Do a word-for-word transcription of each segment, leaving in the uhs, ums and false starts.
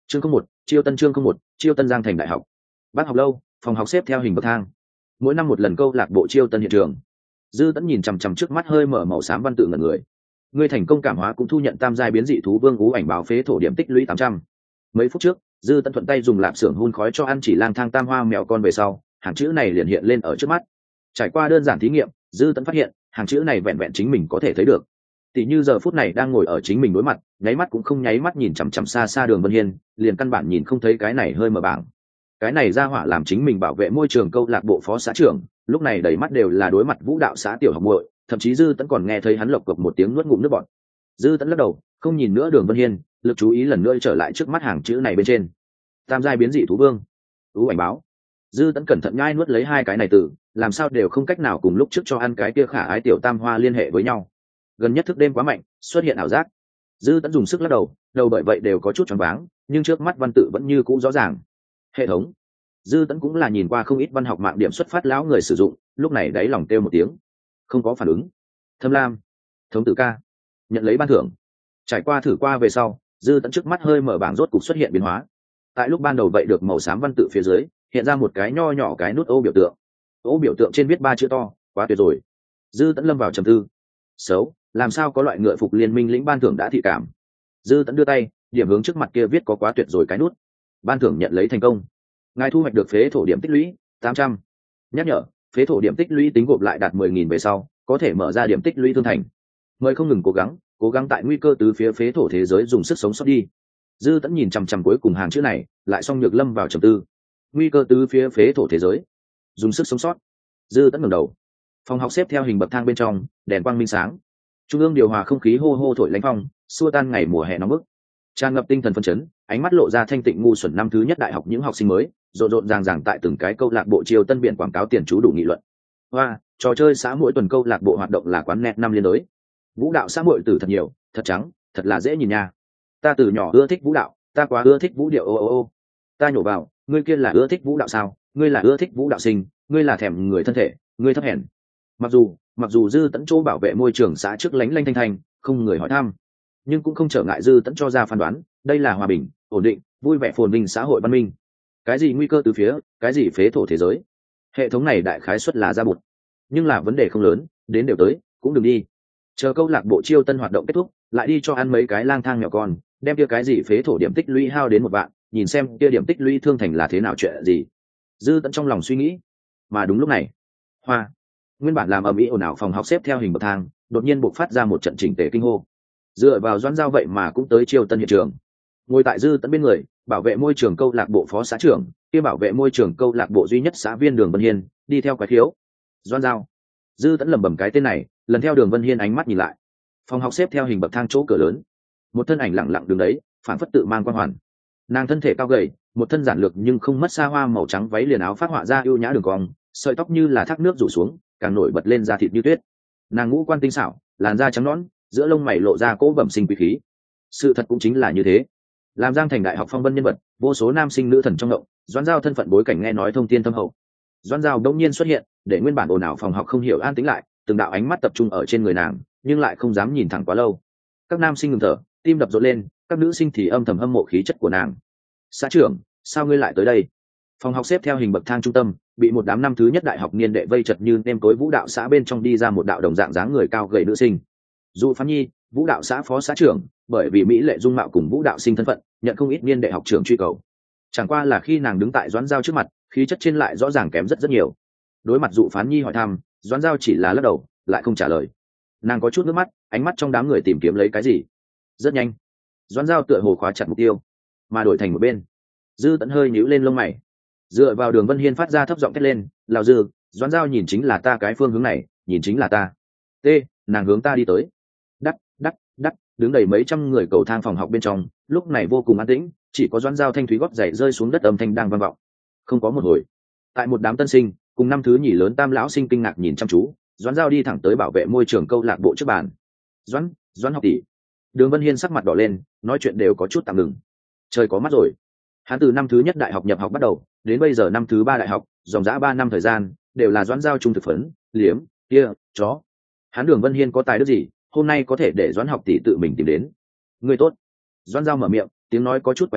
Chương không một, chiêu tân chương không một, chiêu tân Giang thành đại học. Bác học lâu, phòng học xếp theo hình bậc thang. Mỗi năm một lần câu lạc bộ chiêu tân hiện trường. Dư Tẫn nhìn chằm chằm trước mắt hơi mở màu xám văn tự ngẩn người. Ngươi thành công cảm hóa cũng thu nhận tam giai biến dị thú vương ú ảnh báo phế thổ điểm tích lũy tám trăm. Mấy phút trước, Dư Tẫn thuận tay dùng lạp xưởng hun khói cho ăn chỉ lang thang tam hoa mèo con về sau, hàng chữ này liền hiện lên ở trước mắt. Trải qua đơn giản thí nghiệm, Dư Tẫn phát hiện, hàng chữ này vẹn vẹn chính mình có thể thấy được. Tỷ như giờ phút này đang ngồi ở chính mình đối mặt, nháy mắt cũng không nháy mắt nhìn chằm chằm xa xa Đường Vân Hiên, liền căn bản nhìn không thấy cái này hơi mở bảng. Cái này ra hỏa làm chính mình bảo vệ môi trường câu lạc bộ phó xã trưởng, lúc này đầy mắt đều là đối mặt vũ đạo xã tiểu học muội, thậm chí Dư Tẫn còn nghe thấy hắn lộc cộc một tiếng nuốt ngụm nước bọt. Dư Tẫn lắc đầu, không nhìn nữa Đường Vân Hiên, lực chú ý lần nữa trở lại trước mắt hàng chữ này bên trên. Tam giai biến dị thú vương, ú ảnh báo. Dư Tẫn cẩn thận nhai nuốt lấy hai cái này từ, làm sao đều không cách nào cùng lúc trước cho ăn cái kia khả ái tiểu tam hoa liên hệ với nhau. Gần nhất thức đêm quá mạnh, xuất hiện ảo giác. Dư Tẫn dùng sức lắc đầu, đầu bởi vậy đều có chút choáng váng, nhưng trước mắt văn tự vẫn như cũ rõ ràng. Hệ thống. Dư Tẫn cũng là nhìn qua không ít văn học mạng điểm xuất phát lão người sử dụng, lúc này đáy lòng kêu một tiếng, không có phản ứng. Thâm Lam, thống tử ca, nhận lấy ban thưởng. Trải qua thử qua về sau, Dư Tẫn trước mắt hơi mở bảng rốt cục xuất hiện biến hóa. Tại lúc ban đầu vậy được màu xám văn tự phía dưới, hiện ra một cái nho nhỏ cái nút ô biểu tượng. Ô biểu tượng trên viết ba chữ to, quá tuyệt rồi. Dư Tẫn lâm vào trầm tư. Xấu, làm sao có loại ngựa phục liên minh lĩnh ban thưởng đã thị cảm. Dư Tẫn đưa tay, điểm hướng trước mặt kia viết có quá tuyệt rồi cái nút. Ban thưởng nhận lấy thành công. Ngài thu hoạch được phế thổ điểm tích lũy tám trăm. Nhắc nhở, phế thổ điểm tích lũy tính gộp lại đạt mười nghìn về sau, có thể mở ra điểm tích lũy thương thành. Mời không ngừng cố gắng, cố gắng tại nguy cơ từ phía phế thổ thế giới dùng sức sống sót đi. Dư Tẫn nhìn chằm chằm cuối cùng hàng chữ này, lại xong nhược lâm vào trầm tư. Nguy cơ từ phía phế thổ thế giới, dùng sức sống sót. Dư Tẫn ngẩng đầu. Phòng học xếp theo hình bậc thang bên trong, đèn quang minh sáng. Trung ương điều hòa không khí hô hô thổi lãnh phong, xua tan ngày mùa hè nóng bức. Tràn ngập tinh thần phấn chấn, ánh mắt lộ ra thanh tịnh ngu xuẩn năm thứ nhất đại học những học sinh mới, rộn rộn ràng ràng tại từng cái câu lạc bộ chiêu tân biển quảng cáo tiền chú đủ nghị luận. Hoa, trò chơi xã mỗi tuần câu lạc bộ hoạt động là quán net năm liên đối. Vũ đạo xã hội tử thật nhiều, thật trắng, thật là dễ nhìn nha. Ta từ nhỏ ưa thích vũ đạo, ta quá ưa thích vũ điệu ô ô ô. Ta nhổ vào, ngươi kia là ưa thích vũ đạo sao? Ngươi là ưa thích vũ đạo sinh, ngươi là thèm người thân thể, ngươi thấp hèn. Mặc dù, mặc dù Dư Tẫn chỗ bảo vệ môi trường xã trước lánh lanh thanh thanh, không người hỏi thăm, nhưng cũng không trở ngại Dư Tẫn cho ra phán đoán, đây là hòa bình, ổn định, vui vẻ phồn vinh xã hội văn minh. Cái gì nguy cơ từ phía, cái gì phế thổ thế giới, hệ thống này đại khái suất là ra bụt, nhưng là vấn đề không lớn, đến đều tới, cũng đừng đi. Chờ câu lạc bộ chiêu tân hoạt động kết thúc, lại đi cho ăn mấy cái lang thang nhỏ con, đem kia cái gì phế thổ điểm tích lũy hao đến một vạn, nhìn xem kia điểm tích lũy thương thành là thế nào chuyện gì. Dư Tẫn trong lòng suy nghĩ. Mà đúng lúc này, hoa, nguyên bản làm ầm ĩ ồn ào phòng học xếp theo hình bậc thang, đột nhiên bộc phát ra một trận chỉnh tề kinh hô. Dựa vào Doãn Giao vậy mà cũng tới chiêu tân hiện trường. Ngồi tại Dư Tẫn bên người, bảo vệ môi trường câu lạc bộ phó xã trưởng, kia bảo vệ môi trường câu lạc bộ duy nhất xã viên Đường Vân Hiên, đi theo quái thiếu. Doãn Giao. Dư Tẫn lẩm bẩm cái tên này, lần theo Đường Vân Hiên ánh mắt nhìn lại. Phòng học xếp theo hình bậc thang chỗ cửa lớn, một thân ảnh lặng lặng đứng đấy, phản phất tự mang quan hoàn. Nàng thân thể cao gầy, một thân giản lược nhưng không mất xa hoa màu trắng váy liền áo phát họa ra ưu nhã đường cong, sợi tóc như là thác nước rủ xuống, càng nổi bật lên da thịt như tuyết. Nàng ngũ quan tinh xảo, làn da trắng nõn, giữa lông mày lộ ra cỗ bẩm sinh quý khí. Sự thật cũng chính là như thế. Làm Giang thành đại học phong vân nhân vật, vô số nam sinh nữ thần trong ngộng, Doãn Giao thân phận bối cảnh nghe nói thông thiên thâm hậu. Doãn Giao đông nhiên xuất hiện, để nguyên bản ồn ào phòng học không hiểu an tĩnh lại, từng đạo ánh mắt tập trung ở trên người nàng, nhưng lại không dám nhìn thẳng quá lâu. Các nam sinh ngừng thở, tim đập rộn lên, các nữ sinh thì âm thầm hâm mộ khí chất của nàng. Xã trưởng, sao ngươi lại tới đây? Phòng học xếp theo hình bậc thang trung tâm, bị một đám năm thứ nhất đại học niên đệ vây chật như nêm tối vũ đạo xã bên trong đi ra một đạo đồng dạng dáng người cao gầy nữ sinh. Dụ Phán Nhi, vũ đạo xã phó xã trưởng, bởi vì mỹ lệ dung mạo cùng vũ đạo sinh thân phận, nhận không ít niên đệ học trưởng truy cầu. Chẳng qua là khi nàng đứng tại Doãn Giao trước mặt, khí chất trên lại rõ ràng kém rất rất nhiều. Đối mặt Dụ Phán Nhi hỏi thăm, Doãn Giao chỉ là lắc đầu, lại không trả lời. Nàng có chút nước mắt, ánh mắt trong đám người tìm kiếm lấy cái gì. Rất nhanh, Doãn Giao tựa hồ khóa chặt mục tiêu, mà đổi thành một bên. Dư Tẫn hơi nhíu lên lông mày, dựa vào Đường Vân Hiên phát ra thấp giọng thét lên, "Lão Dư, Doãn Giao nhìn chính là ta cái phương hướng này, nhìn chính là ta." T, nàng hướng ta đi tới. Đắc, đắc, đắc, đứng đầy mấy trăm người cầu thang phòng học bên trong, lúc này vô cùng an tĩnh, chỉ có Doãn Giao thanh thúy gót giày rơi xuống đất âm thanh đang vang vọng. Không có một hồi, tại một đám tân sinh, cùng năm thứ nhì lớn tam lão sinh kinh ngạc nhìn chăm chú, Doãn Giao đi thẳng tới bảo vệ môi trường câu lạc bộ trước bàn. "Doãn, Doãn học tỷ." Đường Vân Hiên sắc mặt đỏ lên, nói chuyện đều có chút tạm ngừng. Trời có mắt rồi. Hắn từ năm thứ nhất đại học nhập học bắt đầu, đến bây giờ năm thứ ba đại học, dòng dã ba năm thời gian, đều là Doãn Giao trung thực phấn, liếm, kia, chó. Hắn Đường Vân Hiên có tài đức gì, hôm nay có thể để Doãn học tỷ tự mình tìm đến. Người tốt. Doãn Giao mở miệng, tiếng nói có chút quái dị,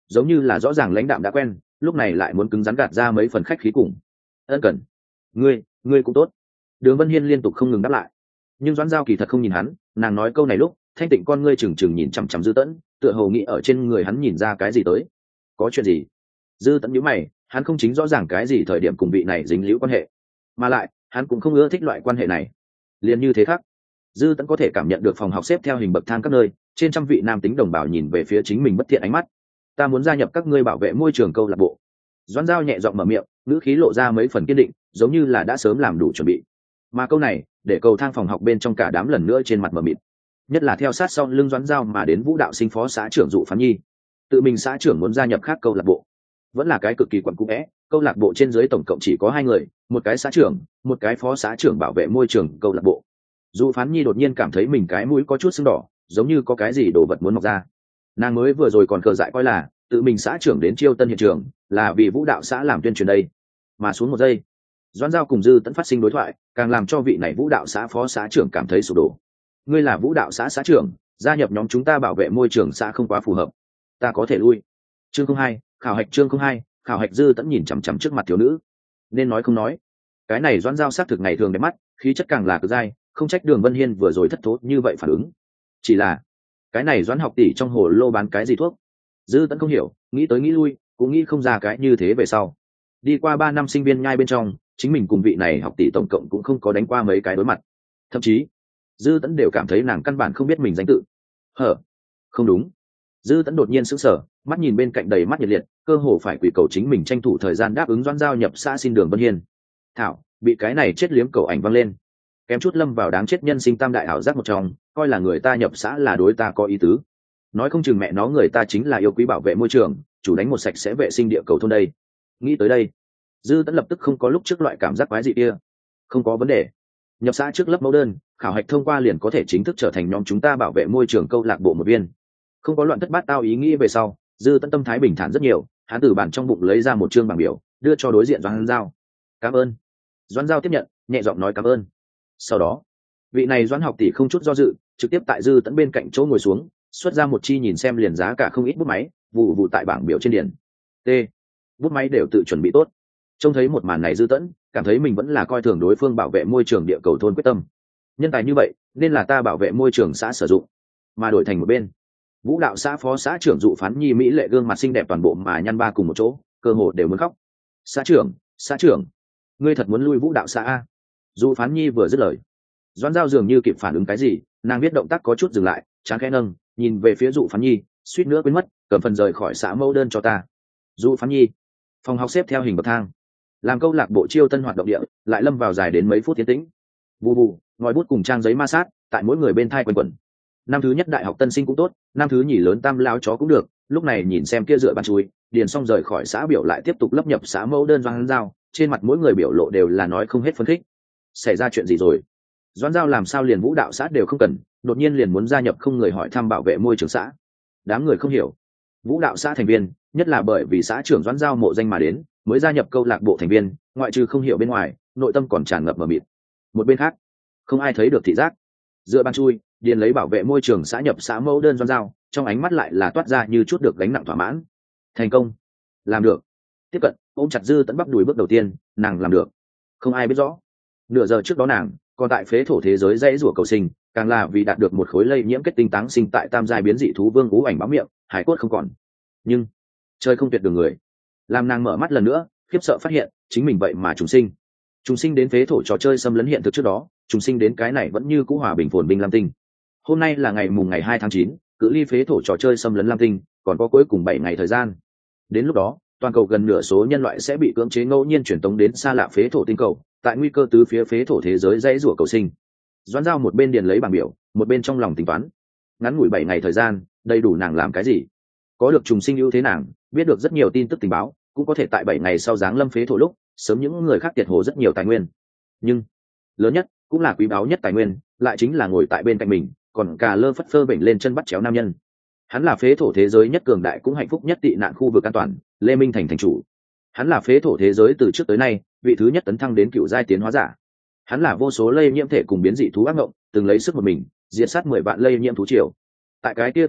giống như là rõ ràng lãnh đạm đã quen, lúc này lại muốn cứng rắn gạt ra mấy phần khách khí cùng. Ân cần, ngươi ngươi cũng tốt. Đường Vân Hiên liên tục không ngừng đáp lại, nhưng Doãn Giao kỳ thật không nhìn hắn, nàng nói câu này lúc thanh tịnh con ngươi trừng trừng nhìn chằm chằm Dư Tẫn, tựa hồ nghĩ ở trên người hắn nhìn ra cái gì tới. Có chuyện gì? Dư Tẫn nhíu mày, hắn không chính rõ ràng cái gì thời điểm cùng vị này dính líu quan hệ, mà lại hắn cũng không ưa thích loại quan hệ này. Liền như thế khác, Dư Tẫn có thể cảm nhận được phòng học xếp theo hình bậc thang các nơi, trên trăm vị nam tính đồng bào nhìn về phía chính mình bất thiện ánh mắt. Ta muốn gia nhập các ngươi bảo vệ môi trường câu lạc bộ. Doãn Giao nhẹ giọng mở miệng, ngữ khí lộ ra mấy phần kiên định, giống như là đã sớm làm đủ chuẩn bị. Mà câu này để cầu thang phòng học bên trong cả đám lần nữa trên mặt mờ mịt, nhất là theo sát sau lưng Doãn Giao mà đến Vũ đạo sinh phó xã trưởng Dụ Phán Nhi. Tự mình xã trưởng muốn gia nhập khác câu lạc bộ, vẫn là cái cực kỳ quẩn cũ é. Câu lạc bộ trên dưới tổng cộng chỉ có hai người, một cái xã trưởng, một cái phó xã trưởng bảo vệ môi trường câu lạc bộ. Dụ Phán Nhi đột nhiên cảm thấy mình cái mũi có chút sưng đỏ, giống như có cái gì đồ vật muốn mọc ra. Nàng mới vừa rồi còn cờ dại coi là tự mình xã trưởng đến Chiêu Tân hiện trường là vì Vũ đạo xã làm tuyên truyền đây, mà xuống một giây, Doãn Giao cùng Dư Tẫn phát sinh đối thoại, càng làm cho vị này Vũ đạo xã phó xã trưởng cảm thấy sụp đổ. Ngươi là Vũ đạo xã xã trưởng, gia nhập nhóm chúng ta bảo vệ môi trường xã không quá phù hợp, ta có thể lui. Chương không hai, khảo hạch chương không hai, khảo hạch. Dư Tẫn nhìn chằm chằm trước mặt thiếu nữ, nên nói không nói. Cái này Doãn Giao xác thực ngày thường đẹp mắt, khí chất càng là cực dai, không trách Đường Vân Hiên vừa rồi thất thố như vậy phản ứng. Chỉ là cái này Doãn học tỷ trong hồ lô bán cái gì thuốc? Dư Tẫn không hiểu, nghĩ tới nghĩ lui, cũng nghĩ không ra cái như thế về sau. Đi qua ba năm sinh viên nhai bên trong, chính mình cùng vị này học tỷ tổng cộng cũng không có đánh qua mấy cái đối mặt. Thậm chí, Dư Tẫn đều cảm thấy nàng căn bản không biết mình danh tự. Hở? Không đúng. Dư Tẫn đột nhiên sững sờ, mắt nhìn bên cạnh đầy mắt nhiệt liệt, cơ hồ phải quỳ cầu chính mình tranh thủ thời gian đáp ứng Doãn Giao nhập xã xin Đường Vân Hiên. Thảo, bị cái này chết liếm cầu ảnh văng lên. Kém chút lâm vào đáng chết nhân sinh tam đại ảo giác một trong, coi là người ta nhập xã là đối ta có ý tứ. Nói không chừng mẹ nó người ta chính là yêu quý bảo vệ môi trường, chủ đánh một sạch sẽ vệ sinh địa cầu thôn đây. Nghĩ tới đây, Dư Tẫn lập tức không có lúc trước loại cảm giác quái dị kia. Không có vấn đề, nhập xã trước lớp mẫu đơn, khảo hạch thông qua liền có thể chính thức trở thành nhóm chúng ta bảo vệ môi trường câu lạc bộ một viên. Không có loạn thất bát tao ý nghĩ về sau, Dư Tẫn tâm thái bình thản rất nhiều, hắn từ bản trong bụng lấy ra một chương bảng biểu, đưa cho đối diện Doãn Giao. Cảm ơn. Doãn Giao tiếp nhận, nhẹ giọng nói cảm ơn. Sau đó, vị này Doãn học tỷ không chút do dự, trực tiếp tại Dư Tẫn bên cạnh chỗ ngồi xuống, xuất ra một chi nhìn xem liền giá cả không ít bút máy, vụ vụ tại bảng biểu trên điển. T. Bút máy đều tự chuẩn bị tốt. Trông thấy một màn này Dư Tẫn cảm thấy mình vẫn là coi thường đối phương bảo vệ môi trường địa cầu thôn quyết tâm. Nhân tài như vậy nên là ta bảo vệ môi trường xã sử dụng, mà đổi thành một bên Vũ đạo xã phó xã trưởng Dụ Phán Nhi mỹ lệ gương mặt xinh đẹp toàn bộ mà nhăn ba cùng một chỗ, cơ hồ đều muốn khóc. Xã trưởng, xã trưởng, ngươi thật muốn lui Vũ đạo xã a? Dụ Phán Nhi vừa dứt lời, Doãn Giao dường như kịp phản ứng cái gì, nàng biết động tác có chút dừng lại, trán khẽ nâng, nhìn về phía Dụ Phán Nhi, suýt nữa quên mất, cầm phần rời khỏi xã mẫu đơn cho ta. Dụ Phán Nhi, phòng học xếp theo hình bậc thang, làm câu lạc bộ Chiêu Tân hoạt động địa lại lâm vào dài đến mấy phút tiến tĩnh. Bù bù, ngòi bút cùng trang giấy ma sát tại mỗi người bên thai quanh quẩn. Năm thứ nhất đại học tân sinh cũng tốt, năm thứ nhì lớn tam lao chó cũng được, lúc này nhìn xem kia dựa bàn chui điền xong rời khỏi xã biểu lại tiếp tục lấp nhập xã mẫu đơn. Doãn Giao trên mặt mỗi người biểu lộ đều là nói không hết phấn khích. Xảy ra chuyện gì rồi? Doãn Giao làm sao liền Vũ đạo xã đều không cần, đột nhiên liền muốn gia nhập không người hỏi thăm bảo vệ môi trường xã? Đám người không hiểu, Vũ đạo xã thành viên, nhất là bởi vì xã trưởng Doãn Giao mộ danh mà đến, mới gia nhập câu lạc bộ thành viên, ngoại trừ không hiểu bên ngoài, nội tâm còn tràn ngập mờ mịt. Một bên khác, không ai thấy được thị giác, dựa bàn chui điền lấy bảo vệ môi trường xã nhập xã mẫu đơn Doãn Giao, trong ánh mắt lại là toát ra như chút được gánh nặng thỏa mãn. Thành công, làm được. Tiếp cận ôm chặt Dư Tẫn bắp đùi bước đầu tiên, nàng làm được. Không ai biết rõ, nửa giờ trước đó nàng còn tại phế thổ thế giới dãy rủa cầu sinh, càng là vì đạt được một khối lây nhiễm kết tinh táng sinh tại tam giai biến dị thú vương ú ảnh báo miệng, hải cốt không còn. Nhưng chơi không tuyệt đường người, làm nàng mở mắt lần nữa, khiếp sợ phát hiện chính mình vậy mà trùng sinh. Trùng sinh đến phế thổ trò chơi xâm lấn hiện thực trước đó, trùng sinh đến cái này vẫn như cũ hòa bình phồn binh lam tinh. Hôm nay là ngày mùng ngày hai tháng chín, cự ly phế thổ trò chơi xâm lấn lam tinh còn có cuối cùng bảy ngày thời gian. Đến lúc đó, toàn cầu gần nửa số nhân loại sẽ bị cưỡng chế ngẫu nhiên truyền tống đến xa lạ phế thổ tinh cầu, tại nguy cơ từ phía phế thổ thế giới dãy rủa cầu sinh. Doãn Giao một bên điền lấy bảng biểu, một bên trong lòng tính toán, ngắn ngủi bảy ngày thời gian, đầy đủ nàng làm cái gì? Có được trùng sinh ưu thế nàng, biết được rất nhiều tin tức tình báo, cũng có thể tại bảy ngày sau giáng lâm phế thổ lúc, sớm những người khác tiệt hồ rất nhiều tài nguyên. Nhưng lớn nhất, cũng là quý báu nhất tài nguyên, lại chính là ngồi tại bên cạnh mình, còn cà lơ phất phơ bệnh lên chân bắt chéo nam nhân. Hắn là phế thổ thế giới nhất cường đại cũng hạnh phúc nhất tị nạn khu vực an toàn, Lê Minh Thành thành chủ. Hắn là phế thổ thế giới từ trước tới nay vị thứ nhất tấn thăng đến cựu giai tiến hóa giả. Hắn là vô số lây nhiễm thể cùng biến dị thú ác ngộng, từng lấy sức một mình diệt sát mười vạn lây nhiễm thú triều. Tại cái kia tuyệt vọng,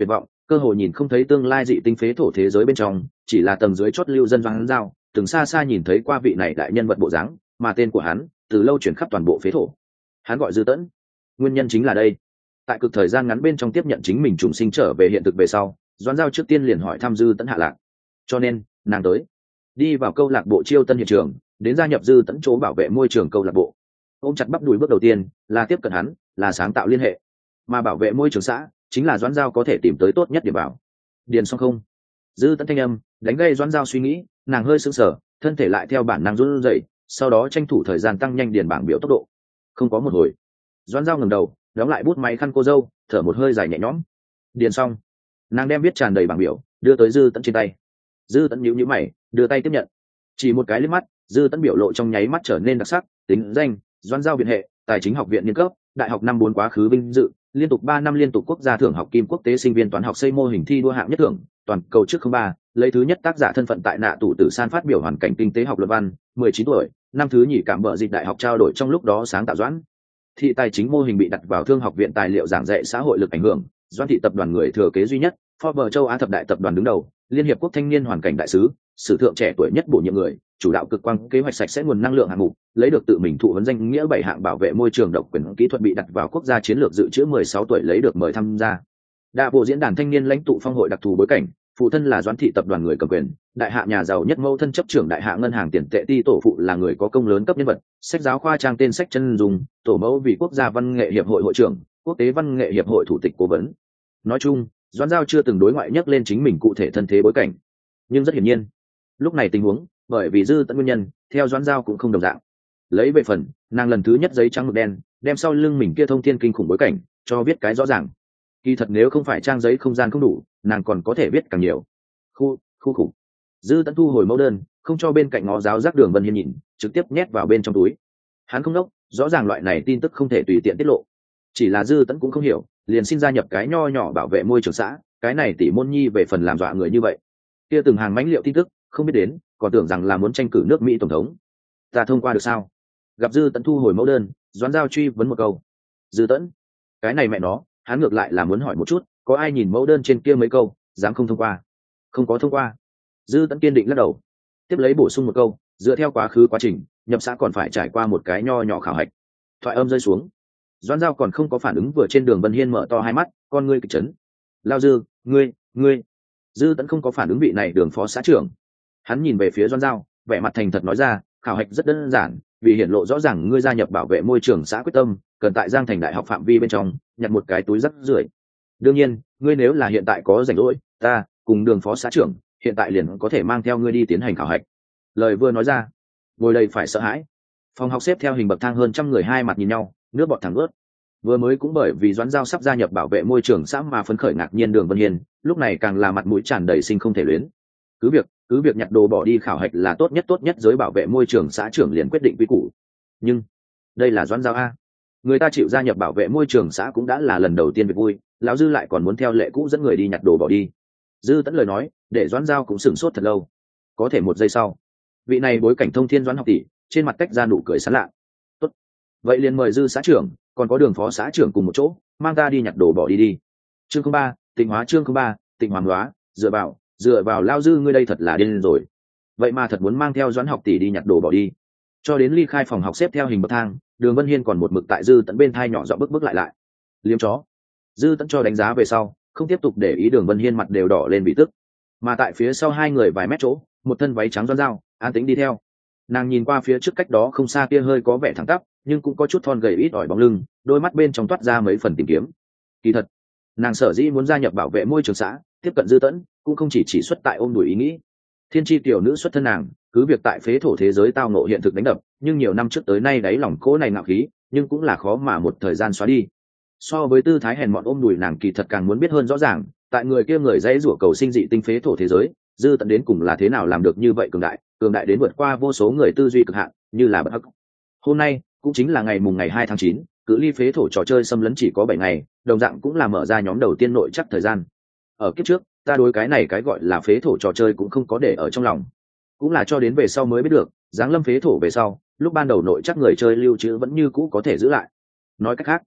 cơ hội nhìn không thấy tương lai dị tinh phế thổ thế giới bên trong, chỉ là tầng dưới chót lưu dân Doãn Giao từng xa xa nhìn thấy qua vị này đại nhân vật bộ dáng, mà tên của hắn từ lâu chuyển khắp toàn bộ phế thổ. Hắn gọi Dư Tẫn, nguyên nhân chính là đây. Tại cực thời gian ngắn bên trong tiếp nhận chính mình trùng sinh trở về hiện thực về sau, Doãn Giao trước tiên liền hỏi thăm Dư Tẫn hạ lạc, cho nên nàng tới đi vào câu lạc bộ Chiêu Tân hiện trường, đến gia nhập Dư Tẫn chỗ bảo vệ môi trường câu lạc bộ. Ôm chặt bắp đùi bước đầu tiên là tiếp cận hắn, là sáng tạo liên hệ, mà bảo vệ môi trường xã chính là Doãn Giao có thể tìm tới tốt nhất để bảo. Điền xong không? Dư Tẫn thanh âm đánh gây Doãn Giao suy nghĩ, nàng hơi sững sờ, thân thể lại theo bản năng run rẩy, sau đó tranh thủ thời gian tăng nhanh điền bảng biểu tốc độ. Không có một hồi, Doãn Giao ngẩng đầu, đóng lại bút máy khăn cô dâu, thở một hơi dài nhẹ nhõm. Điền xong, nàng đem viết tràn đầy bảng biểu đưa tới Dư Tẫn trên tay. Dư Tẫn nhíu nhíu mày, đưa tay tiếp nhận. Chỉ một cái liếc mắt, Dư Tẫn biểu lộ trong nháy mắt trở nên đặc sắc, tính danh: Doãn Giao viện hệ, tài chính học viện niên cấp, đại học năm bốn quá khứ vinh dự, liên tục ba năm liên tục quốc gia thưởng học kim quốc tế sinh viên toán học xây mô hình thi đua hạng nhất thưởng, toàn cầu trước không ba, lấy thứ nhất tác giả thân phận tại nạ tủ tử san phát biểu hoàn cảnh kinh tế học luận văn, mười chín tuổi, năm thứ nhì cảm bợ dịch đại học trao đổi trong lúc đó sáng tạo Doãn thị tài chính mô hình bị đặt vào thương học viện tài liệu giảng dạy xã hội lực ảnh hưởng, Doãn thị tập đoàn người thừa kế duy nhất, Forbes châu Á thập đại tập đoàn đứng đầu, liên hiệp quốc thanh niên hoàn cảnh đại sứ, sử thượng trẻ tuổi nhất bổ nhiệm người, chủ đạo cực quang kế hoạch sạch sẽ nguồn năng lượng hạng mục, lấy được tự mình thụ huấn danh nghĩa bảy hạng bảo vệ môi trường độc quyền kỹ thuật bị đặt vào quốc gia chiến lược dự trữ mười sáu tuổi lấy được mời tham gia đa bộ diễn đàn thanh niên lãnh tụ phong hội đặc thù bối cảnh, phụ thân là Doãn thị tập đoàn người cầm quyền, đại hạ nhà giàu nhất mẫu thân chấp trưởng đại hạ ngân hàng tiền tệ ti tổ phụ là người có công lớn cấp nhân vật, sách giáo khoa trang tên sách chân dùng, tổ mẫu vì quốc gia văn nghệ hiệp hội hội trưởng, quốc tế văn nghệ hiệp hội thủ tịch cố vấn. Nói chung, Doãn Giao chưa từng đối ngoại nhắc lên chính mình cụ thể thân thế bối cảnh, nhưng rất hiển nhiên lúc này tình huống bởi vì Dư Tẫn nguyên nhân theo Doãn Giao cũng không đồng dạng. Lấy về phần nàng lần thứ nhất giấy trắng mực đen đem sau lưng mình kia thông thiên kinh khủng bối cảnh cho biết cái rõ ràng, kỳ thật nếu không phải trang giấy không gian không đủ, nàng còn có thể biết càng nhiều. Khu khu khủng. Dư Tẫn thu hồi mẫu đơn, không cho bên cạnh ngó giáo giác Đường Vân Hiên nhìn, trực tiếp nhét vào bên trong túi. Hắn không đốc, rõ ràng loại này tin tức không thể tùy tiện tiết lộ. Chỉ là Dư Tẫn cũng không hiểu, liền xin gia nhập cái nho nhỏ bảo vệ môi trường xã, cái này tỷ môn nhi về phần làm dọa người như vậy. Kia từng hàng mãnh liệu tin tức, không biết đến, còn tưởng rằng là muốn tranh cử nước Mỹ tổng thống. Ta thông qua được sao? Gặp Dư Tẫn thu hồi mẫu đơn, Doãn Giao truy vấn một câu. Dư Tẫn, cái này mẹ nó, hắn ngược lại là muốn hỏi một chút, có ai nhìn mẫu đơn trên kia mấy câu, dám không thông qua? Không có thông qua. Dư Tẫn kiên định lắc đầu, tiếp lấy bổ sung một câu, dựa theo quá khứ quá trình, nhập xã còn phải trải qua một cái nho nhỏ khảo hạch. Thoại âm rơi xuống, Doãn Giao còn không có phản ứng, vừa trên Đường Vân Hiên mở to hai mắt, con ngươi kịch chấn. Lao Dư, ngươi, ngươi. Dư Tẫn không có phản ứng vị này Đường phó xã trưởng. Hắn nhìn về phía Doãn Giao, vẻ mặt thành thật nói ra, khảo hạch rất đơn giản, vì hiển lộ rõ ràng ngươi gia nhập bảo vệ môi trường xã quyết tâm, cần tại Giang Thành đại học phạm vi bên trong nhặt một cái túi rác rưởi. Đương nhiên, ngươi nếu là hiện tại có rảnh rỗi, ta cùng Đường phó xã trưởng hiện tại liền có thể mang theo ngươi đi tiến hành khảo hạch. Lời vừa nói ra, ngồi đây phải sợ hãi. Phòng học xếp theo hình bậc thang hơn trăm người hai mặt nhìn nhau, nước bọt thẳng ướt. Vừa mới cũng bởi vì Doãn Giao sắp gia nhập bảo vệ môi trường xã mà phấn khởi ngạc nhiên Đường Vân Hiên, lúc này càng là mặt mũi tràn đầy sinh không thể luyến. Cứ việc, cứ việc nhặt đồ bỏ đi khảo hạch là tốt nhất tốt nhất, giới bảo vệ môi trường xã trưởng liền quyết định quy củ. Nhưng đây là Doãn Giao a, người ta chịu gia nhập bảo vệ môi trường xã cũng đã là lần đầu tiên việc vui, lão Dư lại còn muốn theo lệ cũ dẫn người đi nhặt đồ bỏ đi. Dư Tẫn lời nói để Doãn Giao cũng sửng sốt thật lâu. Có thể một giây sau, vị này bối cảnh thông thiên Doãn học tỷ trên mặt tách ra nụ cười sán lạ. Tốt, vậy liền mời Dư xã trưởng còn có Đường phó xã trưởng cùng một chỗ mang ta đi nhặt đồ bỏ đi đi. Chương không ba, Tịnh hóa. Chương không ba, Tịnh hoàng hóa. Dựa vào dựa vào Lao Dư ngươi đây thật là điên rồi, vậy mà thật muốn mang theo Doãn học tỷ đi nhặt đồ bỏ đi. Cho đến ly khai phòng học xếp theo hình bậc thang, Đường Vân Hiên còn một mực tại Dư Tẫn bên thai nhỏ giọng bức bức lại lại. Liếm chó. Dư Tẫn cho đánh giá về sau, không tiếp tục để ý Đường Vân Hiên mặt đều đỏ lên bị tức. Mà tại phía sau hai người vài mét chỗ, một thân váy trắng Doãn Giao an tĩnh đi theo. Nàng nhìn qua phía trước cách đó không xa kia hơi có vẻ thẳng tắp nhưng cũng có chút thon gầy ít ỏi bóng lưng, đôi mắt bên trong toát ra mấy phần tìm kiếm. Kỳ thật, nàng sở dĩ muốn gia nhập bảo vệ môi trường xã, tiếp cận Dư Tẫn cũng không chỉ chỉ xuất tại ôm đùi ý nghĩ. Thiên chi tiểu nữ xuất thân nàng, cứ việc tại phế thổ thế giới tao nộ hiện thực đánh đập, nhưng nhiều năm trước tới nay đáy lòng cỗ này ngạo khí, nhưng cũng là khó mà một thời gian xóa đi. So với tư thái hèn mọn ôm đùi, nàng kỳ thật càng muốn biết hơn rõ ràng, tại người kia người dãy rủa cầu sinh dị tinh phế thổ thế giới, Dư Tẫn đến cùng là thế nào làm được như vậy cường đại, cường đại đến vượt qua vô số người tư duy cực hạn, như là bất hắc. Hôm nay cũng chính là ngày mùng ngày hai tháng chín, cự ly phế thổ trò chơi xâm lấn chỉ có bảy ngày, đồng dạng cũng là mở ra nhóm đầu tiên nội chắc thời gian. Ở kiếp trước, ta đối cái này cái gọi là phế thổ trò chơi cũng không có để ở trong lòng, cũng là cho đến về sau mới biết được, giáng lâm phế thổ về sau, lúc ban đầu nội chắc người chơi lưu trữ vẫn như cũ có thể giữ lại. Nói cách khác,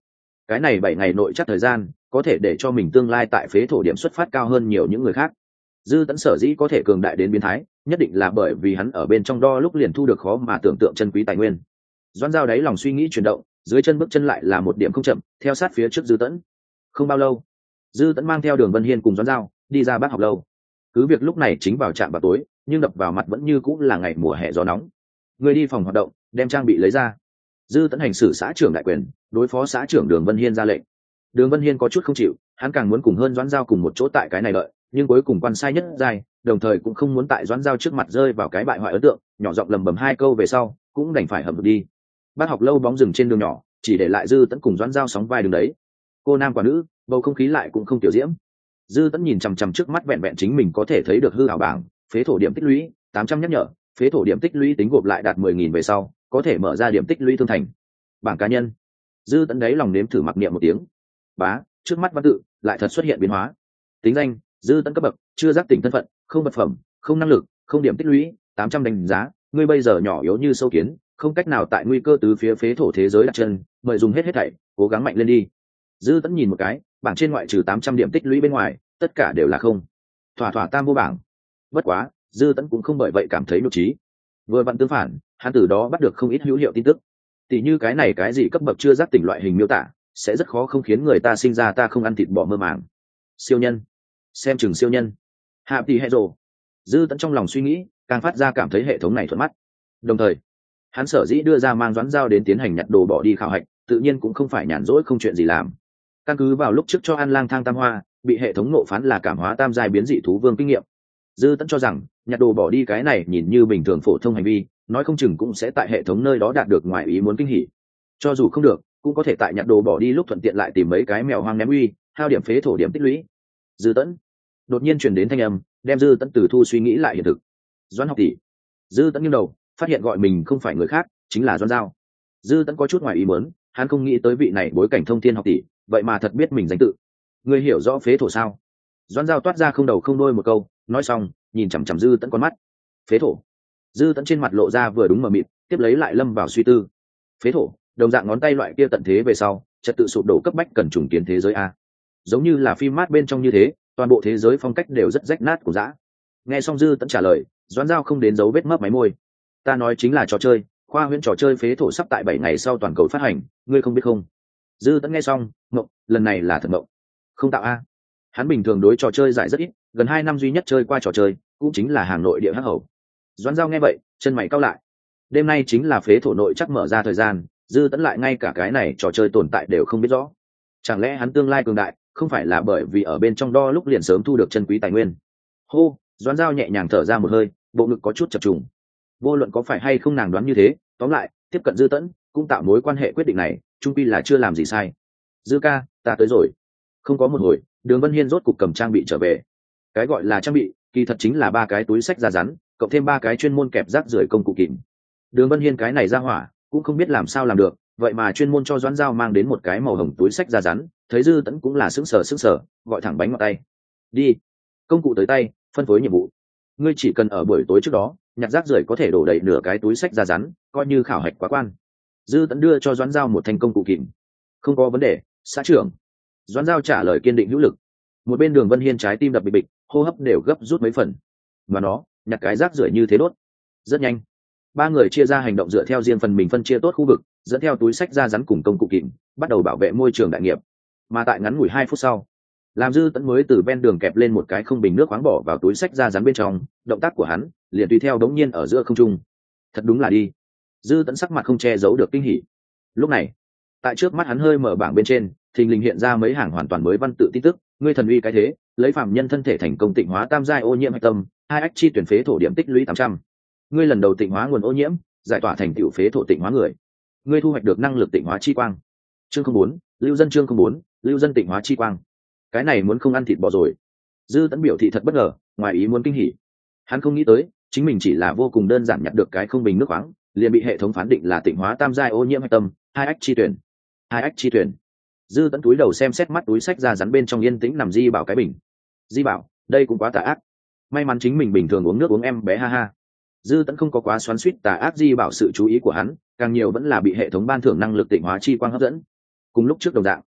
cái này bảy ngày nội chắc thời gian có thể để cho mình tương lai tại phế thổ điểm xuất phát cao hơn nhiều những người khác. Dư Tẫn sở dĩ có thể cường đại đến biến thái, nhất định là bởi vì hắn ở bên trong đo lúc liền thu được khó mà tưởng tượng chân quý tài nguyên. Doãn Dao đáy lòng suy nghĩ chuyển động, dưới chân bước chân lại là một điểm không chậm, theo sát phía trước Dư Tẫn. Không bao lâu, Dư Tẫn mang theo Đường Vân Hiên cùng Doãn Dao đi ra Bác học lâu. Cứ việc lúc này chính vào trạm vào tối, nhưng đập vào mặt vẫn như cũng là ngày mùa hè gió nóng. Người đi phòng hoạt động, đem trang bị lấy ra. Dư Tẫn hành xử xã trưởng đại quyền, đối phó xã trưởng Đường Vân Hiên ra lệnh. Đường Vân Hiên có chút không chịu, hắn càng muốn cùng hơn Doãn Dao cùng một chỗ tại cái này đợi, nhưng cuối cùng quan sai nhất dài, đồng thời cũng không muốn tại Doãn Dao trước mặt rơi vào cái bại hoại ấn tượng, nhỏ giọng lầm bầm hai câu về sau, cũng đành phải hầm vực đi. Bác học lâu bóng rừng trên đường nhỏ, chỉ để lại Dư Tẫn cùng Doãn Dao sóng vai đường đấy. Cô nam quả nữ, bầu không khí lại cũng không tiểu diễm. Dư Tẫn nhìn chằm chằm trước mắt vẹn vẹn chính mình có thể thấy được hư ảo bảng, phế thổ điểm tích lũy tám trăm nhắc nhở, phế thổ điểm tích lũy tính gộp lại đạt mười nghìn về sau, có thể mở ra điểm tích lũy thương thành. Bảng cá nhân. Dư Tẫn đấy lòng nếm thử mặc niệm một tiếng. Bá, trước mắt văn tự lại thật xuất hiện biến hóa. Tính danh: Dư Tẫn cấp bậc, chưa giác tỉnh thân phận, không vật phẩm, không năng lực, không điểm tích lũy, tám trăm đánh giá, ngươi bây giờ nhỏ yếu như sâu kiến, không cách nào tại nguy cơ từ phía phế thổ thế giới đặt chân, mời dùng hết hết thảy, cố gắng mạnh lên đi. Dư Tẫn nhìn một cái, bảng trên ngoại trừ tám trăm điểm tích lũy bên ngoài, tất cả đều là không. Thỏa thỏa tam vô bảng. Bất quá, Dư Tẫn cũng không bởi vậy cảm thấy nhục trí. Vừa vặn tương phản, hắn từ đó bắt được không ít hữu hiệu tin tức. Tỷ như cái này cái gì cấp bậc chưa giác tỉnh loại hình miêu tả, sẽ rất khó không khiến người ta sinh ra ta không ăn thịt bò mơ màng. Siêu nhân, xem chừng siêu nhân. Hạ tỷ hệ rồ. Dư Tẫn trong lòng suy nghĩ, càng phát ra cảm thấy hệ thống này thuận mắt. Đồng thời, hắn sở dĩ đưa ra mang Doãn Dao đến tiến hành nhặt đồ bỏ đi khảo hạch, tự nhiên cũng không phải nhàn rỗi không chuyện gì làm. Căn cứ vào lúc trước cho An Lang Thang Tam Hoa bị hệ thống nộ phán là cảm hóa tam giai biến dị thú vương kinh nghiệm, Dư Tẫn cho rằng nhặt đồ bỏ đi cái này nhìn như bình thường phổ thông hành vi, nói không chừng cũng sẽ tại hệ thống nơi đó đạt được ngoài ý muốn kinh hỉ. Cho dù không được, cũng có thể tại nhặt đồ bỏ đi lúc thuận tiện lại tìm mấy cái mèo hoang ném uy, hao điểm phế thổ điểm tích lũy. Dư Tẫn đột nhiên truyền đến thanh âm, đem Dư Tẫn từ thu suy nghĩ lại hiện thực. Doãn học tỷ. Dư Tẫn nghiêng đầu, phát hiện gọi mình không phải người khác, chính là Doãn Dao. Dư Tẫn có chút ngoài ý muốn, hắn không nghĩ tới vị này bối cảnh thông thiên học tỷ, vậy mà thật biết mình danh tự. Ngươi hiểu rõ phế thổ sao? Doãn Dao toát ra không đầu không đuôi một câu, nói xong, nhìn chằm chằm Dư Tẫn con mắt. Phế thổ. Dư Tẫn trên mặt lộ ra vừa đúng mờ mịt, tiếp lấy lại lâm vào suy tư. Phế thổ, đồng dạng ngón tay loại kia tận thế về sau, trật tự sụp đổ cấp bách cần trùng kiến thế giới a. Giống như là phim mát bên trong như thế, toàn bộ thế giới phong cách đều rất rách nát của dã. Nghe xong Dư Tẫn trả lời, Doãn Dao không đến dấu vết mấp máy môi. Ta nói chính là trò chơi, khoa huyễn trò chơi phế thổ sắp tại bảy ngày sau toàn cầu phát hành, ngươi không biết không? Dư Tẫn nghe xong, ngộng, lần này là thật ngộng. Không tạo a. Hắn bình thường đối trò chơi giải rất ít, gần hai năm duy nhất chơi qua trò chơi, cũng chính là hàng nội địa hắc hầu. Doãn Dao nghe vậy, chân mày cau lại. Đêm nay chính là phế thổ nội chắc mở ra thời gian, Dư Tẫn lại ngay cả cái này trò chơi tồn tại đều không biết rõ. Chẳng lẽ hắn tương lai cường đại, không phải là bởi vì ở bên trong đo lúc liền sớm thu được chân quý tài nguyên? Hô, Doãn Dao nhẹ nhàng thở ra một hơi, bộ ngực có chút chập trùng. Vô luận có phải hay không nàng đoán như thế, tóm lại, tiếp cận Dư Tẫn, cũng tạo mối quan hệ quyết định này, chung quy là chưa làm gì sai. Dư ca, ta tới rồi. Không có một hồi, Đường Vân Hiên rốt cục cầm trang bị trở về. Cái gọi là trang bị, kỳ thật chính là ba cái túi sách da rắn, cộng thêm ba cái chuyên môn kẹp rác rưởi công cụ kìm. Đường Vân Hiên cái này ra hỏa, cũng không biết làm sao làm được, vậy mà chuyên môn cho Doãn Dao mang đến một cái màu hồng túi sách da rắn, thấy Dư Tẫn cũng là sững sờ sững sờ, gọi thẳng bánh ngọt tay. Đi, công cụ tới tay, phân phối nhiệm vụ. Ngươi chỉ cần ở buổi tối trước đó, nhặt rác rưởi có thể đổ đầy nửa cái túi sách da rắn, coi như khảo hạch quá quan. Dư Tẫn đưa cho Doãn Dao một thanh công cụ kìm. Không có vấn đề, xã trưởng. Doãn Dao trả lời kiên định hữu lực. Một bên Đường Vân Hiên trái tim đập bịch bịch, hô hấp đều gấp rút mấy phần. Và nó, nhặt cái rác rưởi như thế đốt. Rất nhanh, ba người chia ra hành động dựa theo riêng phần mình phân chia tốt khu vực, dẫn theo túi sách da rắn cùng công cụ kìm, bắt đầu bảo vệ môi trường đại nghiệp. Mà tại ngắn ngủi hai phút sau, làm Dư Tẫn mới từ ven đường kẹp lên một cái không bình nước khoáng bỏ vào túi sách da rắn bên trong, động tác của hắn liền tùy theo đống nhiên ở giữa không trung. Thật đúng là đi. Dư Tẫn sắc mặt không che giấu được kinh hỉ. Lúc này, tại trước mắt hắn hơi mở bảng bên trên, thình lình hiện ra mấy hàng hoàn toàn mới văn tự tin tức. Ngươi thần uy cái thế, lấy phàm nhân thân thể thành công tịnh hóa tam giai ô nhiễm hạch tâm, hai ách chi tuyển phế thổ điểm tích lũy tám trăm. Ngươi lần đầu tịnh hóa nguồn ô nhiễm, giải tỏa thành tựu phế thổ tịnh hóa người. Ngươi thu hoạch được năng lực tịnh hóa chi quang. Chương không bốn, lưu dân chương không bốn, lưu dân tịnh hóa chi quang. Cái này muốn không ăn thịt bò rồi. Dư Tẫn biểu thị thật bất ngờ, ngoài ý muốn kinh hỉ. Hắn không nghĩ tới, chính mình chỉ là vô cùng đơn giản nhặt được cái không bình nước khoáng, liền bị hệ thống phán định là tịnh hóa tam giai ô nhiễm hạch tâm, hai ách chi tuyển. Hai ách chi tuyển. Dư Tẫn túi đầu xem xét mắt túi sách ra rắn bên trong yên tĩnh nằm Di Bảo cái bình. Di Bảo, đây cũng quá tà ác. May mắn chính mình bình thường uống nước uống em bé ha ha. Dư Tẫn không có quá xoắn xuýt tà ác Di Bảo sự chú ý của hắn, càng nhiều vẫn là bị hệ thống ban thưởng năng lực tịnh hóa chi quang hấp dẫn. Cùng lúc trước đồng dạng,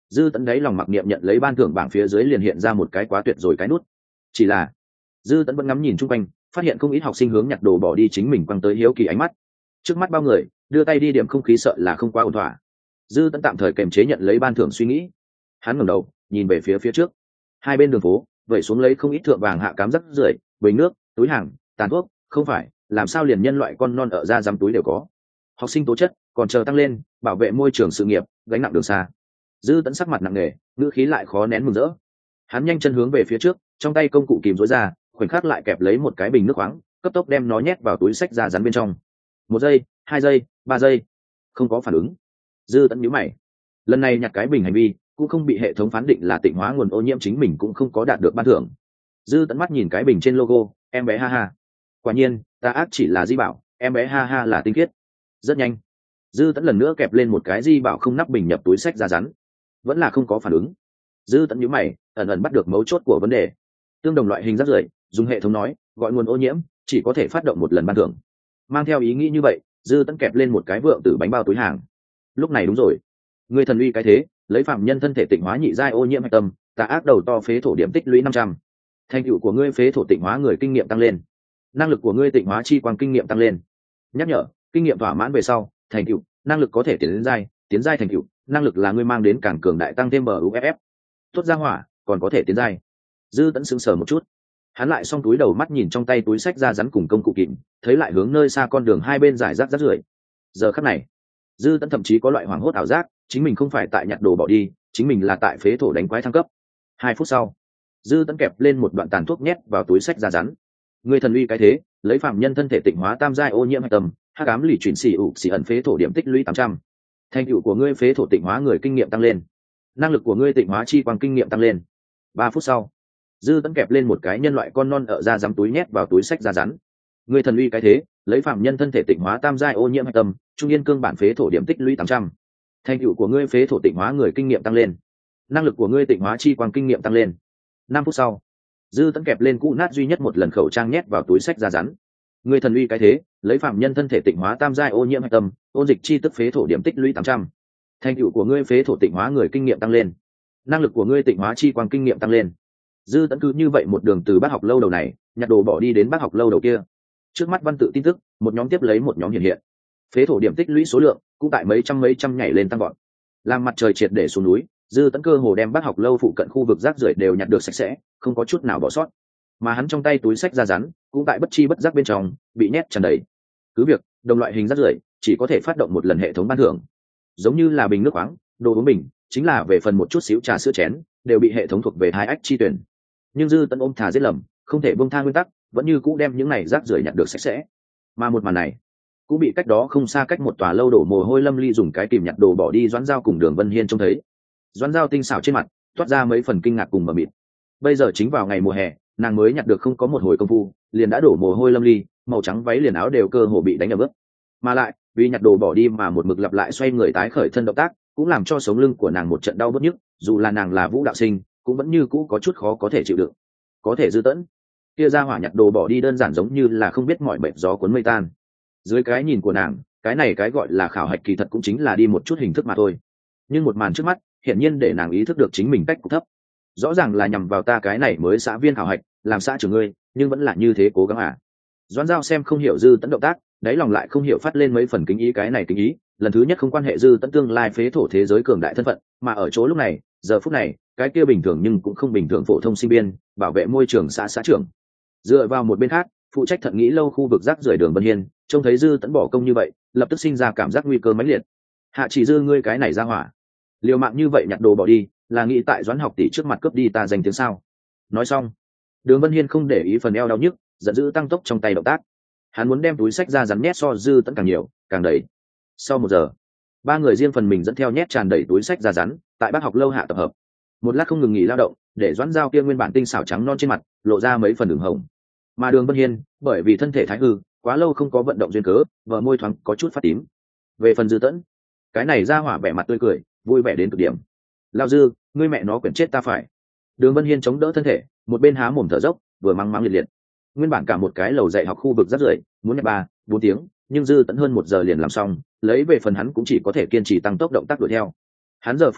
Dư Tẫn đấy lòng mặc niệm nhận lấy ban thưởng bảng phía dưới liền hiện ra một cái quá tuyệt rồi cái nút. Chỉ là Dư Tẫn vẫn ngắm nhìn chung quanh, phát hiện không ít học sinh hướng nhặt đồ bỏ đi chính mình quăng tới hiếu kỳ ánh mắt. Trước mắt bao người, đưa tay đi điểm không khí sợ là không quá ổn thỏa. Dư Tẫn tạm thời kềm chế nhận lấy ban thưởng suy nghĩ. Hắn ngẩng đầu, nhìn về phía phía trước. Hai bên đường phố, vẩy xuống lấy không ít thượng vàng hạ cám rắc rưởi, bình nước, túi hàng, tàn thuốc, không phải, làm sao liền nhân loại con non ở ra dám túi đều có. Học sinh tố chất còn chờ tăng lên, bảo vệ môi trường sự nghiệp, gánh nặng đường xa. Dư Tẫn sắc mặt nặng nề, ngữ khí lại khó nén mừng rỡ. Hắn nhanh chân hướng về phía trước, trong tay công cụ kìm rối ra, khoảnh khắc lại kẹp lấy một cái bình nước khoáng, cấp tốc đem nó nhét vào túi xách ra rắn bên trong. Một giây, hai giây, ba giây, không có phản ứng. Dư Tẫn nhíu mày. Lần này nhặt cái bình hành vi cũng không bị hệ thống phán định là tịnh hóa nguồn ô nhiễm, chính mình cũng không có đạt được ban thưởng. Dư Tẫn mắt nhìn cái bình trên logo, em bé ha ha. Quả nhiên, tà ác chỉ là di bảo, em bé ha ha là tinh khiết. Rất nhanh, Dư Tẫn lần nữa kẹp lên một cái di bảo không nắp bình nhập túi xách ra rắn, vẫn là không có phản ứng. Dư Tẫn nhíu mày, ẩn ẩn bắt được mấu chốt của vấn đề. Tương đồng loại hình rác rưởi, dùng hệ thống nói gọi nguồn ô nhiễm, chỉ có thể phát động một lần ban thưởng. Mang theo ý nghĩ như vậy, Dư Tẫn kẹp lên một cái vượng tử bánh bao túi hàng. Lúc này đúng rồi, người thần uy cái thế, lấy phạm nhân thân thể tịnh hóa nhị giai ô nhiễm hạch tâm, tà ác đầu to phế thổ điểm tích lũy năm trăm. Thành tựu của ngươi phế thổ tịnh hóa người kinh nghiệm tăng lên, năng lực của ngươi tịnh hóa chi quang kinh nghiệm tăng lên. Nhắc nhở, kinh nghiệm thỏa mãn về sau, thành tựu, năng lực có thể tiến đến giai, tiến giai thành tựu, năng lực là ngươi mang đến càng cường đại tăng thêm buff. Tốt ra hỏa, còn có thể tiến giai. Dư Tẫn sững sờ một chút, hắn lại xong túi đầu mắt nhìn trong tay túi sách ra rắn cùng công cụ kìm, thấy lại hướng nơi xa con đường hai bên giải rác rác rưởi. Giờ khắc này, Dư Tẫn thậm chí có loại hoảng hốt ảo giác, chính mình không phải tại nhặt đồ bỏ đi, chính mình là tại phế thổ đánh quái thăng cấp. Hai phút sau, Dư Tẫn kẹp lên một đoạn tàn thuốc nhét vào túi sách ra rắn. Người thần uy cái thế, lấy phạm nhân thân thể tịnh hóa tam giai ô nhiễm hạch tâm, hắc ám lì chuyển xỉ ủ xỉ ẩn phế thổ điểm tích lũy tám trăm. Thành tựu của ngươi phế thổ tịnh hóa người kinh nghiệm tăng lên, năng lực của ngươi tịnh hóa chi quang kinh nghiệm tăng lên. Ba phút sau, Dư Tẫn kẹp lên một cái nhân loại con non ở ra dám túi nhét vào túi sách ra rắn. Người thần uy cái thế, lấy phạm nhân thân thể tịnh hóa tam giai ô nhiễm hạch tâm, trung yên cương bản phế thổ điểm tích lũy tám trăm. Thành tựu của ngươi phế thổ tịnh hóa người kinh nghiệm tăng lên, năng lực của ngươi tịnh hóa chi quang kinh nghiệm tăng lên. Năm phút sau, Dư Tẫn kẹp lên cũ nát duy nhất một lần khẩu trang nhét vào túi sách ra rắn. Người thần uy cái thế, lấy phạm nhân thân thể tịnh hóa tam giai ô nhiễm hạch tâm, ôn dịch chi tức phế thổ điểm tích lũy tám trăm. Thành tựu của ngươi phế thổ tịnh hóa người kinh nghiệm tăng lên, năng lực của ngươi tịnh hóa chi quang kinh nghiệm tăng lên. Dư Tẫn cứ như vậy một đường từ bác học lâu đầu này nhặt đồ bỏ đi đến bác học lâu đầu kia. Trước mắt văn tự tin tức một nhóm tiếp lấy một nhóm hiện hiện, phế thổ điểm tích lũy số lượng cũng tại mấy trăm mấy trăm nhảy lên tăng gọn. Làm mặt trời triệt để xuống núi, Dư Tẫn cơ hồ đem bác học lâu phụ cận khu vực rác rưởi đều nhặt được sạch sẽ, không có chút nào bỏ sót. Mà hắn trong tay túi sách ra rắn cũng tại bất chi bất giác bên trong bị nhét tràn đầy. Cứ việc đồng loại hình rác rưởi chỉ có thể phát động một lần hệ thống ban thưởng, giống như là bình nước khoáng, đồ uống bình, chính là về phần một chút xíu trà sữa chén đều bị hệ thống thuộc về hai ách chi tuyển. Nhưng Dư Tẫn ôm thà giết lầm, không thể buông tha nguyên tắc, vẫn như cũ đem những này rác rưởi nhặt được sạch sẽ. Mà một màn này cũng bị cách đó không xa cách một tòa lâu đổ mồ hôi Lâm Ly dùng cái kìm nhặt đồ bỏ đi Doãn Giao cùng Đường Vân Hiên trông thấy. Doãn Giao tinh xảo trên mặt toát ra mấy phần kinh ngạc cùng mờ mịt. Bây giờ chính vào ngày mùa hè, nàng mới nhặt được không có một hồi công phu, liền đã đổ mồ hôi Lâm Ly, màu trắng váy liền áo đều cơ hồ bị đánh ở bước. Mà lại, vì nhặt đồ bỏ đi mà một mực lặp lại xoay người tái khởi thân động tác, cũng làm cho sống lưng của nàng một trận đau bứt nhức, dù là nàng là vũ đạo sinh, cũng vẫn như cũ có chút khó có thể chịu đựng. Có thể Dư Tẫn kia ra hỏa nhặt đồ bỏ đi đơn giản giống như là không biết mọi bệnh gió cuốn mây tan. Dưới cái nhìn của nàng, cái này cái gọi là khảo hạch kỳ thật cũng chính là đi một chút hình thức mà thôi. Nhưng một màn trước mắt hiển nhiên để nàng ý thức được chính mình cách cục thấp. Rõ ràng là nhằm vào ta cái này mới xã viên khảo hạch, làm xã trưởng ngươi, nhưng vẫn là như thế cố gắng à. Doãn Giao xem không hiểu Dư Tẫn động tác, đáy lòng lại không hiểu phát lên mấy phần kính ý. Cái này kính ý lần thứ nhất không quan hệ Dư Tẫn tương lai phế thổ thế giới cường đại thân phận, mà ở chỗ lúc này giờ phút này cái kia bình thường nhưng cũng không bình thường phổ thông sinh viên bảo vệ môi trường xã xã trưởng. Dựa vào một bên khác, phụ trách thận nghĩ lâu khu vực rác rưởi Đường Vân Hiên trông thấy Dư Tẫn bỏ công như vậy, lập tức sinh ra cảm giác nguy cơ mãnh liệt. Hạ Chỉ Dư, ngươi cái này ra hỏa, liều mạng như vậy nhặt đồ bỏ đi, là nghĩ tại Doãn học tỷ trước mặt cướp đi ta danh tiếng sao? Nói xong, Đường Vân Hiên không để ý phần eo đau nhức, giận dữ tăng tốc trong tay động tác. Hắn muốn đem túi sách ra rắn nhét so Dư Tẫn càng nhiều, càng đầy. Sau một giờ, ba người riêng phần mình dẫn theo nhét tràn đầy túi sách ra rắn, tại bác học lâu hạ tập hợp. Một lát không ngừng nghỉ lao động, để Doãn Giao kia nguyên bản tinh xảo trắng non trên mặt lộ ra mấy phần đường hồng. Mà Đường Vân Hiên, bởi vì thân thể thái hư, quá lâu không có vận động duyên cớ, vợ môi thoáng có chút phát tím. Về phần Dư Tẫn, cái này ra hỏa vẻ mặt tươi cười, vui vẻ đến cực điểm. Lao Dư, ngươi mẹ nó quyển chết ta phải. Đường Vân Hiên chống đỡ thân thể, một bên há mồm thở dốc, vừa mắng mắng liệt liệt. Nguyên bản cả một cái lầu dạy học khu vực rất rưởi, muốn nhặt ba bốn tiếng, nhưng Dư Tẫn hơn một giờ liền làm xong, lấy về phần hắn cũng chỉ có thể kiên trì tăng tốc động tác đuổi theo. Hắn giờ phút này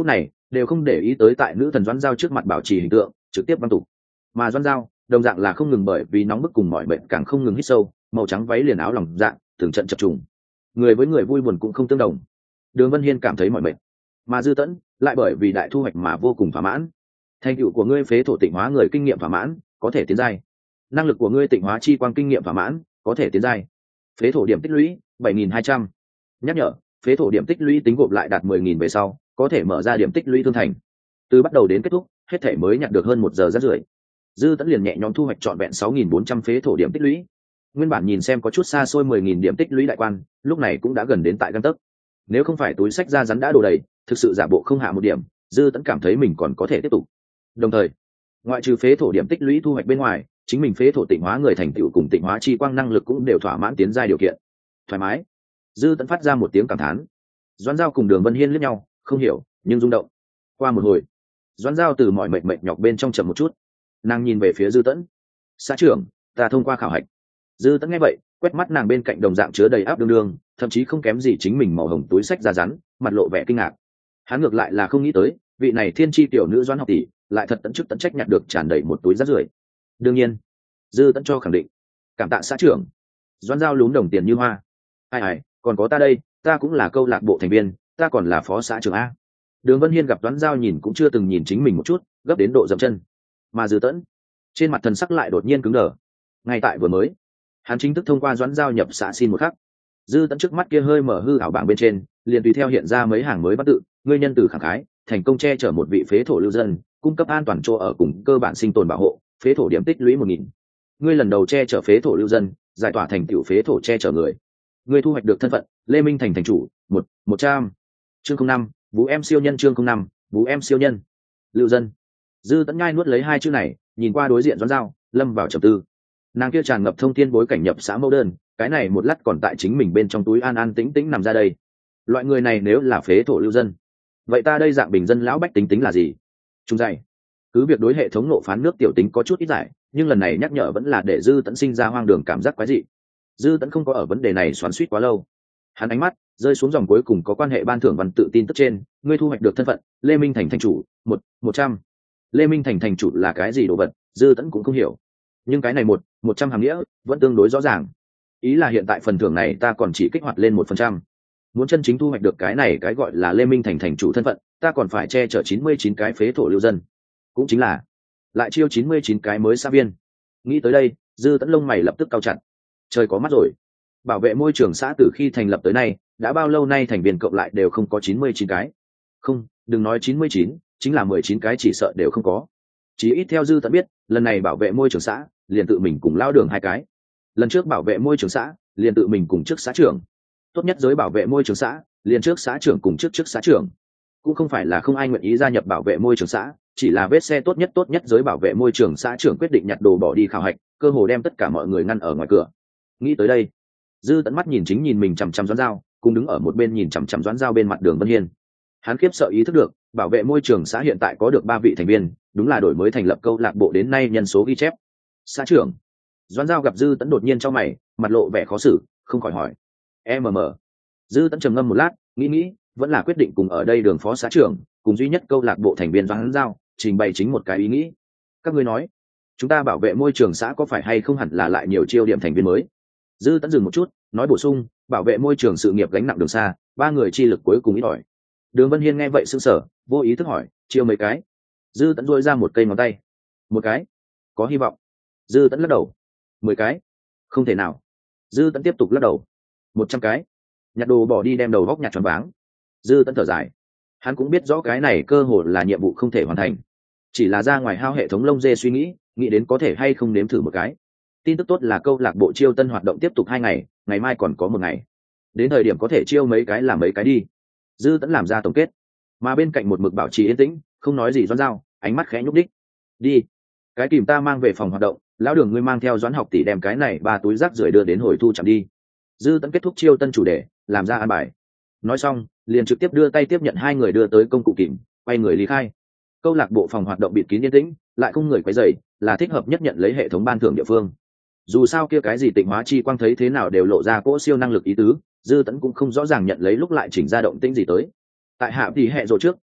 đều không để ý tới tại nữ thần Doãn Giao trước mặt bảo trì hình tượng, trực tiếp băng tục. Mà Doãn Giao đồng dạng là không ngừng bởi vì nóng bức cùng mọi bệnh càng không ngừng hít sâu, màu trắng váy liền áo lòng dạng từng trận chập trùng, người với người vui buồn cũng không tương đồng. Đường Vân Hiên cảm thấy mọi bệnh, mà Dư Tẫn lại bởi vì đại thu hoạch mà vô cùng thỏa mãn. Thành tựu của ngươi phế thổ tịnh hóa người kinh nghiệm thỏa mãn, có thể tiến giai. Năng lực của ngươi tịnh hóa chi quang kinh nghiệm thỏa mãn, có thể tiến giai. Phế thổ điểm tích lũy bảy nghìn hai trăm. Nhắc nhở, phế thổ điểm tích lũy tính gộp lại đạt mười nghìn về sau, có thể mở ra điểm tích lũy thương thành. Từ bắt đầu đến kết thúc, hết thể mới nhặt được hơn một giờ rác rưởi. Dư Tẫn liền nhẹ nhõm thu hoạch trọn vẹn sáu nghìn bốn trăm phế thổ điểm tích lũy. Nguyên bản nhìn xem có chút xa xôi mười nghìn điểm tích lũy đại quan, lúc này cũng đã gần đến tại gang tấc. Nếu không phải túi sách ra rắn đã đồ đầy, thực sự giả bộ không hạ một điểm, Dư Tẫn cảm thấy mình còn có thể tiếp tục. Đồng thời, ngoại trừ phế thổ điểm tích lũy thu hoạch bên ngoài, chính mình phế thổ tịnh hóa người thành tựu cùng tịnh hóa chi quang năng lực cũng đều thỏa mãn tiến giai điều kiện. Thoải mái. Dư Tẫn phát ra một tiếng cảm thán. Doãn Giao cùng Đường Vân Hiên liếc nhau, không hiểu nhưng rung động. Qua một hồi, Doãn Giao từ mọi mệt mệt nhọc bên trong chậm một chút, nàng nhìn về phía Dư Tẫn. "Xã trưởng, ta thông qua khảo hạch." Dư Tẫn nghe vậy, quét mắt nàng bên cạnh đồng dạng chứa đầy áp đương đương, thậm chí không kém gì chính mình màu hồng túi sách ra rắn, mặt lộ vẻ kinh ngạc. Hắn ngược lại là không nghĩ tới, vị này thiên chi tiểu nữ Doãn học tỷ, lại thật tận chức tận trách nhặt được tràn đầy một túi rác rưởi. Đương nhiên, Dư Tẫn cho khẳng định. "Cảm tạ xã trưởng." Doãn Giao lúm đồng tiền như hoa. "Ai ai, còn có ta đây, ta cũng là câu lạc bộ thành viên, ta còn là phó xã trưởng a." Đường Vân Hiên gặp Doãn Giao nhìn cũng chưa từng nhìn chính mình một chút, gấp đến độ dậm chân. Mà Dư Tẫn, trên mặt thần sắc lại đột nhiên cứng đờ. Ngay tại vừa mới, hắn chính thức thông qua Doãn Giao nhập xã xin một khắc. Dư Tẫn trước mắt kia hơi mở hư ảo bảng bên trên, liền tùy theo hiện ra mấy hàng mới bắt tự, ngươi nhân từ khẳng khái, thành công che chở một vị phế thổ lưu dân, cung cấp an toàn chỗ ở cùng cơ bản sinh tồn bảo hộ, phế thổ điểm tích lũy một nghìn. Ngươi lần đầu che chở phế thổ lưu dân, giải tỏa thành tựu phế thổ che chở người. Ngươi thu hoạch được thân phận Lê Minh thành thành chủ, một một trăm. Chương không năm, Vũ em siêu nhân chương không năm, Vũ em siêu nhân. Lưu dân. Dư Tẫn nhai nuốt lấy hai chữ này, nhìn qua đối diện Doãn Giao, lâm vào trầm tư. Nàng kia tràn ngập thông tin bối cảnh nhập xã mẫu đơn, cái này một lát còn tại chính mình bên trong túi an an tĩnh tĩnh nằm ra đây. Loại người này nếu là phế thổ lưu dân, vậy ta đây dạng bình dân lão bách tính tính là gì? Trung dày. Cứ việc đối hệ thống nộ phán nước tiểu tính có chút ít giải, nhưng lần này nhắc nhở vẫn là để Dư Tẫn sinh ra hoang đường cảm giác quái dị. Dư Tẫn không có ở vấn đề này xoắn xuýt quá lâu. Hắn ánh mắt rơi xuống dòng cuối cùng có quan hệ ban thưởng văn tự tin tức trên, ngươi thu hoạch được thân phận Lê Minh thành thành chủ, một một trăm. Lê Minh thành thành chủ là cái gì đồ vật, Dư Tẫn cũng không hiểu. Nhưng cái này một một trăm hàm nghĩa vẫn tương đối rõ ràng. Ý là hiện tại phần thưởng này ta còn chỉ kích hoạt lên một phần trăm. Muốn chân chính thu hoạch được cái này cái gọi là Lê Minh thành thành chủ thân phận, ta còn phải che chở chín mươi chín cái phế thổ lưu dân. Cũng chính là lại chiêu chín mươi chín cái mới xã viên. Nghĩ tới đây, Dư Tẫn lông mày lập tức cau chặt. Trời có mắt rồi. Bảo vệ môi trường xã từ khi thành lập tới nay, đã bao lâu nay thành viên cộng lại đều không có chín mươi chín cái. Không, đừng nói chín mươi chín, chính là mười chín cái chỉ sợ đều không có. Chỉ ít theo Dư Tẫn biết, lần này bảo vệ môi trường xã, liền tự mình cùng lao đường hai cái. Lần trước bảo vệ môi trường xã, liền tự mình cùng trước xã trưởng. Tốt nhất giới bảo vệ môi trường xã, liền trước xã trưởng cùng trước trước xã trưởng. Cũng không phải là không ai nguyện ý gia nhập bảo vệ môi trường xã, chỉ là vết xe tốt nhất tốt nhất giới bảo vệ môi trường xã trưởng quyết định nhặt đồ bỏ đi khảo hạch, cơ hồ đem tất cả mọi người ngăn ở ngoài cửa. Nghĩ tới đây, Dư Tẫn mắt nhìn chính nhìn mình chằm chằm Doãn Giao, cùng đứng ở một bên nhìn chằm chằm Doãn Giao bên mặt Đường Vân Hiên. Hắn khiếp sợ ý thức được, bảo vệ môi trường xã hiện tại có được ba vị thành viên, đúng là đổi mới thành lập câu lạc bộ đến nay nhân số ghi chép. Xã trưởng. Doãn Giao gặp Dư Tẫn đột nhiên trong mày, mặt lộ vẻ khó xử, không khỏi hỏi. em em. Dư Tẫn trầm ngâm một lát, nghĩ nghĩ, vẫn là quyết định cùng ở đây Đường phó xã trưởng, cùng duy nhất câu lạc bộ thành viên Doãn Giao, trình bày chính một cái ý nghĩ. Các ngươi nói, chúng ta bảo vệ môi trường xã có phải hay không hẳn là lại nhiều chiêu điểm thành viên mới? Dư Tẫn dừng một chút, nói bổ sung, bảo vệ môi trường sự nghiệp gánh nặng đường xa, ba người chi lực cuối cùng ít ỏi. Đường Vân Hiên nghe vậy sững sờ, vô ý thức hỏi, chiêu mấy cái? Dư Tẫn duỗi ra một cây ngón tay. Một cái? Có hy vọng. Dư Tẫn lắc đầu. Mười cái? Không thể nào. Dư Tẫn tiếp tục lắc đầu. Một trăm cái? Nhặt đồ bỏ đi đem đầu góc nhặt tròn váng. Dư Tẫn thở dài. Hắn cũng biết rõ cái này cơ hội là nhiệm vụ không thể hoàn thành. Chỉ là ra ngoài hao hệ thống lông dê suy nghĩ, nghĩ đến có thể hay không nếm thử một cái. Tin tức tốt là câu lạc bộ chiêu tân hoạt động tiếp tục hai ngày, ngày mai còn có một ngày. Đến thời điểm có thể chiêu mấy cái là mấy cái đi. Dư Tẫn làm ra tổng kết. Mà bên cạnh một mực bảo trì yên tĩnh, không nói gì Doãn Giao, ánh mắt khẽ nhúc đích. Đi. Cái kìm ta mang về phòng hoạt động, lão Đường ngươi mang theo Doãn học tỷ đem cái này ba túi rác rưởi đưa đến hồi thu chạm đi. Dư Tẫn kết thúc chiêu tân chủ đề, làm ra an bài. Nói xong, liền trực tiếp đưa tay tiếp nhận hai người đưa tới công cụ kìm, quay người lý khai. Câu lạc bộ phòng hoạt động bịt kín yên tĩnh, lại không người quấy rầy, là thích hợp nhất nhận lấy hệ thống ban thưởng địa phương. Dù sao kia cái gì tịnh hóa chi quang thấy thế nào đều lộ ra cỗ siêu năng lực ý tứ, Dư Tẫn cũng không rõ ràng nhận lấy lúc lại chỉnh ra động tĩnh gì tới. Tại hạ thì hệ rồi trước,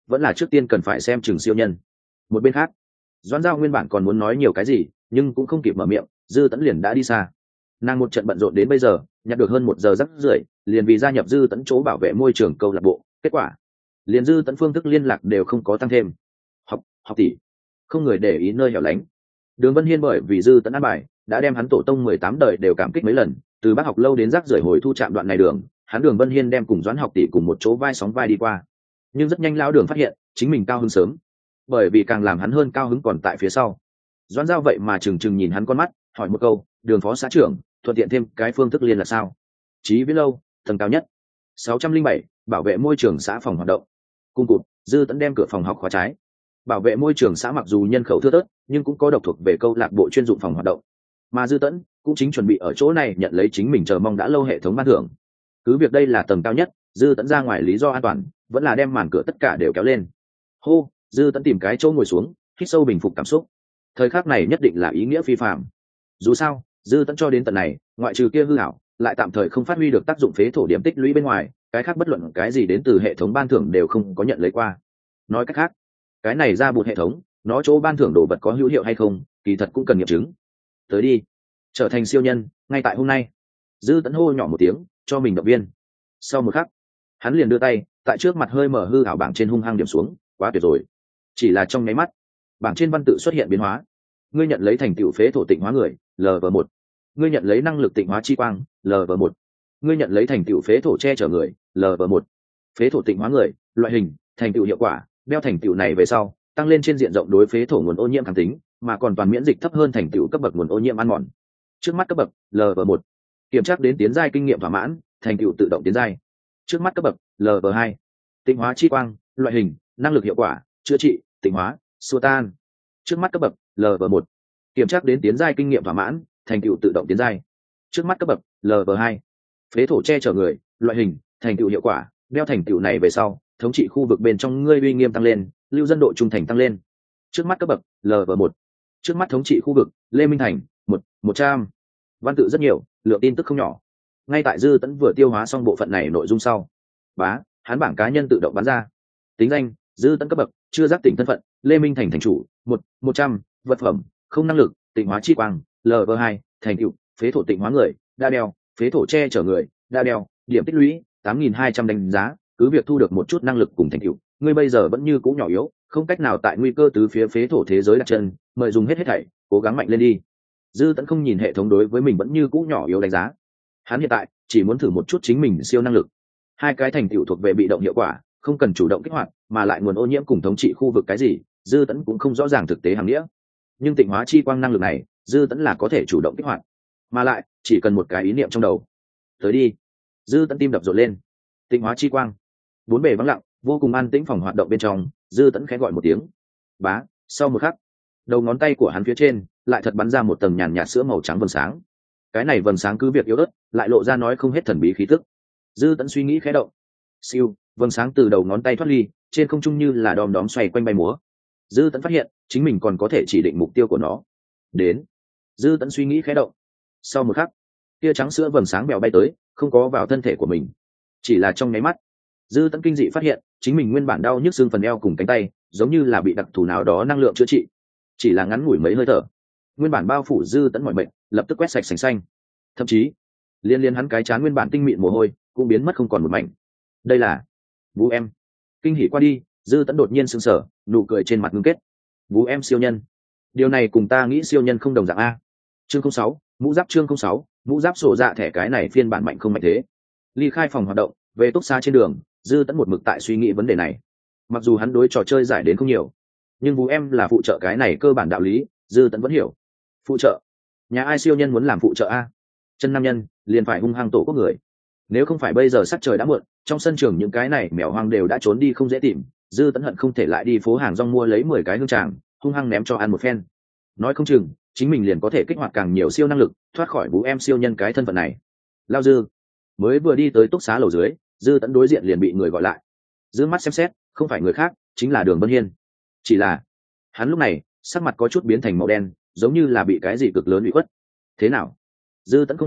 vẫn là trước tiên cần phải xem chừng siêu nhân. Một bên khác, Doãn Giao nguyên bản còn muốn nói nhiều cái gì, nhưng cũng không kịp mở miệng, Dư Tẫn liền đã đi xa. Nàng một trận bận rộn đến bây giờ, nhặt được hơn một giờ rắc rưởi, liền vì gia nhập Dư Tẫn chỗ bảo vệ môi trường câu lạc bộ, kết quả, liền Dư Tẫn phương thức liên lạc đều không có tăng thêm. Học, học tỷ, không người để ý nơi hẻo lánh. Đường Vân Hiên bởi vì Dư Tẫn ăn bài, đã đem hắn tổ tông mười tám đời đều cảm kích mấy lần, từ Bác Học Lâu đến rác rưởi hồi thu trạm đoạn này đường, hắn Đường Vân Hiên đem cùng Doãn học tỷ cùng một chỗ vai sóng vai đi qua. Nhưng rất nhanh lão Đường phát hiện, chính mình cao hứng sớm, bởi vì càng làm hắn hơn cao hứng còn tại phía sau. Doãn Giao vậy mà trừng trừng nhìn hắn con mắt, hỏi một câu, Đường phó xã trưởng, thuận tiện thêm cái phương thức liên là sao? Chí Viễn Lâu, tầng cao nhất, sáu trăm linh bảy, bảo vệ môi trường xã phòng hoạt động. Cung cụt, Dư Tẫn đem cửa phòng học khóa trái. Bảo vệ môi trường xã mặc dù nhân khẩu thưa thớt, nhưng cũng có độc thuộc về câu lạc bộ chuyên dụng phòng hoạt động. Mà Dư Tẫn cũng chính chuẩn bị ở chỗ này nhận lấy chính mình chờ mong đã lâu hệ thống ban thưởng. Cứ việc đây là tầng cao nhất, Dư Tẫn ra ngoài lý do an toàn, vẫn là đem màn cửa tất cả đều kéo lên. Hô, Dư Tẫn tìm cái chỗ ngồi xuống, hít sâu bình phục cảm xúc. Thời khắc này nhất định là ý nghĩa phi phàm. Dù sao, Dư Tẫn cho đến tận này, ngoại trừ kia hư ảo, lại tạm thời không phát huy được tác dụng phế thổ điểm tích lũy bên ngoài, cái khác bất luận cái gì đến từ hệ thống ban thưởng đều không có nhận lấy qua. Nói cách khác, cái này ra bụt hệ thống, nó chỗ ban thưởng đồ vật có hữu hiệu hay không, kỳ thật cũng cần nghiệm chứng. Tới đi, trở thành siêu nhân, ngay tại hôm nay. Dư Tẫn hô nhỏ một tiếng, cho mình động viên. Sau một khắc, hắn liền đưa tay, tại trước mặt hơi mở hư ảo bảng trên hung hăng điểm xuống, quá tuyệt rồi. Chỉ là trong nháy mắt, bảng trên văn tự xuất hiện biến hóa. Ngươi nhận lấy thành tựu phế thổ tịnh hóa người, lv một. Ngươi nhận lấy năng lực tịnh hóa chi quang, lv một. Ngươi nhận lấy thành tựu phế thổ che chở người, lv một. Phế thổ tịnh hóa người, loại hình, thành tựu hiệu quả, đeo thành tựu này về sau, tăng lên trên diện rộng đối phế thổ nguồn ô nhiễm kháng tính, mà còn toàn miễn dịch thấp hơn thành tựu cấp bậc nguồn ô nhiễm ăn mòn. Trước mắt cấp bậc lv một. Kiểm tra đến tiến giai kinh nghiệm thỏa mãn, thành tựu tự động tiến giai. Trước mắt cấp bậc lv hai. Tịnh hóa chi quang, loại hình, năng lực hiệu quả, chữa trị, tịnh hóa, xua tan. Trước mắt cấp bậc lv một. Kiểm tra đến tiến giai kinh nghiệm thỏa mãn, thành tựu tự động tiến giai. Trước mắt cấp bậc lv hai. Phế thổ che chở người, loại hình, thành tựu hiệu quả, đeo thành tựu này về sau, thống trị khu vực bên trong ngươi uy nghiêm tăng lên, lưu dân độ trung thành tăng lên. Trước mắt cấp bậc lv một. Trước mắt thống trị khu vực Lê Minh Thành, một một trăm. Văn tự rất nhiều, lượng tin tức không nhỏ. Ngay tại Dư Tẫn vừa tiêu hóa xong bộ phận này nội dung sau, bá, hắn bảng cá nhân tự động bắn ra. Tính danh: Dư Tẫn cấp bậc chưa giác tỉnh thân phận, Lê Minh Thành thành chủ, một một trăm. Vật phẩm: không năng lực, tịnh hóa chi quang, lv hai. Thành tựu: phế thổ tịnh hóa người, đa đeo, phế thổ che chở người, đa đeo, điểm tích lũy tám nghìn hai trăm đánh giá. Cứ việc thu được một chút năng lực cùng thành tựu, ngươi bây giờ vẫn như cũ nhỏ yếu, không cách nào tại nguy cơ từ phía phế thổ thế giới đặt chân, mời dùng hết hết thảy, cố gắng mạnh lên đi. Dư Tẫn không nhìn hệ thống đối với mình vẫn như cũ nhỏ yếu đánh giá, hắn hiện tại chỉ muốn thử một chút chính mình siêu năng lực. Hai cái thành tựu thuộc về bị động hiệu quả, không cần chủ động kích hoạt, mà lại nguồn ô nhiễm cùng thống trị khu vực cái gì, Dư Tẫn cũng không rõ ràng thực tế hàng nghĩa. Nhưng tịnh hóa chi quang năng lực này, Dư Tẫn là có thể chủ động kích hoạt, mà lại chỉ cần một cái ý niệm trong đầu. Tới đi. Dư Tẫn tim đập rộn lên. Tịnh hóa chi quang. Bốn bề vắng lặng, vô cùng an tĩnh phòng hoạt động bên trong, Dư Tẫn khẽ gọi một tiếng. Bá, sau một khắc, đầu ngón tay của hắn phía trên lại thật bắn ra một tầng nhàn nhạt sữa màu trắng vầng sáng. Cái này vầng sáng cứ việc yếu ớt, lại lộ ra nói không hết thần bí khí tức. Dư Tẫn suy nghĩ khẽ động. Siêu, vầng sáng từ đầu ngón tay thoát ly, trên không trung như là đom đóm xoay quanh bay múa. Dư Tẫn phát hiện, chính mình còn có thể chỉ định mục tiêu của nó. Đến. Dư Tẫn suy nghĩ khẽ động. Sau một khắc, tia trắng sữa vầng sáng bèo bay tới, không có vào thân thể của mình. Chỉ là trong nháy mắt, Dư Tẫn kinh dị phát hiện, chính mình nguyên bản đau nhức xương phần eo cùng cánh tay, giống như là bị đặc thù nào đó năng lượng chữa trị. Chỉ là ngắn ngủi mấy hơi thở, nguyên bản bao phủ Dư Tẫn mọi bệnh, lập tức quét sạch sành xanh. Thậm chí, liên liên hắn cái trán nguyên bản tinh mịn mồ hôi, cũng biến mất không còn một mảnh. Đây là Vũ em. Kinh hỉ qua đi, Dư Tẫn đột nhiên sững sờ, nụ cười trên mặt ngưng kết. Vũ em siêu nhân. Điều này cùng ta nghĩ siêu nhân không đồng dạng a. Chương không sáu, mũ giáp chương không sáu, mũ giáp sổ dạ thẻ cái này phiên bản mạnh không mạnh thế. Ly khai phòng hoạt động, về túc xá trên đường, Dư Tẫn một mực tại suy nghĩ vấn đề này. Mặc dù hắn đối trò chơi giải đến không nhiều, nhưng Vũ em là phụ trợ cái này cơ bản đạo lý, Dư Tẫn vẫn hiểu. Phụ trợ? Nhà ai siêu nhân muốn làm phụ trợ a? Chân nam nhân liền phải hung hăng tổ quốc người. Nếu không phải bây giờ sắc trời đã muộn, trong sân trường những cái này mèo hoang đều đã trốn đi không dễ tìm, Dư Tẫn hận không thể lại đi phố hàng rong mua lấy mười cái hương tràng, hung hăng ném cho ăn một phen. Nói không chừng, chính mình liền có thể kích hoạt càng nhiều siêu năng lực, thoát khỏi Vũ em siêu nhân cái thân phận này. Lao Dư mới vừa đi tới túc xá lầu dưới, Dư Tẫn đối diện liền bị người gọi lại. Dương mắt xem xét, không phải người khác, chính là Đường Vân Hiên. Chỉ là, hắn lúc này, sắc mặt có chút biến thành màu đen, giống như là bị cái gì cực lớn bị khuất. Thế nào? Dư Tẫn không hiểu,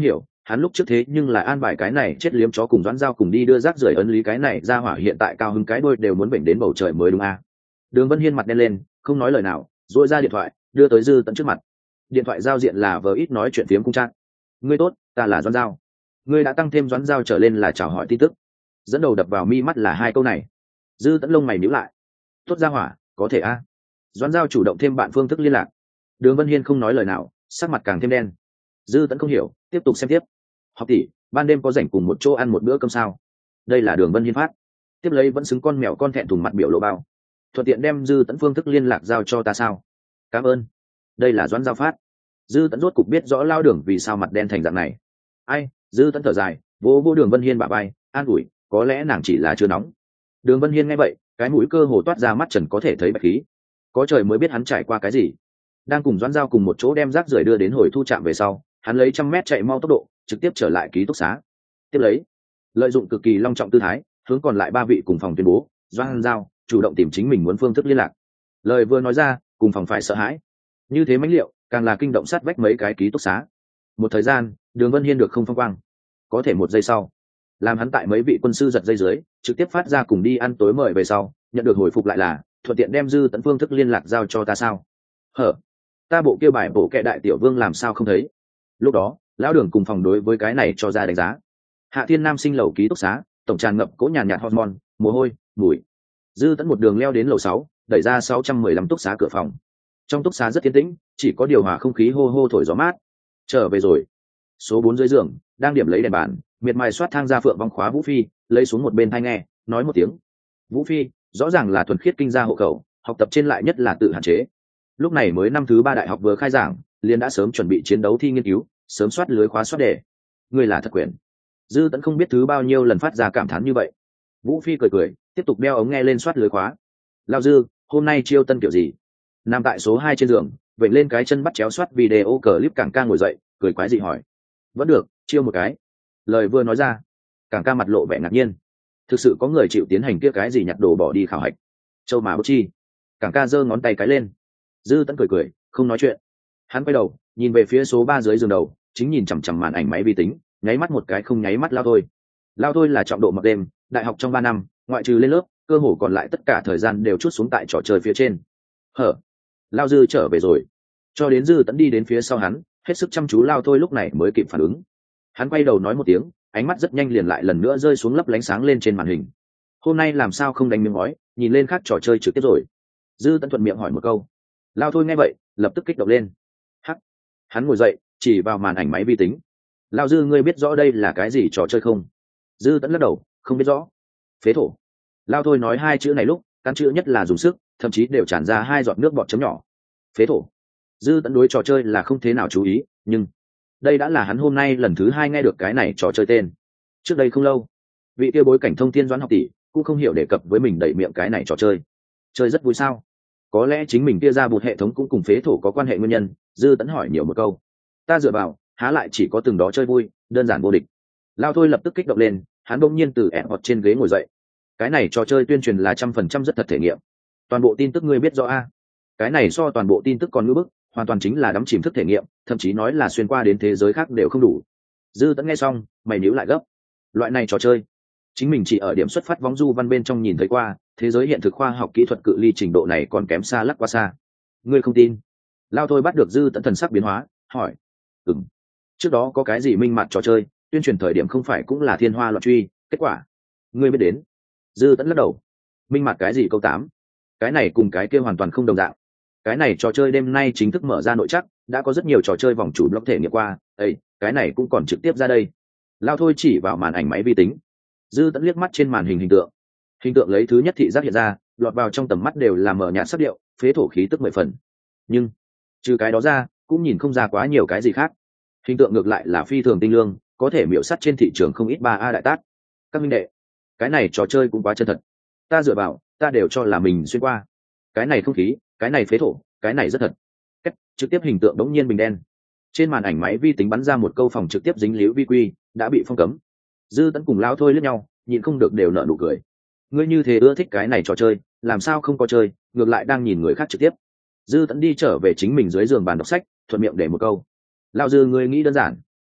hắn lúc trước thế nhưng là an bài cái này chết liếm chó cùng Doãn Giao cùng đi đưa rác rưởi ấn lý cái này ra hỏa hiện tại cao hứng cái đôi đều muốn bệnh đến bầu trời mới đúng à. Đường Vân Hiên mặt đen lên, không nói lời nào, dội ra điện thoại, đưa tới Dư Tẫn trước mặt. Điện thoại giao diện là vờ ít nói chuyện phiếm cung trang. Ngươi tốt, ta là Doãn Giao. Ngươi đã tăng thêm Doãn Giao trở lên là chào hỏi tin tức. Dẫn đầu đập vào mi mắt là hai câu này. Dư Tẫn lông mày nhíu lại. Tốt ra hỏa, có thể a. À. Doãn Giao chủ động thêm bạn phương thức liên lạc. Đường Vân Hiên không nói lời nào, sắc mặt càng thêm đen. Dư Tẫn không hiểu, tiếp tục xem tiếp. Học tỷ, ban đêm có rảnh cùng một chỗ ăn một bữa cơm sao? Đây là Đường Vân Hiên phát. Tiếp lấy vẫn xứng con mèo con thẹn thùng mặt biểu lộ bao. Thuận tiện đem Dư Tẫn phương thức liên lạc giao cho ta sao? Cảm ơn. Đây là Doãn Giao phát. Dư Tẫn rốt cục biết rõ Lao Đường vì sao mặt đen thành dạng này. Ai? Dư Tẫn thở dài, vỗ vỗ Đường Vân Hiên bả vai, an ủi, có lẽ nàng chỉ là chưa nóng. Đường Vân Hiên nghe vậy, cái mũi cơ hồ toát ra mắt trần có thể thấy bạch khí. Có trời mới biết hắn trải qua cái gì. Đang cùng Doãn Giao cùng một chỗ đem rác rưởi đưa đến hồi thu trạm về sau, hắn lấy trăm mét chạy mau tốc độ, trực tiếp trở lại ký túc xá. Tiếp lấy, lợi dụng cực kỳ long trọng tư thái, hướng còn lại ba vị cùng phòng tuyên bố, Doãn Giao chủ động tìm chính mình muốn phương thức liên lạc. Lời vừa nói ra, cùng phòng phải sợ hãi. Như thế mãnh liệu, càng là kinh động sát vách mấy cái ký túc xá. Một thời gian, Đường Vân Hiên được không phong quang. Có thể một giây sau, làm hắn tại mấy vị quân sư giật dây dưới, trực tiếp phát ra cùng đi ăn tối mời về sau, nhận được hồi phục lại là, thuận tiện đem Dư Tẫn phương thức liên lạc giao cho ta sao? Hở, ta bộ kia bài bộ kệ đại tiểu vương làm sao không thấy? Lúc đó, lão Đường cùng phòng đối với cái này cho ra đánh giá. Hạ Thiên Nam sinh lầu ký túc xá, tổng tràn ngập cỗ nhàn nhạt hormone, mồ hôi, mùi. Dư Tẫn một đường leo đến lầu sáu, đẩy ra sáu trăm mười lăm túc xá cửa phòng. Trong túc xá rất yên tĩnh, chỉ có điều hòa không khí hô hô thổi gió mát. Trở về rồi. Số bốn dưới giường, đang điểm lấy đèn bàn, miệt mài soát thang ra phượng vong khóa Vũ Phi, lấy xuống một bên tai nghe, nói một tiếng. Vũ Phi, rõ ràng là thuần khiết kinh gia hộ khẩu, học tập trên lại nhất là tự hạn chế. Lúc này mới năm thứ ba đại học vừa khai giảng, liền đã sớm chuẩn bị chiến đấu thi nghiên cứu, sớm soát lưới khóa soát đề. Ngươi là thật quyền. Dư Tẫn không biết thứ bao nhiêu lần phát ra cảm thán như vậy. Vũ Phi cười cười, tiếp tục đeo ống nghe lên soát lưới khóa. Lão Dư, hôm nay chiêu tân kiểu gì? Nằm tại số hai trên giường, vểnh lên cái chân bắt chéo soát video clip Cảng Ca ngồi dậy, cười quái dị hỏi. Vẫn được, chiêu một cái. Lời vừa nói ra, Cảng Ca mặt lộ vẻ ngạc nhiên. Thực sự có người chịu tiến hành kia cái gì nhặt đồ bỏ đi khảo hạch. Châu mà bút chi. Cảng Ca giơ ngón tay cái lên. Dư Tẫn cười cười, không nói chuyện. Hắn quay đầu, nhìn về phía số ba dưới giường đầu, chính nhìn chằm chằm màn ảnh máy vi tính, nháy mắt một cái không nháy mắt lao thôi. Lao thôi là trọng độ mặc đêm, đại học trong ba năm, ngoại trừ lên lớp, cơ hồ còn lại tất cả thời gian đều trút xuống tại trò chơi phía trên. Hở, Lao Dư trở về rồi. Cho đến Dư Tẫn đi đến phía sau hắn, hết sức chăm chú Lao thôi lúc này mới kịp phản ứng. Hắn quay đầu nói một tiếng, ánh mắt rất nhanh liền lại lần nữa rơi xuống lấp lánh sáng lên trên màn hình. Hôm nay làm sao không đánh miếng ngói, nhìn lên khác trò chơi trực tiếp rồi. Dư Tẫn thuận miệng hỏi một câu. Lao thôi nghe vậy, lập tức kích động lên. Hắc. Hắn ngồi dậy, chỉ vào màn ảnh máy vi tính. Lao Dư, ngươi biết rõ đây là cái gì trò chơi không? Dư Tẫn lắc đầu, không biết rõ. Phế thổ. Lao thôi nói hai chữ này lúc, căn chữ nhất là dùng sức, thậm chí đều tràn ra hai giọt nước bọt chấm nhỏ. Phế thổ. Dư Tẫn đối trò chơi là không thế nào chú ý, nhưng đây đã là hắn hôm nay lần thứ hai nghe được cái này trò chơi tên. Trước đây không lâu, vị kia bối cảnh thông thiên Doãn học tỷ cũng không hiểu đề cập với mình đẩy miệng cái này trò chơi. Chơi rất vui sao? Có lẽ chính mình kia ra bụt hệ thống cũng cùng phế thổ có quan hệ nguyên nhân. Dư Tẫn hỏi nhiều một câu. Ta dựa vào, há lại chỉ có từng đó chơi vui, đơn giản vô địch. Lao thôi lập tức kích động lên, hắn bỗng nhiên từ ẻn hoặc trên ghế ngồi dậy. Cái này trò chơi tuyên truyền là trăm phần trăm rất thật thể nghiệm. Toàn bộ tin tức ngươi biết rõ a? Cái này so toàn bộ tin tức còn ngữ bức, hoàn toàn chính là đắm chìm thức thể nghiệm, thậm chí nói là xuyên qua đến thế giới khác đều không đủ. Dư Tẫn nghe xong, mày níu lại gấp. Loại này trò chơi, chính mình chỉ ở điểm xuất phát vóng du văn bên trong nhìn thấy qua, thế giới hiện thực khoa học kỹ thuật cự ly trình độ này còn kém xa lắc qua xa. Ngươi không tin? Lao thôi bắt được Dư Tẫn thần sắc biến hóa, hỏi. Ừm. Trước đó có cái gì minh mặt trò chơi, tuyên truyền thời điểm không phải cũng là thiên hoa loạn truy, kết quả ngươi biết đến. Dư Tẫn lắc đầu. Minh mặt cái gì câu tám? Cái này cùng cái kia hoàn toàn không đồng dạng. Cái này trò chơi đêm nay chính thức mở ra nội chắc, đã có rất nhiều trò chơi vòng chủ block thể nghiệm qua. Ê, cái này cũng còn trực tiếp ra đây. Lao thôi chỉ vào màn ảnh máy vi tính. Dư Tẫn liếc mắt trên màn hình hình tượng. Hình tượng lấy thứ nhất thị giác hiện ra, lọt vào trong tầm mắt đều là mở nhạt sắc điệu, phế thổ khí tức mười phần. Nhưng trừ cái đó ra, cũng nhìn không ra quá nhiều cái gì khác. Hình tượng ngược lại là phi thường tinh lương, có thể miểu sát trên thị trường không ít ba a đại tát. Các minh đệ, cái này trò chơi cũng quá chân thật. Ta dựa vào, ta đều cho là mình xuyên qua. Cái này không khí, cái này phế thổ, cái này rất thật. Cách trực tiếp hình tượng đống nhiên bình đen. Trên màn ảnh máy vi tính bắn ra một câu phòng trực tiếp dính líu vi quy, đã bị phong cấm. Dư Tẫn cùng Lão thôi liếc nhau, nhịn không được đều nở nụ cười. Ngươi như thế ưa thích cái này trò chơi, làm sao không có chơi, ngược lại đang nhìn người khác trực tiếp. Dư Tẫn đi trở về chính mình dưới giường bàn đọc sách, thuận miệng để một câu. Lão Dư, ngươi nghĩ đơn giản.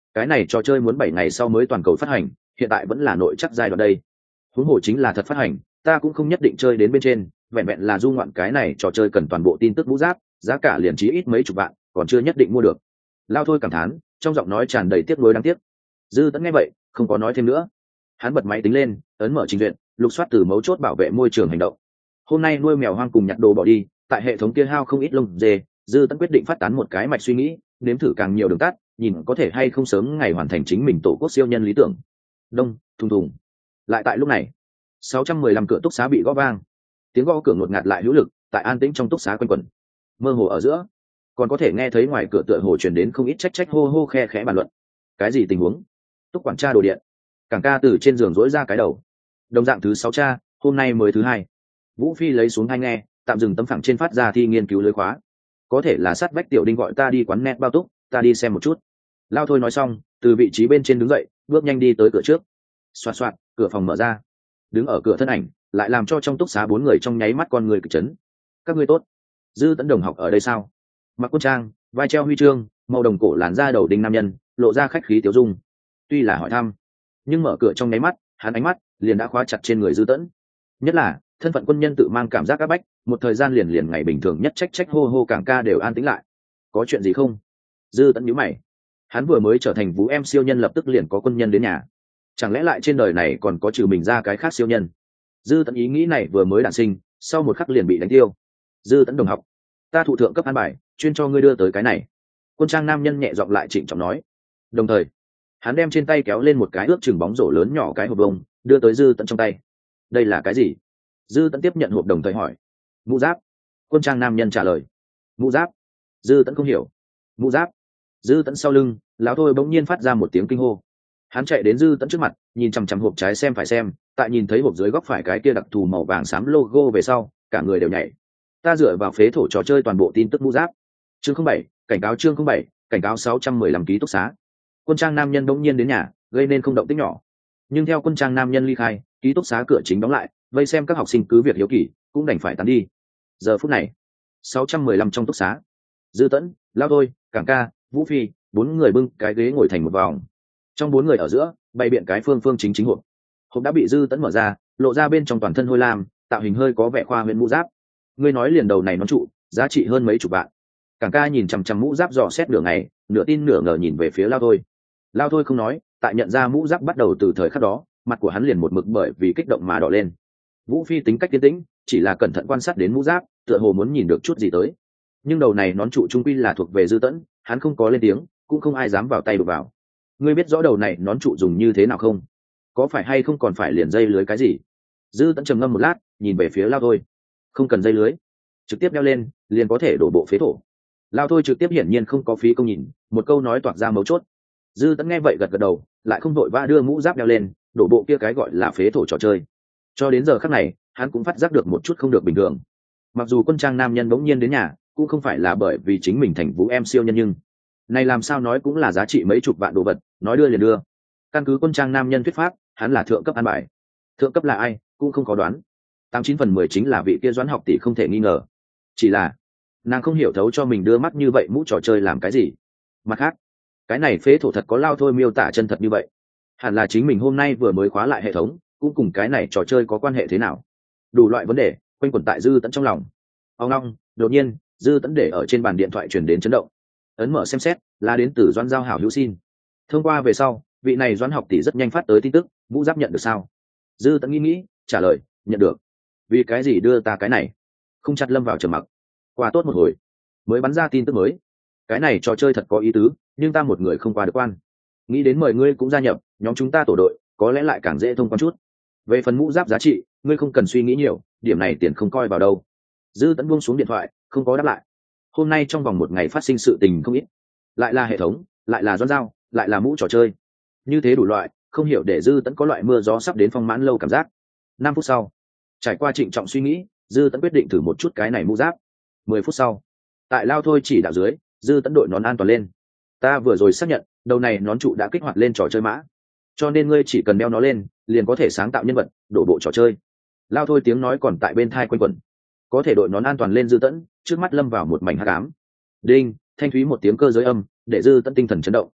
cái này trò chơi muốn bảy ngày sau mới toàn cầu phát hành, hiện tại vẫn là nội chắc giai đoạn đây. Huống hồ chính là thật phát hành, ta cũng không nhất định chơi đến bên trên, vẹn vẹn là du ngoạn cái này trò chơi cần toàn bộ tin tức mũ giáp, giá cả liền chí ít mấy chục vạn, còn chưa nhất định mua được. Lao Thôi cảm thán, trong giọng nói tràn đầy tiếc nuối đáng tiếc. Dư Tấn nghe vậy, không có nói thêm nữa. Hắn bật máy tính lên, ấn mở trình duyệt, lục soát từ mấu chốt bảo vệ môi trường hành động. Hôm nay nuôi mèo hoang cùng nhặt đồ bỏ đi, tại hệ thống kia hao không ít lông dê, Dư Tấn quyết định phát tán một cái mạch suy nghĩ, nếm thử càng nhiều đường tắt, nhìn có thể hay không sớm ngày hoàn thành chính mình tổ quốc siêu nhân lý tưởng. Đông, thùng thùng. Lại tại lúc này, sáu trăm mười lăm cửa túc xá bị gõ vang. Tiếng gõ cửa ngột ngạt lại hữu lực, tại an tĩnh trong túc xá quanh quẩn. Mơ hồ ở giữa, còn có thể nghe thấy ngoài cửa tựa hồ truyền đến không ít trách trách hô hô khe khẽ bàn luận. Cái gì tình huống? Túc quản tra đồ điện. Cảng ca từ trên giường rỗi ra cái đầu. Đồng dạng thứ sáu cha, hôm nay mới thứ hai. Vũ Phi lấy xuống hai nghe, tạm dừng tấm phẳng trên phát ra thi nghiên cứu lưới khóa. Có thể là sát vách tiểu đinh gọi ta đi quán net bao túc, ta đi xem một chút. Lao Thôi nói xong, từ vị trí bên trên đứng dậy, bước nhanh đi tới cửa trước. Xoạt xoạt, cửa phòng mở ra. Đứng ở cửa thân ảnh, lại làm cho trong túc xá bốn người trong nháy mắt con người kịch chấn. Các ngươi tốt. Dư Tấn đồng học ở đây sao? Mặc quân trang, vai treo huy chương, màu đồng cổ làn da đầu đinh nam nhân, lộ ra khách khí tiểu dung. Tuy là hỏi thăm, nhưng mở cửa trong nháy mắt, hắn ánh mắt liền đã khóa chặt trên người Dư Tấn. Nhất là thân phận quân nhân tự mang cảm giác áp bách, một thời gian liền liền ngày bình thường nhất trách trách hô hô cảng ca đều an tĩnh lại. Có chuyện gì không? Dư Tấn nhíu mày. Hắn vừa mới trở thành vũ em siêu nhân, lập tức liền có quân nhân đến nhà. Chẳng lẽ lại trên đời này còn có trừ mình ra cái khác siêu nhân? Dư Tấn ý nghĩ này vừa mới đản sinh, sau một khắc liền bị đánh tiêu. Dư Tấn đồng học, ta thụ thượng cấp an bài, chuyên cho ngươi đưa tới cái này. Quân trang nam nhân nhẹ giọng lại trịnh trọng nói. Đồng thời, hắn đem trên tay kéo lên một cái ước chừng bóng rổ lớn nhỏ cái hộp bông, đưa tới Dư Tấn trong tay. Đây là cái gì? Dư Tấn tiếp nhận hộp đồng thời hỏi. Mũ giáp. Quân trang nam nhân trả lời. Mũ giáp. Dư Tấn không hiểu. Mũ giáp. Dư Tấn sau lưng, lão Thôi bỗng nhiên phát ra một tiếng kinh hô. Hắn chạy đến Dư Tấn trước mặt, nhìn chằm chằm hộp trái xem phải xem, tại nhìn thấy hộp dưới góc phải cái kia đặc thù màu vàng xám logo về sau, cả người đều nhảy. Ta dựa vào phế thổ trò chơi toàn bộ tin tức mũ giáp. Chương không bảy, cảnh cáo chương không bảy, cảnh cáo sáu trăm mười lăm ký túc xá. Quân trang nam nhân bỗng nhiên đến nhà, gây nên không động tĩnh nhỏ. Nhưng theo quân trang nam nhân ly khai, ký túc xá cửa chính đóng lại, vây xem các học sinh cứ việc hiếu kỳ, cũng đành phải tán đi. Giờ phút này, sáu trăm mười lăm trong túc xá. Dư Tấn, Lao Thôi, Cảng Ca, Vũ Phi, bốn người bưng cái ghế ngồi thành một vòng. Trong bốn người ở giữa, bày biện cái phương phương chính chính hộp. Hộp đã bị Dư Tấn mở ra, lộ ra bên trong toàn thân hôi lam, tạo hình hơi có vẻ khoa huyễn mũ giáp. Ngươi nói liền đầu này nón trụ, giá trị hơn mấy chục vạn. Cảng Ca nhìn chằm chằm mũ giáp dò xét nửa ngày, nửa tin nửa ngờ nhìn về phía Lao Thôi. Lao Thôi không nói, tại nhận ra mũ giáp bắt đầu từ thời khắc đó, mặt của hắn liền một mực bởi vì kích động mà đỏ lên. Vũ Phi tính cách tiến tĩnh, chỉ là cẩn thận quan sát đến mũ giáp, tựa hồ muốn nhìn được chút gì tới. Nhưng đầu này nón trụ trung quy là thuộc về Dư Tấn, hắn không có lên tiếng, cũng không ai dám vào tay đụng vào. Ngươi biết rõ đầu này nón trụ dùng như thế nào không? Có phải hay không còn phải liền dây lưới cái gì? Dư Tấn trầm ngâm một lát, nhìn về phía Lao Thôi. Không cần dây lưới, trực tiếp đeo lên, liền có thể đổ bộ phế thổ. Lao Thôi trực tiếp hiển nhiên không có phí công nhìn, một câu nói toạc ra mấu chốt. Dư Tấn nghe vậy gật gật đầu, lại không vội vã đưa mũ giáp đeo lên, đổ bộ kia cái gọi là phế thổ trò chơi. Cho đến giờ khắc này, hắn cũng phát giác được một chút không được bình thường. Mặc dù quân trang nam nhân bỗng nhiên đến nhà, cũng không phải là bởi vì chính mình thành vũ em siêu nhân, nhưng này làm sao nói cũng là giá trị mấy chục vạn đồ vật, nói đưa liền đưa. Căn cứ quân trang nam nhân thuyết pháp, hắn là thượng cấp an bài. Thượng cấp là ai, cũng không có đoán. Tám chín phần mười chính là vị kia Doãn học tỷ không thể nghi ngờ. Chỉ là nàng không hiểu thấu cho mình đưa mắt như vậy mũ trò chơi làm cái gì. Mặt khác, cái này phế thổ thật có Lao Thôi miêu tả chân thật như vậy, hẳn là chính mình hôm nay vừa mới khóa lại hệ thống, cũng cùng cái này trò chơi có quan hệ thế nào? Đủ loại vấn đề quanh quẩn tại Dư Tấn trong lòng. Ông long, đột nhiên, Dư Tấn để ở trên bàn điện thoại truyền đến chấn động. Ấn mở xem xét, là đến từ Doãn giao hảo hữu xin. Thông qua về sau, vị này Doãn học tỷ rất nhanh phát tới tin tức, Vũ Giáp nhận được sao? Dư Tấn nghĩ nghĩ, trả lời, nhận được. Vì cái gì đưa ta cái này? Không chặt lâm vào trầm mặc. Qua tốt một hồi, mới bắn ra tin tức mới. Cái này trò chơi thật có ý tứ, nhưng ta một người không qua được quan. Nghĩ đến mời ngươi cũng gia nhập, nhóm chúng ta tổ đội, có lẽ lại càng dễ thông quan chút. Về phần mũ giáp giá trị, ngươi không cần suy nghĩ nhiều, điểm này tiền không coi vào đâu. Dư Tấn buông xuống điện thoại, không có đáp lại. Hôm nay trong vòng một ngày phát sinh sự tình không ít, lại là hệ thống, lại là Doãn giao, lại là mũ trò chơi, như thế đủ loại, không hiểu để Dư Tấn có loại mưa gió sắp đến phong mãn lâu cảm giác. Năm phút sau, trải qua trịnh trọng suy nghĩ, Dư Tấn quyết định thử một chút cái này mũ giáp. Mười phút sau, tại Lao Thôi chỉ đạo dưới, Dư Tấn đội nón an toàn lên. Ta vừa rồi xác nhận, đầu này nón trụ đã kích hoạt lên trò chơi mã, cho nên ngươi chỉ cần đeo nó lên, liền có thể sáng tạo nhân vật, đổ bộ trò chơi. Lao Thôi tiếng nói còn tại bên thai quanh quẩn. Có thể đội nón an toàn lên Dư Tấn, trước mắt lâm vào một mảnh hắc ám. Đinh, thanh thúy một tiếng cơ giới âm, để Dư Tấn tinh thần chấn động.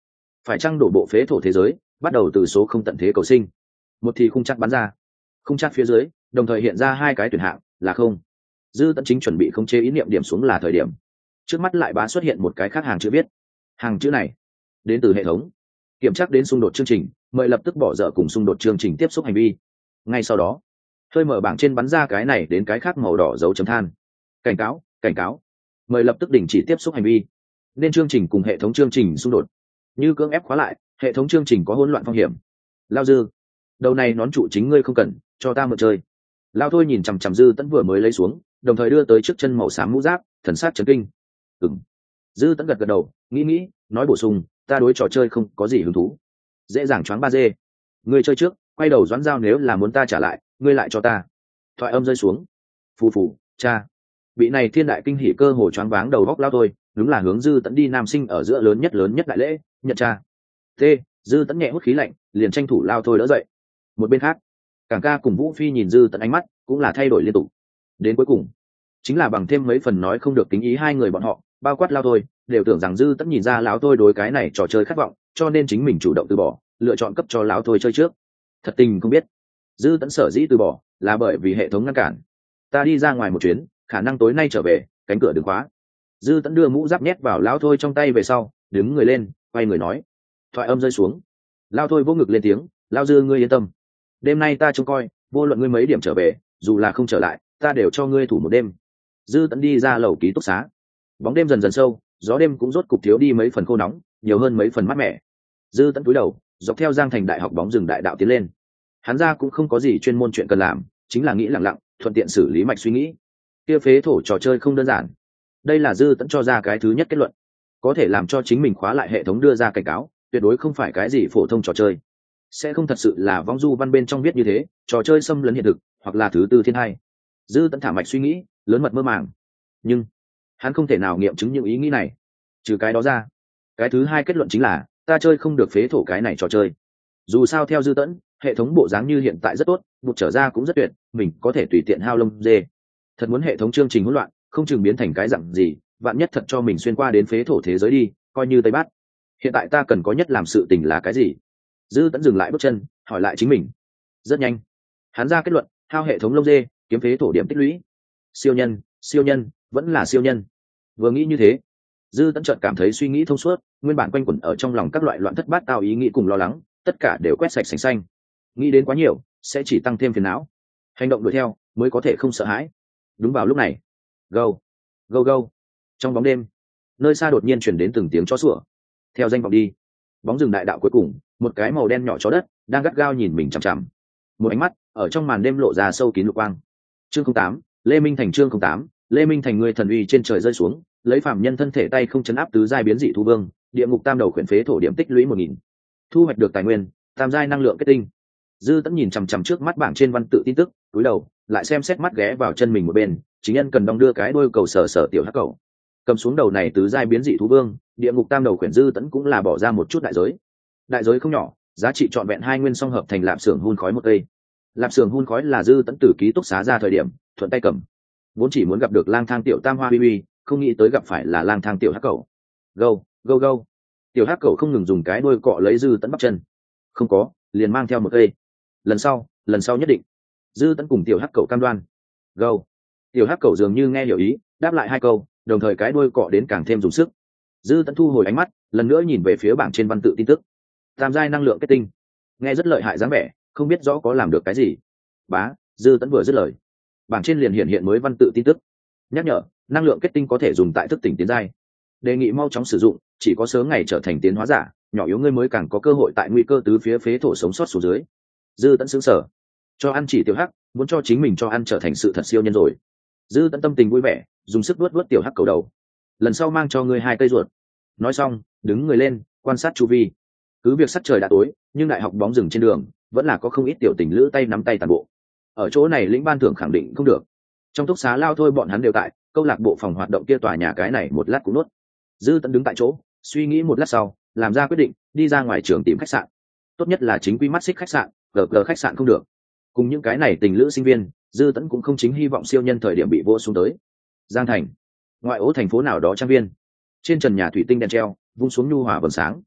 phải chăng đổ bộ phế thổ thế giới, bắt đầu từ số không tận thế cầu sinh. Một thì khung chắc bắn ra, khung chắc phía dưới đồng thời hiện ra hai cái tuyển hạng là không. Dư Tẫn chính chuẩn bị khống chế ý niệm điểm xuống là thời điểm, trước mắt lại bá xuất hiện một cái khác hàng chữ viết. Hàng chữ này đến từ hệ thống, kiểm tra đến xung đột chương trình, mời lập tức bỏ dở cùng xung đột chương trình tiếp xúc hành vi. Ngay sau đó hơi mở bảng trên bắn ra cái này đến cái khác màu đỏ dấu chấm than. Cảnh cáo, cảnh cáo, mời lập tức đình chỉ tiếp xúc hành vi, nên chương trình cùng hệ thống chương trình xung đột, như cưỡng ép khóa lại hệ thống chương trình có hỗn loạn phong hiểm. Lao Dư, đầu này nón trụ chính ngươi không cần, cho ta mượn chơi. Lao Thôi nhìn chằm chằm Dư Tẫn vừa mới lấy xuống, đồng thời đưa tới trước chân màu xám mũ giáp, thần sát chấn kinh. Ừm. Dư Tẫn gật gật đầu, nghĩ nghĩ, nói bổ sung, ta đối trò chơi không có gì hứng thú, dễ dàng choáng ba dê. Ngươi chơi trước, quay đầu Doãn Giao nếu là muốn ta trả lại, ngươi lại cho ta. Thoại âm rơi xuống, phù phù, cha. Bị này thiên đại kinh hỉ cơ hồ choáng váng đầu góc Lao Thôi, đúng là hướng Dư Tẫn đi nam sinh ở giữa lớn nhất lớn nhất đại lễ, nhận cha. T. Dư Tẫn nhẹ hút khí lạnh, liền tranh thủ Lao Thôi đỡ dậy. Một bên khác, Cảng Ca cùng Vũ Phi nhìn Dư Tẫn ánh mắt cũng là thay đổi liên tục. Đến cuối cùng, chính là bằng thêm mấy phần nói không được kính ý hai người bọn họ, bao quát Lao Thôi, đều tưởng rằng Dư Tẫn nhìn ra lão Thôi đối cái này trò chơi khát vọng, cho nên chính mình chủ động từ bỏ, lựa chọn cấp cho lão Thôi chơi trước. Thật tình không biết, Dư Tẫn sở dĩ từ bỏ là bởi vì hệ thống ngăn cản. Ta đi ra ngoài một chuyến, khả năng tối nay trở về, cánh cửa đừng khóa. Dư Tẫn đưa mũ giáp nhét vào lão Thôi trong tay về sau, đứng người lên, quay người nói. Thoại âm rơi xuống, Lao Thôi vô ngực lên tiếng, Lao Dư ngươi yên tâm, đêm nay ta trông coi, vô luận ngươi mấy điểm trở về, dù là không trở lại, ta đều cho ngươi thủ một đêm. Dư Tẫn đi ra lầu ký túc xá, bóng đêm dần dần sâu, gió đêm cũng rốt cục thiếu đi mấy phần khô nóng, nhiều hơn mấy phần mát mẻ. Dư Tẫn cúi đầu, dọc theo Giang Thành Đại học bóng rừng đại đạo tiến lên. Hắn ra cũng không có gì chuyên môn chuyện cần làm, chính là nghĩ lặng lặng, thuận tiện xử lý mạch suy nghĩ. Kia phế thổ trò chơi không đơn giản. Đây là Dư Tẫn cho ra cái thứ nhất kết luận, có thể làm cho chính mình khóa lại hệ thống đưa ra cảnh cáo, tuyệt đối không phải cái gì phổ thông trò chơi, sẽ không thật sự là vong du văn bên trong viết như thế, trò chơi xâm lấn hiện thực, hoặc là thứ tư thiên hai. Dư Tẫn thả mạch suy nghĩ, lớn mật mơ màng, nhưng hắn không thể nào nghiệm chứng những ý nghĩ này. Trừ cái đó ra, cái thứ hai kết luận chính là ta chơi không được phế thổ cái này trò chơi. Dù sao theo Dư Tẫn, hệ thống bộ dáng như hiện tại rất tốt, một trở ra cũng rất tuyệt, mình có thể tùy tiện hao lông dê. Thật muốn hệ thống chương trình hỗn loạn, không chừng biến thành cái dạng gì, vạn nhất thật cho mình xuyên qua đến phế thổ thế giới đi, coi như Tây Bát. Hiện tại ta cần có nhất làm sự tình là cái gì? Dư Tẫn dừng lại bước chân, hỏi lại chính mình. Rất nhanh, hắn ra kết luận, hao hệ thống lông dê, kiếm phế thổ điểm tích lũy. Siêu nhân, siêu nhân, vẫn là siêu nhân. Vừa nghĩ như thế, Dư Tẫn chợt cảm thấy suy nghĩ thông suốt, nguyên bản quanh quẩn ở trong lòng các loại loạn thất bát tao ý nghĩ cùng lo lắng, tất cả đều quét sạch sành xanh. Nghĩ đến quá nhiều, sẽ chỉ tăng thêm phiền não. Hành động đuổi theo, mới có thể không sợ hãi. Đúng vào lúc này, go, go go. Trong bóng đêm, nơi xa đột nhiên truyền đến từng tiếng chó sủa. Theo danh vọng đi, bóng rừng đại đạo cuối cùng, một cái màu đen nhỏ chó đất đang gắt gao nhìn mình chằm chằm. Một ánh mắt ở trong màn đêm lộ ra sâu kín lục quang. Chương không tám, Lê Minh Thành. Chương không tám, Lê Minh Thành. Người thần uy trên trời rơi xuống, lấy phạm nhân thân thể tay không chấn áp tứ giai biến dị thu vương, địa ngục tam đầu khuyển phế thổ điểm tích lũy một nghìn. Thu hoạch được tài nguyên, tam giai năng lượng kết tinh. Dư Tẫn nhìn chằm chằm trước mắt bảng trên văn tự tin tức, cúi đầu lại xem xét mắt ghé vào chân mình một bên, chính nhân cần đong đưa cái đôi cầu sở sở tiểu hắc cầu, cầm xuống đầu này tứ giai biến dị thú vương, địa ngục tam đầu khuyển. Dư Tẫn cũng là bỏ ra một chút đại giới, đại giới không nhỏ, giá trị trọn vẹn hai nguyên song hợp thành lạp xưởng hun khói một cây. Lạp xưởng hun khói là Dư Tẫn tử ký túc xá ra thời điểm thuận tay cầm, vốn chỉ muốn gặp được lang thang tiểu tam hoa uy uy, không nghĩ tới gặp phải là lang thang tiểu hắc cầu. Go, go go. Tiểu hắc cầu không ngừng dùng cái đuôi cọ lấy Dư Tẫn bắp chân. Không có, liền mang theo một cây. Lần sau, lần sau nhất định. Dư Tẫn cùng tiểu hắc cầu cam đoan. Go. Tiểu hắc cầu dường như nghe hiểu ý, đáp lại hai câu, đồng thời cái đuôi cọ đến càng thêm dùng sức. Dư Tẫn thu hồi ánh mắt, lần nữa nhìn về phía bảng trên văn tự tin tức. Tam giai năng lượng kết tinh, nghe rất lợi hại dáng vẻ, không biết rõ có làm được cái gì. Bá, Dư Tẫn vừa dứt lời, bảng trên liền hiện hiện mới văn tự tin tức. Nhắc nhở, năng lượng kết tinh có thể dùng tại thức tỉnh tiến giai, đề nghị mau chóng sử dụng, chỉ có sớm ngày trở thành tiến hóa giả, nhỏ yếu ngươi mới càng có cơ hội tại nguy cơ tứ phía phế thổ sống sót xuống dưới. Dư Tẫn sững sờ, cho ăn chỉ tiểu hắc, muốn cho chính mình cho ăn trở thành sự thật siêu nhân rồi. Dư Tẫn tâm tình vui vẻ, dùng sức vuốt vuốt tiểu hắc cầu đầu. Lần sau mang cho ngươi hai cây ruột. Nói xong, đứng người lên, quan sát chu vi. Cứ việc sắc trời đã tối, nhưng đại học bóng rừng trên đường vẫn là có không ít tiểu tình lữ tay nắm tay tàn bộ. Ở chỗ này lĩnh ban thưởng khẳng định không được. Trong túc xá Lao Thôi bọn hắn đều tại, câu lạc bộ phòng hoạt động kia tòa nhà cái này một lát cũng nuốt. Dư Tẫn đứng tại chỗ, suy nghĩ một lát sau, làm ra quyết định, đi ra ngoài trường tìm khách sạn. Tốt nhất là chính quy mắt xích khách sạn, gờ gờ khách sạn không được. Cùng những cái này tình lữ sinh viên, Dư Tẫn cũng không chính hy vọng siêu nhân thời điểm bị vô xuống tới. Giang Thành, ngoại ô thành phố nào đó trang viên, trên trần nhà thủy tinh đèn treo vung xuống nhu hòa vầng sáng.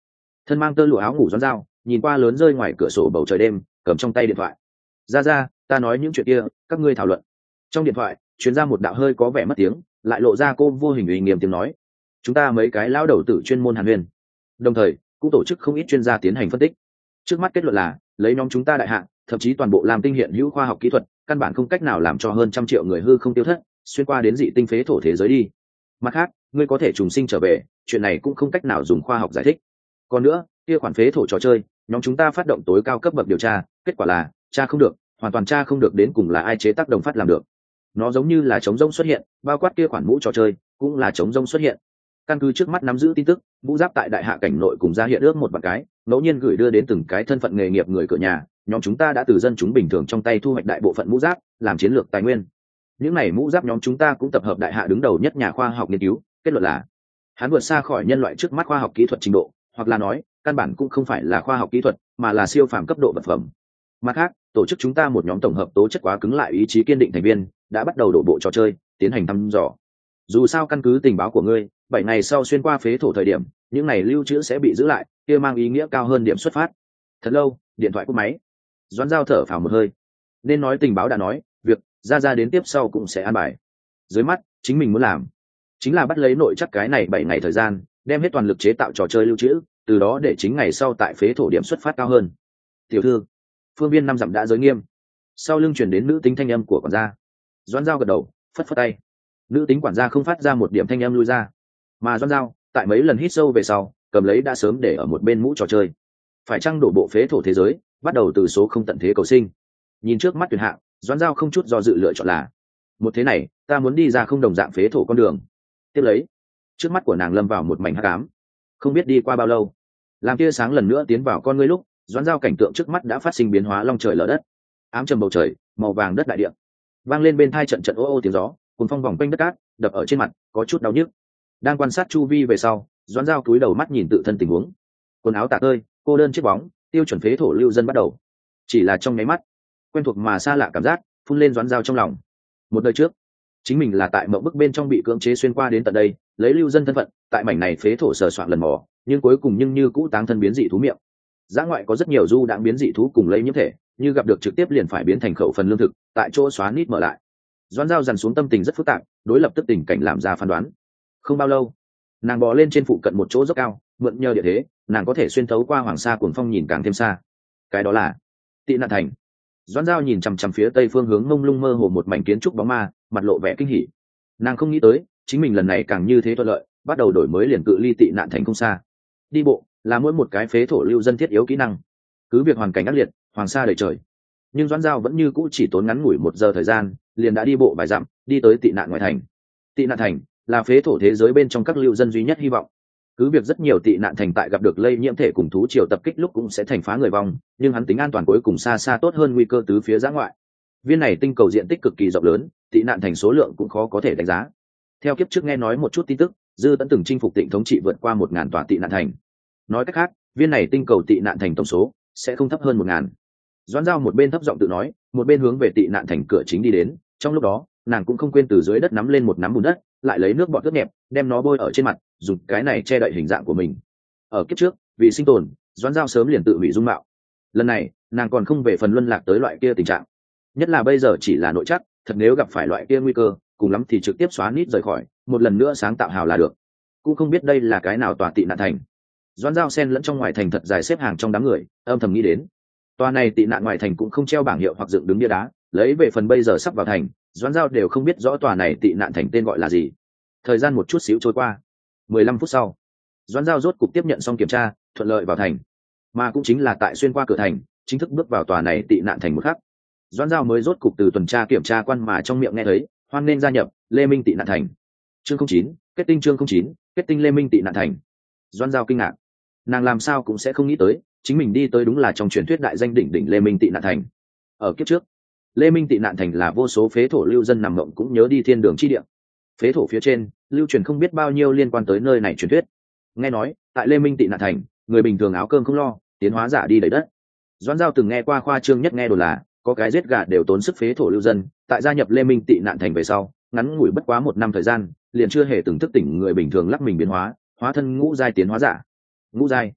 Thân mang tơ lụa áo ngủ Doãn Dao nhìn qua lớn rơi ngoài cửa sổ bầu trời đêm, cầm trong tay điện thoại. Ra ra, ta nói những chuyện kia các ngươi thảo luận. Trong điện thoại truyền ra một đạo hơi có vẻ mất tiếng, lại lộ ra cô vô hình uy nghiêm tiếng nói. Chúng ta mấy cái lão đầu tử chuyên môn hàn huyên, đồng thời cũng tổ chức không ít chuyên gia tiến hành phân tích. Trước mắt kết luận là lấy nhóm chúng ta đại hạng, thậm chí toàn bộ làm tinh hiện hữu khoa học kỹ thuật, căn bản không cách nào làm cho hơn trăm triệu người hư không tiêu thất, xuyên qua đến dị tinh phế thổ thế giới đi. Mặt khác, ngươi có thể trùng sinh trở về, chuyện này cũng không cách nào dùng khoa học giải thích. Còn nữa, kia khoản phế thổ trò chơi, nhóm chúng ta phát động tối cao cấp bậc điều tra, kết quả là tra không được, hoàn toàn tra không được đến cùng là ai chế tác đồng phát làm được. Nó giống như là trống rỗng xuất hiện, bao quát kia khoản mũ trò chơi cũng là trống rỗng xuất hiện. Căn cứ trước mắt nắm giữ tin tức, mũ giáp tại đại hạ cảnh nội cùng ra hiện ước một vạn cái, ngẫu nhiên gửi đưa đến từng cái thân phận nghề nghiệp người cửa nhà, nhóm chúng ta đã từ dân chúng bình thường trong tay thu hoạch đại bộ phận mũ giáp, làm chiến lược tài nguyên. Những này mũ giáp nhóm chúng ta cũng tập hợp đại hạ đứng đầu nhất nhà khoa học nghiên cứu, kết luận là hắn vượt xa khỏi nhân loại trước mắt khoa học kỹ thuật trình độ, hoặc là nói căn bản cũng không phải là khoa học kỹ thuật, mà là siêu phàm cấp độ vật phẩm. Mặt khác, tổ chức chúng ta một nhóm tổng hợp tố chất quá cứng lại ý chí kiên định thành viên đã bắt đầu đổ bộ trò chơi, tiến hành thăm dò. Dù sao căn cứ tình báo của ngươi, bảy ngày sau xuyên qua phế thổ thời điểm, những này lưu trữ sẽ bị giữ lại, kia mang ý nghĩa cao hơn điểm xuất phát. Thật lâu, điện thoại cúp máy. Doãn Dao thở phào một hơi. Nên nói tình báo đã nói, việc ra ra đến tiếp sau cũng sẽ an bài. Dưới mắt, chính mình muốn làm chính là bắt lấy nội chắc cái này bảy ngày thời gian, đem hết toàn lực chế tạo trò chơi lưu trữ, từ đó để chính ngày sau tại phế thổ điểm xuất phát cao hơn. Tiểu thư, phương viên năm dặm đã giới nghiêm. Sau lưng truyền đến nữ tính thanh âm của quản gia. Doãn Dao gật đầu, phất phất tay. Nữ tính quản gia không phát ra một điểm thanh âm lui ra, mà Doãn Dao tại mấy lần hít sâu về sau, cầm lấy đã sớm để ở một bên mũ trò chơi. Phải chăng đổ bộ phế thổ thế giới, bắt đầu từ số không tận thế cầu sinh. Nhìn trước mắt tuyển hạng, Doãn Dao không chút do dự lựa chọn là một thế này, ta muốn đi ra không đồng dạng phế thổ con đường. Tiếp lấy, trước mắt của nàng lâm vào một mảnh hắc ám. Không biết đi qua bao lâu, làm tia sáng lần nữa tiến vào con ngươi lúc, Doãn Dao cảnh tượng trước mắt đã phát sinh biến hóa long trời lở đất. Ám trầm bầu trời, màu vàng đất đại địa, vang lên bên tai trận trận ô ô tiếng gió, cuốn phong vòng quanh đất cát, đập ở trên mặt, có chút đau nhức. Đang quan sát chu vi về sau, Doãn Dao cúi đầu mắt nhìn tự thân tình huống. Quần áo tả tơi, cô đơn chiếc bóng, tiêu chuẩn phế thổ lưu dân bắt đầu. Chỉ là trong nháy mắt, quen thuộc mà xa lạ cảm giác phun lên Doãn Dao trong lòng. Một đời trước, chính mình là tại mộng bức bên trong bị cưỡng chế xuyên qua đến tận đây, lấy lưu dân thân phận, tại mảnh này phế thổ sờ soạn lần mò, nhưng cuối cùng nhưng như cũ táng thân biến dị thú miệng. Dã ngoại có rất nhiều du đãng biến dị thú cùng lấy nhiễm thể, như gặp được trực tiếp liền phải biến thành khẩu phần lương thực, tại chỗ xóa nít mở lại. Doãn Dao dằn xuống tâm tình rất phức tạp, đối lập tức tình cảnh làm ra phán đoán. Không bao lâu, nàng bò lên trên phụ cận một chỗ dốc cao, mượn nhờ địa thế, nàng có thể xuyên thấu qua hoàng sa cuồng phong nhìn càng thêm xa. Cái đó là Tị Nạn Thành. Doãn Dao nhìn chằm chằm phía tây phương hướng mông lung mơ hồ một mảnh kiến trúc bóng ma, mặt lộ vẻ kinh hỉ. Nàng không nghĩ tới, chính mình lần này càng như thế thuận lợi, bắt đầu đổi mới liền cự ly Tị Nạn Thành không xa. Đi bộ là mỗi một cái phế thổ lưu dân thiết yếu kỹ năng. Cứ việc hoàn cảnh ác liệt, hoàng sa đầy trời, nhưng Doãn Dao vẫn như cũ chỉ tốn ngắn ngủi một giờ thời gian, liền đã đi bộ vài dặm, đi tới Tị Nạn ngoại thành. Tị Nạn Thành là phế thổ thế giới bên trong các lưu dân duy nhất hy vọng. Cứ việc rất nhiều tị nạn thành tại gặp được lây nhiễm thể cùng thú triều tập kích lúc cũng sẽ thành phá người vong, nhưng hắn tính an toàn cuối cùng xa xa tốt hơn nguy cơ tứ phía giã ngoại. Viên này tinh cầu diện tích cực kỳ rộng lớn, tị nạn thành số lượng cũng khó có thể đánh giá. Theo kiếp trước nghe nói một chút tin tức, Dư Tẫn từng chinh phục Tịnh thống trị vượt qua một ngàn tòa tị nạn thành. Nói cách khác, viên này tinh cầu tị nạn thành tổng số sẽ không thấp hơn một ngàn. Doãn Dao một bên thấp giọng tự nói, một bên hướng về tị nạn thành cửa chính đi đến. Trong lúc đó, nàng cũng không quên từ dưới đất nắm lên một nắm bùn đất, lại lấy nước bọt ướt nhẹp, đem nó bôi ở trên mặt, dùng cái này che đậy hình dạng của mình. Ở kiếp trước, vì sinh tồn, Doãn Dao sớm liền tự hủy dung mạo. Lần này, nàng còn không về phần luân lạc tới loại kia tình trạng. Nhất là bây giờ chỉ là nội chắc, thật nếu gặp phải loại kia nguy cơ, cùng lắm thì trực tiếp xóa nít rời khỏi, một lần nữa sáng tạo hào là được. Cũng không biết đây là cái nào tòa tị nạn thành. Doãn Dao xen lẫn trong ngoài thành thật dài xếp hàng trong đám người, âm thầm nghĩ đến. Tòa này tị nạn ngoài thành cũng không treo bảng hiệu hoặc dựng đứng bia đá, lấy về phần bây giờ sắp vào thành, Doãn Dao đều không biết rõ tòa này tị nạn thành tên gọi là gì. Thời gian một chút xíu trôi qua, mười lăm phút sau, Doãn Dao rốt cục tiếp nhận xong kiểm tra, thuận lợi vào thành. Mà cũng chính là tại xuyên qua cửa thành, chính thức bước vào tòa này tị nạn thành một khắc, Doãn Dao mới rốt cục từ tuần tra kiểm tra quan mà trong miệng nghe thấy, hoan nên gia nhập Lê Minh tị nạn thành. Chương không chín, kết tinh chương không chín, kết tinh Lê Minh tị nạn thành. Doãn Dao kinh ngạc, nàng làm sao cũng sẽ không nghĩ tới, chính mình đi tới đúng là trong truyền thuyết đại danh đỉnh đỉnh Lê Minh tị nạn thành. Ở kiếp trước, Lê Minh tị nạn thành là vô số phế thổ lưu dân nằm mộng cũng nhớ đi thiên đường chi địa. Phế thổ phía trên lưu truyền không biết bao nhiêu liên quan tới nơi này truyền thuyết. Nghe nói tại Lê Minh tị nạn thành, người bình thường áo cơm không lo, tiến hóa giả đi đầy đất. Doãn Dao từng nghe qua khoa trương nhất nghe đồn là có cái giết gà đều tốn sức phế thổ lưu dân, tại gia nhập Lê Minh tị nạn thành về sau, ngắn ngủi bất quá một năm thời gian, liền chưa hề từng thức tỉnh người bình thường lắc mình biến hóa, hóa thân ngũ giai tiến hóa giả. Ngũ giai,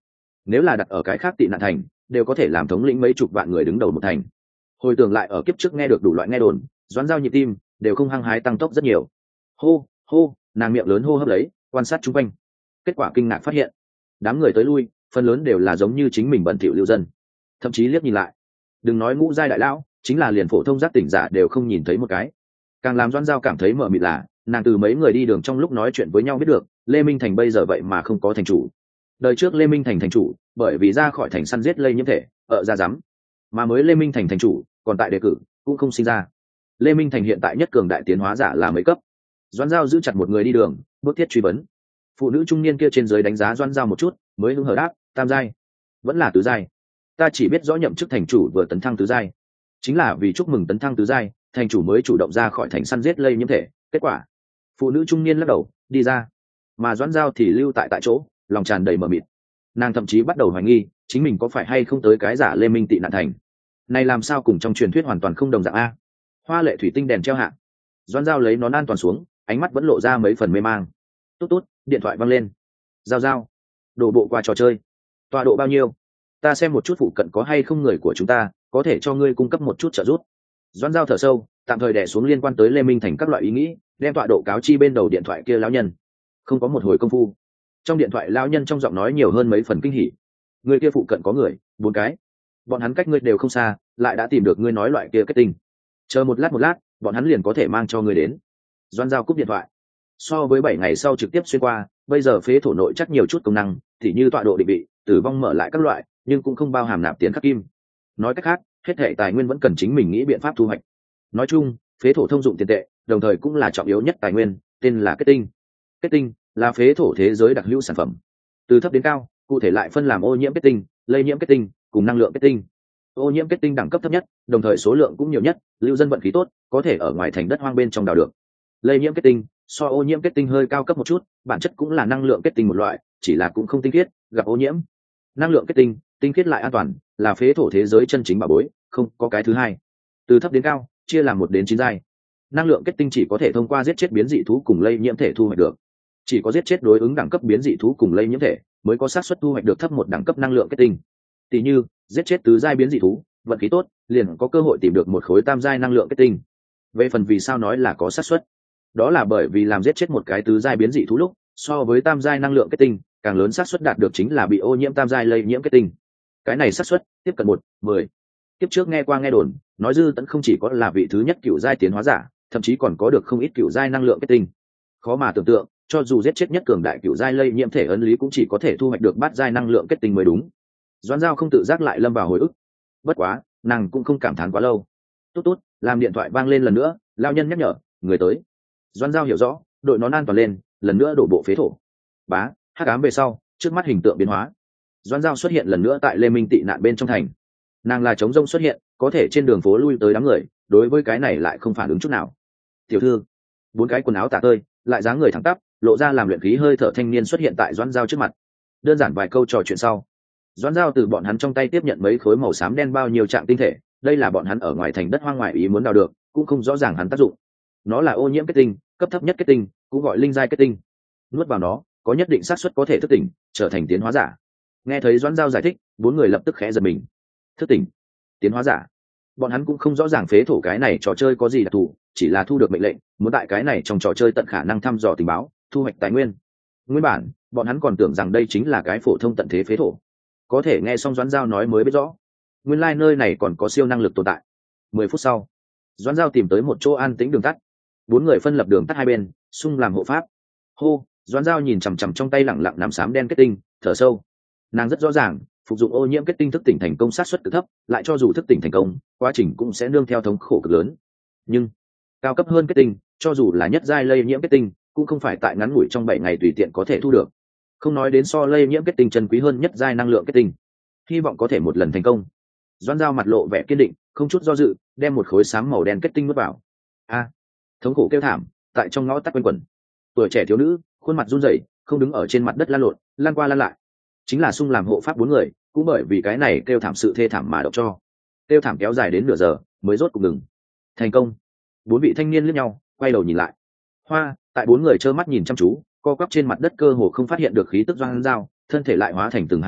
nếu là đặt ở cái khác tị nạn thành đều có thể làm thống lĩnh mấy chục vạn người đứng đầu một thành. Hồi tưởng lại ở kiếp trước nghe được đủ loại nghe đồn, Doãn Dao nhịp tim đều không hăng hái tăng tốc rất nhiều. Hô hô, nàng miệng lớn hô hấp lấy, quan sát chung quanh. Kết quả kinh ngạc phát hiện, đám người tới lui phần lớn đều là giống như chính mình bẩn thỉu lưu dân, thậm chí liếc nhìn lại, đừng nói ngũ giai đại lão, chính là liền phổ thông giác tỉnh giả đều không nhìn thấy một cái. Càng làm Doãn Dao cảm thấy mờ mịt là, nàng từ mấy người đi đường trong lúc nói chuyện với nhau biết được, Lê Minh Thành bây giờ vậy mà không có thành chủ. Đời trước Lê Minh Thành thành chủ bởi vì ra khỏi thành săn giết lây nhiễm thể ở ra rắm, mà mới Lê Minh Thành thành chủ còn tại đề cử cũng không sinh ra. Lê Minh Thành hiện tại nhất cường đại tiến hóa giả là mấy cấp? Doãn Dao giữ chặt một người đi đường, bước thiết truy vấn. Phụ nữ trung niên kia trên dưới đánh giá Doãn Dao một chút, mới hứng hở đáp, tam giai, vẫn là tứ giai. Ta chỉ biết rõ nhậm chức thành chủ vừa tấn thăng tứ giai, chính là vì chúc mừng tấn thăng tứ giai, thành chủ mới chủ động ra khỏi thành săn giết lây nhiễm thể. Kết quả, phụ nữ trung niên lắc đầu đi ra, mà Doãn Dao thì lưu tại tại chỗ, lòng tràn đầy mờ mịt. Nàng thậm chí bắt đầu hoài nghi chính mình có phải hay không tới cái giả Lê Minh tị nạn thành này, làm sao cùng trong truyền thuyết hoàn toàn không đồng dạng a. Hoa lệ thủy tinh đèn treo hạ, Doãn Dao lấy nón an toàn xuống, ánh mắt vẫn lộ ra mấy phần mê mang. Tốt tốt, điện thoại văng lên. Giao giao, đổ bộ qua trò chơi, tọa độ bao nhiêu? Ta xem một chút phụ cận có hay không người của chúng ta có thể cho ngươi cung cấp một chút trợ giúp. Doãn Dao thở sâu, tạm thời đè xuống liên quan tới Lê Minh Thành các loại ý nghĩ, đem tọa độ cáo chi bên đầu điện thoại kia lão nhân. Không có một hồi công phu, trong điện thoại lão nhân trong giọng nói nhiều hơn mấy phần kinh hỉ. Người kia phụ cận có người, bốn cái, bọn hắn cách ngươi đều không xa, lại đã tìm được ngươi nói loại kia kết tinh. Chờ một lát một lát, bọn hắn liền có thể mang cho ngươi đến. Doãn Dao cúp điện thoại. So với bảy ngày sau trực tiếp xuyên qua, bây giờ phế thổ nội chắc nhiều chút công năng, thì như tọa độ định vị, tử vong mở lại các loại, nhưng cũng không bao hàm nạp tiền khắc kim. Nói cách khác, hết thảy tài nguyên vẫn cần chính mình nghĩ biện pháp thu hoạch. Nói chung, phế thổ thông dụng tiền tệ, đồng thời cũng là trọng yếu nhất tài nguyên, tên là kết tinh. Kết tinh là phế thổ thế giới đặc hữu sản phẩm. Từ thấp đến cao, cụ thể lại phân làm ô nhiễm kết tinh, lây nhiễm kết tinh, cùng năng lượng kết tinh. Ô nhiễm kết tinh đẳng cấp thấp nhất, đồng thời số lượng cũng nhiều nhất, lưu dân vận khí tốt, có thể ở ngoài thành đất hoang bên trong đào được. Lây nhiễm kết tinh so ô nhiễm kết tinh hơi cao cấp một chút, bản chất cũng là năng lượng kết tinh một loại, chỉ là cũng không tinh khiết, gặp ô nhiễm. Năng lượng kết tinh, tinh khiết lại an toàn, là phế thổ thế giới chân chính bảo bối, không có cái thứ hai. Từ thấp đến cao, chia làm một đến chín giai. Năng lượng kết tinh chỉ có thể thông qua giết chết biến dị thú cùng lây nhiễm thể thu hoạch được. Chỉ có giết chết đối ứng đẳng cấp biến dị thú cùng lây nhiễm thể, mới có xác suất thu hoạch được thấp một đẳng cấp năng lượng kết tinh. Tỷ như, giết chết tứ giai biến dị thú, vận khí tốt, liền có cơ hội tìm được một khối tam giai năng lượng kết tinh. Về phần vì sao nói là có xác suất, đó là bởi vì làm giết chết một cái tứ giai biến dị thú lúc, so với tam giai năng lượng kết tinh, càng lớn xác suất đạt được chính là bị ô nhiễm tam giai lây nhiễm kết tinh. Cái này xác suất tiếp cận một, mười. Tiếp trước nghe qua nghe đồn, nói Dư Tẫn không chỉ có là vị thứ nhất cựu giai tiến hóa giả, thậm chí còn có được không ít cựu giai năng lượng kết tinh. Khó mà tưởng tượng, cho dù giết chết nhất cường đại cựu giai lây nhiễm thể ấn lý cũng chỉ có thể thu hoạch được bát giai năng lượng kết tinh mới đúng. Doãn Dao không tự giác lại lâm vào hồi ức. Bất quá, nàng cũng không cảm thán quá lâu. Tốt tốt, làm điện thoại vang lên lần nữa, lão nhân nhắc nhở, người tới. Doãn Dao hiểu rõ, đội nón an toàn lên, lần nữa đổ bộ phế thổ. Bá, hắc ám về sau, trước mắt hình tượng biến hóa. Doãn Dao xuất hiện lần nữa tại Lê Minh tị nạn bên trong thành. Nàng là trống rông xuất hiện, có thể trên đường phố lui tới đám người, đối với cái này lại không phản ứng chút nào. Tiểu thư, bốn cái quần áo tả tơi, lại dáng người thẳng tắp, lộ ra làm luyện khí hơi thở thanh niên xuất hiện tại Doãn Dao trước mặt. Đơn giản vài câu trò chuyện sau, Doãn Dao từ bọn hắn trong tay tiếp nhận mấy khối màu xám đen bao nhiêu trạng tinh thể, đây là bọn hắn ở ngoài thành đất hoang ngoại ý muốn đào được, cũng không rõ ràng hắn tác dụng. Nó là ô nhiễm kết tinh, cấp thấp nhất kết tinh, cũng gọi linh giai kết tinh. Nuốt vào nó, có nhất định xác suất có thể thức tỉnh, trở thành tiến hóa giả. Nghe thấy Doãn Dao giải thích, bốn người lập tức khẽ giật mình. Thức tỉnh, tiến hóa giả. Bọn hắn cũng không rõ ràng phế thổ cái này trò chơi có gì đặc thù, chỉ là thu được mệnh lệnh, muốn tại cái này trong trò chơi tận khả năng thăm dò tình báo, thu hoạch tài nguyên. Nguyên bản, bọn hắn còn tưởng rằng đây chính là cái phổ thông tận thế phế thổ. Có thể nghe xong Doãn Dao nói mới biết rõ, nguyên lai nơi này còn có siêu năng lực tồn tại. Mười phút sau, Doãn Dao tìm tới một chỗ an tĩnh đường tắt. Bốn người phân lập đường tắt hai bên, xung làm hộ pháp. Hô, Doãn Dao nhìn chằm chằm trong tay lẳng lặng nắm xám đen kết tinh, thở sâu. Nàng rất rõ ràng, phục dụng ô nhiễm kết tinh thức tỉnh thành công sát suất cực thấp, lại cho dù thức tỉnh thành công, quá trình cũng sẽ nương theo thống khổ cực lớn. Nhưng cao cấp hơn kết tinh, cho dù là nhất giai lây nhiễm kết tinh, cũng không phải tại ngắn ngủi trong bảy ngày tùy tiện có thể thu được. Không nói đến so lây nhiễm kết tinh chân quý hơn nhất giai năng lượng kết tinh, hy vọng có thể một lần thành công. Doãn Dao mặt lộ vẻ kiên định, không chút do dự, đem một khối xám màu đen kết tinh nuốt vào. A, thống khổ kêu thảm tại trong ngõ tắc quanh quẩn. Tuổi trẻ thiếu nữ, khuôn mặt run rẩy, không đứng ở trên mặt đất lăn lộn, lăn qua lăn lại. Chính là xung làm hộ pháp bốn người, cũng bởi vì cái này kêu thảm sự thê thảm mà độc cho. Kêu thảm kéo dài đến nửa giờ, mới rốt cuộc ngừng. Thành công. Bốn vị thanh niên liếc nhau, quay đầu nhìn lại. Hoa, tại bốn người trơ mắt nhìn chăm chú, co quắp trên mặt đất cơ hồ không phát hiện được khí tức Doãn Dao, thân thể lại hóa thành từng hạt bột mịn,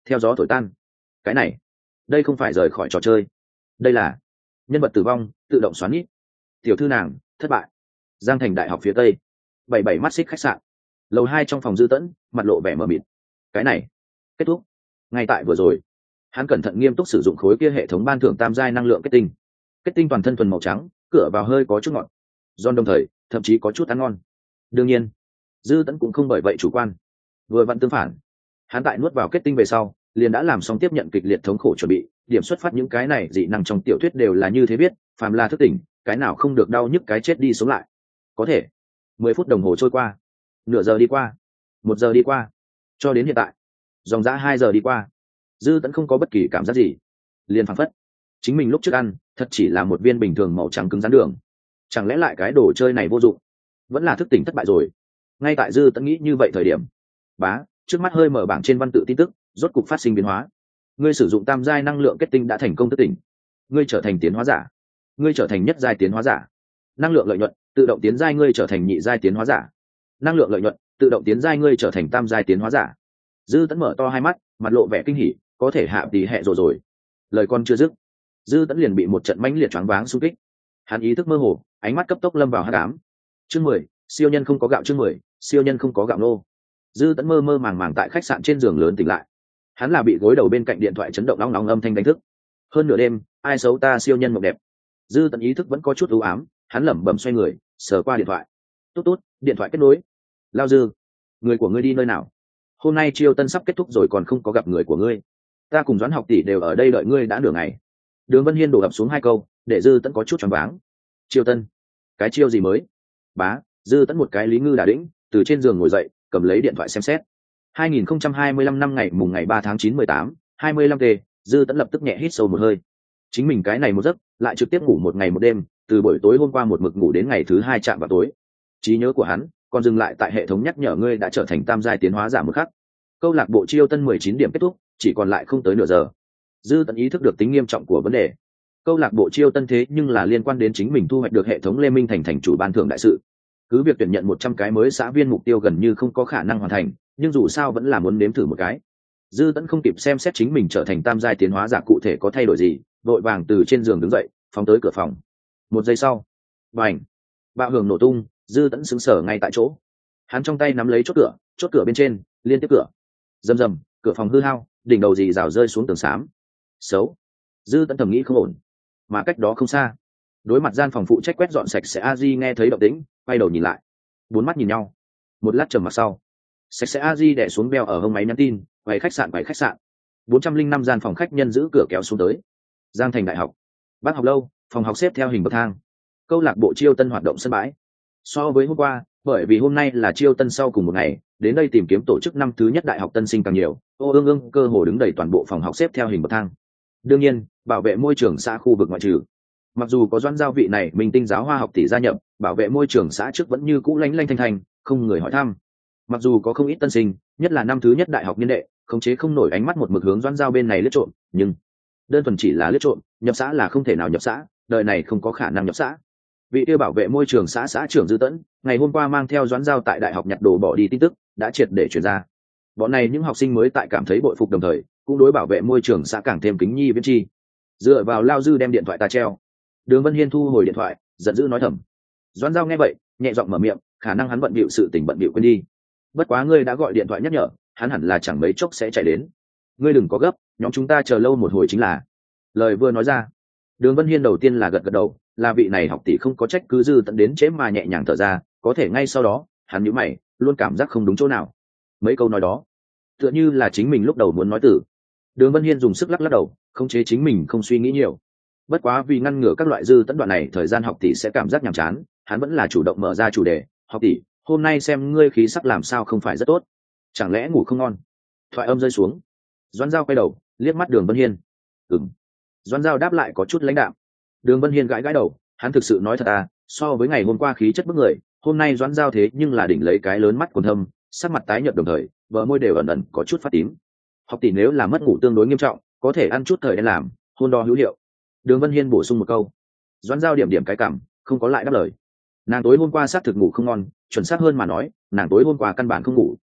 theo gió thổi tan. Cái này, đây không phải rời khỏi trò chơi, đây là nhân vật tử vong tự động xoắn ít. Tiểu thư nàng thất bại. Giang thành đại học phía tây, bảy bảy mắt xích khách sạn, lầu hai trong phòng Dư Tẫn mặt lộ vẻ mờ mịt. Cái này kết thúc. Ngay tại vừa rồi, hắn cẩn thận nghiêm túc sử dụng khối kia hệ thống ban thưởng tam giai năng lượng kết tinh. Kết tinh toàn thân thuần màu trắng, cửa vào hơi có chút ngọt, giòn đồng thời thậm chí có chút ăn ngon. Đương nhiên, Dư Tẫn cũng không bởi vậy chủ quan. Vừa vặn tương phản, hắn tại nuốt vào kết tinh về sau, liền đã làm xong tiếp nhận kịch liệt thống khổ chuẩn bị. Điểm xuất phát những cái này dị năng trong tiểu thuyết đều là như thế biết, phàm là thức tỉnh, cái nào không được đau nhức cái chết đi sống lại. Có thể, mười phút đồng hồ trôi qua, nửa giờ đi qua, một giờ đi qua, cho đến hiện tại, dòng dã hai giờ đi qua, Dư Tẫn không có bất kỳ cảm giác gì, liền phăng phất chính mình lúc trước ăn thật chỉ là một viên bình thường màu trắng cứng rắn đường. Chẳng lẽ lại cái đồ chơi này vô dụng, vẫn là thức tỉnh thất bại rồi? Ngay tại Dư Tẫn nghĩ như vậy thời điểm, bá trước mắt hơi mở bảng trên văn tự tin tức rốt cục phát sinh biến hóa. Ngươi sử dụng tam giai năng lượng kết tinh đã thành công thức tỉnh. Ngươi trở thành tiến hóa giả. Ngươi trở thành nhất giai tiến hóa giả. Năng lượng lợi nhuận tự động tiến giai ngươi trở thành nhị giai tiến hóa giả. Năng lượng lợi nhuận tự động tiến giai ngươi trở thành tam giai tiến hóa giả. Dư Tẫn mở to hai mắt, mặt lộ vẻ kinh hỉ, có thể hạ tỷ hệ rồi rồi. Lời con chưa dứt, Dư Tẫn liền bị một trận mãnh liệt choáng váng xung kích. Hắn ý thức mơ hồ, ánh mắt cấp tốc lâm vào hắc ám. Chương mười, siêu nhân không có gạo. Chương mười, siêu nhân không có gạo nô. Dư Tẫn mơ mơ màng màng tại khách sạn trên giường lớn tỉnh lại. Hắn là bị gối đầu bên cạnh điện thoại chấn động long long âm thanh đánh thức. Hơn nửa đêm, ai xấu ta siêu nhân mộng đẹp. Dư Tẫn ý thức vẫn có chút u ám, hắn lẩm bẩm xoay người, sờ qua điện thoại. Tốt tốt, điện thoại kết nối. Lao Dư, người của ngươi đi nơi nào? Hôm nay chiêu tân sắp kết thúc rồi còn không có gặp người của ngươi. Ta cùng Doãn Học tỷ đều ở đây đợi ngươi đã nửa ngày. Đường Vân Hiên đổ ập xuống hai câu, để Dư Tẫn có chút choáng váng. Chiêu tân? Cái chiêu gì mới? Bá, Dư Tẫn một cái lý ngư đả đĩnh, từ trên giường ngồi dậy, cầm lấy điện thoại xem xét. hai nghìn không trăm hai mươi lăm năm ngày mùng ngày ba tháng chín mười tám, hai mươi lăm t, Dư Tẫn lập tức nhẹ hít sâu một hơi. Chính mình cái này một giấc, lại trực tiếp ngủ một ngày một đêm, từ buổi tối hôm qua một mực ngủ đến ngày thứ hai chạm vào tối. Trí nhớ của hắn còn dừng lại tại hệ thống nhắc nhở ngươi đã trở thành tam giai tiến hóa giả một khắc. Câu lạc bộ chiêu tân mười chín điểm kết thúc, chỉ còn lại không tới nửa giờ. Dư Tẫn ý thức được tính nghiêm trọng của vấn đề. Câu lạc bộ chiêu tân thế nhưng là liên quan đến chính mình thu hoạch được hệ thống Lê Minh thành thành chủ ban thưởng đại sự. Cứ việc tuyển nhận một trăm cái mới xã viên mục tiêu gần như không có khả năng hoàn thành, nhưng dù sao vẫn là muốn nếm thử một cái. Dư Tẫn không kịp xem xét chính mình trở thành tam giai tiến hóa giả cụ thể có thay đổi gì, vội vàng từ trên giường đứng dậy, phóng tới cửa phòng. Một giây sau, bành, bạo hưởng nổ tung, Dư Tẫn sững sờ ngay tại chỗ. Hắn trong tay nắm lấy chốt cửa, chốt cửa bên trên liên tiếp cửa. Rầm rầm, cửa phòng hư hao, đỉnh đầu gì rào rơi xuống tường xám. Xấu. Dư Tẫn thầm nghĩ không ổn. Mà cách đó không xa, đối mặt gian phòng phụ trách quét dọn sạch sẽ a di nghe thấy động tĩnh, quay đầu nhìn lại. Bốn mắt nhìn nhau. Một lát trầm mặc sau, sạch sẽ a di đè xuống beo ở hông máy nhắn tin, quay khách sạn quay khách sạn. Bốn trăm linh năm gian phòng khách nhân giữ cửa kéo xuống tới. Giang thành đại học, bác học lâu, phòng học xếp theo hình bậc thang. Câu lạc bộ chiêu tân hoạt động sân bãi. So với hôm qua, bởi vì hôm nay là chiêu tân sau cùng một ngày, đến đây tìm kiếm tổ chức năm thứ nhất đại học tân sinh càng nhiều, ô ương ương cơ hồ đứng đầy toàn bộ phòng học xếp theo hình bậc thang. Đương nhiên, bảo vệ môi trường xã khu vực ngoại trừ. Mặc dù có Doãn Giao vị này minh tinh giáo hoa học tỷ gia nhập, bảo vệ môi trường xã trước vẫn như cũ lánh lanh thanh thanh, không người hỏi thăm. Mặc dù có không ít tân sinh, nhất là năm thứ nhất đại học niên đệ, khống chế không nổi ánh mắt một mực hướng Doãn Giao bên này lướt trộm, nhưng đơn thuần chỉ là lướt trộm, nhập xã là không thể nào nhập xã, đời này không có khả năng nhập xã. Vị tiêu bảo vệ môi trường xã xã trưởng Dư Tẫn, ngày hôm qua mang theo Doãn Giao tại đại học nhặt đồ bỏ đi tin tức, đã triệt để truyền ra. Bọn này những học sinh mới tại cảm thấy bội phục đồng thời, cũng đối bảo vệ môi trường xã càng thêm kính nhi viễn chi. Dựa vào Lao Dư đem điện thoại ta treo. Đường Vân Hiên thu hồi điện thoại, giận dữ nói thầm. Doãn Giao nghe vậy, nhẹ giọng mở miệng, khả năng hắn bận bịu sự tình bận bịu quên đi. Bất quá ngươi đã gọi điện thoại nhắc nhở, hắn hẳn là chẳng mấy chốc sẽ chạy đến. Ngươi đừng có gấp, nhóm chúng ta chờ lâu một hồi chính là. Lời vừa nói ra, Đường Vân Hiên đầu tiên là gật gật đầu, là vị này học tỷ không có trách cứ Dư Tẫn đến chế mà nhẹ nhàng thở ra, có thể ngay sau đó, hắn nhíu mày, luôn cảm giác không đúng chỗ nào. Mấy câu nói đó, tựa như là chính mình lúc đầu muốn nói từ. Đường Vân Hiên dùng sức lắc lắc đầu, khống chế chính mình không suy nghĩ nhiều. Bất quá vì ngăn ngừa các loại Dư Tẫn đoạn này thời gian học tỷ sẽ cảm giác nhàm chán, hắn vẫn là chủ động mở ra chủ đề. Học tỷ, hôm nay xem ngươi khí sắc làm sao không phải rất tốt, chẳng lẽ ngủ không ngon? Thoại âm rơi xuống, Doãn Giao quay đầu liếc mắt Đường Vân Hiên. Ừm. Doãn Giao đáp lại có chút lãnh đạm. Đường Vân Hiên gãi gãi đầu, hắn thực sự nói thật à, so với ngày hôm qua khí chất bức người, hôm nay Doãn Giao thế nhưng là đỉnh lấy cái lớn mắt quần thâm, sắc mặt tái nhợt đồng thời, bờ môi đều ẩn ẩn có chút phát tím. Học tỷ nếu là mất ngủ tương đối nghiêm trọng, có thể ăn chút thời đen làm, hôn đo hữu hiệu. Đường Vân Hiên bổ sung một câu. Doãn Giao điểm điểm cái cảm, không có lại đáp lời. Nàng tối hôm qua xác thực ngủ không ngon, chuẩn xác hơn mà nói, nàng tối hôm qua căn bản không ngủ.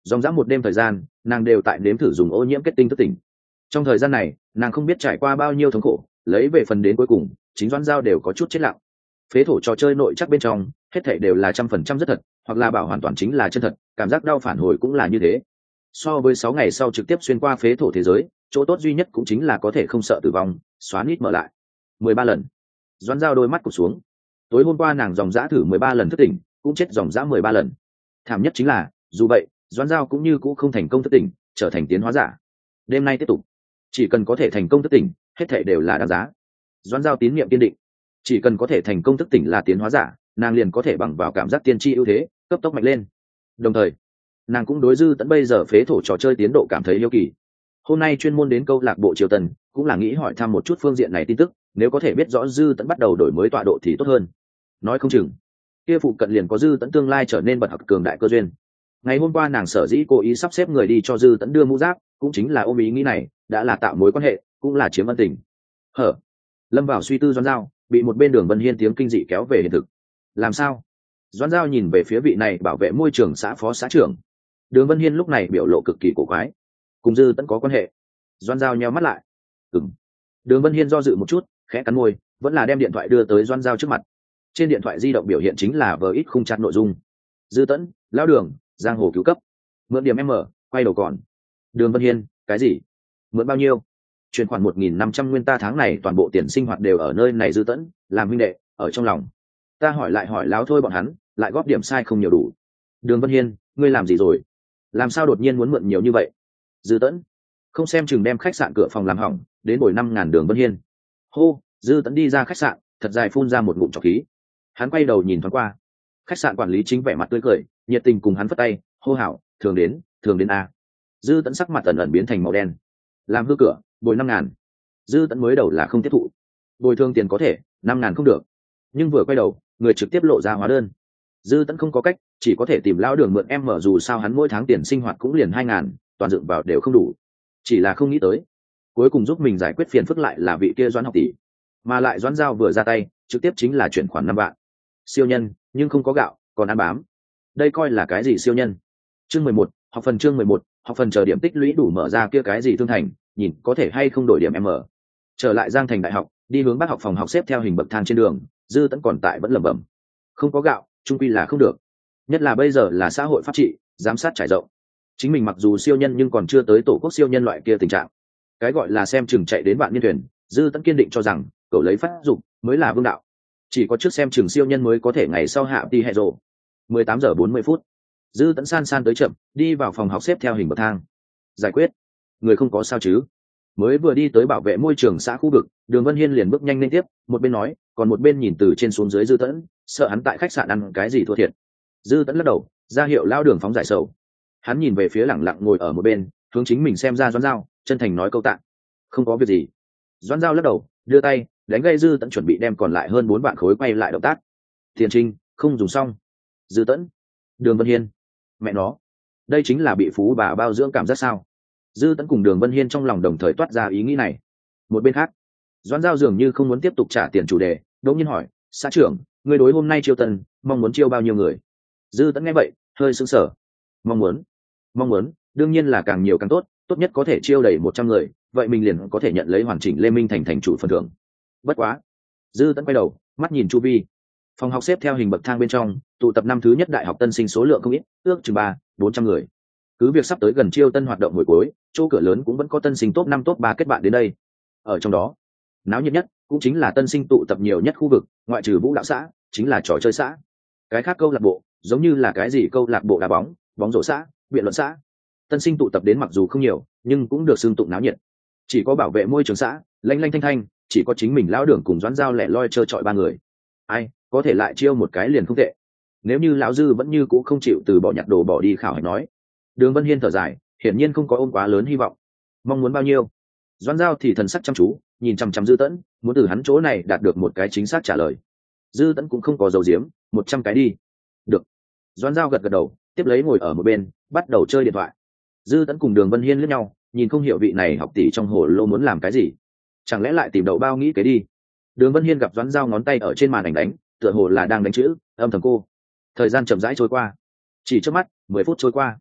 dòng dã một đêm thời gian nàng đều tại nếm thử dùng ô nhiễm kết tinh thức tỉnh. Trong thời gian này nàng không biết trải qua bao nhiêu thống khổ, lấy về phần đến cuối cùng chính Doãn Giao đều có chút chết lặng. Phế thổ trò chơi nội chắc bên trong hết thảy đều là trăm phần trăm rất thật, hoặc là bảo hoàn toàn chính là chân thật, cảm giác đau phản hồi cũng là như thế. So với sáu ngày sau trực tiếp xuyên qua phế thổ thế giới, chỗ tốt duy nhất cũng chính là có thể không sợ tử vong, xóa nít mở lại mười ba lần. Doãn Giao đôi mắt cụp xuống. Tối hôm qua nàng dòng dã thử mười ba lần thức tỉnh, cũng chết dòng dã mười ba lần. Thảm nhất chính là dù vậy Doãn Giao cũng như cũng không thành công thức tỉnh, trở thành tiến hóa giả. Đêm nay tiếp tục, chỉ cần có thể thành công thức tỉnh, hết thảy đều là đáng giá. Doãn Giao tín niệm kiên định, chỉ cần có thể thành công thức tỉnh là tiến hóa giả, nàng liền có thể bằng vào cảm giác tiên tri ưu thế cấp tốc mạnh lên. Đồng thời nàng cũng đối Dư Tẫn bây giờ phế thổ trò chơi tiến độ cảm thấy yêu kỳ. Hôm nay chuyên môn đến câu lạc bộ Triều Tần cũng là nghĩ hỏi thăm một chút phương diện này tin tức, nếu có thể biết rõ Dư Tẫn bắt đầu đổi mới tọa độ thì tốt hơn. Nói không chừng kia phụ cận liền có Dư Tẫn tương lai trở nên bật học cường đại cơ duyên. Ngày hôm qua nàng sở dĩ cố ý sắp xếp người đi cho Dư Tẫn đưa mũ giáp, cũng chính là ôm ý nghĩ này, đã là tạo mối quan hệ, cũng là chiếm ân tình. Hở? Lâm vào suy tư Doãn Giao, bị một bên Đường Vân Hiên tiếng kinh dị kéo về hiện thực. Làm sao? Doãn Giao nhìn về phía vị này bảo vệ môi trường xã phó xã trưởng. Đường Vân Hiên lúc này biểu lộ cực kỳ cổ quái. Cùng Dư Tẫn có quan hệ? Doãn Giao nheo mắt lại. Ừm. Đường Vân Hiên do dự một chút, khẽ cắn môi, vẫn là đem điện thoại đưa tới Doãn Giao trước mặt. Trên điện thoại di động biểu hiện chính là vờ ít khung chặt nội dung. Dư Tẫn, lão Đường, giang hồ cứu cấp. Mượn điểm M, quay đầu còn. Đường Vân Hiên, cái gì? Mượn bao nhiêu? Chuyển khoản một nghìn năm trăm nguyên ta, tháng này toàn bộ tiền sinh hoạt đều ở nơi này. Dư Tẫn, làm huynh đệ, ở trong lòng. Ta hỏi lại hỏi láo thôi bọn hắn, lại góp điểm sai không nhiều đủ. Đường Vân Hiên, ngươi làm gì rồi? Làm sao đột nhiên muốn mượn nhiều như vậy? Dư Tẫn, không xem chừng đem khách sạn cửa phòng làm hỏng, đến bồi năm ngàn. Đường Vân Hiên. Hô, Dư Tẫn đi ra khách sạn, thật dài phun ra một ngụm trọc khí. Hắn quay đầu nhìn thoáng qua. Khách sạn quản lý chính vẻ mặt tươi cười, nhiệt tình cùng hắn phất tay, hô hào, thường đến, thường đến a. Dư Tẫn sắc mặt ẩn ẩn biến thành màu đen. Làm hư cửa, bồi năm ngàn. Dư Tẫn mới đầu là không tiếp thụ. Bồi thường tiền có thể, năm ngàn không được. Nhưng vừa quay đầu, người trực tiếp lộ ra hóa đơn. Dư Tẫn không có cách, chỉ có thể tìm lão Đường mượn em mở, dù sao hắn mỗi tháng tiền sinh hoạt cũng liền hai ngàn, toàn dựng vào đều không đủ. Chỉ là không nghĩ tới, cuối cùng giúp mình giải quyết phiền phức lại là vị kia Doãn học tỷ, mà lại Doãn Giao vừa ra tay, trực tiếp chính là chuyển khoản năm vạn. Siêu nhân, nhưng không có gạo, còn ăn bám. Đây coi là cái gì siêu nhân? Chương mười một, học phần chương mười một, học phần chờ điểm tích lũy đủ mở ra kia cái gì Thương Thành, nhìn có thể hay không đổi điểm M. Trở lại Giang Thành đại học, đi hướng Bác học phòng học xếp theo hình bậc thang trên đường, Dư Tẫn còn tại vẫn lẩm bẩm. Không có gạo, trung quy là không được. Nhất là bây giờ là xã hội pháp trị, giám sát trải rộng. Chính mình mặc dù siêu nhân nhưng còn chưa tới tổ quốc siêu nhân loại kia tình trạng. Cái gọi là xem chừng chạy đến bạn niên thuyền, Dư Tẫn kiên định cho rằng cậu lấy phát dục mới là vương đạo. Chỉ có trước xem chừng siêu nhân mới có thể ngày sau hạ đi hệ rộ. mười tám giờ bốn mươi phút, Dư Tẫn san san tới chậm, đi vào phòng học xếp theo hình bậc thang. Giải quyết. Người không có sao chứ? Mới vừa đi tới bảo vệ môi trường xã khu vực, Đường Vân Hiên liền bước nhanh lên tiếp, một bên nói, còn một bên nhìn từ trên xuống dưới Dư Tẫn, sợ hắn tại khách sạn ăn cái gì thua thiệt. Dư Tẫn lắc đầu, ra hiệu lao Đường phóng giải sầu. Hắn nhìn về phía lẳng lặng ngồi ở một bên, hướng chính mình xem ra Doãn Giao, chân thành nói câu tạ. Không có việc gì. Doãn Giao lắc đầu, đưa tay đánh gây Dư Tẫn chuẩn bị đem còn lại hơn bốn vạn khối quay lại động tác. Tiền trinh không dùng xong. Dư Tẫn. Đường Vân Hiên. Mẹ nó, đây chính là bị phú bà bao dưỡng cảm giác sao? Dư Tẫn cùng Đường Vân Hiên trong lòng đồng thời toát ra ý nghĩ này. Một bên khác, Doãn Giao dường như không muốn tiếp tục trả tiền chủ đề, đột nhiên hỏi, xã trưởng, người đối hôm nay chiêu tân, mong muốn chiêu bao nhiêu người? Dư Tẫn nghe vậy, hơi sững sờ. Mong muốn? Mong muốn, đương nhiên là càng nhiều càng tốt, tốt nhất có thể chiêu đầy một trăm người, vậy mình liền có thể nhận lấy hoàn chỉnh Lê Minh thành thành chủ phần thưởng. Bất quá. Dư Tẫn quay đầu, mắt nhìn chu vi. Phòng học xếp theo hình bậc thang bên trong, tụ tập năm thứ nhất đại học tân sinh số lượng không ít, ước chừng ba, bốn trăm người. Cứ việc sắp tới gần chiêu tân hoạt động hồi cuối, chỗ cửa lớn cũng vẫn có tân sinh top năm top ba kết bạn đến đây. Ở trong đó, náo nhiệt nhất cũng chính là tân sinh tụ tập nhiều nhất khu vực, ngoại trừ vũ đạo xã, chính là trò chơi xã. Cái khác câu lạc bộ, giống như là cái gì câu lạc bộ đá bóng, bóng rổ xã, biện luận xã. Tân sinh tụ tập đến mặc dù không nhiều, nhưng cũng được xưng tụng náo nhiệt. Chỉ có bảo vệ môi trường xã, lanh lanh thanh thanh, chỉ có chính mình lão Đường cùng Doãn Giao lẻ loi trơ trọi ba người. Ai, có thể lại chiêu một cái liền không tệ. Nếu như lão Dư vẫn như cũ không chịu từ bỏ nhặt đồ bỏ đi khảo hạch nói. Đường Vân Hiên thở dài, hiển nhiên không có ôm quá lớn hy vọng. Mong muốn bao nhiêu? Doãn Giao thì thần sắc chăm chú, nhìn chằm chằm Dư Tẫn, muốn từ hắn chỗ này đạt được một cái chính xác trả lời. Dư Tẫn cũng không có dầu diếm, một trăm cái đi. Được. Doãn Giao gật gật đầu, tiếp lấy ngồi ở một bên, bắt đầu chơi điện thoại. Dư Tẫn cùng Đường Vân Hiên liếc nhau, nhìn không hiểu vị này học tỷ trong hồ lô muốn làm cái gì, chẳng lẽ lại tìm đậu bao nghĩ cái đi. Đường Vân Hiên gặp Doãn Giao ngón tay ở trên màn ảnh đánh, tựa hồ là đang đánh chữ, âm thầm cô. Thời gian chậm rãi trôi qua, chỉ trước mắt mười phút trôi qua.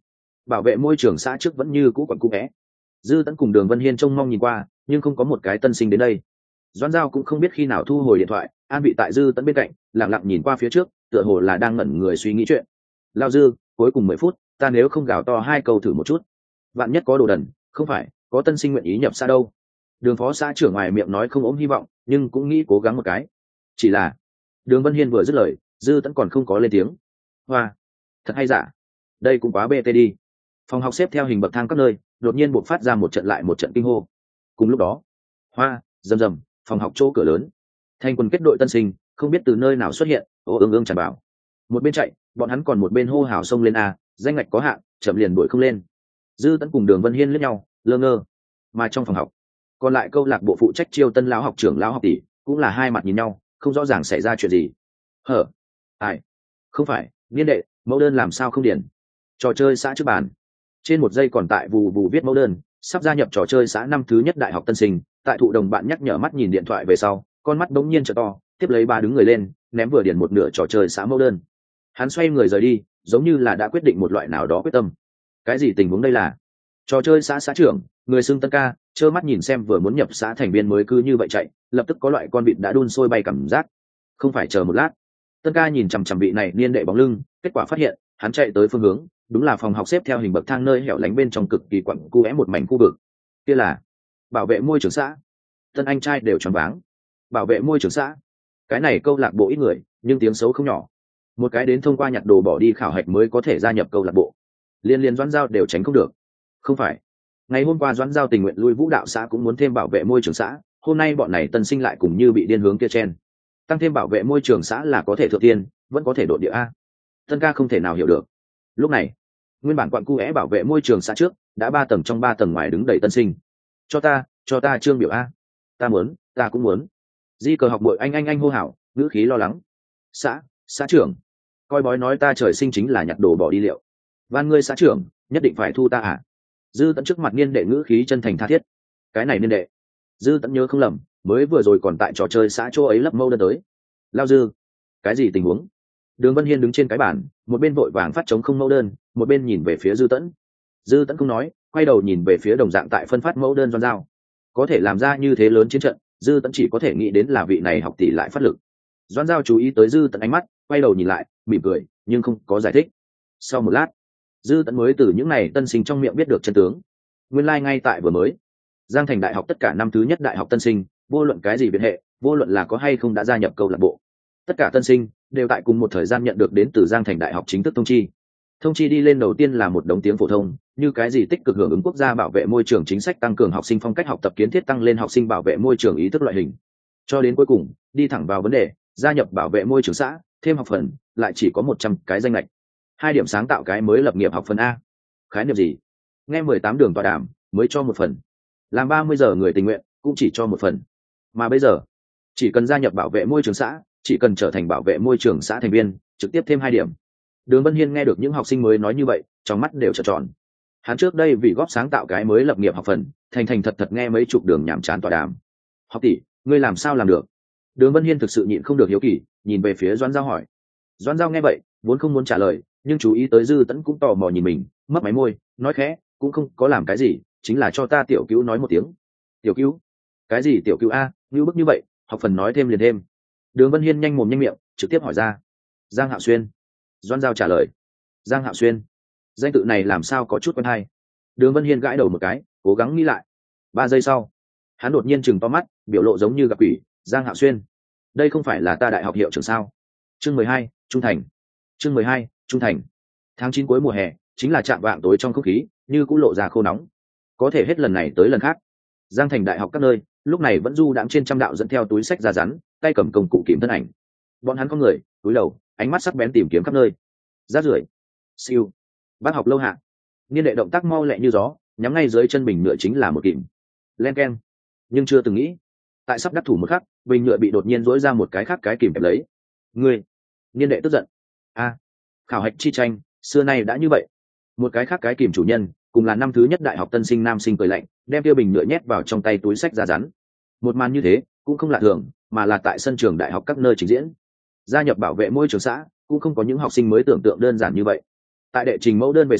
bảo vệ môi trường xã trước vẫn như cũ quặn cũ vẽ. Dư Tẫn cùng Đường Vân Hiên trông mong nhìn qua, nhưng không có một cái tân sinh đến đây. Doãn Giao cũng không biết khi nào thu hồi điện thoại, an vị tại Dư Tẫn bên cạnh, lặng lặng nhìn qua phía trước, tựa hồ là đang ngẩn người suy nghĩ chuyện. Lao Dư, cuối cùng mười phút, ta nếu không gào to hai câu thử một chút, vạn nhất có đồ đần, không phải có tân sinh nguyện ý nhập xã đâu. Đường phó xã trưởng ngoài miệng nói không ốm hy vọng, nhưng cũng nghĩ cố gắng một cái. Chỉ là Đường Vân Hiên vừa dứt lời, Dư Tẫn còn không có lên tiếng. Hoa, thật hay giả, đây cũng quá bê tê đi. Phòng học xếp theo hình bậc thang các nơi, đột nhiên buộc phát ra một trận lại một trận kinh hô. Cùng lúc đó, hoa rầm rầm, phòng học chỗ cửa lớn, thành quần kết đội tân sinh không biết từ nơi nào xuất hiện, ô ương ương tràn vào. Một bên chạy, bọn hắn còn một bên hô hào xông lên a, danh ngạch có hạn, chậm liền đuổi không lên. Dư Tẫn cùng Đường Vân Hiên liếc nhau, lơ ngơ. Mà trong phòng học, còn lại câu lạc bộ phụ trách chiêu tân lão học trưởng lão học tỷ cũng là hai mặt nhìn nhau, không rõ ràng xảy ra chuyện gì. Hở? Ai? Không phải, niên đệ, mẫu đơn làm sao không điền? Trò chơi xã trước bàn. Trên một giây còn tại vù vù viết mẫu đơn, sắp gia nhập trò chơi xã năm thứ nhất đại học tân sinh, tại thụ đồng bạn nhắc nhở mắt nhìn điện thoại về sau, con mắt bỗng nhiên trợ to, tiếp lấy ba đứng người lên, ném vừa điền một nửa trò chơi xã mẫu đơn. Hắn xoay người rời đi, giống như là đã quyết định một loại nào đó quyết tâm. Cái gì tình huống đây là? Trò chơi xã xã trưởng, người xưng Tân ca, trơ mắt nhìn xem vừa muốn nhập xã thành viên mới cứ như vậy chạy, lập tức có loại con vịt đã đun sôi bay cảm giác. Không phải chờ một lát. Tân ca nhìn chằm chằm vị này niên đệ bóng lưng, kết quả phát hiện, hắn chạy tới phương hướng, đúng là phòng học xếp theo hình bậc thang nơi hẻo lánh bên trong cực kỳ quặng cu é một mảnh khu vực. Kia là bảo vệ môi trường xã. Tân anh trai đều choáng váng. Bảo vệ môi trường xã, cái này câu lạc bộ ít người, nhưng tiếng xấu không nhỏ. Một cái đến thông qua nhặt đồ bỏ đi khảo hạch mới có thể gia nhập câu lạc bộ, liên liên Doãn Giao đều tránh không được. Không phải, ngày hôm qua Doãn Giao tình nguyện lui vũ đạo xã cũng muốn thêm bảo vệ môi trường xã, hôm nay bọn này tân sinh lại cùng như bị điên hướng kia chen. Tăng thêm bảo vệ môi trường xã là có thể thượng tiên, vẫn có thể độ địa a. Tân ca không thể nào hiểu được. Lúc này, nguyên bản quặn cu é bảo vệ môi trường xã trước đã ba tầng trong ba tầng ngoài đứng đầy tân sinh. Cho ta, cho ta trương biểu a. Ta muốn, ta cũng muốn. Di cờ học bội anh anh anh hô hào, ngữ khí lo lắng. Xã, xã trưởng, coi bói nói ta trời sinh chính là nhặt đồ bỏ đi liệu. Van ngươi xã trưởng, nhất định phải thu ta à? Dư Tẫn trước mặt niên đệ ngữ khí chân thành tha thiết. Cái này niên đệ, Dư Tẫn nhớ không lầm, mới vừa rồi còn tại trò chơi xã chỗ ấy lấp mâu đơn tới. Lao Dư, cái gì tình huống? Đường Vân Hiên đứng trên cái bàn, một bên vội vàng phát chống không mẫu đơn, một bên nhìn về phía Dư Tẫn. Dư Tẫn không nói, quay đầu nhìn về phía đồng dạng tại phân phát mẫu đơn Doãn Giao. Có thể làm ra như thế lớn chiến trận, Dư Tẫn chỉ có thể nghĩ đến là vị này học tỷ lại phát lực. Doãn Giao chú ý tới Dư Tẫn ánh mắt, quay đầu nhìn lại, mỉm cười, nhưng không có giải thích. Sau một lát, Dư Tẫn mới từ những này tân sinh trong miệng biết được chân tướng. Nguyên lai like ngay tại vừa mới, Giang Thành đại học tất cả năm thứ nhất đại học tân sinh, vô luận cái gì biệt hệ, vô luận là có hay không đã gia nhập câu lạc bộ, tất cả tân sinh đều tại cùng một thời gian nhận được đến từ Giang Thành đại học chính thức thông chi. Thông chi đi lên đầu tiên là một đống tiếng phổ thông, như cái gì tích cực hưởng ứng quốc gia bảo vệ môi trường chính sách tăng cường học sinh phong cách học tập kiến thiết tăng lên học sinh bảo vệ môi trường ý thức loại hình. Cho đến cuối cùng, đi thẳng vào vấn đề, gia nhập bảo vệ môi trường xã, thêm học phần, lại chỉ có một trăm cái danh lệch. Hai điểm sáng tạo cái mới lập nghiệp học phần A. Khái niệm gì? Nghe mười tám đường tọa đàm, mới cho một phần. Làm ba mươi giờ người tình nguyện, cũng chỉ cho một phần. Mà bây giờ, chỉ cần gia nhập bảo vệ môi trường xã, chỉ cần trở thành bảo vệ môi trường xã thành viên, trực tiếp thêm hai điểm. Đường Vân Hiên nghe được những học sinh mới nói như vậy, trong mắt đều trợn tròn. Hắn trước đây vì góp sáng tạo cái mới lập nghiệp học phần, thành thành thật thật nghe mấy chục đường nhảm chán tọa đàm. Học tỷ, ngươi làm sao làm được? Đường Vân Hiên thực sự nhịn không được hiếu kỳ, nhìn về phía Doãn Giao hỏi. Doãn Giao nghe vậy, vốn không muốn trả lời, nhưng chú ý tới Dư Tẫn cũng tò mò nhìn mình, mấp máy môi, nói khẽ, cũng không có làm cái gì, chính là cho ta tiểu cứu nói một tiếng. Tiểu cứu? Cái gì tiểu cứu a? Như bức như vậy, học phần nói thêm liền thêm. Đường Vân Hiên nhanh mồm nhanh miệng, trực tiếp hỏi ra. Giang Hạo Xuyên. Doãn Giao trả lời. Giang Hạo Xuyên, danh tự này làm sao có chút quen hay. Đường Vân Hiên gãi đầu một cái, cố gắng nghĩ lại. Ba giây sau, hắn đột nhiên chừng to mắt, biểu lộ giống như gặp quỷ. Giang Hạo Xuyên, đây không phải là ta đại học hiệu trưởng sao? Chương mười hai, trung thành. Chương mười hai, trung thành. Tháng chín cuối mùa hè, chính là chạm vạng tối trong không khí, như cũng lộ ra khô nóng. Có thể hết lần này tới lần khác, Giang Thành đại học các nơi, lúc này vẫn du đãng trên trăm đạo dẫn theo túi sách ra rắn, tay cầm công cụ kiểm thân ảnh. Bọn hắn có người, túi đầu, ánh mắt sắc bén tìm kiếm khắp nơi. Rát rưởi. Siêu. Bác học lâu hạ. Niên đệ động tác mau lẹ như gió, nhắm ngay dưới chân bình nhựa chính là một kìm. Len keng. Nhưng chưa từng nghĩ, tại sắp đắc thủ một khắc, bình nhựa bị đột nhiên dỗi ra một cái khác cái kìm kẹp lấy. Ngươi. Niên đệ tức giận. A. Khảo hạch chi tranh, xưa nay đã như vậy. Một cái khác cái kìm chủ nhân, cùng là năm thứ nhất đại học tân sinh nam sinh cười lạnh, đem tiêu bình nhựa nhét vào trong tay túi sách ra rắn. Một màn như thế cũng không lạ thường, mà là tại sân trường đại học các nơi trình diễn. Gia nhập bảo vệ môi trường xã cũng không có những học sinh mới tưởng tượng đơn giản như vậy. Tại đệ trình mẫu đơn về sau,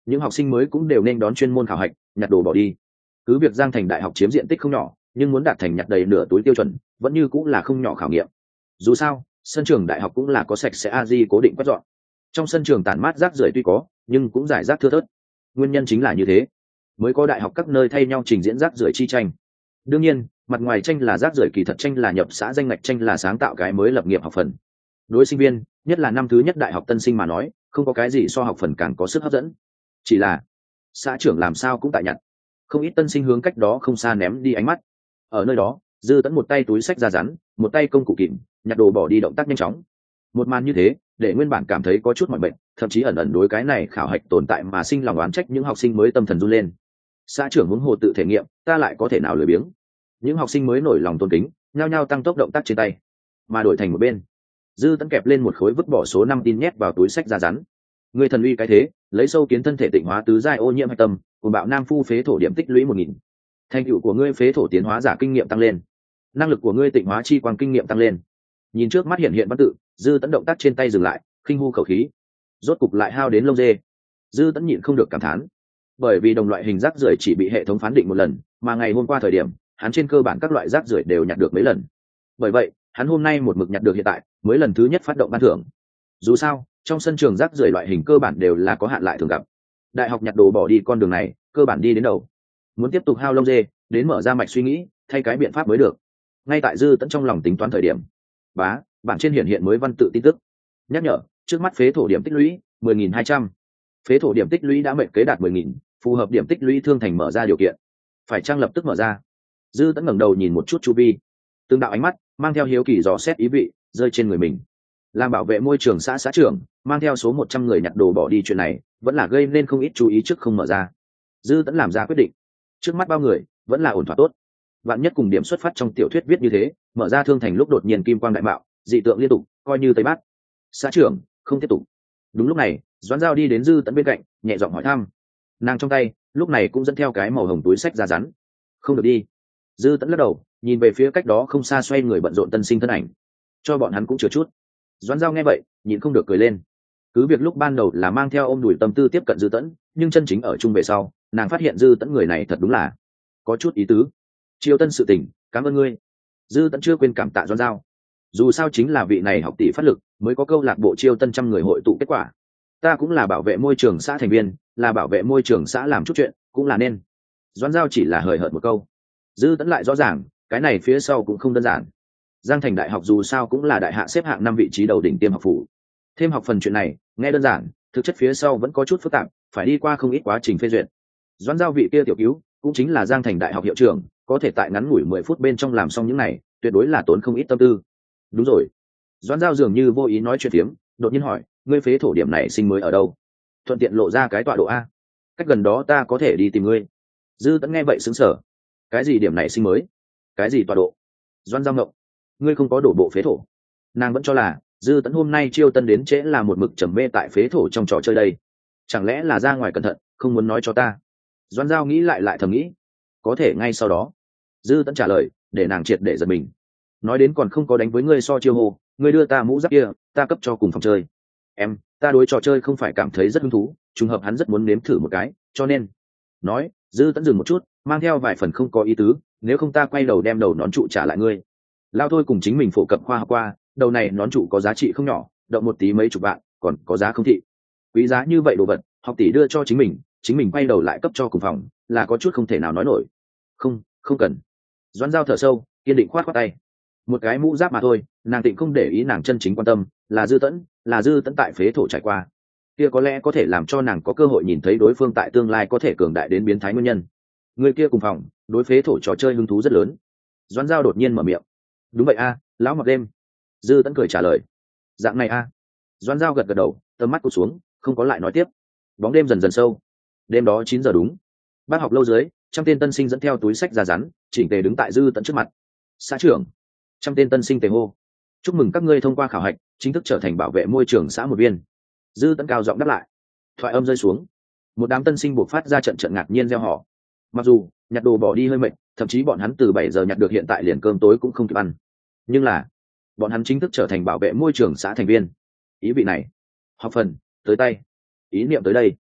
những học sinh mới cũng đều nên đón chuyên môn khảo hạch, nhặt đồ bỏ đi. Cứ việc Giang Thành Đại học chiếm diện tích không nhỏ, nhưng muốn đạt thành nhặt đầy nửa túi tiêu chuẩn vẫn như cũng là không nhỏ khảo nghiệm. Dù sao sân trường đại học cũng là có sạch sẽ a di cố định quét dọn, trong sân trường tản mát rác rưởi tuy có nhưng cũng giải rác thưa thớt. Nguyên nhân chính là như thế mới có đại học các nơi thay nhau trình diễn rác rưởi chi tranh. Đương nhiên mặt ngoài tranh là rác rưởi, kỳ thật tranh là nhập xã danh ngạch, tranh là sáng tạo cái mới lập nghiệp học phần. Đối sinh viên nhất là năm thứ nhất đại học tân sinh mà nói, không có cái gì so học phần càng có sức hấp dẫn. Chỉ là xã trưởng làm sao cũng tại nhặt, không ít tân sinh hướng cách đó không xa ném đi ánh mắt. Ở nơi đó Dư Tẫn một tay túi sách ra rắn, một tay công cụ kìm nhặt đồ bỏ đi, động tác nhanh chóng. Một màn như thế để nguyên bản cảm thấy có chút mỏi bệnh, thậm chí ẩn ẩn đối cái này khảo hạch tồn tại mà sinh lòng oán trách những học sinh mới tâm thần run lên. Xã trưởng huống hồ tự thể nghiệm, ta lại có thể nào lười biếng. Những học sinh mới nổi lòng tôn kính nhao nhao tăng tốc động tác trên tay, mà đổi thành một bên Dư Tẫn kẹp lên một khối vứt bỏ số năm tin nhét vào túi sách ra rắn. Người thần uy cái thế, lấy sâu kiến thân thể tịnh hóa tứ giai ô nhiễm hạch tâm, cùng bạo nam phu phế thổ điểm tích lũy một nghìn. Thành tựu của ngươi phế thổ tiến hóa giả kinh nghiệm tăng lên, năng lực của ngươi tịnh hóa chi quang kinh nghiệm tăng lên. Nhìn trước mắt hiện hiện văn tự, Dư Tẫn động tác trên tay dừng lại, khinh hu khẩu khí, rốt cục lại hao đến lông dê. Dư Tẫn nhịn không được cảm thán, bởi vì đồng loại hình rác rưởi chỉ bị hệ thống phán định một lần, mà ngày hôm qua thời điểm hắn trên cơ bản các loại rác rưởi đều nhặt được mấy lần. Bởi vậy hắn hôm nay một mực nhặt được hiện tại mới lần thứ nhất phát động ban thưởng. Dù sao trong sân trường rác rưởi loại hình cơ bản đều là có hạn lại thường gặp, đại học nhặt đồ bỏ đi con đường này cơ bản đi đến đầu, muốn tiếp tục hao lông dê đến mở ra mạch suy nghĩ thay cái biện pháp mới được. Ngay tại Dư Tẫn trong lòng tính toán thời điểm, bá bảng trên hiện hiện mới văn tự tin tức nhắc nhở, trước mắt phế thổ điểm tích lũy mười nghìn hai trăm, phế thổ điểm tích lũy đã mệnh kế đạt mười nghìn, phù hợp điểm tích lũy thương thành mở ra điều kiện, phải trang lập tức mở ra. Dư Tẫn ngẩng đầu nhìn một chút chu vi, từng đạo ánh mắt mang theo hiếu kỳ dò xét ý vị rơi trên người mình. Làm bảo vệ môi trường xã xã trưởng mang theo số một trăm người nhặt đồ bỏ đi chuyện này vẫn là gây nên không ít chú ý trước không mở ra. Dư Tẫn làm ra quyết định, trước mắt bao người vẫn là ổn thỏa tốt. Vạn nhất cùng điểm xuất phát trong tiểu thuyết viết như thế, mở ra thương thành lúc đột nhiên kim quang đại mạo, dị tượng liên tục, coi như tây bát. Xã trưởng không tiếp tục. Đúng lúc này Doãn Giao đi đến Dư Tẫn bên cạnh, nhẹ giọng hỏi thăm. Nàng trong tay lúc này cũng dẫn theo cái màu hồng túi sách ra rắn. Không được đi. Dư Tẫn lắc đầu, nhìn về phía cách đó không xa xoay người bận rộn tân sinh thân ảnh, cho bọn hắn cũng chừa chút. Doãn Giao nghe vậy nhìn không được cười lên. Cứ việc lúc ban đầu là mang theo ôm đùi tâm tư tiếp cận Dư Tẫn, nhưng chân chính ở chung về sau nàng phát hiện Dư Tẫn người này thật đúng là có chút ý tứ. Chiêu tân sự tình, cảm ơn ngươi. Dư Tẫn chưa quên cảm tạ Doãn Giao, dù sao chính là vị này học tỷ phát lực mới có câu lạc bộ chiêu tân trăm người hội tụ kết quả. Ta cũng là bảo vệ môi trường xã thành viên, là bảo vệ môi trường xã làm chút chuyện cũng là nên. Doãn Giao chỉ là hời hợt một câu. Dư Tẫn lại rõ ràng cái này phía sau cũng không đơn giản. Giang Thành Đại học dù sao cũng là đại hạ xếp hạng năm vị trí đầu đỉnh tiêm học phủ, thêm học phần chuyện này nghe đơn giản, thực chất phía sau vẫn có chút phức tạp, phải đi qua không ít quá trình phê duyệt. Doãn Giao vị kia tiểu cứu cũng chính là Giang Thành Đại học hiệu trưởng, có thể tại ngắn ngủi mười phút bên trong làm xong những này tuyệt đối là tốn không ít tâm tư. Đúng rồi. Doãn Giao dường như vô ý nói chuyện phiếm, đột nhiên hỏi, ngươi phế thổ điểm này sinh mới ở đâu? Thuận tiện lộ ra cái tọa độ a, cách gần đó ta có thể đi tìm ngươi. Dư Tẫn nghe vậy sững sờ, cái gì điểm này sinh mới, cái gì tọa độ? Doãn Giao ngộng, ngươi không có đổ bộ phế thổ. Nàng vẫn cho là Dư Tẫn hôm nay chiêu tân đến trễ là một mực trầm mê tại phế thổ trong trò chơi đây, chẳng lẽ là ra ngoài cẩn thận không muốn nói cho ta? Doãn Giao nghĩ lại lại thầm nghĩ, có thể ngay sau đó Dư Tẫn trả lời để nàng triệt để giật mình. Nói đến còn không có đánh với ngươi so chiêu hồ, ngươi đưa ta mũ giáp kia ta cấp cho cùng phòng chơi. Em ta đối trò chơi không phải cảm thấy rất hứng thú, trùng hợp hắn rất muốn nếm thử một cái cho nên. Nói Dư Tẫn dừng một chút, mang theo vài phần không có ý tứ, nếu không ta quay đầu đem đầu nón trụ trả lại ngươi. Lao thôi cùng chính mình phổ cập khoa học qua, đầu này nón trụ có giá trị không nhỏ, động một tí mấy chục vạn, còn có giá không thị. Quý giá như vậy đồ vật học tỷ đưa cho chính mình, chính mình quay đầu lại cấp cho cùng phòng, là có chút không thể nào nói nổi. Không không cần. Doãn Giao thở sâu, kiên định khoát khoát tay. Một cái mũ giáp mà thôi, nàng tịnh không để ý, nàng chân chính quan tâm là Dư Tẫn, là Dư Tẫn tại phế thổ trải qua kia có lẽ có thể làm cho nàng có cơ hội nhìn thấy đối phương tại tương lai có thể cường đại đến biến thái nguyên nhân. Người kia cùng phòng đối phế thổ trò chơi hứng thú rất lớn. Doãn Giao đột nhiên mở miệng. Đúng vậy a, lão mặc đêm. Dư Tẫn cười trả lời. Dạng này a. Doãn Giao gật gật đầu, tầm mắt cụt xuống, không có lại nói tiếp. Bóng đêm dần dần sâu. Đêm đó chín giờ đúng. Bác học lâu dưới, trăm tên tân sinh dẫn theo túi sách ra rắn, chỉnh tề đứng tại Dư Tẫn trước mặt. Xã trưởng. Trăm tên tân sinh tề hô. Chúc mừng các ngươi thông qua khảo hạch, chính thức trở thành bảo vệ môi trường xã một viên. Dư Tẫn cao giọng đáp lại. Thoại âm rơi xuống, một đám tân sinh buộc phát ra trận trận ngạc nhiên reo hò. Mặc dù nhặt đồ bỏ đi hơi mệt, thậm chí bọn hắn từ bảy giờ nhặt được hiện tại liền cơm tối cũng không kịp ăn, nhưng là bọn hắn chính thức trở thành bảo vệ môi trường xã thành viên. Ý vị này, học phần tới tay, ý niệm tới đây.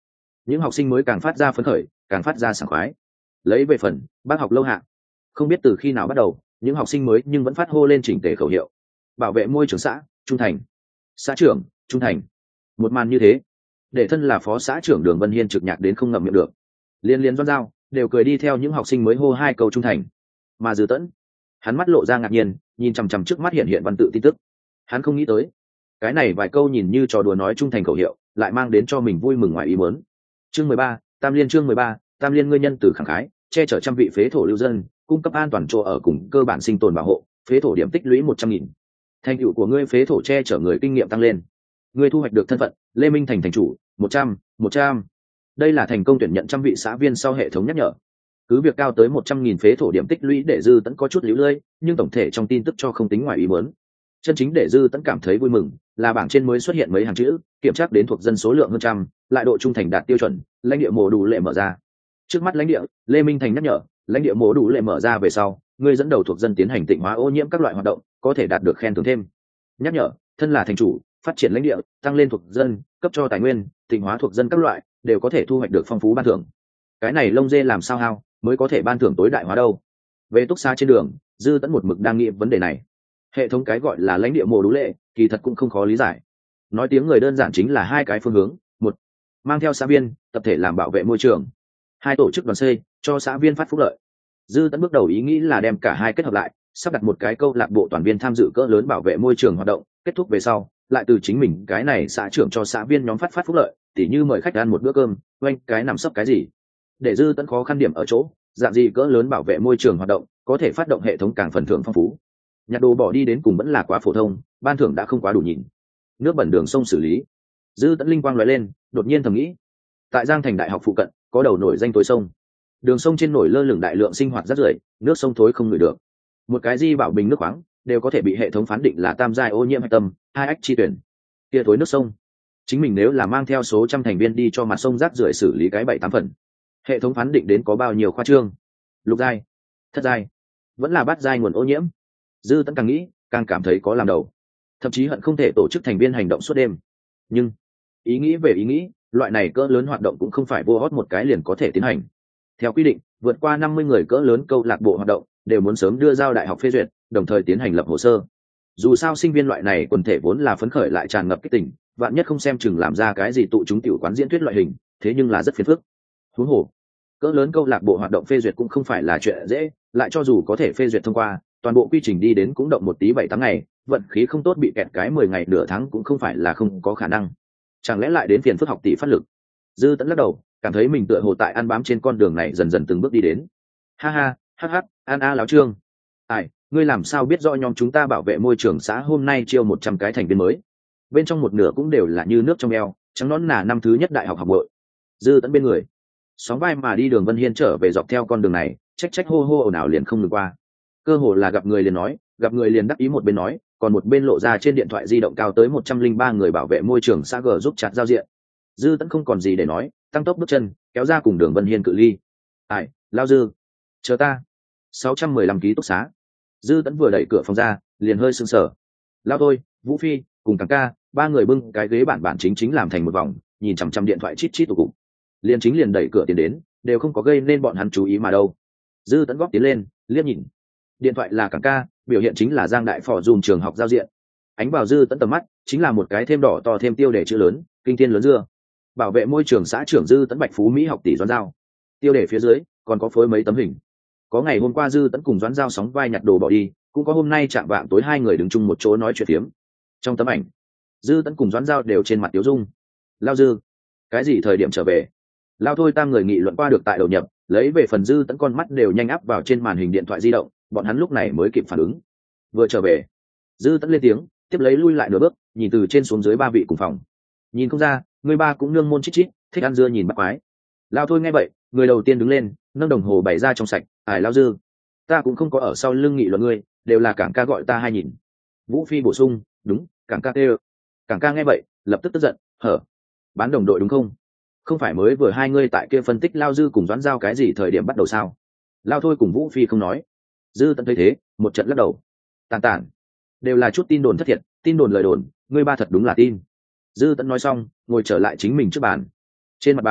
những học sinh mới càng phát ra phấn khởi, càng phát ra sảng khoái. Lấy về phần bác học lâu hạ, không biết từ khi nào bắt đầu, những học sinh mới nhưng vẫn phát hô lên chỉnh tề khẩu hiệu: bảo vệ môi trường xã, trung thành; xã trưởng, trung thành. Một màn như thế để thân là phó xã trưởng Đường Vân Hiên trực nhạc đến không ngậm miệng được. Liên liên Doan Giao đều cười đi theo những học sinh mới hô hai câu trung thành. Mà Dư Tẫn, hắn mắt lộ ra ngạc nhiên, nhìn chằm chằm trước mắt hiện hiện văn tự tin tức. Hắn không nghĩ tới cái này vài câu nhìn như trò đùa nói trung thành khẩu hiệu lại mang đến cho mình vui mừng ngoài ý muốn. Chương mười ba, Tam Liên. Chương mười ba, Tam Liên. Ngươi nhân từ khẳng khái, che chở trăm vị phế thổ lưu dân, cung cấp an toàn chỗ ở cùng cơ bản sinh tồn bảo hộ, phế thổ điểm tích lũy một trăm nghìn. Thành tựu của ngươi phế thổ che chở người kinh nghiệm tăng lên. Ngươi thu hoạch được thân phận Lê Minh thành thành chủ, một trăm, một trăm. Đây là thành công tuyển nhận trăm vị xã viên sau hệ thống nhắc nhở. Cứ việc cao tới một trăm nghìn phế thổ điểm tích lũy để Dư Tẫn có chút líu lơi, nhưng tổng thể trong tin tức cho không tính ngoài ý muốn. Chân chính để Dư Tẫn cảm thấy vui mừng là bảng trên mới xuất hiện mấy hàng chữ, kiểm tra đến thuộc dân số lượng hơn trăm, lại độ trung thành đạt tiêu chuẩn, lãnh địa mộ đủ lệ mở ra. Trước mắt lãnh địa, Lê Minh thành nhắc nhở, lãnh địa mộ đủ lệ mở ra về sau, ngươi dẫn đầu thuộc dân tiến hành tịnh hóa ô nhiễm các loại hoạt động, có thể đạt được khen thưởng thêm. Nhắc nhở, thân là thành chủ, phát triển lãnh địa, tăng lên thuộc dân, cấp cho tài nguyên, tịnh hóa thuộc dân các loại, đều có thể thu hoạch được phong phú ban thưởng. Cái này lông dê làm sao hao mới có thể ban thưởng tối đại hóa đâu? Về túc xá trên đường, Dư Tẫn một mực đang nghĩ vấn đề này. Hệ thống cái gọi là lãnh địa mộ đủ lệ, kỳ thật cũng không khó lý giải. Nói tiếng người đơn giản chính là hai cái phương hướng: một, mang theo xã viên tập thể làm bảo vệ môi trường; hai, tổ chức đoàn xây cho xã viên phát phúc lợi. Dư Tẫn bước đầu ý nghĩ là đem cả hai kết hợp lại, sắp đặt một cái câu lạc bộ toàn viên tham dự cỡ lớn bảo vệ môi trường hoạt động, kết thúc về sau lại từ chính mình cái này xã trưởng cho xã viên nhóm phát phát phúc lợi, tỉ như mời khách ăn một bữa cơm, oanh cái nằm sấp cái gì. Để Dư Tẫn khó khăn điểm ở chỗ, dạng gì cỡ lớn bảo vệ môi trường hoạt động có thể phát động hệ thống càng phần thưởng phong phú. Nhặt đồ bỏ đi đến cùng vẫn là quá phổ thông, ban thưởng đã không quá đủ nhìn. Nước bẩn đường sông xử lý. Dư Tẫn linh quang lóe lên, đột nhiên thầm nghĩ, tại Giang Thành đại học phụ cận có đầu nổi danh tối sông, đường sông trên nổi lơ lửng đại lượng sinh hoạt rác rưởi, nước sông thối không ngửi được. Một cái di bảo bình nước khoáng đều có thể bị hệ thống phán định là tam giai ô nhiễm hạch tâm, hai ách chi tuyển. Kia thối nước sông, chính mình nếu là mang theo số trăm thành viên đi cho mặt sông rác rưởi xử lý cái bảy tám phần, hệ thống phán định đến có bao nhiêu khoa trương? Lục giai, thất giai, vẫn là bát giai nguồn ô nhiễm. Dư Tẫn càng nghĩ càng cảm thấy có làm đầu, thậm chí hận không thể tổ chức thành viên hành động suốt đêm. Nhưng ý nghĩ về ý nghĩ, loại này cỡ lớn hoạt động cũng không phải vô hót một cái liền có thể tiến hành. Theo quy định, vượt qua năm mươi người cỡ lớn câu lạc bộ hoạt động đều muốn sớm đưa giao đại học phê duyệt, đồng thời tiến hành lập hồ sơ. Dù sao sinh viên loại này quần thể vốn là phấn khởi lại tràn ngập kích tình, vạn nhất không xem chừng làm ra cái gì tụ chúng tiểu quán diễn thuyết loại hình, thế nhưng là rất phiền phức. Huống hồ, cỡ lớn câu lạc bộ hoạt động phê duyệt cũng không phải là chuyện dễ, lại cho dù có thể phê duyệt thông qua, toàn bộ quy trình đi đến cũng động một tí bảy tám ngày, vận khí không tốt bị kẹt cái mười ngày nửa tháng cũng không phải là không có khả năng. Chẳng lẽ lại đến phiền phức học tỷ phát lực? Dư Tẫn lắc đầu, cảm thấy mình tựa hồ tại ăn bám trên con đường này dần dần từng bước đi đến. Ha ha, hắc hắc, an a láo trương. Ai, ngươi làm sao biết rõ nhóm chúng ta bảo vệ môi trường xã hôm nay chiêu một trăm cái thành viên mới? Bên trong một nửa cũng đều là như nước trong eo, trắng nõn nà năm thứ nhất đại học học bội. Dư Tẫn bên người, sóng vai mà đi Đường Vân Hiên trở về dọc theo con đường này, trách trách hô hô ồn ào liền không ngừng qua. Cơ hồ là gặp người liền nói, gặp người liền đắc ý, một bên nói, còn một bên lộ ra trên điện thoại di động cao tới một trăm linh ba người bảo vệ môi trường xã G giúp chặt giao diện. Dư Tẫn không còn gì để nói, tăng tốc bước chân kéo ra cùng Đường Vân Hiên cự ly. Ai, lao Dư, chờ ta. sáu trăm mười lăm ký túc xá. Dư Tẫn vừa đẩy cửa phòng ra liền hơi sưng sờ. Lao tôi, Vũ Phi cùng Cảng Ca ba người bưng cái ghế bản bản chính chính làm thành một vòng, nhìn chằm chằm điện thoại chít chít tụ cục. Liền chính liền đẩy cửa tiến đến, đều không có gây nên bọn hắn chú ý mà đâu. Dư Tẫn góp tiến lên liếc nhìn, điện thoại là Cảng Ca, biểu hiện chính là Giang đại phò dùng trường học giao diện. Ánh vào Dư Tẫn tầm mắt chính là một cái thêm đỏ to thêm tiêu đề chữ lớn, kinh thiên lớn dưa. Bảo vệ môi trường xã trưởng Dư Tẫn Bạch Phú Mỹ học tỷ Doãn Giao. Tiêu đề phía dưới còn có phối mấy tấm hình. Có ngày hôm qua Dư Tẫn cùng Doãn Giao sóng vai nhặt đồ bỏ đi, cũng có hôm nay chạm vạng tối hai người đứng chung một chỗ nói chuyện phiếm. Trong tấm ảnh, Dư Tẫn cùng Doãn Giao đều trên mặt tiếu dung. Lao Dư, cái gì thời điểm trở về? Lao thôi tam người nghị luận qua được tại đầu nhập, lấy về phần Dư Tẫn con mắt đều nhanh áp vào trên màn hình điện thoại di động, bọn hắn lúc này mới kịp phản ứng. Vừa trở về. Dư Tẫn lên tiếng, tiếp lấy lui lại nửa bước, nhìn từ trên xuống dưới ba vị cùng phòng. Nhìn không ra, người ba cũng nương môn chít chít, thích ăn dưa nhìn bắt quái. Lao thôi nghe vậy, người đầu tiên đứng lên, nâng đồng hồ bày ra trong sạch. Ải Lao Dư, ta cũng không có ở sau lưng nghị luận ngươi, đều là Cảng Ca gọi ta hai nhìn. Vũ Phi bổ sung, đúng, Cảng Ca kêu. Cảng Ca nghe vậy lập tức tức giận, hở, bán đồng đội đúng không? Không phải mới vừa hai ngươi tại kia phân tích Lao Dư cùng Doãn Giao cái gì thời điểm bắt đầu sao? Lao thôi cùng Vũ Phi không nói. Dư Tẫn thấy thế, một trận lắc đầu. Tàn tản, đều là chút tin đồn thất thiệt, tin đồn lời đồn, ngươi ba thật đúng là tin. Dư Tẫn nói xong, ngồi trở lại chính mình trước bàn. Trên mặt bàn,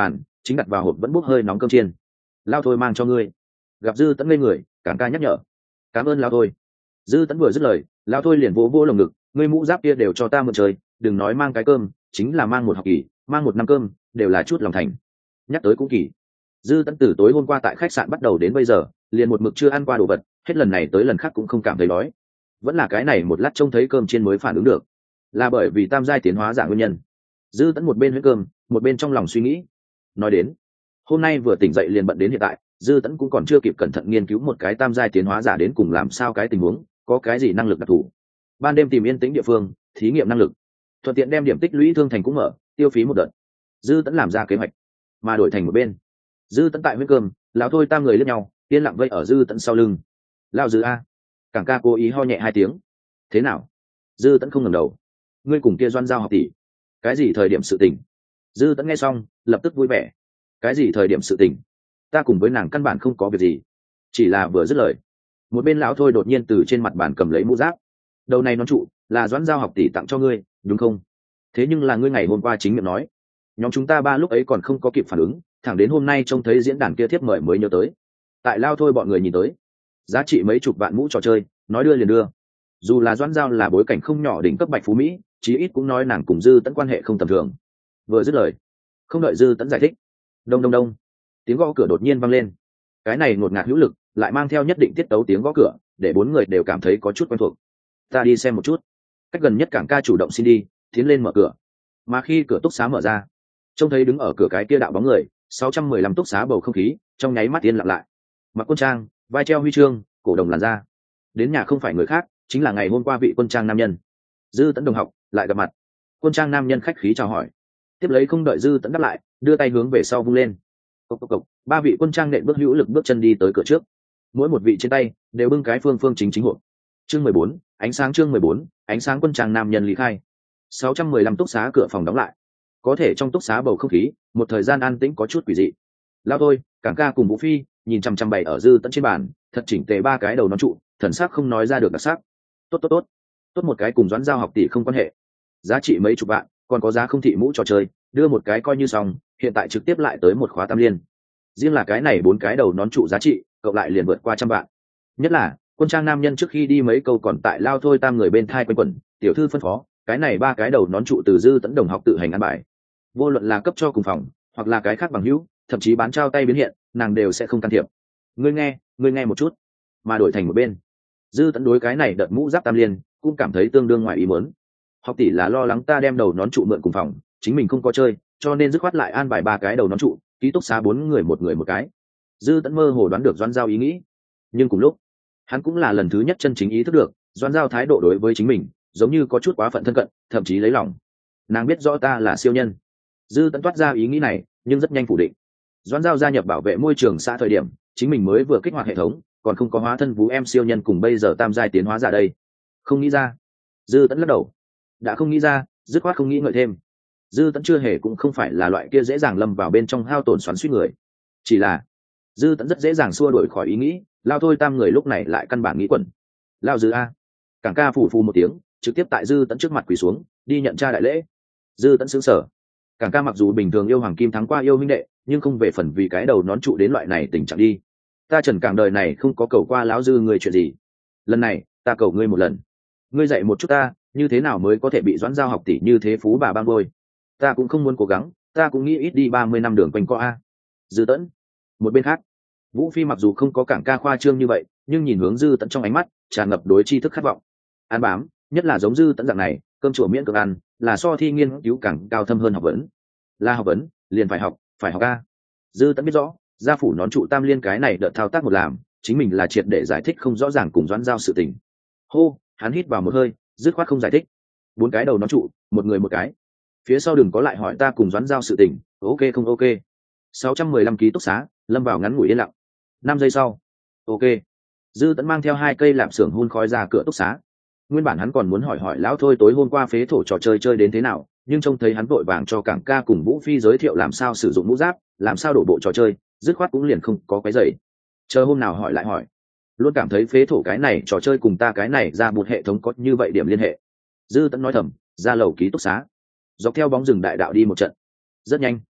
chính đặt vào hộp vẫn bốc hơi nóng cơm chiên. Lao thôi mang cho ngươi. Gặp dư tẫn ngây người, Cảng ca nhắc nhở. Cảm ơn Lao thôi. Dư tẫn vừa dứt lời, Lao thôi liền vỗ vỗ lồng ngực, ngươi mũ giáp kia đều cho ta mượn chơi, đừng nói mang cái cơm, chính là mang một học kỳ, mang một năm cơm, đều là chút lòng thành. Nhắc tới cũng kỳ. Dư tẫn từ tối hôm qua tại khách sạn bắt đầu đến bây giờ, liền một mực chưa ăn qua đồ vật, hết lần này tới lần khác cũng không cảm thấy đói. Vẫn là cái này một lát trông thấy cơm chiên mới phản ứng được, là bởi vì tam giai tiến hóa giả nguyên nhân. Dư tẫn một bên huyết cơm, một bên trong lòng suy nghĩ. Nói đến, hôm nay vừa tỉnh dậy liền bận đến hiện tại, Dư tẫn cũng còn chưa kịp cẩn thận nghiên cứu một cái tam giai tiến hóa giả đến cùng làm sao cái tình huống, có cái gì năng lực đặc thù. Ban đêm tìm yên tĩnh địa phương, thí nghiệm năng lực, thuận tiện đem điểm tích lũy thương thành cũng mở, tiêu phí một đợt. Dư tẫn làm ra kế hoạch, mà đổi thành một bên. Dư tẫn tại huyết cơm, lão thôi tam người lướt nhau, yên lặng vây ở Dư tẫn sau lưng. Lao Dư a. Cảng ca cố ý ho nhẹ hai tiếng. Thế nào? Dư tẫn không ngẩng đầu. Ngươi cùng kia Doan Giao học tỷ, cái gì thời điểm sự tình? Dư tẫn nghe xong, lập tức vui vẻ. Cái gì thời điểm sự tình? Ta cùng với nàng căn bản không có việc gì, chỉ là vừa dứt lời, một bên lão thôi đột nhiên từ trên mặt bàn cầm lấy mũ giáp. Đầu này nón trụ là Doãn Giao học tỷ tặng cho ngươi, đúng không? Thế nhưng là ngươi ngày hôm qua chính miệng nói, nhóm chúng ta ba lúc ấy còn không có kịp phản ứng, thẳng đến hôm nay trông thấy diễn đàn kia thiếp mời mới nhớ tới. Tại lao thôi bọn người nhìn tới, giá trị mấy chục vạn mũ trò chơi, nói đưa liền đưa. Dù là Doãn Giao là bối cảnh không nhỏ đỉnh cấp bạch phú mỹ, chí ít cũng nói nàng cùng Dư Tẫn quan hệ không tầm thường. Vừa dứt lời, không đợi Dư Tẫn giải thích, đông đông đông, tiếng gõ cửa đột nhiên vang lên. Cái này ngột ngạt hữu lực, lại mang theo nhất định tiết tấu tiếng gõ cửa, để bốn người đều cảm thấy có chút quen thuộc. Ta đi xem một chút. Cách gần nhất Cảng ca chủ động xin đi, tiến lên mở cửa. Mà khi cửa túc xá mở ra, trông thấy đứng ở cửa cái kia đạo bóng người, sáu trăm mười lăm túc xá bầu không khí trong nháy mắt yên lặng lại. Mặc quân trang, vai treo huy chương, cổ đồng làn da. Đến nhà không phải người khác, chính là ngày hôm qua vị quân trang nam nhân. Dư Tẫn đồng học lại gặp mặt. Quân trang nam nhân khách khí chào hỏi, tiếp lấy không đợi Dư Tẫn đáp lại, đưa tay hướng về sau vung lên. Cộc cộc cộc, ba vị quân trang nện bước hữu lực bước chân đi tới cửa trước. Mỗi một vị trên tay đều bưng cái phương phương chính chính hộp. Chương mười bốn, ánh sáng chương mười bốn, ánh sáng quân trang nam nhân lý khai. sáu trăm mười lăm túc xá cửa phòng đóng lại. Có thể trong túc xá bầu không khí, một thời gian an tĩnh có chút quỷ dị. Lao thôi, Cảng ca cùng Vũ Phi nhìn chằm chằm bày ở Dư Tẫn trên bàn, thật chỉnh tề ba cái đầu nón trụ, thần sắc không nói ra được đặc sắc. Tốt tốt tốt, tốt một cái cùng Doãn Giao học tỷ không quan hệ, giá trị mấy chục vạn, còn có giá không thị mũ trò chơi, đưa một cái coi như xong, hiện tại trực tiếp lại tới một khóa tam liên. Riêng là cái này bốn cái đầu nón trụ giá trị, cộng lại liền vượt qua trăm vạn. Nhất là quân trang nam nhân trước khi đi mấy câu còn tại lao thôi tam người bên thai quanh quẩn, tiểu thư phân phó, cái này ba cái đầu nón trụ từ Dư Tẫn đồng học tự hành ăn bài, vô luận là cấp cho cùng phòng hoặc là cái khác bằng hữu, thậm chí bán trao tay biến hiện, nàng đều sẽ không can thiệp. Ngươi nghe, ngươi nghe một chút. Mà đổi thành một bên, Dư Tẫn đối cái này đợt mũ giáp tam liên cũng cảm thấy tương đương ngoài ý muốn. Học tỷ là lo lắng ta đem đầu nón trụ mượn cùng phòng, chính mình không có chơi, cho nên dứt khoát lại an bài ba cái đầu nón trụ, ký túc xá bốn người một người một cái. Dư Tẫn mơ hồ đoán được Doãn Giao ý nghĩ, nhưng cùng lúc hắn cũng là lần thứ nhất chân chính ý thức được Doãn Giao thái độ đối với chính mình giống như có chút quá phận thân cận, thậm chí lấy lòng. Nàng biết rõ ta là siêu nhân. Dư Tẫn toát ra ý nghĩ này, nhưng rất nhanh phủ định. Doãn Giao gia nhập bảo vệ môi trường xã thời điểm, chính mình mới vừa kích hoạt hệ thống, còn không có hóa thân vú em siêu nhân cùng bây giờ tam giai tiến hóa giả đây. Không nghĩ ra. Dư Tẫn lắc đầu. Đã không nghĩ ra, dứt khoát không nghĩ ngợi thêm. Dư Tẫn chưa hề cũng không phải là loại kia dễ dàng lâm vào bên trong hao tổn xoắn suýt người, chỉ là Dư Tẫn rất dễ dàng xua đuổi khỏi ý nghĩ. Lao thôi tam người lúc này lại căn bản nghĩ quẩn. Lao Dư a. Cảng ca phủ phù một tiếng, trực tiếp tại Dư Tẫn trước mặt quỳ xuống, đi nhận cha đại lễ. Dư Tẫn sững sờ. Cảng ca mặc dù bình thường yêu hoàng kim thắng qua yêu huynh đệ, nhưng không về phần vì cái đầu nón trụ đến loại này tình trạng đi. Ta Trần Cảng đời này không có cầu qua lão Dư người chuyện gì, lần này ta cầu ngươi một lần, ngươi dạy một chút ta, như thế nào mới có thể bị Doãn Giao học tỷ như thế phú bà bang bôi. Ta cũng không muốn cố gắng, ta cũng nghĩ ít đi ba mươi năm đường quanh co a. Dư Tẫn. Một bên khác, Vũ Phi mặc dù không có Cảng ca khoa trương như vậy, nhưng nhìn hướng Dư Tẫn trong ánh mắt tràn ngập đối tri thức khát vọng. Ăn bám, nhất là giống Dư Tẫn dạng này, cơm chùa miễn cưỡng ăn, là so thi nghiên cứu càng cao thâm hơn học vấn. Là học vấn, liền phải học, phải học a. Dư Tẫn biết rõ, gia phủ nón trụ tam liên cái này đợt thao tác một làm, chính mình là triệt để giải thích không rõ ràng cùng Doãn Giao sự tình. Hô, hắn hít vào một hơi, dứt khoát không giải thích. Bốn cái đầu nón trụ, một người một cái. Phía sau đừng có lại hỏi ta cùng Doãn Giao sự tình, ok không ok. sáu trăm mười lăm ký túc xá, lâm vào ngắn ngủi yên lặng. Năm giây sau, ok. Dư Tẫn mang theo hai cây lạp xưởng hun khói ra cửa túc xá. Nguyên bản hắn còn muốn hỏi hỏi lão thôi tối hôm qua phế thổ trò chơi chơi đến thế nào, nhưng trông thấy hắn vội vàng cho Cảng ca cùng Vũ Phi giới thiệu làm sao sử dụng mũ giáp, làm sao đổ bộ trò chơi, dứt khoát cũng liền không có cái giày. Chờ hôm nào hỏi lại hỏi. Luôn cảm thấy phế thổ cái này trò chơi cùng ta cái này ra một hệ thống có như vậy điểm liên hệ. Dư Tẫn nói thầm, ra lầu ký túc xá, dọc theo bóng rừng đại đạo đi một trận. Rất nhanh,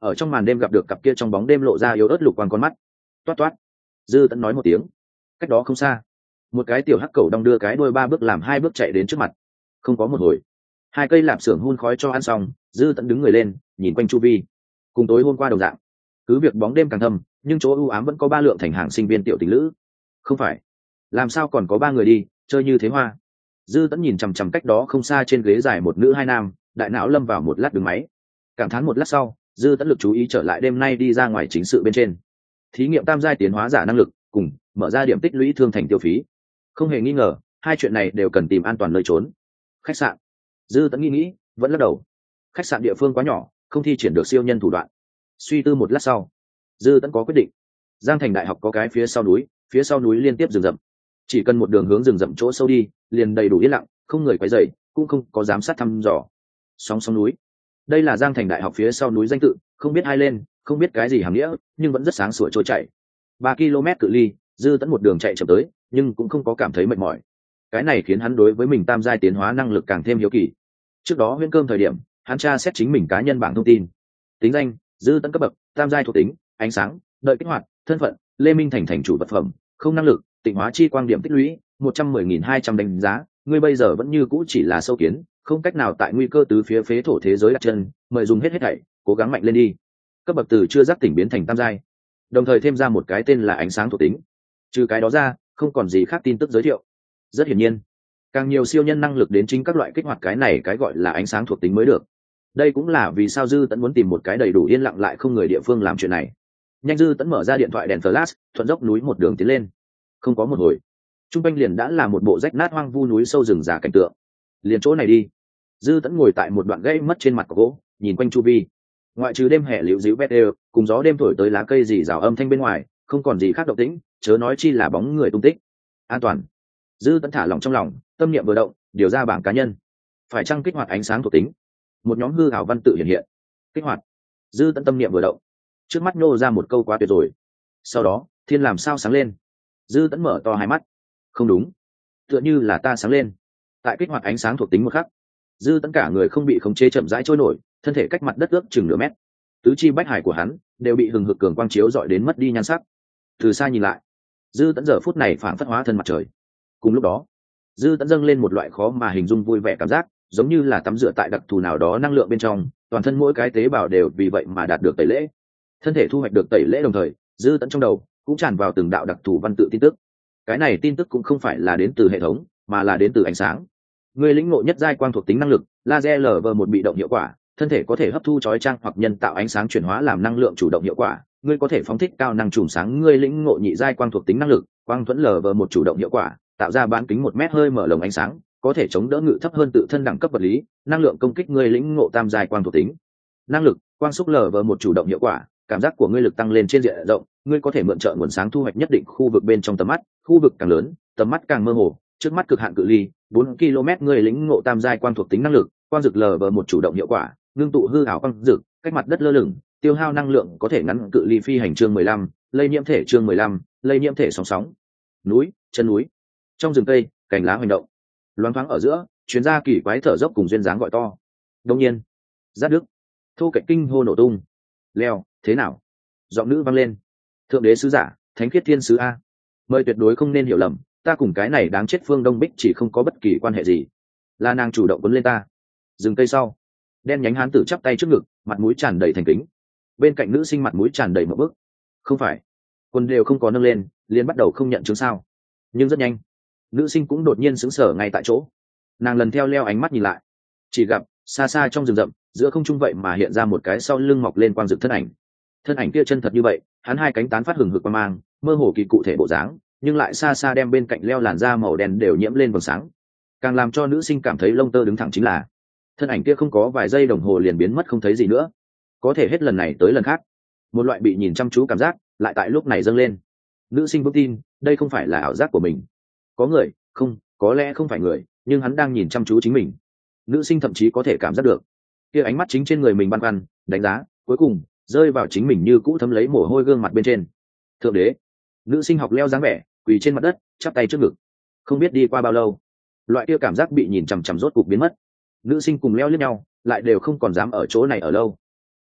ở trong màn đêm gặp được cặp kia trong bóng đêm lộ ra yếu ớt lục quang con mắt. Toát toát. Dư tẫn nói một tiếng. Cách đó không xa, một cái tiểu hắc cầu đong đưa cái đuôi ba bước làm hai bước chạy đến trước mặt. Không có một hồi, hai cây lạp xưởng hun khói cho ăn xong, Dư tẫn đứng người lên, nhìn quanh chu vi. Cùng tối hôm qua đồng dạng, cứ việc bóng đêm càng thâm, nhưng chỗ u ám vẫn có ba lượng thành hàng sinh viên tiểu tình lữ. Không phải, làm sao còn có ba người đi chơi như thế hoa? Dư tẫn nhìn chằm chằm cách đó không xa trên ghế dài một nữ hai nam, đại não lâm vào một lát đứng máy. Cảm thán một lát sau, Dư tẫn lực chú ý trở lại đêm nay đi ra ngoài chính sự bên trên. Thí nghiệm tam giai tiến hóa giả năng lực, cùng mở ra điểm tích lũy thương thành tiêu phí. Không hề nghi ngờ, hai chuyện này đều cần tìm an toàn nơi trốn. Khách sạn. Dư tẫn nghĩ nghĩ, vẫn lắc đầu. Khách sạn địa phương quá nhỏ, không thi triển được siêu nhân thủ đoạn. Suy tư một lát sau, Dư tẫn có quyết định. Giang thành đại học có cái phía sau núi, phía sau núi liên tiếp rừng rậm, chỉ cần một đường hướng rừng rậm chỗ sâu đi, liền đầy đủ yên lặng, không người quấy rầy, cũng không có giám sát thăm dò. Sóng sóng núi, đây là Giang thành đại học phía sau núi danh tự, không biết ai lên, không biết cái gì hàm nghĩa, nhưng vẫn rất sáng sủa trôi chảy. Ba km cự ly, Dư tẫn một đường chạy chậm tới, nhưng cũng không có cảm thấy mệt mỏi. Cái này khiến hắn đối với mình tam giai tiến hóa năng lực càng thêm hiếu kỳ. Trước đó huyễn cơm thời điểm, hắn tra xét chính mình cá nhân bảng thông tin. Tính danh: Dư tẫn cấp bậc, tam giai thuộc tính, ánh sáng, đợi kích hoạt, thân phận: Lê Minh thành thành chủ vật phẩm, không năng lực, tịnh hóa chi quang điểm tích lũy một trăm mười nghìn hai trăm đánh giá. Ngươi bây giờ vẫn như cũ chỉ là sâu kiến, không cách nào tại nguy cơ tứ phía phế thổ thế giới đặt chân, mời dùng hết hết thảy, cố gắng mạnh lên đi. Cấp bậc từ chưa giác tỉnh biến thành tam giai, đồng thời thêm ra một cái tên là ánh sáng thuộc tính. Trừ cái đó ra, không còn gì khác tin tức giới thiệu. Rất hiển nhiên, càng nhiều siêu nhân năng lực đến chính các loại kích hoạt cái này cái gọi là ánh sáng thuộc tính mới được. Đây cũng là vì sao Dư tẫn muốn tìm một cái đầy đủ yên lặng lại không người địa phương làm chuyện này. Nhanh, Dư tẫn mở ra điện thoại đèn flash, thuận dốc núi một đường tiến lên. Không có một hồi, trung quanh liền đã là một bộ rách nát hoang vu núi sâu rừng già cảnh tượng. Liền chỗ này đi. Dư tẫn ngồi tại một đoạn gãy mất trên mặt gỗ, nhìn quanh chu vi. Ngoại trừ đêm hè liễu díu vét đều, cùng gió đêm thổi tới lá cây rì rào âm thanh bên ngoài, không còn gì khác động tĩnh, chớ nói chi là bóng người tung tích. An toàn. Dư tẫn thả lòng trong lòng, tâm niệm vừa động, điều ra bảng cá nhân. Phải chăng kích hoạt ánh sáng thuộc tính? Một nhóm hư ảo văn tự hiện hiện. Kích hoạt. Dư tẫn tâm niệm vừa động, trước mắt nô ra một câu quá tuyệt rồi. Sau đó, thiên làm sao sáng lên. Dư tẫn mở to hai mắt. Không đúng, tựa như là ta sáng lên. Tại kích hoạt ánh sáng thuộc tính một khắc, Dư tẫn cả người không bị khống chế chậm rãi trôi nổi, thân thể cách mặt đất ước chừng nửa mét. Tứ chi bách hải của hắn đều bị hừng hực cường quang chiếu dọi đến mất đi nhan sắc. Từ xa nhìn lại, Dư tẫn giờ phút này phảng phất hóa thân mặt trời. Cùng lúc đó, Dư tẫn dâng lên một loại khó mà hình dung vui vẻ cảm giác, giống như là tắm rửa tại đặc thù nào đó năng lượng bên trong, toàn thân mỗi cái tế bào đều vì vậy mà đạt được tẩy lễ. Thân thể thu hoạch được tẩy lễ đồng thời, Dư tẫn trong đầu cũng tràn vào từng đạo đặc thù văn tự tin tức. Cái này tin tức cũng không phải là đến từ hệ thống, mà là đến từ ánh sáng. Người lĩnh ngộ nhất giai quang thuộc tính năng lực, laser lờ vờ một bị động hiệu quả, thân thể có thể hấp thu chói chang hoặc nhân tạo ánh sáng chuyển hóa làm năng lượng chủ động hiệu quả. Ngươi có thể phóng thích cao năng chùm sáng. Ngươi lĩnh ngộ nhị giai quang thuộc tính năng lực, quang thuẫn lờ vờ một chủ động hiệu quả, tạo ra bán kính một mét hơi mở lồng ánh sáng, có thể chống đỡ ngự thấp hơn tự thân đẳng cấp vật lý. Năng lượng công kích. Ngươi lĩnh ngộ tam giai quang thuộc tính năng lực, quang xúc lờ vờ một chủ động hiệu quả, cảm giác của ngươi lực tăng lên trên diện rộng. Ngươi có thể mượn trợ nguồn sáng thu hoạch nhất định khu vực bên trong tầm mắt, khu vực càng lớn, tầm mắt càng mơ hồ, trước mắt cực hạn cự ly bốn ki lô mét. Ngươi lĩnh ngộ tam giai quang thuộc tính năng lực, quang dực lờ vờ một chủ động hiệu quả, ngưng tụ hư ảo quang dực, cách mặt đất lơ lửng, tiêu hao năng lượng, có thể ngắn cự ly phi hành. Chương mười lăm, lây nhiễm thể. Chương mười lăm, lây nhiễm thể. Sóng sóng núi, chân núi, trong rừng cây, cành lá hoành động, loáng thoáng ở giữa chuyến ra kỳ quái thở dốc cùng duyên dáng gọi to. Đông nhiên, giáp đức thu cạnh kinh hô nổ tung. Leo, thế nào? Giọng nữ vang lên. Thượng đế sứ giả, thánh khiết thiên sứ a, mời tuyệt đối không nên hiểu lầm, ta cùng cái này đáng chết Phương Đông Bích chỉ không có bất kỳ quan hệ gì, là nàng chủ động quấn lên ta. Dừng cây sau, đen nhánh hán tử chắp tay trước ngực, mặt mũi tràn đầy thành kính. Bên cạnh nữ sinh mặt mũi tràn đầy một bức. Không phải, quần đều không có nâng lên, liền bắt đầu không nhận chứng sao? Nhưng rất nhanh, nữ sinh cũng đột nhiên sững sờ ngay tại chỗ. Nàng lần theo Leo ánh mắt nhìn lại, chỉ gặp xa xa trong rừng rậm, giữa không trung vậy mà hiện ra một cái sau lưng mọc lên quang rực thân ảnh. Thân ảnh kia chân thật như vậy, hắn hai cánh tán phát hừng hực quang mang, mơ hồ kỳ cụ thể bộ dáng, nhưng lại xa xa đem bên cạnh Leo làn da màu đen đều nhiễm lên vầng sáng. Càng làm cho nữ sinh cảm thấy lông tơ đứng thẳng chính là, thân ảnh kia không có vài giây đồng hồ liền biến mất không thấy gì nữa. Có thể hết lần này tới lần khác, một loại bị nhìn chăm chú cảm giác lại tại lúc này dâng lên. Nữ sinh vững tin đây không phải là ảo giác của mình. Có người, không, có lẽ không phải người, nhưng hắn đang nhìn chăm chú chính mình. Nữ sinh thậm chí có thể cảm giác được kia ánh mắt chính trên người mình băn khoăn đánh giá, cuối cùng rơi vào chính mình như cũ thấm lấy mồ hôi gương mặt bên trên. Thượng đế. Nữ sinh học Leo dáng vẻ, quỳ trên mặt đất, chắp tay trước ngực. Không biết đi qua bao lâu, loại kia cảm giác bị nhìn chằm chằm rốt cục biến mất. Nữ sinh cùng Leo liếc nhau, lại đều không còn dám ở chỗ này ở lâu.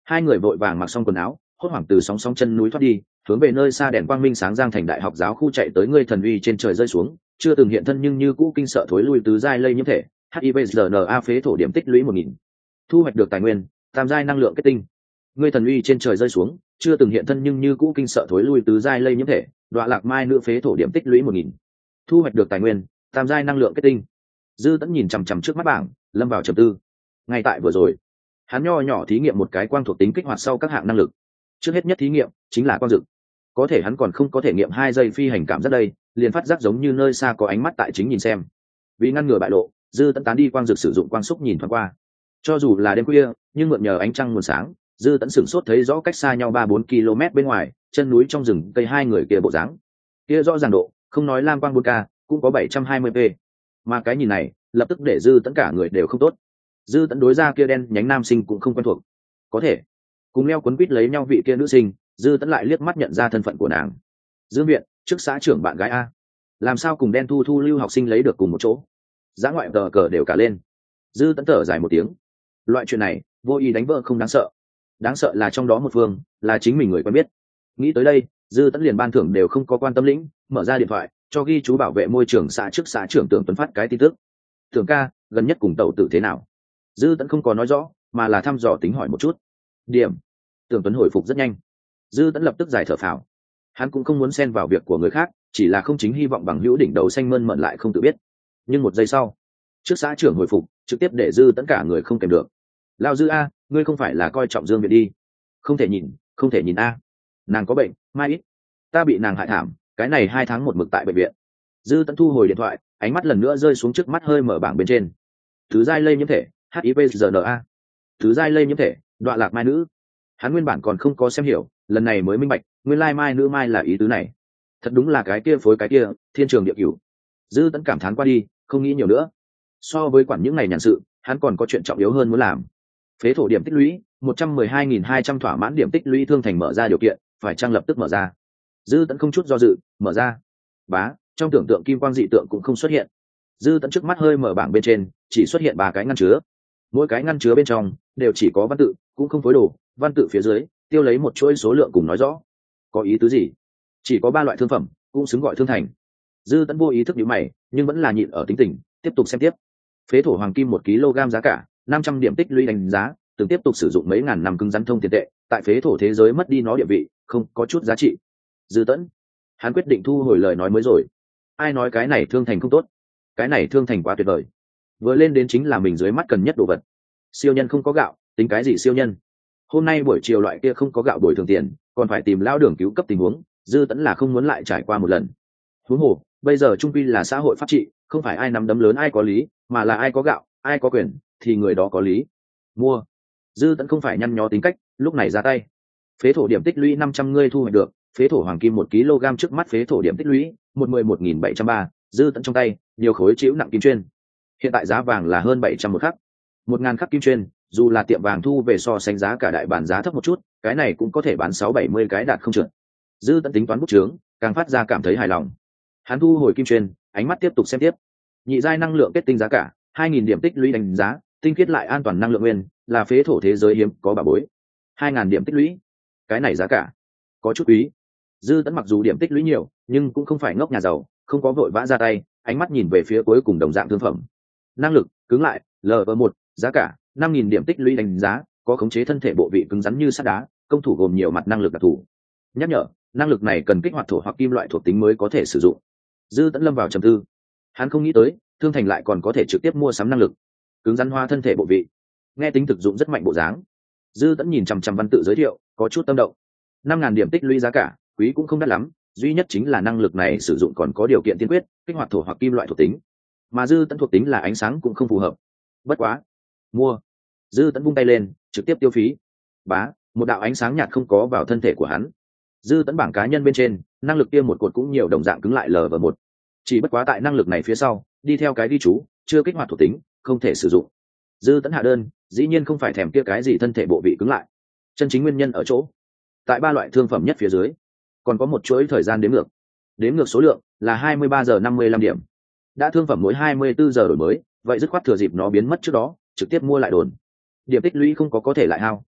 Hai người vội vàng mặc xong quần áo, hốt hoảng từ sóng sóng chân núi thoát đi, hướng về nơi xa đèn quang minh sáng Giang Thành đại học giáo khu chạy tới. Ngươi thần uy trên trời rơi xuống, chưa từng hiện thân nhưng như cũ kinh sợ thối lui tứ giai lây nhiễm thể, hát i vê rờ en a phế thổ điểm tích lũy một nghìn. Thu hoạch được tài nguyên, tam giai năng lượng kết tinh. Ngươi thần uy trên trời rơi xuống, chưa từng hiện thân nhưng như cũ kinh sợ thối lui tứ giai lây nhiễm thể, đoạ lạc mai nữ phế thổ điểm tích lũy một nghìn. Thu hoạch được tài nguyên, tam giai năng lượng kết tinh. Dư Tẫn nhìn chằm chằm trước mắt bảng, lâm vào trầm tư. Ngay tại vừa rồi, hắn nho nhỏ thí nghiệm một cái quang thuộc tính kích hoạt sau các hạng năng lực. Trước hết nhất thí nghiệm chính là quang dực. Có thể hắn còn không có thể nghiệm hai giây phi hành cảm giác đây, liền phát giác giống như nơi xa có ánh mắt tại chính nhìn xem. Vì ngăn ngừa bại lộ, Dư Tẫn tán đi quang dực sử dụng quang xúc nhìn thoáng qua. Cho dù là đêm khuya, nhưng mượn nhờ ánh trăng nguồn sáng, Dư Tẫn sửng sốt thấy rõ cách xa nhau ba bốn ki lô mét bên ngoài, chân núi trong rừng cây hai người kia bộ dáng. Kia rõ ràng độ, không nói lam quang bốn K, cũng có bảy trăm hai mươi p. Mà cái nhìn này, lập tức để Dư Tẫn cả người đều không tốt. Dư Tẫn đối ra kia đen nhánh nam sinh cũng không quen thuộc. Có thể, cùng leo quấn quýt lấy nhau vị kia nữ sinh, Dư Tẫn lại liếc mắt nhận ra thân phận của nàng. Dương Viện, trước xã trưởng bạn gái a. Làm sao cùng đen thu thu lưu học sinh lấy được cùng một chỗ? Giá ngoại tờ cờ đều cả lên. Dư Tẫn thở dài một tiếng. Loại chuyện này, vô ý đánh vỡ không đáng sợ. Đáng sợ là trong đó một phương, là chính mình người quen biết. Nghĩ tới đây, Dư Tẫn liền ban thưởng đều không có quan tâm lĩnh, mở ra điện thoại, cho ghi chú bảo vệ môi trường xã trước xã trưởng Tưởng Tuấn phát cái tin tức. Tưởng ca, gần nhất cùng tàu tử thế nào? Dư Tẫn không có nói rõ, mà là thăm dò tính hỏi một chút. Điểm. Tưởng Tuấn hồi phục rất nhanh. Dư Tẫn lập tức giải thở phào. Hắn cũng không muốn xen vào việc của người khác, chỉ là không chính hy vọng bằng hữu đỉnh đầu xanh mơn mận lại không tự biết. Nhưng một giây sau, trước xã trưởng hồi phục, trực tiếp để Dư Tẫn cả người không kèm được. Lao Dư a, ngươi không phải là coi trọng Dương Việt đi? Không thể nhìn, không thể nhìn a. Nàng có bệnh, mai ít. Ta bị nàng hại thảm, cái này hai tháng một mực tại bệnh viện. Dư Tẫn thu hồi điện thoại, ánh mắt lần nữa rơi xuống trước mắt hơi mở bảng bên trên. Thứ giai lây nhiễm thể, hát i vê rờ en a. Thứ giai lây nhiễm thể, đoạ lạc mai nữ. Hắn nguyên bản còn không có xem hiểu, lần này mới minh bạch, nguyên lai mai nữ mai là ý tứ này. Thật đúng là cái kia phối cái kia, thiên trường địa cửu. Dư Tẫn cảm thán qua đi, không nghĩ nhiều nữa. So với quản những ngày nhàn sự, hắn còn có chuyện trọng yếu hơn muốn làm. Phế thổ điểm tích lũy, một trăm mười hai nghìn hai trăm thỏa mãn điểm tích lũy thương thành mở ra điều kiện, phải chăng lập tức mở ra. Dư Tẫn không chút do dự, mở ra. Bá, trong tưởng tượng kim quang dị tượng cũng không xuất hiện. Dư Tẫn trước mắt hơi mở bảng bên trên, chỉ xuất hiện ba cái ngăn chứa. Mỗi cái ngăn chứa bên trong đều chỉ có văn tự, cũng không phối đồ, văn tự phía dưới tiêu lấy một chuỗi số lượng cùng nói rõ. Có ý tứ gì? Chỉ có ba loại thương phẩm, cũng xứng gọi thương thành. Dư Tẫn vô ý thức nhíu mày, nhưng vẫn là nhịn ở tính tình, tiếp tục xem tiếp. Phế thổ hoàng kim một ki lô gam giá cả, năm trăm điểm tích lũy đánh giá, từng tiếp tục sử dụng mấy ngàn năm cứng rắn thông tiền tệ, tại phế thổ thế giới mất đi nó địa vị, không có chút giá trị. Dư Tẫn, hắn quyết định thu hồi lời nói mới rồi. Ai nói cái này thương thành không tốt? Cái này thương thành quá tuyệt vời. Vừa lên đến chính là mình dưới mắt cần nhất đồ vật. Siêu nhân không có gạo, tính cái gì siêu nhân? Hôm nay buổi chiều loại kia không có gạo bồi thường tiền, còn phải tìm lao đường cứu cấp tình huống, Dư Tẫn là không muốn lại trải qua một lần. Huống hồ, bây giờ trung quy là xã hội pháp trị, không phải ai nắm đấm lớn ai có lý, mà là ai có gạo, ai có quyền, thì người đó có lý. Mua. Dư Tẫn không phải nhăn nhó tính cách, lúc này ra tay. Phế thổ điểm tích lũy năm trăm ngươi thu hoạch được, phế thổ hoàng kim một ki lô gam trước mắt phế thổ điểm tích lũy, một mười một nghìn bảy trăm ba, Dư Tẫn trong tay, nhiều khối chịu nặng kim chuyên. Hiện tại giá vàng là hơn bảy trăm một khắc. một ngàn khắc kim chuyên, dù là tiệm vàng thu về so sánh giá cả đại bản giá thấp một chút, cái này cũng có thể bán sáu bảy mươi cái đạt không trượt. Dư Tẫn tính toán bút chướng, càng phát ra cảm thấy hài lòng. Hắn thu hồi kim chuyên, ánh mắt tiếp tục xem tiếp. Nhị giai năng lượng kết tinh giá cả, hai nghìn điểm tích lũy đánh giá, tinh khiết lại an toàn năng lượng nguyên, là phế thổ thế giới hiếm có bà bối. hai nghìn điểm tích lũy. Cái này giá cả có chút quý. Dư Tẫn mặc dù điểm tích lũy nhiều, nhưng cũng không phải ngốc nhà giàu, không có vội vã ra tay, ánh mắt nhìn về phía cuối cùng đồng dạng thương phẩm. Năng lực cứng lại, lv một, giá cả năm nghìn điểm tích lũy đánh giá, có khống chế thân thể bộ vị cứng rắn như sắt đá, công thủ gồm nhiều mặt năng lực đặc thù. Nhắc nhở, năng lực này cần kích hoạt thổ hoặc kim loại thuộc tính mới có thể sử dụng. Dư Tẫn lâm vào trầm tư. Hắn không nghĩ tới, thương thành lại còn có thể trực tiếp mua sắm năng lực cứng rắn hoa thân thể bộ vị, nghe tính thực dụng rất mạnh bộ dáng. Dư Tẫn nhìn chằm chằm văn tự giới thiệu, có chút tâm động. năm ngàn điểm tích lũy giá cả, quý cũng không đắt lắm, duy nhất chính là năng lực này sử dụng còn có điều kiện tiên quyết, kích hoạt thổ hoặc kim loại thuộc tính, mà Dư Tẫn thuộc tính là ánh sáng cũng không phù hợp. Bất quá, mua. Dư Tẫn vung tay lên, trực tiếp tiêu phí. Bá, một đạo ánh sáng nhạt không có vào thân thể của hắn. Dư Tẫn bảng cá nhân bên trên, năng lực kia một cột cũng nhiều đồng dạng cứng lại lv một. Chỉ bất quá tại năng lực này phía sau, đi theo cái ghi chú, chưa kích hoạt thuộc tính, không thể sử dụng. Dư Tẫn hạ đơn, dĩ nhiên không phải thèm kia cái gì thân thể bộ vị cứng lại. Chân chính nguyên nhân ở chỗ, tại ba loại thương phẩm nhất phía dưới, còn có một chuỗi thời gian đếm ngược. Đếm ngược số lượng là hai mươi ba giờ năm mươi lăm điểm. Đã thương phẩm mỗi hai mươi bốn giờ đổi mới, vậy dứt khoát thừa dịp nó biến mất trước đó, trực tiếp mua lại đồn. Điểm tích lũy không có có thể lại hao,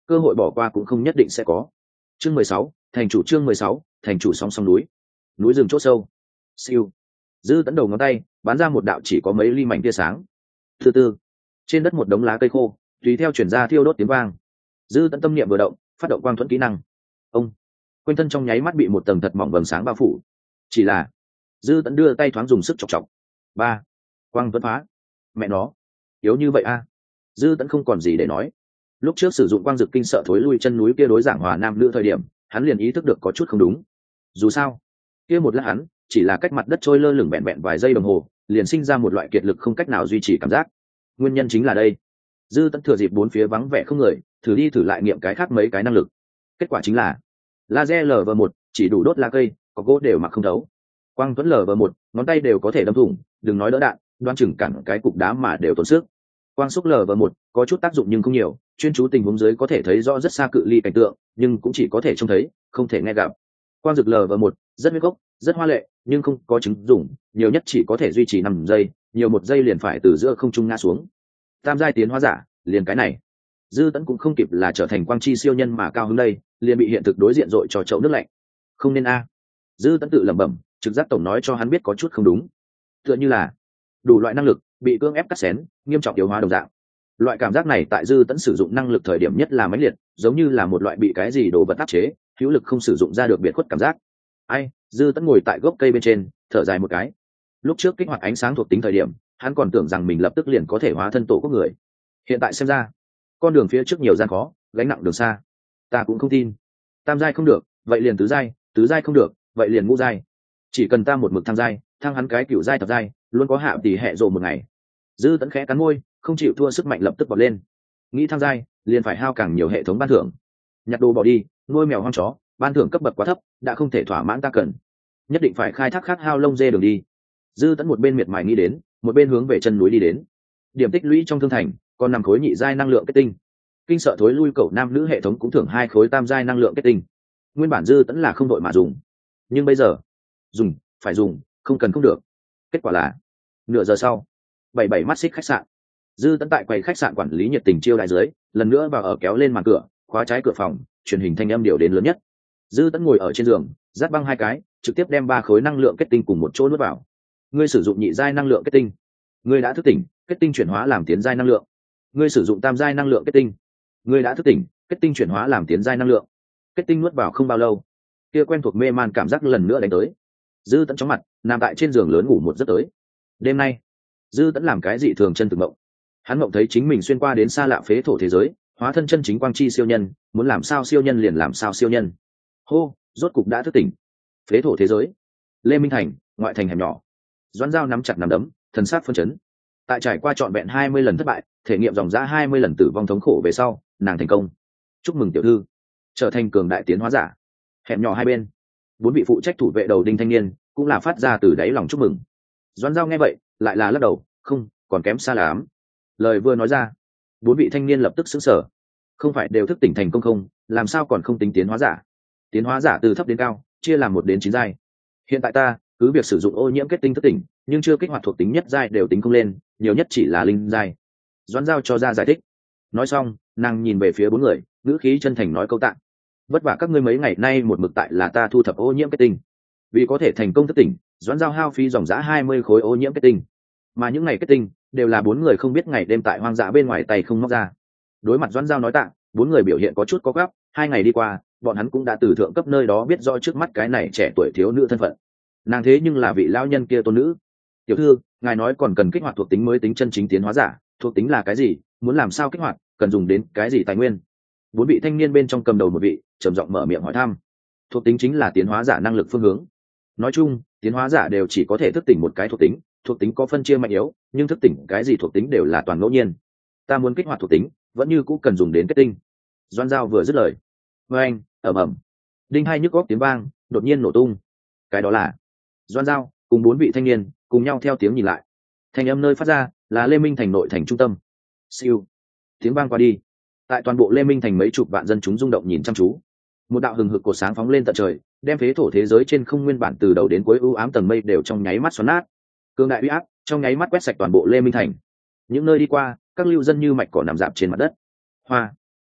cơ hội bỏ qua cũng không nhất định sẽ có. Chương mười sáu, thành chủ. Chương mười sáu, thành chủ. Song song núi, núi rừng chỗ sâu. Siêu. Dư tấn đầu ngón tay bắn ra một đạo chỉ có mấy ly mảnh tia sáng. Thứ tư, trên đất một đống lá cây khô tùy theo chuyển ra thiêu đốt tiếng vang. Dư tấn tâm niệm vừa động, phát động quang thuẫn kỹ năng. Ông quanh thân trong nháy mắt bị một tầng thật mỏng vầng sáng bao phủ. Chỉ là dư tấn đưa tay thoáng dùng sức chọc chọc. Ba, quang thuẫn phá. Mẹ nó, yếu như vậy a. Dư tấn không còn gì để nói. Lúc trước sử dụng quang dực kinh sợ thối lui chân núi kia đối giảng hòa nam nữ thời điểm, hắn liền ý thức được có chút không đúng. Dù sao kia một lát hắn chỉ là cách mặt đất trôi lơ lửng vẹn vẹn vài giây đồng hồ, liền sinh ra một loại kiệt lực không cách nào duy trì cảm giác. Nguyên nhân chính là đây. Dư tấn thừa dịp bốn phía vắng vẻ không người, thử đi thử lại nghiệm cái khác mấy cái năng lực. Kết quả chính là laser lv một chỉ đủ đốt lá cây, có gỗ đều mặc không thấu. Quang thuẫn lv một ngón tay đều có thể đâm thủng, đừng nói đỡ đạn, đoan chừng cản cái cục đá mà đều tốn sức. Quang xúc lv một có chút tác dụng nhưng không nhiều, chuyên chú tình huống dưới có thể thấy rõ rất xa cự ly cảnh tượng, nhưng cũng chỉ có thể trông thấy, không thể nghe gặp. Quang dực lv một rất huyết gốc, rất hoa lệ, nhưng không có chứng dụng, nhiều nhất chỉ có thể duy trì năm giây, nhiều một giây liền phải từ giữa không trung ngã xuống. Tam giai tiến hóa giả, liền cái này. Dư tấn cũng không kịp là trở thành quang chi siêu nhân mà cao hứng đây, liền bị hiện thực đối diện dội cho chậu nước lạnh. Không nên a. Dư tấn tự lẩm bẩm, trực giác tổng nói cho hắn biết có chút không đúng. Tựa như là đủ loại năng lực bị cưỡng ép cắt xén, nghiêm trọng yếu hóa đồng dạng. Loại cảm giác này tại dư tấn sử dụng năng lực thời điểm nhất là mãnh liệt, giống như là một loại bị cái gì đồ vật áp chế, hữu lực không sử dụng ra được biệt khuất cảm giác. Ai, dư tấn ngồi tại gốc cây bên trên, thở dài một cái. Lúc trước kích hoạt ánh sáng thuộc tính thời điểm, hắn còn tưởng rằng mình lập tức liền có thể hóa thân tổ quốc người. Hiện tại xem ra, con đường phía trước nhiều gian khó, gánh nặng đường xa. Ta cũng không tin. Tam giai không được, vậy liền tứ giai, tứ giai không được, vậy liền ngũ giai. Chỉ cần ta một mực thăng giai, thăng hắn cái cửu giai thập giai, luôn có hạ tỷ hệ rồ một ngày. Dư tấn khẽ cắn môi, không chịu thua sức mạnh lập tức vọt lên. Nghĩ thăng giai, liền phải hao càng nhiều hệ thống ban thưởng. Nhặt đồ bỏ đi, nuôi mèo hoang chó, ban thưởng cấp bậc quá thấp, đã không thể thỏa mãn ta cần. Nhất định phải khai thác khác hao lông dê đường đi. Dư tấn một bên miệt mài nghĩ đến, một bên hướng về chân núi đi đến. Điểm tích lũy trong thương thành còn nằm khối nhị giai năng lượng kết tinh. Kinh sợ thối lui cậu nam nữ hệ thống cũng thưởng hai khối tam giai năng lượng kết tinh. Nguyên bản dư tấn là không đội mà dùng, nhưng bây giờ dùng, phải dùng, không cần không được. Kết quả là nửa giờ sau, bảy bảy mắt xích khách sạn. Dư tấn tại quầy khách sạn quản lý nhiệt tình chiêu đãi dưới, lần nữa vào ở kéo lên màn cửa, khóa trái cửa phòng, truyền hình thanh âm điều đến lớn nhất. Dư tấn ngồi ở trên giường, dắt băng hai cái, trực tiếp đem ba khối năng lượng kết tinh cùng một chỗ nuốt vào. Ngươi sử dụng nhị giai năng lượng kết tinh, ngươi đã thức tỉnh, kết tinh chuyển hóa làm tiến giai năng lượng. Ngươi sử dụng tam giai năng lượng kết tinh, ngươi đã thức tỉnh, kết tinh chuyển hóa làm tiến giai năng lượng. Kết tinh nuốt vào không bao lâu, kia quen thuộc mê man cảm giác lần nữa đánh tới. Dư tấn chóng mặt, nằm tại trên giường lớn ngủ một giấc tới. Đêm nay, dư tấn làm cái dị thường chân thực mộng. Hắn mộng thấy chính mình xuyên qua đến xa lạ phế thổ thế giới, hóa thân chân chính quang chi siêu nhân, muốn làm sao siêu nhân liền làm sao siêu nhân. Hô, rốt cục đã thức tỉnh. Phế thổ thế giới, Lê Minh Thành, ngoại thành hẻm nhỏ. Doãn Dao nắm chặt nắm đấm, thần sắc phân chấn. Tại trải qua trọn vẹn hai mươi lần thất bại, thể nghiệm dòng dã hai mươi lần tử vong thống khổ về sau, nàng thành công. Chúc mừng tiểu thư, trở thành cường đại tiến hóa giả. Hẻm nhỏ hai bên, bốn vị phụ trách thủ vệ đầu đinh thanh niên cũng là phát ra từ đáy lòng chúc mừng. Doãn Dao nghe vậy, lại là lắc đầu, không, còn kém xa lắm. Lời vừa nói ra, bốn vị thanh niên lập tức sững sờ. Không phải đều thức tỉnh thành công không, làm sao còn không tính tiến hóa giả? Tiến hóa giả từ thấp đến cao, chia làm một đến chín giai. Hiện tại ta cứ việc sử dụng ô nhiễm kết tinh thức tỉnh, nhưng chưa kích hoạt thuộc tính nhất giai đều tính không lên, nhiều nhất chỉ là linh giai. Doãn Dao cho ra giải thích. Nói xong, nàng nhìn về phía bốn người, ngữ khí chân thành nói câu tạ. Vất vả các ngươi mấy ngày nay một mực tại là ta thu thập ô nhiễm kết tinh. Vì có thể thành công thức tỉnh, Doãn Dao hao phí dòng dã hai mươi khối ô nhiễm kết tinh. Mà những ngày kết tinh đều là bốn người không biết ngày đêm tại hoang dã bên ngoài tay không móc ra. Đối mặt Doãn Dao nói tạ, bốn người biểu hiện có chút có gáp. Hai ngày đi qua, bọn hắn cũng đã từ thượng cấp nơi đó biết rõ trước mắt cái này trẻ tuổi thiếu nữ thân phận. Nàng thế nhưng là vị lão nhân kia tôn nữ. Tiểu thư, ngài nói còn cần kích hoạt thuộc tính mới tính chân chính tiến hóa giả, thuộc tính là cái gì, muốn làm sao kích hoạt, cần dùng đến cái gì tài nguyên? Bốn vị thanh niên bên trong cầm đầu một vị trầm giọng mở miệng hỏi thăm. Thuộc tính chính là tiến hóa giả năng lực phương hướng. Nói chung, tiến hóa giả đều chỉ có thể thức tỉnh một cái thuộc tính, thuộc tính có phân chia mạnh yếu, nhưng thức tỉnh cái gì thuộc tính đều là toàn ngẫu nhiên. Ta muốn kích hoạt thuộc tính, vẫn như cũ cần dùng đến kết tinh. Doãn Dao vừa dứt lời, với anh ầm ầm, đinh hai nhức góc tiếng vang đột nhiên nổ tung. Cái đó là Doãn Dao cùng bốn vị thanh niên cùng nhau theo tiếng nhìn lại. Thanh âm nơi phát ra là Lê Minh thành nội thành trung tâm. Siêu, tiếng vang qua đi, tại toàn bộ Lê Minh thành mấy chục vạn dân chúng rung động nhìn chăm chú. Một đạo hừng hực cột sáng phóng lên tận trời, đem phế thổ thế giới trên không nguyên bản từ đầu đến cuối u ám tầng mây đều trong nháy mắt xoắn nát. Cương đại uy áp trong nháy mắt quét sạch toàn bộ Lê Minh thành. Những nơi đi qua, các lưu dân như mạch cỏ nằm rạp trên mặt đất. Hoa,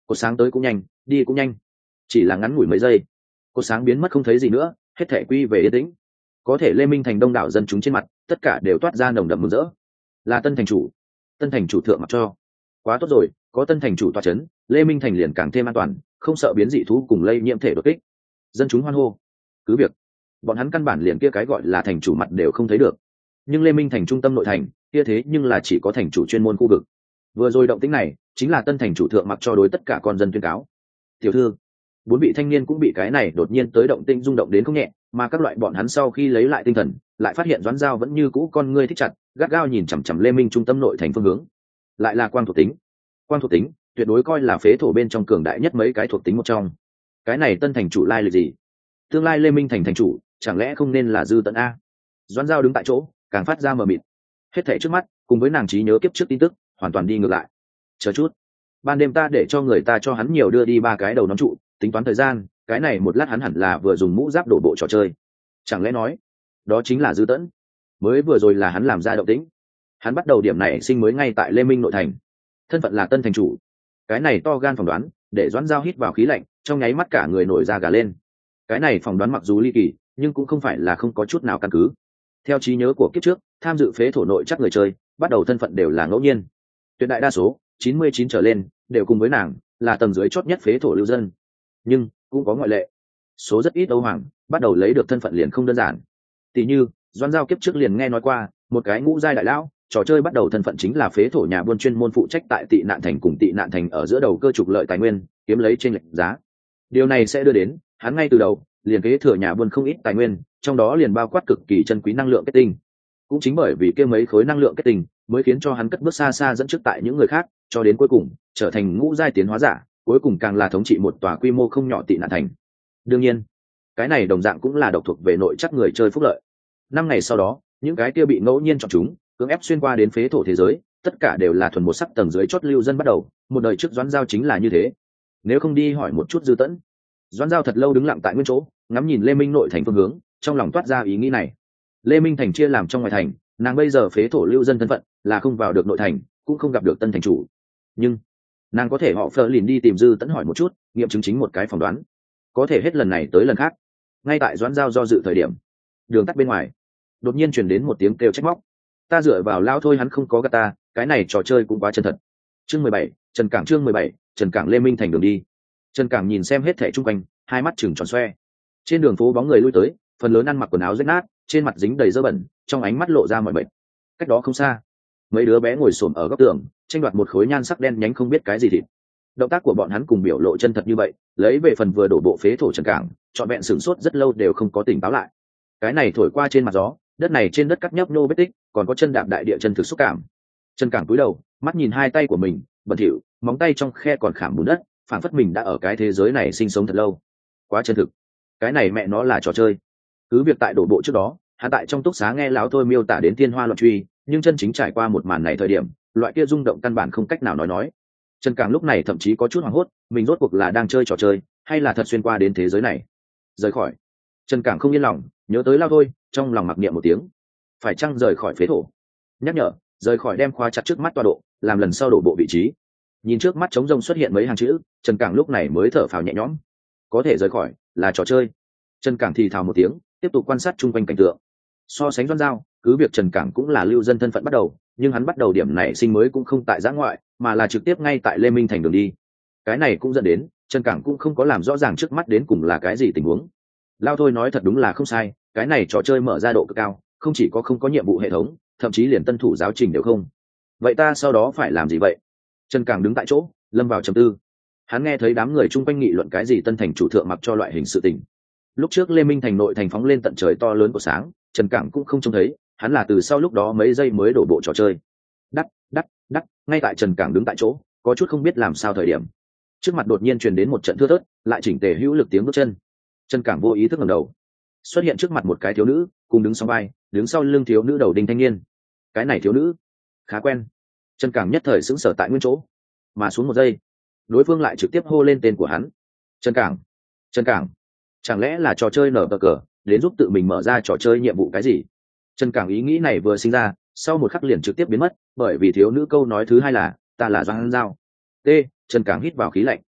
cột sáng tới cũng nhanh, đi cũng nhanh, chỉ là ngắn ngủi mấy giây, cột sáng biến mất không thấy gì nữa, hết thể quy về yên tĩnh. Có thể Lê Minh Thành đông đảo dân chúng trên mặt tất cả đều toát ra nồng đậm mừng rỡ. Là tân thành chủ, tân thành chủ thượng mặc cho, quá tốt rồi, có tân thành chủ toa chấn, Lê Minh Thành liền càng thêm an toàn, không sợ biến dị thú cùng lây nhiễm thể đột kích. Dân chúng hoan hô. Cứ việc bọn hắn căn bản liền kia cái gọi là thành chủ mặt đều không thấy được, nhưng Lê Minh Thành trung tâm nội thành kia thế nhưng là chỉ có thành chủ chuyên môn khu vực. Vừa rồi động tĩnh này chính là tân thành chủ thượng mặc cho đối tất cả con dân tuyên cáo. Tiểu thư, bốn vị thanh niên cũng bị cái này đột nhiên tới động tĩnh rung động đến không nhẹ, mà các loại bọn hắn sau khi lấy lại tinh thần lại phát hiện Doãn Giao vẫn như cũ con ngươi thích chặt gắt gao nhìn chằm chằm Lê Minh trung tâm nội thành phương hướng. Lại là quang thuộc tính. Quang thuộc tính tuyệt đối coi là phế thổ bên trong cường đại nhất mấy cái thuộc tính một trong. Cái này tân thành chủ lai lịch gì? Tương lai Lê Minh thành thành chủ chẳng lẽ không nên là Dư Tận a? Doãn Giao đứng tại chỗ càng phát ra mờ mịt. Hết thảy trước mắt cùng với nàng trí nhớ kiếp trước tin tức hoàn toàn đi ngược lại. Chờ chút, ban đêm ta để cho người ta cho hắn nhiều đưa đi ba cái đầu nón trụ, tính toán thời gian, cái này một lát hắn hẳn là vừa dùng mũ giáp đổ bộ trò chơi. Chẳng lẽ nói đó chính là Dư Tẫn? Mới vừa rồi là hắn làm ra động tĩnh, hắn bắt đầu điểm này sinh mới ngay tại Lê Minh nội thành, thân phận là tân thành chủ. Cái này to gan phỏng đoán để Doãn Giao hít vào khí lạnh, trong nháy mắt cả người nổi da gà lên. Cái này phỏng đoán mặc dù ly kỳ nhưng cũng không phải là không có chút nào căn cứ. Theo trí nhớ của kiếp trước, tham dự phế thổ nội chắc người chơi bắt đầu thân phận đều là ngẫu nhiên, tuyệt đại đa số chín mươi chín trở lên đều cùng với nàng là tầng dưới chót nhất phế thổ lưu dân, nhưng cũng có ngoại lệ, số rất ít Âu Hoàng bắt đầu lấy được thân phận liền không đơn giản. Tỷ như Doãn Giao kiếp trước liền nghe nói qua một cái ngũ giai đại lão, trò chơi bắt đầu thân phận chính là phế thổ nhà buôn chuyên môn phụ trách tại tị nạn thành cùng tị nạn thành ở giữa đầu cơ trục lợi tài nguyên, kiếm lấy trên lệch giá. Điều này sẽ đưa đến hắn ngay từ đầu liền kế thừa nhà buôn không ít tài nguyên, trong đó liền bao quát cực kỳ chân quý năng lượng kết tinh. Cũng chính bởi vì kia mấy khối năng lượng kết tinh mới khiến cho hắn cất bước xa xa dẫn trước tại những người khác, cho đến cuối cùng trở thành ngũ giai tiến hóa giả, cuối cùng càng là thống trị một tòa quy mô không nhỏ tị nạn thành. Đương nhiên, cái này đồng dạng cũng là độc thuộc về nội chắc người chơi phúc lợi. Năm ngày sau đó, những cái kia bị ngẫu nhiên chọn chúng, cưỡng ép xuyên qua đến phế thổ thế giới, tất cả đều là thuần một sắc tầng dưới chót lưu dân bắt đầu, một đời trước Doãn Giao chính là như thế. Nếu không đi hỏi một chút Dư Tẫn. Doãn Giao thật lâu đứng lặng tại nguyên chỗ, ngắm nhìn Lê Minh nội thành phương hướng, trong lòng toát ra ý nghĩ này. Lê Minh thành chia làm trong ngoài thành, nàng bây giờ phế thổ lưu dân thân phận là không vào được nội thành, cũng không gặp được tân thành chủ. Nhưng nàng có thể họ phờ lìn đi tìm Dư Tẫn hỏi một chút, nghiệm chứng chính một cái phỏng đoán. Có thể hết lần này tới lần khác, ngay tại Doãn Giao do dự thời điểm, đường tắt bên ngoài đột nhiên truyền đến một tiếng kêu trách móc. Ta dựa vào lao thôi, hắn không có gạt ta, cái này trò chơi cũng quá chân thật. Chương mười bảy, Trần Cảng. Chương mười bảy, Trần Cảng. Lê Minh thành đường đi. Trần Cảng nhìn xem hết thảy chung quanh, hai mắt trừng tròn xoe. Trên đường phố bóng người lui tới, phần lớn ăn mặc quần áo rách nát, trên mặt dính đầy dơ bẩn, trong ánh mắt lộ ra mọi bệnh. Cách đó không xa, mấy đứa bé ngồi xổm ở góc tường, tranh đoạt một khối nhan sắc đen nhánh không biết cái gì thịt. Động tác của bọn hắn cùng biểu lộ chân thật như vậy, lấy về phần vừa đổ bộ phế thổ Trần Cảng, trọn vẹn sửng sốt rất lâu đều không có tỉnh táo lại. Cái này thổi qua trên mặt gió, đất này trên đất cắt nhấp nô vết tích, còn có chân đạp đại địa chân thực xúc cảm. Trần Cảng cúi đầu, mắt nhìn hai tay của mình, bẩn thỉu, móng tay trong khe còn khảm bùn đất, phảng phất mình đã ở cái thế giới này sinh sống thật lâu. Quá chân thực. Cái này mẹ nó là trò chơi. Cứ việc tại đổ bộ trước đó, hắn tại trong túc xá nghe lão thôi miêu tả đến thiên hoa loạn truy, nhưng chân chính trải qua một màn này thời điểm, loại kia rung động căn bản không cách nào nói nói. Trần Cảng lúc này thậm chí có chút hoảng hốt, mình rốt cuộc là đang chơi trò chơi, hay là thật xuyên qua đến thế giới này. Rời khỏi. Trần Cảng không yên lòng, nhớ tới lao thôi, trong lòng mặc niệm một tiếng. Phải chăng rời khỏi phế thổ? Nhắc nhở, rời khỏi đem khóa chặt trước mắt tọa độ, làm lần sau đổ bộ vị trí. Nhìn trước mắt trống rông xuất hiện mấy hàng chữ, Trần Cảng lúc này mới thở phào nhẹ nhõm. Có thể rời khỏi, là trò chơi. Trần Cảng thì thào một tiếng, tiếp tục quan sát chung quanh cảnh tượng. So sánh Doãn Giao, cứ việc Trần Cảng cũng là lưu dân thân phận bắt đầu, nhưng hắn bắt đầu điểm này sinh mới cũng không tại giã ngoại, mà là trực tiếp ngay tại Lê Minh thành đường đi. Cái này cũng dẫn đến Trần Cảng cũng không có làm rõ ràng trước mắt đến cùng là cái gì tình huống. Lao thôi nói thật đúng là không sai, cái này trò chơi mở ra độ cực cao, không chỉ có không có nhiệm vụ hệ thống, thậm chí liền tân thủ giáo trình đều không. Vậy ta sau đó phải làm gì vậy? Trần Cảng đứng tại chỗ, lâm vào trầm tư. Hắn nghe thấy đám người chung quanh nghị luận cái gì tân thành chủ thượng mặc cho loại hình sự tình. Lúc trước Lê Minh thành nội thành phóng lên tận trời to lớn của sáng, Trần Cảng cũng không trông thấy, hắn là từ sau lúc đó mấy giây mới đổ bộ trò chơi. Đắc, đắc, đắc, ngay tại Trần Cảng đứng tại chỗ, có chút không biết làm sao thời điểm. Trước mặt đột nhiên truyền đến một trận thưa thớt, lại chỉnh tề hữu lực tiếng bước chân. Trần Cảng vô ý thức ngẩng đầu, xuất hiện trước mặt một cái thiếu nữ, cùng đứng song vai, đứng sau lưng thiếu nữ đầu đinh thanh niên. Cái này thiếu nữ khá quen. Trần Cảng nhất thời sững sờ tại nguyên chỗ, mà xuống một giây, đối phương lại trực tiếp hô lên tên của hắn. Trần Cảng, Trần Cảng, chẳng lẽ là trò chơi nở bờ cờ đến giúp tự mình mở ra trò chơi nhiệm vụ cái gì? Trần Cảng ý nghĩ này vừa sinh ra, sau một khắc liền trực tiếp biến mất, bởi vì thiếu nữ câu nói thứ hai là ta là Doãn Giao. T. Trần Cảng hít vào khí lạnh.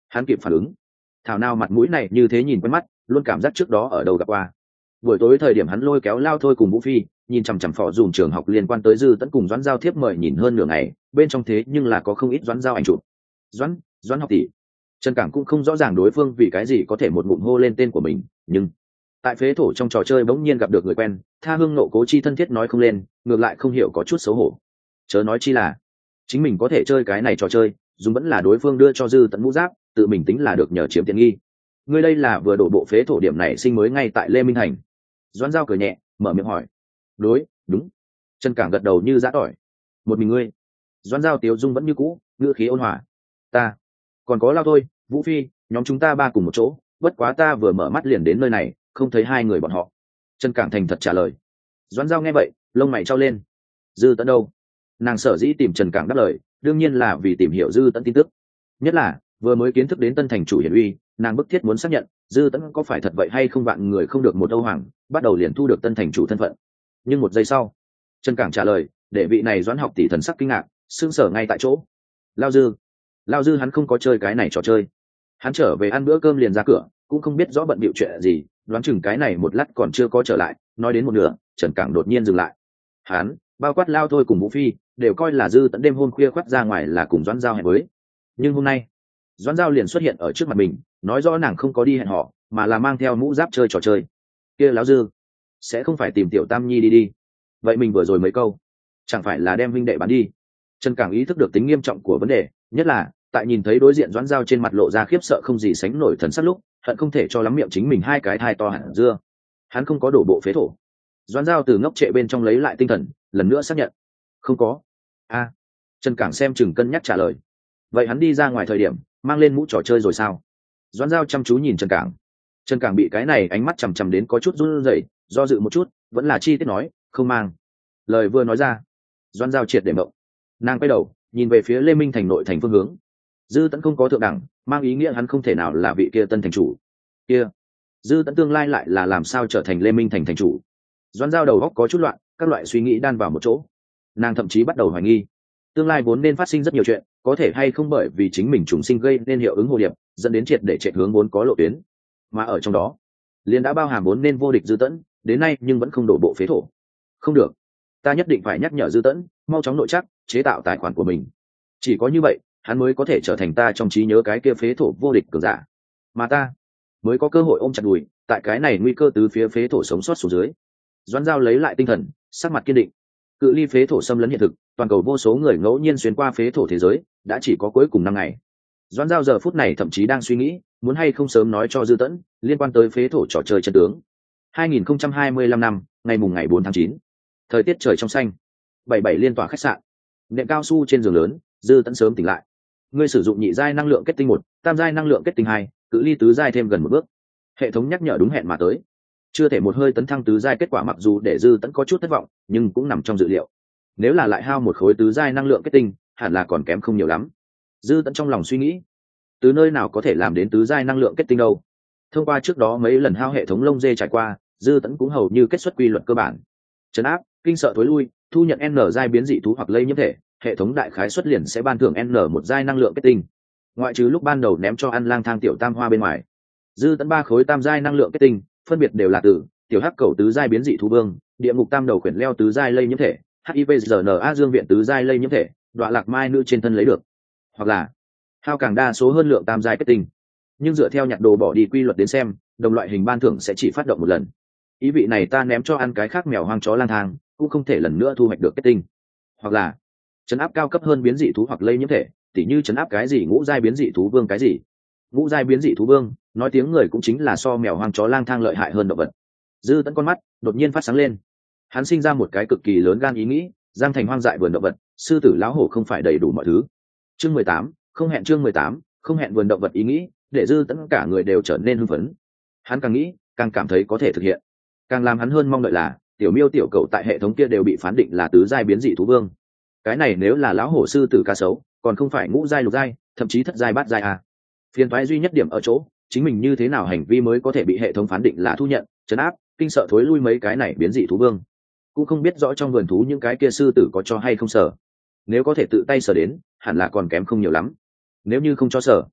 Hắn kịp phản ứng, thảo nào mặt mũi này như thế nhìn quen mắt, luôn cảm giác trước đó ở đâu gặp qua. Buổi tối thời điểm hắn lôi kéo Lao Thôi cùng Vũ Phi nhìn chằm chằm phò dùng trường học liên quan tới Dư Tẫn cùng Doãn Giao thiếp mời nhìn hơn nửa ngày, bên trong thế nhưng là có không ít Doãn Giao ảnh chụp. Doãn, Doãn học tỷ. Trần Cảng cũng không rõ ràng đối phương vì cái gì có thể một ngụm hô lên tên của mình, nhưng tại phế thổ trong trò chơi bỗng nhiên gặp được người quen, tha hương nộ cố chi thân thiết nói không lên, ngược lại không hiểu có chút xấu hổ. Chớ nói chi là chính mình có thể chơi cái này trò chơi, dùng vẫn là đối phương đưa cho Dư Tẫn mũ giáp, tự mình tính là được nhờ chiếm tiện nghi. Ngươi đây là vừa đổ bộ phế thổ điểm này sinh mới ngay tại Lê Minh Thành. Doãn Giao cười nhẹ, mở miệng hỏi. Đối, đúng. Trần Cảng gật đầu như giã tỏi. Một mình ngươi? Doãn Giao tiếu dung vẫn như cũ, ngữ khí ôn hòa. Ta, còn có Lao Thôi, Vũ Phi, nhóm chúng ta ba cùng một chỗ, bất quá ta vừa mở mắt liền đến nơi này, không thấy hai người bọn họ. Trần Cảng thành thật trả lời. Doãn Giao nghe vậy, lông mày trao lên. Dư Tẫn đâu? Nàng sở dĩ tìm Trần Cảng đáp lời, đương nhiên là vì tìm hiểu Dư Tẫn tin tức. Nhất là vừa mới kiến thức đến Tân Thành chủ hiển uy, nàng bức thiết muốn xác nhận Dư Tẫn có phải thật vậy hay không, vạn người không được một Âu Hoàng, bắt đầu liền thu được Tân Thành chủ thân phận. Nhưng một giây sau, Trần Cảng trả lời, để vị này Doãn học tỷ thần sắc kinh ngạc, sững sờ ngay tại chỗ. Lao Dư, Lao Dư hắn không có chơi cái này trò chơi. Hắn trở về ăn bữa cơm liền ra cửa, cũng không biết rõ bận bịu chuyện gì, đoán chừng cái này một lát còn chưa có trở lại. Nói đến một nửa, Trần Cảng đột nhiên dừng lại. Hắn, bao quát Lao Thôi cùng Vũ Phi, đều coi là Dư Tẫn đêm hôm khuya khoắt ra ngoài là cùng Doãn Giao hẹn với. Nhưng hôm nay, Doãn Giao liền xuất hiện ở trước mặt mình, nói rõ nàng không có đi hẹn họ, mà là mang theo mũ giáp chơi trò chơi. Kia Lão Dư sẽ không phải tìm Tiểu Tam Nhi đi đi? Vậy mình vừa rồi mấy câu, chẳng phải là đem huynh đệ bán đi? Trần Cảng ý thức được tính nghiêm trọng của vấn đề, nhất là tại nhìn thấy đối diện Doãn Giao trên mặt lộ ra khiếp sợ không gì sánh nổi thần sắc lúc, hận không thể cho lắm miệng chính mình hai cái thai to hẳn dưa. Hắn không có đổ bộ phế thổ. Doãn Giao từ ngốc trệ bên trong lấy lại tinh thần, lần nữa xác nhận. Không có. A. À, Trần Cảng xem chừng cân nhắc trả lời. Vậy hắn đi ra ngoài thời điểm mang lên mũ trò chơi rồi sao? Doãn Giao chăm chú nhìn Trần Cảng. Trần Cảng bị cái này ánh mắt chằm chằm đến có chút run rẩy, do dự một chút, vẫn là chi tiết nói, không mang. Lời vừa nói ra, Doãn Giao triệt để mộng. Nàng quay đầu nhìn về phía Lê Minh Thành nội thành phương hướng. Dư Tẫn không có thượng đẳng, mang ý nghĩa hắn không thể nào là vị kia Tân thành chủ. Kia, Dư Tẫn tương lai lại là làm sao trở thành Lê Minh Thành thành chủ? Doãn Giao đầu óc có chút loạn, các loại suy nghĩ đan vào một chỗ. Nàng thậm chí bắt đầu hoài nghi, tương lai vốn nên phát sinh rất nhiều chuyện, có thể hay không bởi vì chính mình trùng sinh gây nên hiệu ứng hồ điệp, dẫn đến triệt để chạy hướng vốn có lộ tuyến. Mà ở trong đó, liền đã bao hàm vốn nên vô địch Dư Tẫn, đến nay nhưng vẫn không đổ bộ phế thổ. Không được, ta nhất định phải nhắc nhở Dư Tẫn, mau chóng nội chắc, chế tạo tài khoản của mình. Chỉ có như vậy, hắn mới có thể trở thành ta trong trí nhớ cái kia phế thổ vô địch cường giả, mà ta mới có cơ hội ôm chặt đùi, tại cái này nguy cơ từ phía phế thổ sống sót xuống dưới. Doãn Giao lấy lại tinh thần, sắc mặt kiên định. Cự ly phế thổ xâm lấn hiện thực, toàn cầu vô số người ngẫu nhiên xuyên qua phế thổ thế giới, đã chỉ có cuối cùng năm ngày. Doãn Giao giờ phút này thậm chí đang suy nghĩ, muốn hay không sớm nói cho Dư Tẫn liên quan tới phế thổ trò chơi chân tướng. hai nghìn không trăm hai mươi lăm năm, ngày mùng ngày bốn tháng chín. Thời tiết trời trong xanh. bảy bảy liên tỏa khách sạn. Nệm cao su trên giường lớn, Dư Tẫn sớm tỉnh lại. Ngươi sử dụng nhị giai năng lượng kết tinh một, tam giai năng lượng kết tinh hai, cự ly tứ giai thêm gần một bước. Hệ thống nhắc nhở đúng hẹn mà tới. Chưa thể một hơi tấn thăng tứ giai, kết quả mặc dù để Dư Tẫn có chút thất vọng, nhưng cũng nằm trong dự liệu. Nếu là lại hao một khối tứ giai năng lượng kết tinh, hẳn là còn kém không nhiều lắm. Dư Tẫn trong lòng suy nghĩ, từ nơi nào có thể làm đến tứ giai năng lượng kết tinh đâu? Thông qua trước đó mấy lần hao hệ thống lông dê trải qua, Dư Tẫn cũng hầu như kết xuất quy luật cơ bản. Trấn áp, kinh sợ thối lui, thu nhận n giai biến dị thú hoặc lây nhiễm thể, hệ thống đại khái xuất liền sẽ ban thưởng n một giai năng lượng kết tinh. Ngoại trừ lúc ban đầu ném cho ăn lang thang tiểu tam hoa bên ngoài, Dư Tẫn ba khối tam giai năng lượng kết tinh, phân biệt đều là từ tiểu hắc cầu tứ giai biến dị thú vương, địa ngục tam đầu khuyển leo tứ giai lây nhiễm thể, hivna dương viện tứ giai lây nhiễm thể, đoạ lạc mai nữ trên thân lấy được, hoặc là hao càng đa số hơn lượng tam giai kết tinh. Nhưng dựa theo nhặt đồ bỏ đi quy luật đến xem, đồng loại hình ban thưởng sẽ chỉ phát động một lần. Ý vị này ta ném cho ăn cái khác mèo hoang chó lang thang, cũng không thể lần nữa thu hoạch được kết tinh. Hoặc là trấn áp cao cấp hơn biến dị thú hoặc lây nhiễm thể, tỉ như trấn áp cái gì ngũ giai biến dị thú vương cái gì. Ngũ giai biến dị thú vương, nói tiếng người cũng chính là so mèo hoang chó lang thang lợi hại hơn động vật. Dư Tẫn con mắt đột nhiên phát sáng lên. Hắn sinh ra một cái cực kỳ lớn gan ý nghĩ, giang thành hoang dại vườn động vật, sư tử lão hổ không phải đầy đủ mọi thứ. Chương mười tám, không hẹn chương mười tám, không hẹn vườn động vật ý nghĩ, để Dư Tẫn cả người đều trở nên hưng phấn. Hắn càng nghĩ, càng cảm thấy có thể thực hiện. Càng làm hắn hơn mong đợi là, tiểu miêu tiểu cậu tại hệ thống kia đều bị phán định là tứ giai biến dị thú vương. Cái này nếu là lão hổ sư tử cá sấu, còn không phải ngũ giai lục giai, thậm chí thất giai bát giai à. Phiền toái duy nhất điểm ở chỗ, chính mình như thế nào hành vi mới có thể bị hệ thống phán định là thu nhận, trấn áp, kinh sợ thối lui mấy cái này biến dị thú vương. Cũng không biết rõ trong vườn thú những cái kia sư tử có cho hay không sở. Nếu có thể tự tay sở đến, hẳn là còn kém không nhiều lắm. Nếu như không cho sở,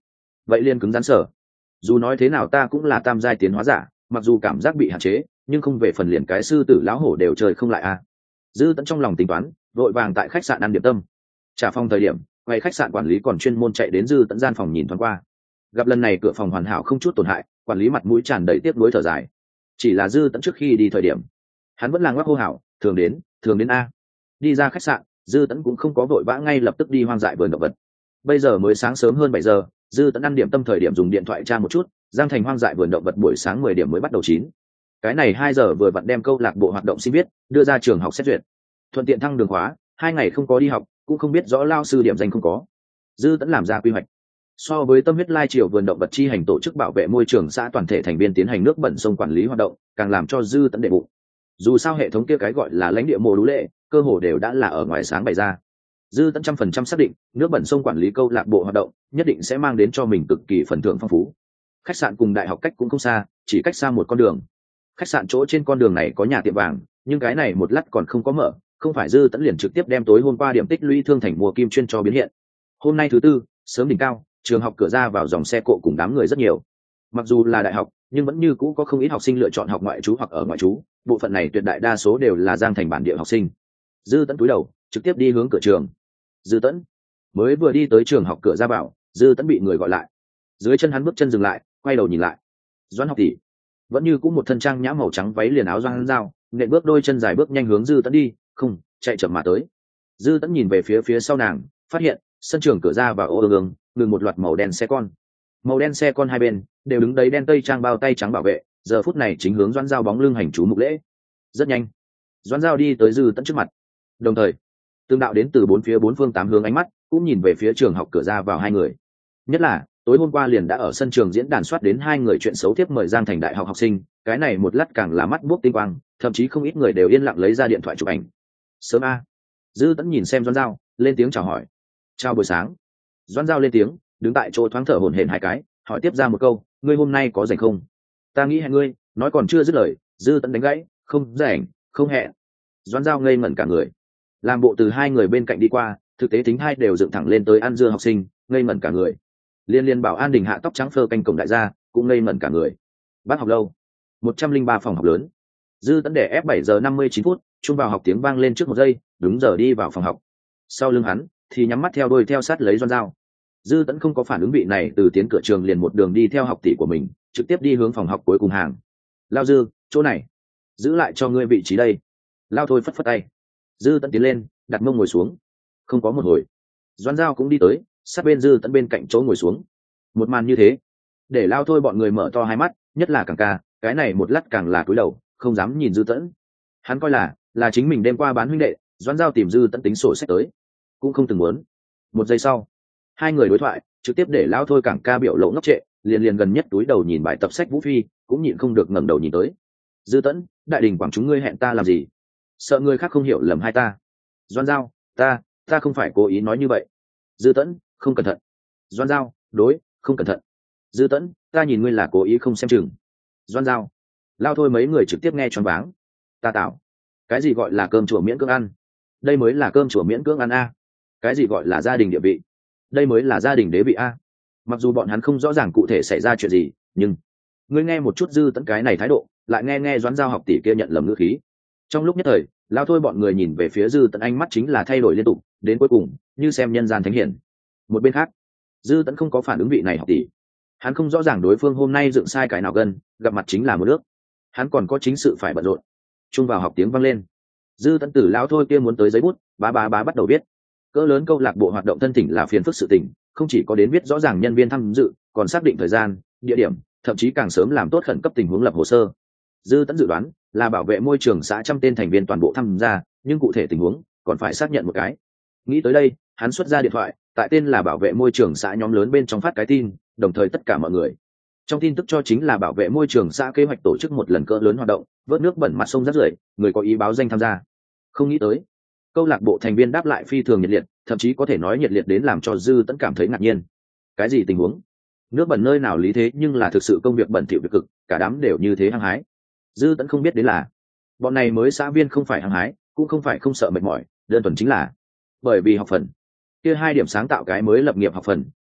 vậy liền cứng rắn sở. Dù nói thế nào ta cũng là tam giai tiến hóa giả, mặc dù cảm giác bị hạn chế nhưng không về phần liền cái sư tử lão hổ đều chơi không lại a. Dư Tẫn trong lòng tính toán, vội vàng tại khách sạn ăn điểm tâm. Trả phòng thời điểm, quay khách sạn quản lý còn chuyên môn chạy đến Dư Tẫn gian phòng nhìn thoáng qua. Gặp lần này cửa phòng hoàn hảo không chút tổn hại, quản lý mặt mũi tràn đầy tiếc nuối thở dài. Chỉ là Dư Tẫn trước khi đi thời điểm, hắn vẫn là ngoắc hô hào, thường đến, thường đến a. Đi ra khách sạn, Dư Tẫn cũng không có vội vã ngay lập tức đi hoang dại vườn động vật. Bây giờ mới sáng sớm hơn bảy giờ, Dư Tẫn ăn điểm tâm thời điểm dùng điện thoại tra một chút, Giang Thành hoang dại vườn động vật buổi sáng mười điểm mới bắt đầu chín. Cái này hai giờ vừa vặn đem câu lạc bộ hoạt động sinh viết đưa ra trường học xét duyệt, thuận tiện thăng đường khóa. Hai ngày không có đi học, cũng không biết rõ lao sư điểm danh không có. Dư Tẫn làm ra quy hoạch. So với tâm huyết lai triều vườn động vật chi hành tổ chức bảo vệ môi trường xã toàn thể thành viên tiến hành nước bẩn sông quản lý hoạt động, càng làm cho Dư Tẫn đệ bụng. Dù sao hệ thống kia cái gọi là lãnh địa mồ đú lệ, cơ hồ đều đã là ở ngoài sáng bày ra. Dư Tẫn trăm phần trăm xác định, nước bẩn sông quản lý câu lạc bộ hoạt động nhất định sẽ mang đến cho mình cực kỳ phần thưởng phong phú. Khách sạn cùng đại học cách cũng không xa, chỉ cách xa một con đường. Khách sạn chỗ trên con đường này có nhà tiệm vàng, nhưng cái này một lát còn không có mở, không phải Dư Tẫn liền trực tiếp đem tối hôm qua điểm tích lũy thương thành mua kim chuyên cho biến hiện. Hôm nay thứ tư, sớm đỉnh cao, trường học cửa ra vào dòng xe cộ cùng đám người rất nhiều. Mặc dù là đại học, nhưng vẫn như cũ có không ít học sinh lựa chọn học ngoại trú hoặc ở ngoại trú, bộ phận này tuyệt đại đa số đều là Giang Thành bản địa học sinh. Dư Tẫn cúi đầu, trực tiếp đi hướng cửa trường. Dư Tẫn mới vừa đi tới trường học cửa ra vào, Dư Tẫn bị người gọi lại. Dưới chân hắn bước chân dừng lại, quay đầu nhìn lại. Doãn học tỷ, vẫn như cũng một thân trang nhã màu trắng váy liền áo Doãn Dao, nện bước đôi chân dài bước nhanh hướng Dư Tẫn đi, không, chạy chậm mà tới. Dư Tẫn nhìn về phía phía sau nàng, phát hiện sân trường cửa ra vào ô ương ngừng một loạt màu đen xe con. Màu đen xe con hai bên đều đứng đấy đen tây trang bao tay trắng bảo vệ, giờ phút này chính hướng Doãn Dao bóng lưng hành chú mục lễ. Rất nhanh, Doãn Dao đi tới Dư Tẫn trước mặt, đồng thời tương đạo đến từ bốn phía bốn phương tám hướng ánh mắt cũng nhìn về phía trường học cửa ra vào hai người. Nhất là tối hôm qua liền đã ở sân trường diễn đàn soát đến hai người chuyện xấu tiếp mời Giang Thành đại học học sinh, cái này một lát càng là mắt buốc tinh quang, thậm chí không ít người đều yên lặng lấy ra điện thoại chụp ảnh. Sớm a. Dư Tẫn nhìn xem Doãn Dao, lên tiếng chào hỏi. Chào buổi sáng. Doãn Dao lên tiếng, đứng tại chỗ thoáng thở hổn hển hai cái, hỏi tiếp ra một câu, ngươi hôm nay có rảnh không? Ta nghĩ hẹn ngươi. Nói còn chưa dứt lời, Dư Tẫn đánh gãy, không rảnh, không hẹn. Doãn Dao ngây ngẩn cả người, làm bộ từ hai người bên cạnh đi qua, thực tế tính hai đều dựng thẳng lên tới ăn dưa học sinh, ngây ngẩn cả người. Liên liên bảo an đình hạ tóc trắng phơ canh cổng đại gia cũng ngây ngẩn cả người. Bác học lâu một trăm linh ba phòng học lớn. Dư Tẫn để ép bảy giờ năm mươi chín phút, chung vào học tiếng vang lên trước một giây, đúng giờ đi vào phòng học. Sau lưng hắn thì nhắm mắt theo đuôi theo sát lấy Doãn Dao. Dư Tẫn không có phản ứng vị này, từ tiến cửa trường liền một đường đi theo học tỷ của mình, trực tiếp đi hướng phòng học cuối cùng hàng. Lao Dư, chỗ này giữ lại cho ngươi vị trí đây. Lao thôi phất phất tay. Dư Tẫn tiến lên, đặt mông ngồi xuống. Không có một hồi, Doãn Dao cũng đi tới, sát bên Dư Tẫn bên cạnh chỗ ngồi xuống. Một màn như thế để Lao thôi bọn người mở to hai mắt, nhất là Càng Ca, cái này một lát càng là cúi đầu, không dám nhìn Dư Tẫn. Hắn coi là là chính mình đêm qua bán huynh đệ, Doãn Dao tìm Dư Tẫn tính sổ sách tới, cũng không từng muốn. Một giây sau, hai người đối thoại trực tiếp để Lao thôi Càng Ca biểu lộ ngốc trệ, liền liền gần nhất túi đầu nhìn bài tập sách Vũ Phi, cũng nhịn không được ngẩng đầu nhìn tới. Dư Tẫn, đại đình quảng chúng ngươi hẹn ta làm gì? Sợ người khác không hiểu lầm hai ta. Doãn Dao, ta ta không phải cố ý nói như vậy. Dư Tẫn, không cẩn thận. Doãn Dao, đối, không cẩn thận. Dư Tẫn, ta nhìn ngươi là cố ý không xem chừng. Doãn Dao. Lao thôi mấy người trực tiếp nghe choáng váng. Ta tạo, cái gì gọi là cơm chùa miễn cưỡng ăn? Đây mới là cơm chùa miễn cưỡng ăn a. Cái gì gọi là gia đình địa vị? Đây mới là gia đình đế vị a. Mặc dù bọn hắn không rõ ràng cụ thể xảy ra chuyện gì, nhưng ngươi nghe một chút Dư Tẫn cái này thái độ, lại nghe nghe Doãn Dao học tỷ kia nhận lầm ngữ khí. Trong lúc nhất thời, Lao thôi bọn người nhìn về phía Dư Tẫn ánh mắt chính là thay đổi liên tục, đến cuối cùng như xem nhân gian thánh hiển. Một bên khác, Dư Tẫn không có phản ứng vị này học tỷ. Hắn không rõ ràng đối phương hôm nay dựng sai cái nào gần, gặp mặt chính là một nước. Hắn còn có chính sự phải bận rộn. Chung vào học tiếng vang lên. Dư Tẫn tử lão thôi kia muốn tới giấy bút, bá bá bá bắt đầu viết. Cỡ lớn câu lạc bộ hoạt động thân thỉnh là phiền phức sự tình, không chỉ có đến viết rõ ràng nhân viên tham dự, còn xác định thời gian, địa điểm, thậm chí càng sớm làm tốt khẩn cấp tình huống lập hồ sơ. Dư Tẫn dự đoán là bảo vệ môi trường xã trăm tên thành viên toàn bộ tham gia, nhưng cụ thể tình huống còn phải xác nhận một cái. Nghĩ tới đây, hắn xuất ra điện thoại, tại tên là bảo vệ môi trường xã nhóm lớn bên trong phát cái tin, đồng thời tất cả mọi người. Trong tin tức cho chính là bảo vệ môi trường xã kế hoạch tổ chức một lần cỡ lớn hoạt động, vớt nước bẩn mặt sông rác rưởi, người có ý báo danh tham gia. Không nghĩ tới, câu lạc bộ thành viên đáp lại phi thường nhiệt liệt, thậm chí có thể nói nhiệt liệt đến làm cho Dư Tẫn cảm thấy ngạc nhiên. Cái gì tình huống? Nước bẩn nơi nào lý thế, nhưng là thực sự công việc bẩn thỉu việc cực, cả đám đều như thế hăng hái. Dư Tẫn không biết đến là, bọn này mới xã viên không phải hăng hái, cũng không phải không sợ mệt mỏi, đơn thuần chính là bởi vì học phần. Kia hai điểm sáng tạo cái mới lập nghiệp học phần,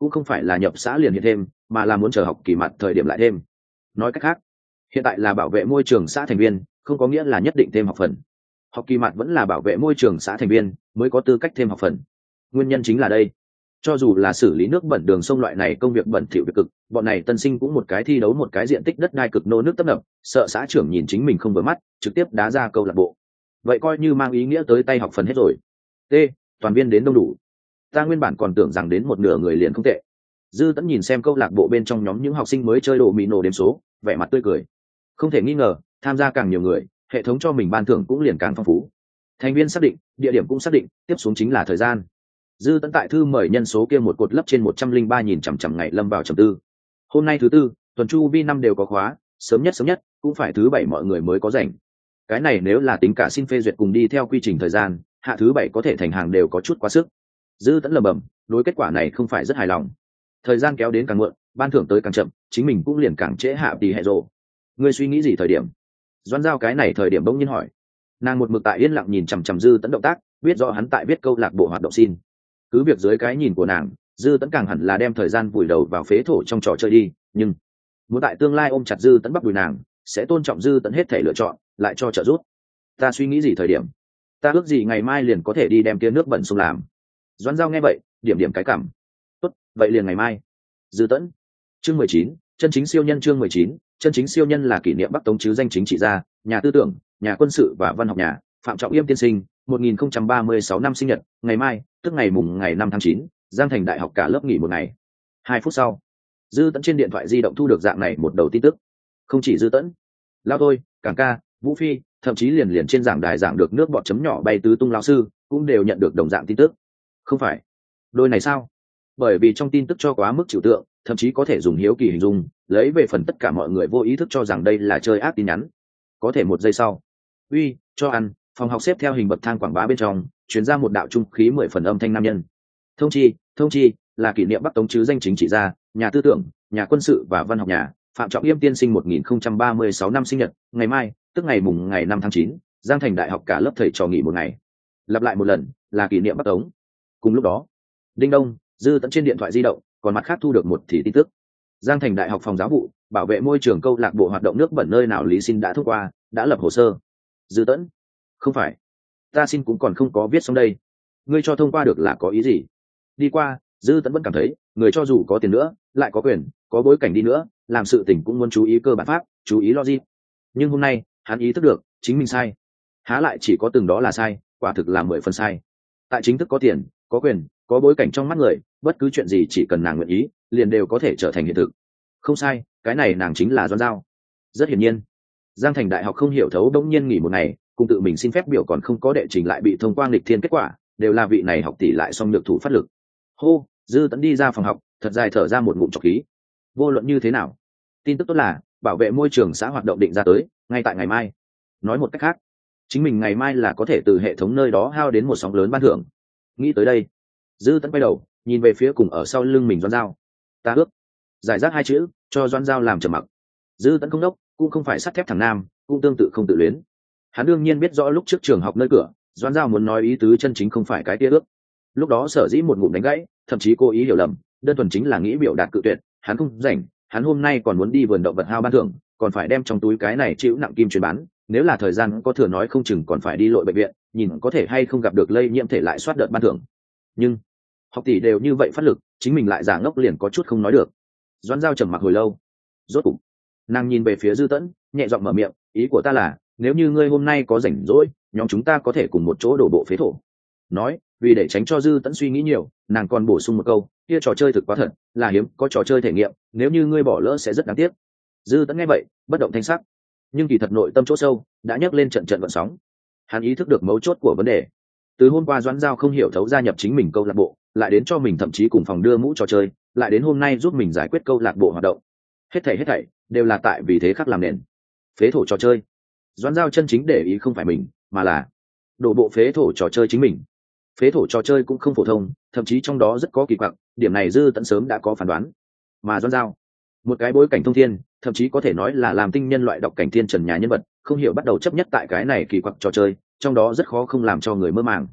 cũng không phải là nhập xã liền hiện thêm, mà là muốn chờ học kỳ mặt thời điểm lại thêm. Nói cách khác, hiện tại là bảo vệ môi trường xã thành viên, không có nghĩa là nhất định thêm học phần. Học kỳ mặt vẫn là bảo vệ môi trường xã thành viên mới có tư cách thêm học phần. Nguyên nhân chính là đây. Cho dù là xử lý nước bẩn đường sông loại này công việc bẩn thỉu việc cực, bọn này tân sinh cũng một cái thi đấu một cái diện tích đất đai cực nô nước tấp nập, sợ xã trưởng nhìn chính mình không vừa mắt, trực tiếp đá ra câu lạc bộ. Vậy coi như mang ý nghĩa tới tay học phần hết rồi. T, toàn viên đến đông đủ. Ta nguyên bản còn tưởng rằng đến một nửa người liền không tệ. Dư Tẫn nhìn xem câu lạc bộ bên trong nhóm những học sinh mới chơi đồ mì nổ đếm số, vẻ mặt tươi cười. Không thể nghi ngờ, tham gia càng nhiều người, hệ thống cho mình ban thưởng cũng liền càng phong phú. Thành viên xác định, địa điểm cũng xác định, tiếp xuống chính là thời gian. Dư Tẫn tại thư mời nhân số kia một cột lấp trên một trăm linh ba nghìn chằm chằm ngày lâm vào trầm tư. Hôm nay thứ tư, tuần chu vi năm đều có khóa, sớm nhất sớm nhất cũng phải thứ bảy mọi người mới có rảnh. Cái này nếu là tính cả xin phê duyệt cùng đi theo quy trình thời gian, hạ thứ bảy có thể thành hàng đều có chút quá sức. Dư Tẫn lầm bầm, đối kết quả này không phải rất hài lòng. Thời gian kéo đến càng muộn, ban thưởng tới càng chậm, chính mình cũng liền càng trễ hạ tỷ hệ rồ. Ngươi suy nghĩ gì thời điểm? Doãn Giao cái này thời điểm bỗng nhiên hỏi. Nàng một mực tại yên lặng nhìn chằm chằm Dư Tẫn động tác, biết rõ hắn tại viết câu lạc bộ hoạt động xin. Cứ việc dưới cái nhìn của nàng, Dư Tẫn càng hẳn là đem thời gian vùi đầu vào phế thổ trong trò chơi đi, nhưng muốn tại tương lai ôm chặt Dư Tẫn bắt đùi nàng, sẽ tôn trọng Dư Tẫn hết thể lựa chọn, lại cho trợ giúp. Ta suy nghĩ gì thời điểm? Ta ước gì ngày mai liền có thể đi đem kia nước bẩn xuống làm. Doãn Giao nghe vậy, điểm điểm cái cảm. Tốt, vậy liền ngày mai. Dư Tẫn. Chương mười chín, chân chính siêu nhân chương mười chín, chân chính siêu nhân là kỷ niệm Bắc Tống chứ danh chính trị gia, nhà tư tưởng, nhà quân sự và văn học nhà, Phạm Trọng Yêm tiên sinh, một nghìn không trăm ba mươi sáu năm sinh nhật, ngày mai, tức ngày mùng ngày năm tháng chín, Giang Thành Đại học cả lớp nghỉ một ngày. Hai phút sau, Dư Tẫn trên điện thoại di động thu được dạng này một đầu tin tức. Không chỉ Dư Tẫn, Lao Tôi, Cảng Ca, Vũ Phi, thậm chí liền liền trên giảng đài giảng được nước bọt chấm nhỏ bay tứ tung lão sư, cũng đều nhận được đồng dạng tin tức. Không phải, đôi này sao? Bởi vì trong tin tức cho quá mức trừu tượng, thậm chí có thể dùng hiếu kỳ hình dung, lấy về phần tất cả mọi người vô ý thức cho rằng đây là chơi ác tin nhắn. Có thể một giây sau, uy, cho ăn, phòng học xếp theo hình bậc thang quảng bá bên trong, truyền ra một đạo trung khí mười phần âm thanh nam nhân. Thông chi, thông chi, là kỷ niệm Bắc Tống chứ danh chính trị gia, nhà tư tưởng, nhà quân sự và văn học nhà, Phạm Trọng Yêm tiên sinh một nghìn không trăm ba mươi sáu năm sinh nhật, ngày mai, tức ngày mùng ngày năm tháng chín, Giang Thành Đại học cả lớp thầy trò nghỉ một ngày. Lặp lại một lần, là kỷ niệm Bắc Tống. Cùng lúc đó, đinh đông, Dư Tẫn trên điện thoại di động, còn mặt khác thu được một thì tin tức. Giang Thành Đại học phòng giáo vụ, bảo vệ môi trường câu lạc bộ hoạt động nước bẩn nơi nào lý xin đã thông qua, đã lập hồ sơ. Dư Tẫn. Không phải, ta xin cũng còn không có viết xong đây. Ngươi cho thông qua được là có ý gì? Đi qua, Dư Tẫn vẫn cảm thấy, người cho dù có tiền nữa, lại có quyền, có bối cảnh đi nữa, làm sự tình cũng muốn chú ý cơ bản pháp, chú ý logic. Nhưng hôm nay, hắn ý thức được, chính mình sai. Há lại chỉ có từng đó là sai, quả thực là mười phần sai. Tại chính thức có tiền, có quyền, có bối cảnh trong mắt người, bất cứ chuyện gì chỉ cần nàng nguyện ý, liền đều có thể trở thành hiện thực. Không sai, cái này nàng chính là Doãn Giao. Rất hiển nhiên, Giang Thành Đại học không hiểu thấu đống nhiên nghỉ một ngày, cùng tự mình xin phép biểu còn không có đệ trình lại bị thông qua nghịch thiên kết quả, đều là vị này học tỷ lại xong nhược thủ phát lực. Hô, Dư Tẫn đi ra phòng học, thật dài thở ra một ngụm trọc khí. Vô luận như thế nào, tin tức tốt là bảo vệ môi trường xã hoạt động định ra tới, ngay tại ngày mai. Nói một cách khác, chính mình ngày mai là có thể từ hệ thống nơi đó hao đến một sóng lớn ban thưởng. Nghĩ tới đây, Dư Tẫn quay đầu, nhìn về phía cùng ở sau lưng mình Doãn Giao. Ta ước, giải rác hai chữ, cho Doãn Giao làm trầm mặc. Dư Tẫn không đốc, cũng không phải sắt thép thằng nam, cũng tương tự không tự luyến. Hắn đương nhiên biết rõ lúc trước trường học nơi cửa, Doãn Giao muốn nói ý tứ chân chính không phải cái tia ước. Lúc đó sở dĩ một ngụm đánh gãy, thậm chí cố ý hiểu lầm, đơn thuần chính là nghĩ biểu đạt cự tuyệt. Hắn không rảnh, hắn hôm nay còn muốn đi vườn động vật hao ban thưởng, còn phải đem trong túi cái này chịu nặng kim truyền bán. Nếu là thời gian có thừa nói không chừng còn phải đi lội bệnh viện, nhìn có thể hay không gặp được lây nhiễm thể lại soát đợt ban thưởng. Nhưng học tỷ đều như vậy phát lực, chính mình lại giả ngốc liền có chút không nói được. Doãn Giao trầm mặc hồi lâu, rốt cục nàng nhìn về phía Dư Tẫn, nhẹ giọng mở miệng, ý của ta là, nếu như ngươi hôm nay có rảnh rỗi, nhóm chúng ta có thể cùng một chỗ đổ bộ phế thổ. Nói, vì để tránh cho Dư Tẫn suy nghĩ nhiều, nàng còn bổ sung một câu, kia trò chơi thực quá thật, là hiếm có trò chơi thể nghiệm, nếu như ngươi bỏ lỡ sẽ rất đáng tiếc. Dư Tẫn nghe vậy, bất động thanh sắc, nhưng kỳ thật nội tâm chỗ sâu đã nhấc lên trận trận vận sóng. Hắn ý thức được mấu chốt của vấn đề. Từ hôm qua Doãn Giao không hiểu thấu gia nhập chính mình câu lạc bộ, lại đến cho mình thậm chí cùng phòng đưa mũ trò chơi, lại đến hôm nay giúp mình giải quyết câu lạc bộ hoạt động. Hết thảy hết thảy đều là tại vì thế khắc làm nền. Phế thổ trò chơi. Doãn Giao chân chính để ý không phải mình, mà là đổ bộ phế thổ trò chơi chính mình. Phế thổ trò chơi cũng không phổ thông, thậm chí trong đó rất có kỳ quặc, điểm này Dư Tẫn sớm đã có phán đoán. Mà Doãn Giao, một cái bối cảnh thông thiên, thậm chí có thể nói là làm tinh nhân loại đọc cảnh thiên trần nhà nhân vật, không hiểu bắt đầu chấp nhất tại cái này kỳ quặc trò chơi, trong đó rất khó không làm cho người mơ màng.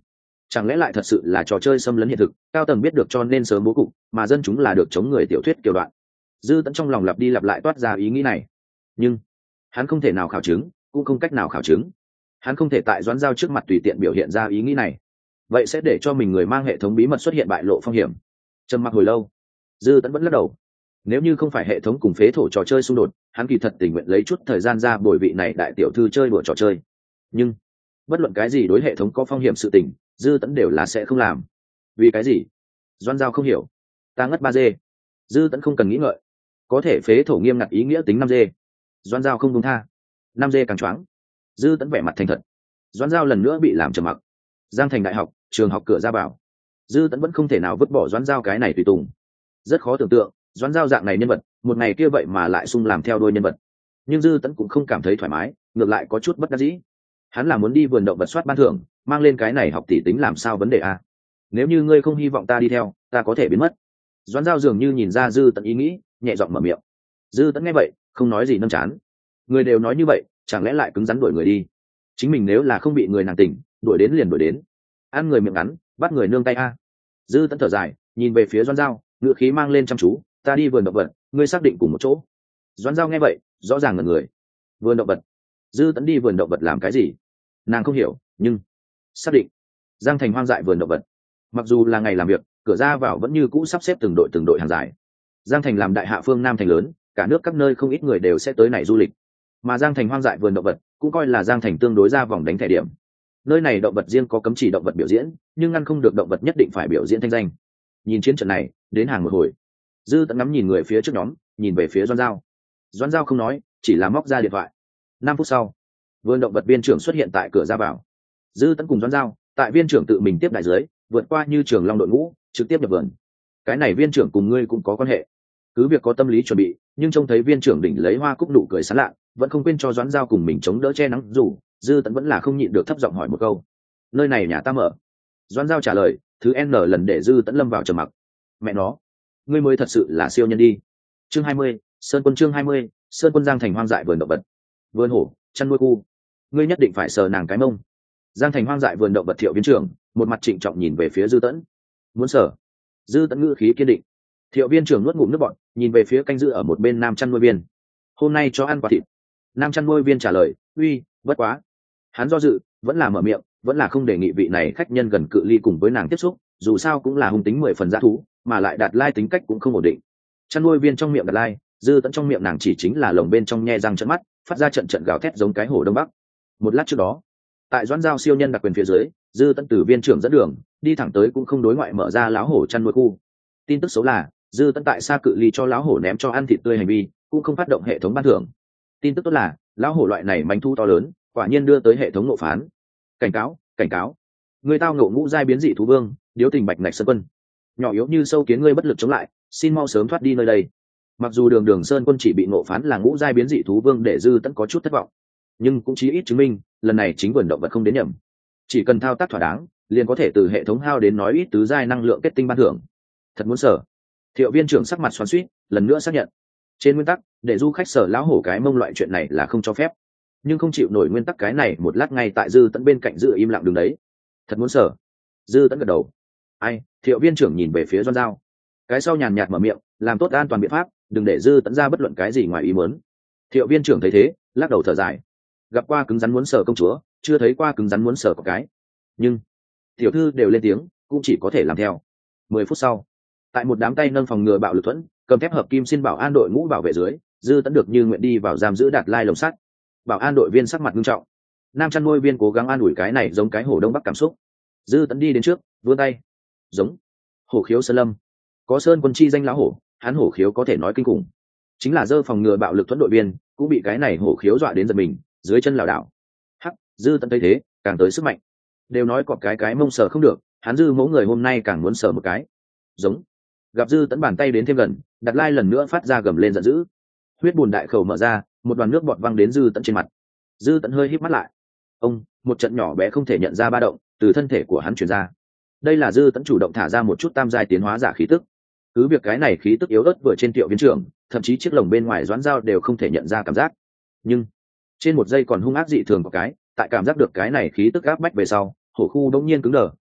Chẳng lẽ lại thật sự là trò chơi xâm lấn hiện thực, cao tầng biết được cho nên sớm bố cục, mà dân chúng là được chống người tiểu thuyết kiểu đoạn. Dư Tẫn trong lòng lặp đi lặp lại toát ra ý nghĩ này, nhưng hắn không thể nào khảo chứng, cũng không cách nào khảo chứng. Hắn không thể tại Doãn Giao trước mặt tùy tiện biểu hiện ra ý nghĩ này, vậy sẽ để cho mình người mang hệ thống bí mật xuất hiện bại lộ phong hiểm. Trầm mặc hồi lâu, Dư Tẫn vẫn lắc đầu. Nếu như không phải hệ thống cùng phế thổ trò chơi xung đột, hắn kỳ thật tình nguyện lấy chút thời gian ra bồi vị này đại tiểu thư chơi đùa trò chơi. Nhưng bất luận cái gì đối hệ thống có phong hiểm sự tình, Dư Tẫn đều là sẽ không làm. Vì cái gì? Doãn Giao không hiểu. Ta ngất ba dê. Dư Tẫn không cần nghĩ ngợi. Có thể phế thổ nghiêm ngặt ý nghĩa tính năm dê. Doãn Giao không buông tha. năm dê càng choáng. Dư Tẫn vẻ mặt thành thật. Doãn Giao lần nữa bị làm trầm mặc. Giang Thành đại học, trường học cửa ra vào. Dư Tẫn vẫn không thể nào vứt bỏ Doãn Giao cái này tùy tùng. Rất khó tưởng tượng, Doãn Giao dạng này nhân vật, một ngày kia vậy mà lại sung làm theo đuôi nhân vật. Nhưng Dư Tẫn cũng không cảm thấy thoải mái, ngược lại có chút bất đắc dĩ. Hắn là muốn đi vườn động vật soát ban thưởng, mang lên cái này học tỷ tính làm sao vấn đề a? Nếu như ngươi không hy vọng ta đi theo, ta có thể biến mất. Doãn Giao dường như nhìn ra Dư Tẫn ý nghĩ, nhẹ giọng mở miệng. Dư Tẫn nghe vậy, không nói gì nâng chán. Người đều nói như vậy, chẳng lẽ lại cứng rắn đuổi người đi? Chính mình nếu là không bị người nàng tỉnh, đuổi đến liền đuổi đến. Ăn người miệng ngắn, bắt người nương tay a. Dư Tẫn thở dài, nhìn về phía Doãn Giao, ngữ khí mang lên chăm chú, ta đi vườn động vật, ngươi xác định cùng một chỗ. Doãn Giao nghe vậy, rõ ràng ngẩn người. Vườn động vật? Dư Tẫn đi vườn động vật làm cái gì? Nàng không hiểu, nhưng xác định. Giang Thành hoang dại vườn động vật. Mặc dù là ngày làm việc, cửa ra vào vẫn như cũ sắp xếp từng đội từng đội hàng dài. Giang Thành làm đại hạ phương Nam thành lớn, cả nước các nơi không ít người đều sẽ tới này du lịch. Mà Giang Thành hoang dại vườn động vật cũng coi là Giang Thành tương đối ra vòng đánh thẻ điểm. Nơi này động vật riêng có cấm chỉ động vật biểu diễn, nhưng ngăn không được động vật nhất định phải biểu diễn thanh danh. Nhìn chiến trận này, đến hàng một hồi. Dư Tẫn ngắm nhìn người phía trước nhóm, nhìn về phía Doãn Giao. Doãn Giao không nói, chỉ là móc ra điện thoại. Năm phút sau, vườn động vật viên trưởng xuất hiện tại cửa ra vào. Dư Tẫn cùng Doãn Giao, tại viên trưởng tự mình tiếp đại dưới, vượt qua như trường long đội ngũ, trực tiếp nhập vườn. Cái này viên trưởng cùng ngươi cũng có quan hệ. Cứ việc có tâm lý chuẩn bị, nhưng trông thấy viên trưởng đỉnh lấy hoa cúc nụ cười sán lạ, vẫn không quên cho Doãn Giao cùng mình chống đỡ che nắng dù. Dư Tẫn vẫn là không nhịn được thấp giọng hỏi một câu. Nơi này nhà ta mở. Doãn Giao trả lời, thứ n lần để Dư Tẫn lâm vào trầm mặc. Mẹ nó, ngươi mới thật sự là siêu nhân đi. Chương hai mươi, Sơn Quân chương hai mươi, Sơn Quân Giang Thành hoang dại vườn động vật. Vườn hổ, chăn nuôi khu. Ngươi nhất định phải sờ nàng cái mông. Giang Thành hoang dại vườn động vật Thiệu viên trưởng, một mặt trịnh trọng nhìn về phía Dư Tẫn. Muốn sờ? Dư Tẫn ngữ khí kiên định. Thiệu viên trưởng nuốt ngụm nước bọt, nhìn về phía canh giữ ở một bên nam chăn nuôi viên. Hôm nay cho ăn quả thịt. Nam chăn nuôi viên trả lời, uy, bất quá. Hắn do dự, vẫn là mở miệng, vẫn là không đề nghị vị này khách nhân gần cự ly cùng với nàng tiếp xúc, dù sao cũng là hung tính mười phần dã thú, mà lại Đạt Lai tính cách cũng không ổn định. Chăn nuôi viên trong miệng Đạt Lai, Dư Tẫn trong miệng nàng chỉ chính là lồng bên trong nhe răng trợn mắt, phát ra trận trận gào thét giống cái hổ đông bắc. Một lát trước đó, tại Doãn Giao siêu nhân đặc quyền phía dưới, Dư Tẫn từ viên trưởng dẫn đường, đi thẳng tới cũng không đối ngoại mở ra láo hổ chăn nuôi khu. Tin tức xấu là, Dư Tẫn tại xa cự ly cho láo hổ ném cho ăn thịt tươi hành vi, cũng không phát động hệ thống ban thưởng. Tin tức tốt là, láo hổ loại này manh thu to lớn, quả nhiên đưa tới hệ thống nộ phán. Cảnh cáo, cảnh cáo. Người tao ngộ ngũ giai biến dị thú vương, điếu tình bạch ngạch sơn quân. Nhỏ yếu như sâu kiến ngươi bất lực chống lại, xin mau sớm thoát đi nơi đây. Mặc dù đường đường sơn quân chỉ bị nộ phán là ngũ giai biến dị thú vương để Dư Tẫn có chút thất vọng, nhưng cũng chí ít chứng minh lần này chính vườn động vật không đến nhầm. Chỉ cần thao tác thỏa đáng, liền có thể từ hệ thống hao đến nói ít tứ giai năng lượng kết tinh ban thưởng. Thật muốn sở. Thiệu viên trưởng sắc mặt xoắn xuýt, lần nữa xác nhận. Trên nguyên tắc, để du khách sở lão hổ cái mông loại chuyện này là không cho phép, nhưng không chịu nổi nguyên tắc cái này một lát ngay tại Dư Tẫn bên cạnh giữ im lặng đứng đấy. Thật muốn sở. Dư Tẫn gật đầu. Ai? Thiệu viên trưởng nhìn về phía Doãn Giao. Cái sau nhàn nhạt mở miệng, làm tốt an toàn biện pháp, đừng để Dư Tẫn ra bất luận cái gì ngoài ý muốn. Thiệu viên trưởng thấy thế, lắc đầu thở dài. Gặp qua cứng rắn muốn sở công chúa, chưa thấy qua cứng rắn muốn sở có cái. Nhưng tiểu thư đều lên tiếng, cũng chỉ có thể làm theo. Mười phút sau, tại một đám tay nâng phòng ngừa bạo lực thuẫn, cầm thép hợp kim xin bảo an đội ngũ bảo vệ dưới, Dư Tẫn được như nguyện đi vào giam giữ Đạt Lai lồng sắt. Bảo an đội viên sắc mặt nghiêm trọng, nam chăn nuôi viên cố gắng an ủi cái này giống cái hổ đông bắc cảm xúc. Dư Tẫn đi đến trước, vươn tay. Giống hổ khiếu sơn lâm, có sơn quân chi danh lão hổ, hắn hổ khiếu có thể nói kinh khủng, chính là dơ phòng ngừa bạo lực thuẫn đội viên cũng bị cái này hổ khiếu dọa đến giật mình, dưới chân lảo đảo. Hắc, Dư Tẫn thấy thế, càng tới sức mạnh. Đều nói cọp cái cái mông sờ không được, hắn Dư mẫu người hôm nay càng muốn sờ một cái. Giống. Gặp Dư Tẫn bàn tay đến thêm gần, Đạt Lai lần nữa phát ra gầm lên giận dữ. Huyết bùn đại khẩu mở ra, một đoàn nước bọt văng đến Dư Tẫn trên mặt. Dư Tẫn hơi híp mắt lại. Ông, một trận nhỏ bé không thể nhận ra ba động từ thân thể của hắn truyền ra. Đây là Dư Tẫn chủ động thả ra một chút tam giai tiến hóa giả khí tức. Cứ việc cái này khí tức yếu ớt vừa trên Thiệu viên trưởng, thậm chí chiếc lồng bên ngoài Doãn Giao đều không thể nhận ra cảm giác. Nhưng trên một giây còn hung ác dị thường có cái, tại cảm giác được cái này khí tức áp bách về sau, hổ khu đống nhiên cứng đờ,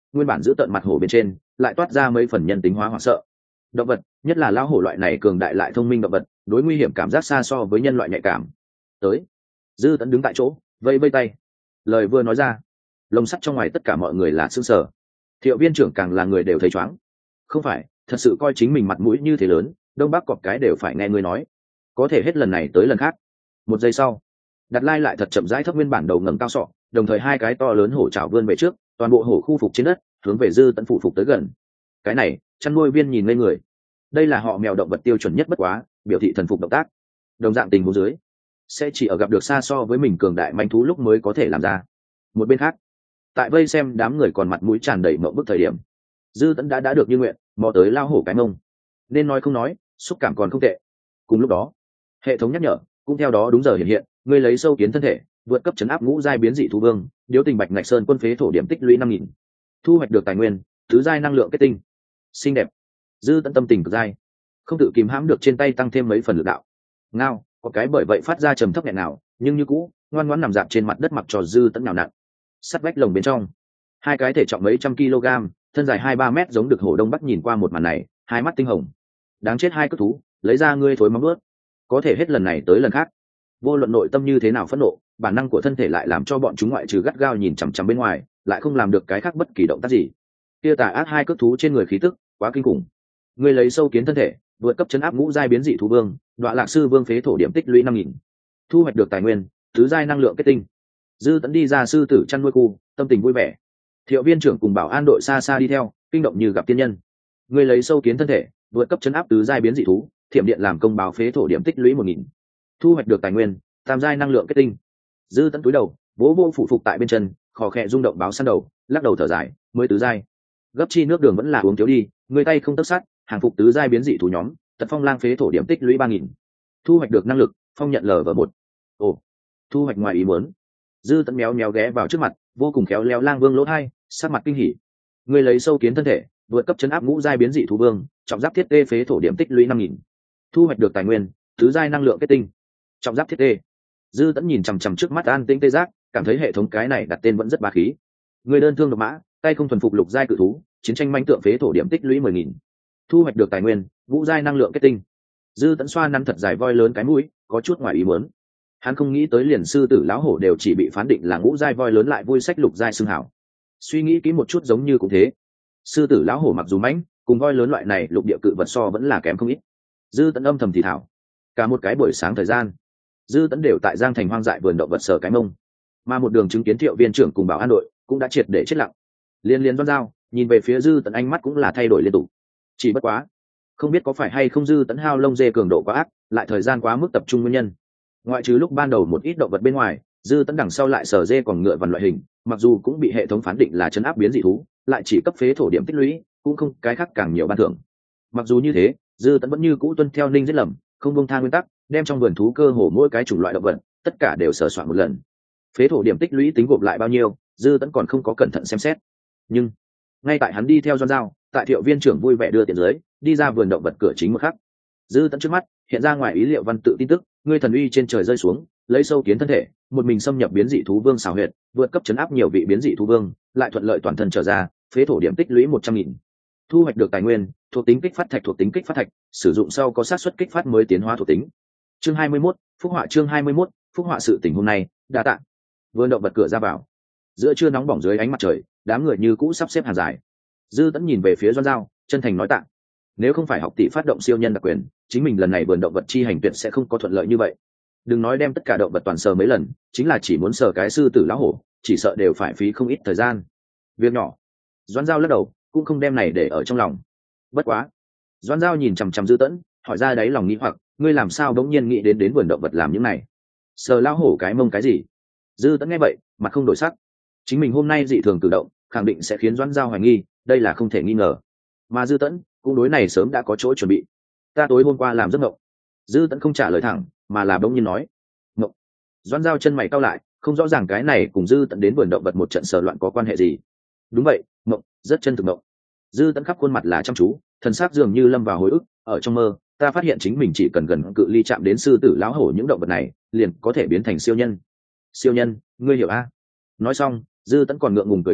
nguyên bản giữ tận mặt hổ bên trên lại toát ra mấy phần nhân tính hóa hoảng sợ. Động vật, nhất là lão hổ loại này cường đại lại thông minh động vật, đối nguy hiểm cảm giác xa so với nhân loại nhạy cảm. Tới. Dư Tẫn đứng tại chỗ, vây vây tay. Lời vừa nói ra, lồng sắt trong ngoài tất cả mọi người là sững sờ. Thiệu viên trưởng càng là người đều thấy chóng. Không phải, thật sự coi chính mình mặt mũi như thế lớn, đông bắc cọp cái đều phải nghe người nói. Có thể hết lần này tới lần khác. Một giây sau, Đặt Lai lại thật chậm rãi thấp nguyên bản đầu ngẩng cao sọ, đồng thời hai cái to lớn hổ chảo vươn về trước, toàn bộ hổ khu phục trên đất, hướng về Dư Tẫn phụ phục tới gần. Cái này, chăn nuôi viên nhìn ngây người. Đây là họ mèo động vật tiêu chuẩn nhất bất quá, biểu thị thần phục động tác. Đồng dạng tình huống dưới, sẽ chỉ ở gặp được xa so với mình cường đại manh thú lúc mới có thể làm ra. Một bên khác, tại vây xem đám người còn mặt mũi tràn đầy mộng bức thời điểm, Dư Tẫn đã đã được như nguyện, mò tới lao hổ cái mông. Nên nói không nói, xúc cảm còn không tệ. Cùng lúc đó, hệ thống nhắc nhở cũng theo đó đúng giờ hiện hiện, ngươi lấy sâu kiến thân thể, vượt cấp chấn áp ngũ giai biến dị thú vương, điếu tình bạch ngạch sơn quân phế thổ điểm tích lũy năm nghìn, thu hoạch được tài nguyên tứ giai năng lượng kết tinh. Xinh đẹp. Dư Tẫn tâm tình cực giai, không tự kìm hãm được trên tay tăng thêm mấy phần lực đạo. Ngao, có cái bởi vậy phát ra trầm thấp nhẹ nào, nhưng như cũ ngoan ngoãn nằm dạp trên mặt đất mặc cho Dư Tẫn nhào nặn. Sắt vách lồng bên trong, hai cái thể trọng mấy trăm kg, thân dài hai ba mét giống được hổ đông bắc nhìn qua một màn này, hai mắt tinh hồng. Đáng chết hai cất thú, lấy ra ngươi thối móng ướt. Có thể hết lần này tới lần khác, vô luận nội tâm như thế nào phẫn nộ, bản năng của thân thể lại làm cho bọn chúng ngoại trừ gắt gao nhìn chằm chằm bên ngoài, lại không làm được cái khác bất kỳ động tác gì. Kia tà ác hai cất thú trên người khí tức quá kinh khủng. Ngươi lấy sâu kiến thân thể, vượt cấp chấn áp ngũ giai biến dị thú vương, Đoạ Lạc sư vương phế thổ điểm tích lũy năm nghìn, thu hoạch được tài nguyên tứ giai năng lượng kết tinh. Dư Tẫn đi ra sư tử chăn nuôi khu, tâm tình vui vẻ. Thiệu viên trưởng cùng bảo an đội xa xa đi theo, kinh động như gặp tiên nhân. Ngươi lấy sâu kiến thân thể, vượt cấp chấn áp tứ giai biến dị thú, thiểm điện làm công báo phế thổ điểm tích lũy một nghìn, thu hoạch được tài nguyên tam giai năng lượng kết tinh. Dư Tẫn túi đầu, vỗ vô phụ phục tại bên chân, khò khẽ rung động báo săn đầu, lắc đầu thở dài, mới tứ giai, gấp chi nước đường vẫn là uống thiếu đi, người tay không tất sát, hàng phục tứ giai biến dị thú nhóm, tật phong lang phế thổ điểm tích lũy ba nghìn, thu hoạch được năng lực phong nhận lv một. Ồ, thu hoạch ngoài ý muốn. Dư Tẫn méo méo ghé vào trước mặt, vô cùng khéo léo lang vương lỗ hai, sát mặt kinh hỉ. Người lấy sâu kiến thân thể, vượt cấp chấn áp ngũ giai biến dị thú vương, trọng giáp thiết tê phế thổ điểm tích lũy năm nghìn, thu hoạch được tài nguyên tứ giai năng lượng kết tinh. Trọng giáp thiết tê. Dư Tẫn nhìn chằm chằm trước mắt an tĩnh tê giác, cảm thấy hệ thống cái này đặt tên vẫn rất bá khí. Người đơn thương độc mã, tay không thuần phục lục giai cự thú, chiến tranh manh tượng phế thổ điểm tích lũy mười nghìn, thu hoạch được tài nguyên ngũ giai năng lượng kết tinh. Dư Tẫn xoa nắn thật dài voi lớn cái mũi, có chút ngoài ý muốn. Hắn không nghĩ tới liền sư tử lão hổ đều chỉ bị phán định là ngũ giai voi lớn lại vui sách lục giai xưng hảo. Suy nghĩ kỹ một chút giống như cũng thế. Sư tử lão hổ mặc dù mãnh, cùng voi lớn loại này lục địa cự vật so vẫn là kém không ít. Dư Tẫn âm thầm thì thảo. Cả một cái buổi sáng thời gian, Dư Tẫn đều tại Giang Thành hoang dại vườn động vật sở cái mông, mà một đường chứng kiến Thiệu viên trưởng cùng bảo an đội cũng đã triệt để chết lặng. Liên liên Doan Dao nhìn về phía Dư Tẫn ánh mắt cũng là thay đổi liên tục. Chỉ bất quá, không biết có phải hay không Dư Tẫn hao lông dê cường độ quá ác, lại thời gian quá mức tập trung nguyên nhân. Ngoại trừ lúc ban đầu một ít động vật bên ngoài, Dư Tẫn đằng sau lại sở dê còn ngựa vằn loại hình, mặc dù cũng bị hệ thống phán định là trấn áp biến dị thú, lại chỉ cấp phế thổ điểm tích lũy, cũng không cái khác càng nhiều ban thưởng. Mặc dù như thế, Dư Tẫn vẫn như cũ tuân theo ninh giết lầm, không buông tha nguyên tắc, đem trong vườn thú cơ hồ mỗi cái chủng loại động vật, tất cả đều sờ soạn một lần. Phế thổ điểm tích lũy tính gộp lại bao nhiêu, Dư Tẫn còn không có cẩn thận xem xét. Nhưng ngay tại hắn đi theo Doan Dao, tại Thiệu viên trưởng vui vẻ đưa tiền dưới, đi ra vườn động vật cửa chính một khắc, Dư Tẫn trước mắt hiện ra ngoài ý liệu văn tự tin tức, ngươi thần uy trên trời rơi xuống, lấy sâu kiến thân thể, một mình xâm nhập biến dị thú vương xảo huyệt, vượt cấp chấn áp nhiều vị biến dị thú vương, lại thuận lợi toàn thân trở ra, phế thổ điểm tích lũy một trăm nghìn, thu hoạch được tài nguyên thuộc tính kích phát thạch thuộc tính kích phát thạch, sử dụng sau có xác suất kích phát mới tiến hóa thuộc tính. Chương hai mươi mốt, phúc họa chương hai mươi mốt, phúc họa sự tình hôm nay, đa tạ. Vườn động vật cửa ra vào, giữa trưa nóng bỏng dưới ánh mặt trời, đám người như cũ sắp xếp hàng dài. Dư Tẫn nhìn về phía Doan Dao, chân thành nói tạ. Nếu không phải học tỷ phát động siêu nhân đặc quyền, chính mình lần này vườn động vật chi hành tuyệt sẽ không có thuận lợi như vậy. Đừng nói đem tất cả động vật toàn sờ mấy lần, chính là chỉ muốn sờ cái sư tử lão hổ, chỉ sợ đều phải phí không ít thời gian. Việc nhỏ. Doan Dao lắc đầu, cũng không đem này để ở trong lòng. Bất quá, Doan Dao nhìn chằm chằm Dư Tẫn, hỏi ra đáy lòng nghĩ hoặc, ngươi làm sao đống nhiên nghĩ đến đến vườn động vật làm những này? Sờ lão hổ cái mông cái gì? Dư Tẫn nghe vậy, mặt không đổi sắc. Chính mình hôm nay dị thường tự động, khẳng định sẽ khiến Doan Dao hoài nghi, đây là không thể nghi ngờ. Mà Dư Tẫn cũng đối này sớm đã có chỗ chuẩn bị. Ta tối hôm qua làm giấc mộng. Dư Tẫn không trả lời thẳng, mà là bỗng nhiên nói, mộng. Doan Dao chân mày cau lại, không rõ ràng cái này cùng Dư Tẫn đến vườn động vật một trận sờ loạn có quan hệ gì. Đúng vậy, mộng, rất chân thực mộng. Dư Tẫn khắp khuôn mặt là chăm chú, thần sắc dường như lâm vào hồi ức. Ở trong mơ, ta phát hiện chính mình chỉ cần gần cự ly chạm đến sư tử lão hổ những động vật này, liền có thể biến thành siêu nhân. Siêu nhân, ngươi hiểu a? Nói xong, Dư Tẫn còn ngượng ngùng cười cười,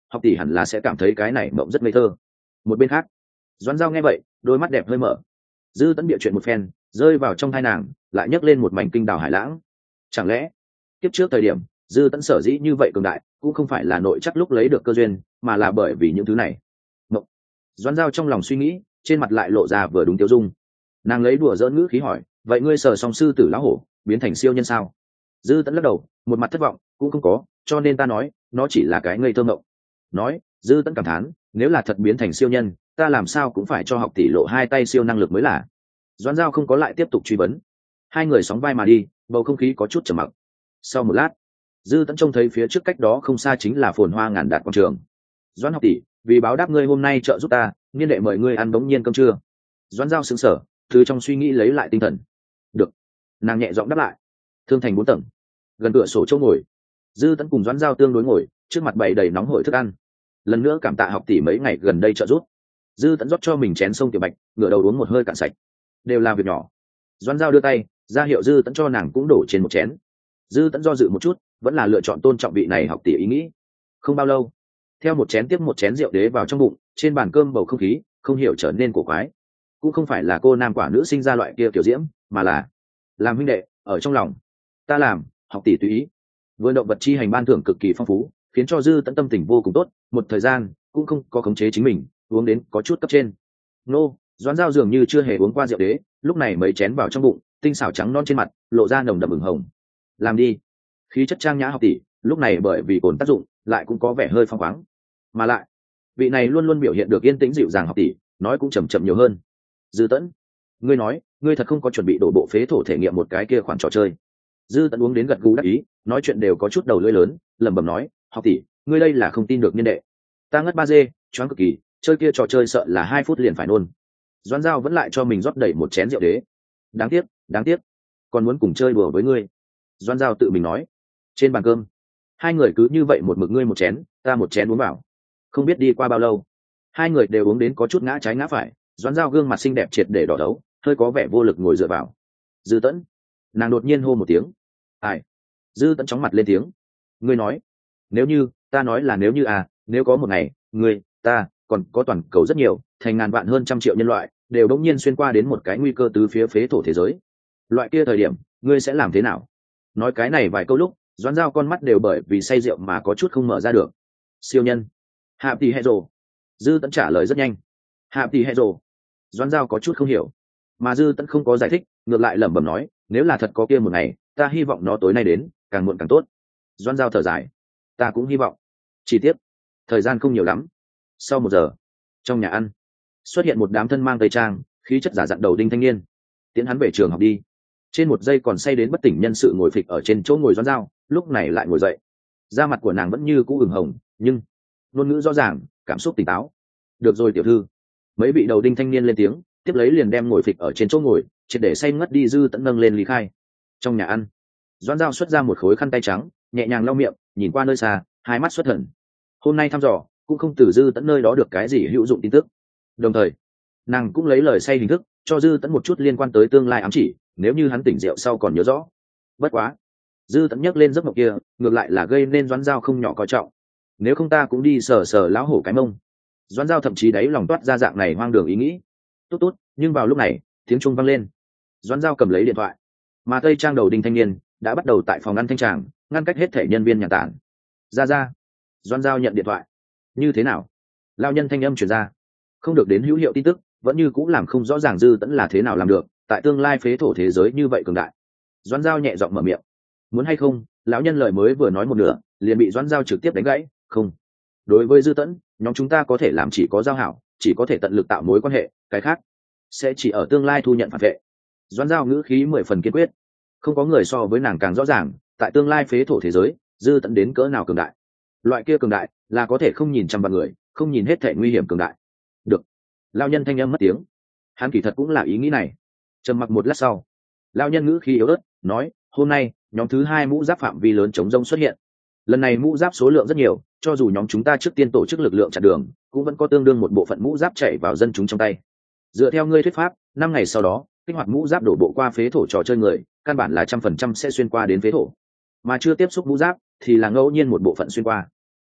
học tỷ hẳn là sẽ cảm thấy cái này mộng rất ngây thơ. Một bên khác, Doãn Giao nghe vậy, đôi mắt đẹp hơi mở. Dư Tẫn bịa chuyện một phen, rơi vào trong thai nàng, lại nhấc lên một mảnh kinh đào hải lãng. Chẳng lẽ kiếp trước thời điểm Dư Tẫn sở dĩ như vậy cường đại, cũng không phải là nội chắc lúc lấy được cơ duyên, mà là bởi vì những thứ này. Mộng. Doãn Giao trong lòng suy nghĩ, trên mặt lại lộ ra vừa đúng tiêu dung. Nàng lấy đùa giỡn ngữ khí hỏi, vậy ngươi sở song sư tử lão hổ biến thành siêu nhân sao? Dư Tẫn lắc đầu, một mặt thất vọng, cũng không có, cho nên ta nói nó chỉ là cái ngây thơ mộng. Nói, Dư Tẫn cảm thán, nếu là thật biến thành siêu nhân, ta làm sao cũng phải cho học tỷ lộ hai tay siêu năng lực mới là. Doãn Giao không có lại tiếp tục truy vấn. Hai người sóng vai mà đi, bầu không khí có chút trầm mặc. Sau một lát, Dư Tẫn trông thấy phía trước cách đó không xa chính là phồn hoa ngàn đạt quảng trường. Doãn học tỷ, vì báo đáp ngươi hôm nay trợ giúp ta, niên đệ mời ngươi ăn bỗng nhiên cơm trưa. Doãn Giao sững sờ, từ trong suy nghĩ lấy lại tinh thần. Được. Nàng nhẹ giọng đáp lại. Thương thành bốn tầng, gần cửa sổ chỗ ngồi, Dư Tẫn cùng Doãn Giao tương đối ngồi, trước mặt bày đầy nóng hổi thức ăn. Lần nữa cảm tạ học tỷ mấy ngày gần đây trợ giúp. Dư Tẫn rót cho mình chén sông tiểu bạch, ngửa đầu uống một hơi cạn sạch. Đều là việc nhỏ. Doãn Giao đưa tay ra hiệu Dư Tẫn cho nàng cũng đổ trên một chén. Dư Tẫn do dự một chút, vẫn là lựa chọn tôn trọng vị này học tỷ ý nghĩ. Không bao lâu, theo một chén tiếp một chén rượu đế vào trong bụng, trên bàn cơm bầu không khí không hiểu trở nên cổ quái. Cũng không phải là cô nam quả nữ sinh ra loại kia kiểu diễm, mà là làm huynh đệ ở trong lòng. Ta làm, học tỷ tùy ý. Vừa động vật chi hành ban thưởng cực kỳ phong phú, khiến cho Dư Tẫn tâm tình vô cùng tốt, một thời gian cũng không có khống chế chính mình, uống đến có chút cấp trên. Nô, Doãn Giao dường như chưa hề uống qua rượu đế, lúc này mấy chén vào trong bụng, tinh xảo trắng non trên mặt lộ ra nồng đậm ửng hồng. Làm đi. Khí chất trang nhã học tỷ, lúc này bởi vì cồn tác dụng, lại cũng có vẻ hơi phong khoáng. Mà lại, vị này luôn luôn biểu hiện được yên tĩnh dịu dàng học tỷ, nói cũng chậm chậm nhiều hơn. Dư Tẫn, ngươi nói, ngươi thật không có chuẩn bị đổ bộ phế thổ thể nghiệm một cái kia khoản trò chơi. Dư Tẫn uống đến gật gù đắc ý, nói chuyện đều có chút đầu lưỡi lớn, lẩm bẩm nói, học tỷ, ngươi đây là không tin được niên đệ. Ta ngất ba dê, choáng cực kỳ, chơi kia trò chơi sợ là hai phút liền phải nôn. Doãn Giao vẫn lại cho mình rót đầy một chén rượu đế. Đáng tiếc, đáng tiếc, còn muốn cùng chơi đùa với ngươi. Doãn Giao tự mình nói. Trên bàn cơm, hai người cứ như vậy một mực ngươi một chén, ta một chén uống vào. Không biết đi qua bao lâu, hai người đều uống đến có chút ngã trái ngã phải. Doãn Giao gương mặt xinh đẹp triệt để đỏ đấu, hơi có vẻ vô lực ngồi dựa vào. Dư Tẫn, nàng đột nhiên hô một tiếng. Ai? Dư Tẫn chóng mặt lên tiếng. Ngươi nói, nếu như, ta nói là nếu như à, nếu có một ngày, ngươi, ta, còn có toàn cầu rất nhiều, thành ngàn vạn hơn trăm triệu nhân loại, đều đống nhiên xuyên qua đến một cái nguy cơ từ phía phế thổ thế giới. Loại kia thời điểm, ngươi sẽ làm thế nào? Nói cái này vài câu lúc, Doãn Giao con mắt đều bởi vì say rượu mà có chút không mở ra được. Siêu nhân. Hạ tỷ hệ rồ. Dư Tẫn trả lời rất nhanh. Hạ tỷ hệ rồ. Doãn Giao có chút không hiểu. Mà Dư Tẫn không có giải thích, ngược lại lẩm bẩm nói, nếu là thật có kia một ngày, ta hy vọng nó tối nay đến, càng muộn càng tốt. Doãn Giao thở dài. Ta cũng hy vọng. Chỉ tiếc, thời gian không nhiều lắm. Sau một giờ, trong nhà ăn xuất hiện một đám thân mang tây trang, khí chất giả dặn đầu đinh thanh niên, tiến hắn về trường học đi. Trên một giây còn say đến bất tỉnh nhân sự ngồi phịch ở trên chỗ ngồi Doãn Giao, lúc này lại ngồi dậy. Da mặt của nàng vẫn như cũ ửng hồng, nhưng ngôn ngữ rõ ràng, cảm xúc tỉnh táo. Được rồi tiểu thư. Mấy vị đầu đinh thanh niên lên tiếng, tiếp lấy liền đem ngồi phịch ở trên chỗ ngồi, triệt để say ngất đi Dư Tẫn nâng lên lý khai. Trong nhà ăn, Doãn Giao xuất ra một khối khăn tay trắng, nhẹ nhàng lau miệng, nhìn qua nơi xa, hai mắt xuất thần. Hôm nay thăm dò, cũng không từ Dư Tẫn nơi đó được cái gì hữu dụng tin tức. Đồng thời, nàng cũng lấy lời say hình thức cho Dư Tẫn một chút liên quan tới tương lai ám chỉ, nếu như hắn tỉnh rượu sau còn nhớ rõ. Bất quá, Dư Tẫn nhấc lên giấc mộng kia, ngược lại là gây nên Doãn Giao không nhỏ coi trọng. Nếu không ta cũng đi sờ sờ lão hổ cái mông. Doãn Giao thậm chí đáy lòng toát ra dạng này hoang đường ý nghĩ. Tốt tốt, nhưng vào lúc này, tiếng chuông vang lên. Doãn Giao cầm lấy điện thoại, mà tây trang đầu đinh thanh niên đã bắt đầu tại phòng ăn thanh tràng, ngăn cách hết thể nhân viên nhà tản. Ra ra. Doãn Giao nhận điện thoại. Như thế nào? Lao nhân thanh âm truyền ra. Không được đến hữu hiệu tin tức, vẫn như cũng làm không rõ ràng Dư Tẫn là thế nào làm được, tại tương lai phế thổ thế giới như vậy cường đại. Doãn Giao nhẹ giọng mở miệng. Muốn hay không? Lão nhân lời mới vừa nói một nửa, liền bị Doãn Giao trực tiếp đánh gãy. Không. Đối với Dư Tẫn, nhóm chúng ta có thể làm chỉ có giao hảo, chỉ có thể tận lực tạo mối quan hệ, cái khác sẽ chỉ ở tương lai thu nhận phản vệ. Doãn Giao ngữ khí mười phần kiên quyết. Không có người so với nàng càng rõ ràng, tại tương lai phế thổ thế giới, Dư Tẫn đến cỡ nào cường đại. Loại kia cường đại là có thể không nhìn trăm vạn người, không nhìn hết thể nguy hiểm cường đại. Được. Lão nhân thanh âm mất tiếng. Hắn kỳ thật cũng là ý nghĩ này. Trầm mặc một lát sau, lão nhân ngữ khí yếu ớt nói, hôm nay nhóm thứ hai mũ giáp phạm vi lớn chống rông xuất hiện. Lần này mũ giáp số lượng rất nhiều, cho dù nhóm chúng ta trước tiên tổ chức lực lượng chặn đường, cũng vẫn có tương đương một bộ phận mũ giáp chạy vào dân chúng trong tay. Dựa theo ngươi thuyết pháp, năm ngày sau đó, kích hoạt mũ giáp đổ bộ qua phế thổ trò chơi người, căn bản là trăm phần trăm sẽ xuyên qua đến phế thổ, mà chưa tiếp xúc mũ giáp thì là ngẫu nhiên một bộ phận xuyên qua.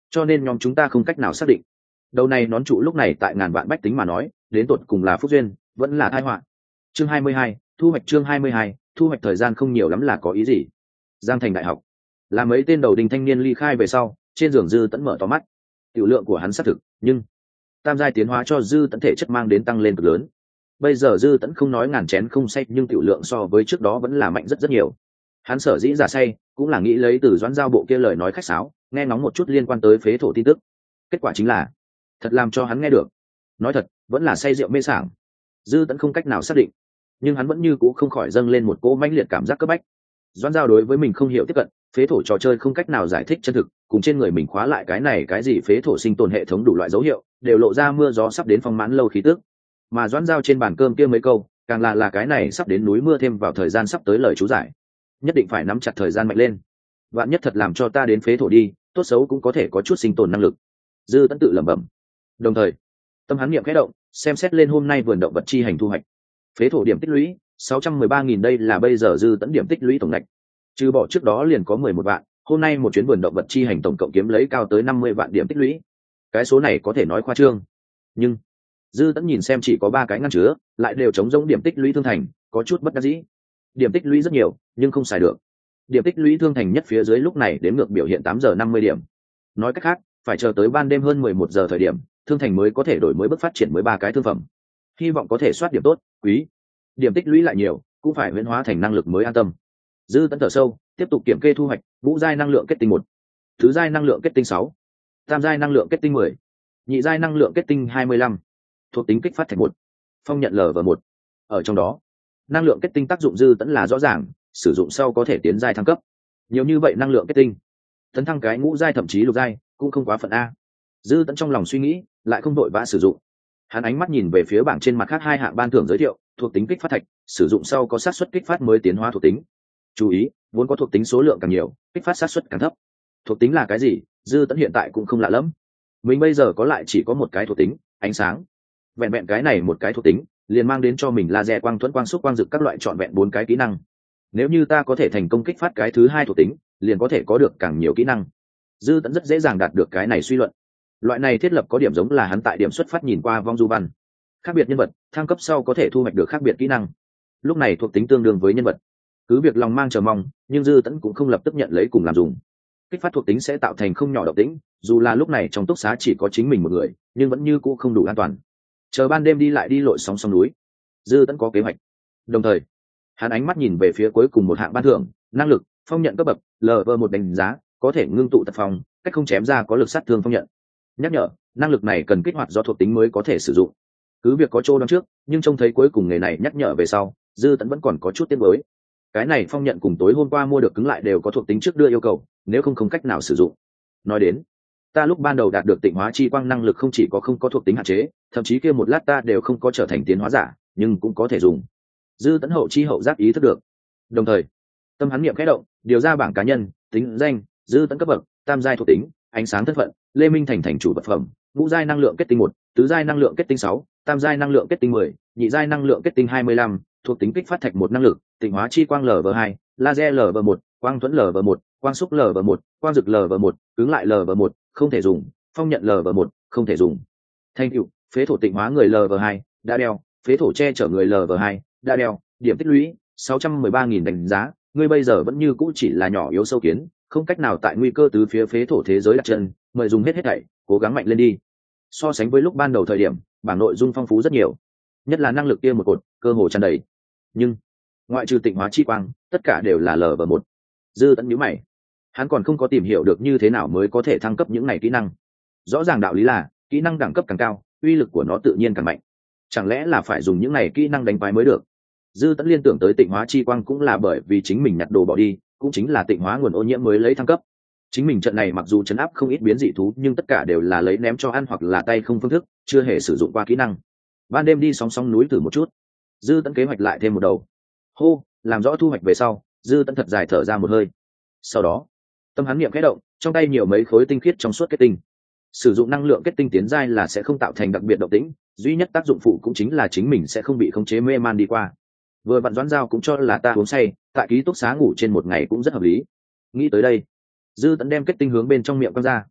cho nên nhóm chúng ta không cách nào xác định đầu này nón trụ lúc này tại ngàn vạn bách tính mà nói đến tột cùng là phúc duyên vẫn là tai họa. Chương hai mươi hai, thu hoạch. Chương hai mươi hai, thu hoạch. Thời gian không nhiều lắm là có ý gì? Giang Thành đại học là mấy tên đầu đình thanh niên ly khai về sau, trên giường Dư Tẫn mở to mắt. Tiểu lượng của hắn xác thực, nhưng tam giai tiến hóa cho Dư Tẫn thể chất mang đến tăng lên cực lớn. Bây giờ Dư Tẫn không nói ngàn chén không say, nhưng tiểu lượng so với trước đó vẫn là mạnh rất rất nhiều. Hắn sở dĩ giả say cũng là nghĩ lấy từ Doãn Giao bộ kia lời nói khách sáo, nghe ngóng một chút liên quan tới phế thổ tin tức. Kết quả chính là thật làm cho hắn nghe được. Nói thật, vẫn là say rượu mê sảng. Dư Tẫn không cách nào xác định, nhưng hắn vẫn như cũ không khỏi dâng lên một cỗ mãnh liệt cảm giác cấp bách. Doãn Giao đối với mình không hiểu tiếp cận, phế thổ trò chơi không cách nào giải thích chân thực, cùng trên người mình khóa lại cái này cái gì phế thổ sinh tồn hệ thống đủ loại dấu hiệu, đều lộ ra mưa gió sắp đến phong mãn lâu khí tức. Mà Doãn Giao trên bàn cơm kia mấy câu, càng là là cái này sắp đến núi mưa thêm vào thời gian sắp tới lời chú giải. Nhất định phải nắm chặt thời gian mạnh lên. Vạn nhất thật làm cho ta đến phế thổ đi, tốt xấu cũng có thể có chút sinh tồn năng lực. Dư Tẫn tự lẩm bẩm. Đồng thời, tâm hắn niệm khẽ động, xem xét lên hôm nay vườn động vật chi hành thu hoạch. Phế thổ điểm tích lũy sáu trăm mười ba nghìn, đây là bây giờ Dư Tẫn điểm tích lũy tổng ngạch. Trừ bỏ trước đó liền có mười một vạn, hôm nay một chuyến vườn động vật chi hành tổng cộng kiếm lấy cao tới năm mươi vạn điểm tích lũy. Cái số này có thể nói khoa trương, nhưng Dư Tẫn nhìn xem chỉ có ba cái ngăn chứa, lại đều chống rỗng điểm tích lũy thương thành, có chút bất đắc dĩ. Điểm tích lũy rất nhiều, nhưng không xài được. Điểm tích lũy thương thành nhất phía dưới lúc này đến ngược biểu hiện tám giờ năm mươi điểm. Nói cách khác, phải chờ tới ban đêm hơn mười một giờ thời điểm, thương thành mới có thể đổi mới bước phát triển mới ba cái thương phẩm. Hy vọng có thể soát điểm tốt, quý. Điểm tích lũy lại nhiều, cũng phải huyễn hóa thành năng lực mới an tâm. Dư Tẫn thở sâu, tiếp tục kiểm kê thu hoạch. Ngũ giai năng lượng kết tinh một, thứ giai năng lượng kết tinh sáu, tam giai năng lượng kết tinh mười, nhị giai năng lượng kết tinh hai mươi lăm, thuộc tính kích phát thành một, phong nhận lv một. Ở trong đó, năng lượng kết tinh tác dụng Dư Tẫn là rõ ràng, sử dụng sau có thể tiến giai thăng cấp. Nhiều như vậy năng lượng kết tinh, tấn thăng cái ngũ giai thậm chí lục giai cũng không quá phận a. Dư Tẫn trong lòng suy nghĩ, lại không đội vã sử dụng. Hắn ánh mắt nhìn về phía bảng trên mặt khác hai hạng ban thưởng giới thiệu, thuộc tính kích phát thạch, sử dụng sau có xác suất kích phát mới tiến hóa thuộc tính. Chú ý, vốn có thuộc tính số lượng càng nhiều, kích phát xác suất càng thấp. Thuộc tính là cái gì? Dư Tẫn hiện tại cũng không lạ lắm. Mình bây giờ có lại chỉ có một cái thuộc tính, ánh sáng. Vẹn vẹn cái này một cái thuộc tính, liền mang đến cho mình laser quang thuẫn quang xúc quang dực các loại trọn vẹn bốn cái kỹ năng. Nếu như ta có thể thành công kích phát cái thứ hai thuộc tính, liền có thể có được càng nhiều kỹ năng. Dư Tẫn rất dễ dàng đạt được cái này suy luận. Loại này thiết lập có điểm giống là hắn tại điểm xuất phát nhìn qua vong du văn. Khác biệt nhân vật, thăng cấp sau có thể thu hoạch được khác biệt kỹ năng. Lúc này thuộc tính tương đương với nhân vật. Cứ việc lòng mang chờ mong, nhưng Dư Tẫn cũng không lập tức nhận lấy cùng làm dùng. Kích phát thuộc tính sẽ tạo thành không nhỏ động tĩnh, dù là lúc này trong túc xá chỉ có chính mình một người, nhưng vẫn như cũ không đủ an toàn. Chờ ban đêm đi lại đi lội sóng sông núi, Dư Tẫn có kế hoạch. Đồng thời, hắn ánh mắt nhìn về phía cuối cùng một hạng ban thưởng, năng lực, phong nhận cấp bậc, lv một đánh giá, có thể ngưng tụ tật phong, cách không chém ra có lực sát thương phong nhận. Nhắc nhở, năng lực này cần kích hoạt do thuộc tính mới có thể sử dụng. Cứ việc có chỗ đón trước, nhưng trông thấy cuối cùng nghề này nhắc nhở về sau, Dư Tẫn vẫn còn có chút tiếc nuối. Cái này phong nhận cùng tối hôm qua mua được cứng lại đều có thuộc tính trước đưa yêu cầu, nếu không không cách nào sử dụng. Nói đến, ta lúc ban đầu đạt được tịnh hóa chi quang năng lực không chỉ có không có thuộc tính hạn chế, thậm chí kia một lát ta đều không có trở thành tiến hóa giả, nhưng cũng có thể dùng. Dư Tẫn hậu chi hậu giác ý thức được. Đồng thời, tâm hắn niệm khẽ động, điều ra bảng cá nhân, tính danh, Dư Tẫn cấp bậc, tam giai thuộc tính, ánh sáng thân phận, Lê Minh thành thành chủ vật phẩm, ngũ giai năng lượng kết tinh một, tứ giai năng lượng kết tinh sáu, tam giai năng lượng kết tinh mười, nhị giai năng lượng kết tinh hai mươi lăm, thuộc tính kích phát thạch một năng lực, tịnh hóa chi quang lv hai, laser lv một, quang thuẫn lv một, quang xúc lv một, quang dực lv một, cứng lại lv một, không thể dùng, phong nhận lv một, không thể dùng. Thanh tựu, phế thổ tịnh hóa người lv hai, đã đeo, phế thổ che chở người lv hai, đã đeo, điểm tích lũy sáu trăm mười ba nghìn đánh giá, ngươi bây giờ vẫn như cũ chỉ là nhỏ yếu sâu kiến, không cách nào tại nguy cơ từ phía phế thổ thế giới đặt chân, mời dùng hết hết thảy, cố gắng mạnh lên đi. So sánh với lúc ban đầu thời điểm, bảng nội dung phong phú rất nhiều, nhất là năng lực kia một cột, cơ hồ tràn đầy. Nhưng ngoại trừ tịnh hóa chi quang, tất cả đều là lv một. Dư Tẫn nhíu mày, hắn còn không có tìm hiểu được như thế nào mới có thể thăng cấp những này kỹ năng. Rõ ràng đạo lý là, kỹ năng đẳng cấp càng cao, uy lực của nó tự nhiên càng mạnh. Chẳng lẽ là phải dùng những này kỹ năng đánh quái mới được? Dư Tẫn liên tưởng tới tịnh hóa chi quang cũng là bởi vì chính mình nhặt đồ bỏ đi, cũng chính là tịnh hóa nguồn ô nhiễm mới lấy thăng cấp. Chính mình trận này mặc dù chấn áp không ít biến dị thú, nhưng tất cả đều là lấy ném cho ăn hoặc là tay không phương thức, chưa hề sử dụng qua kỹ năng. Ban đêm đi sóng sóng núi thử một chút. Dư Tẫn kế hoạch lại thêm một đầu. Hô, làm rõ thu hoạch về sau, Dư Tẫn thật dài thở ra một hơi. Sau đó, tâm hắn niệm khẽ động, trong tay nhiều mấy khối tinh khiết trong suốt kết tinh. Sử dụng năng lượng kết tinh tiến giai là sẽ không tạo thành đặc biệt động tĩnh, duy nhất tác dụng phụ cũng chính là chính mình sẽ không bị khống chế mê man đi qua. Vừa vặn Doãn Giao cũng cho là ta uống say, tại ký túc xá ngủ trên một ngày cũng rất hợp lý. Nghĩ tới đây, Dư Tẫn đem kết tinh hướng bên trong miệng quăng ra.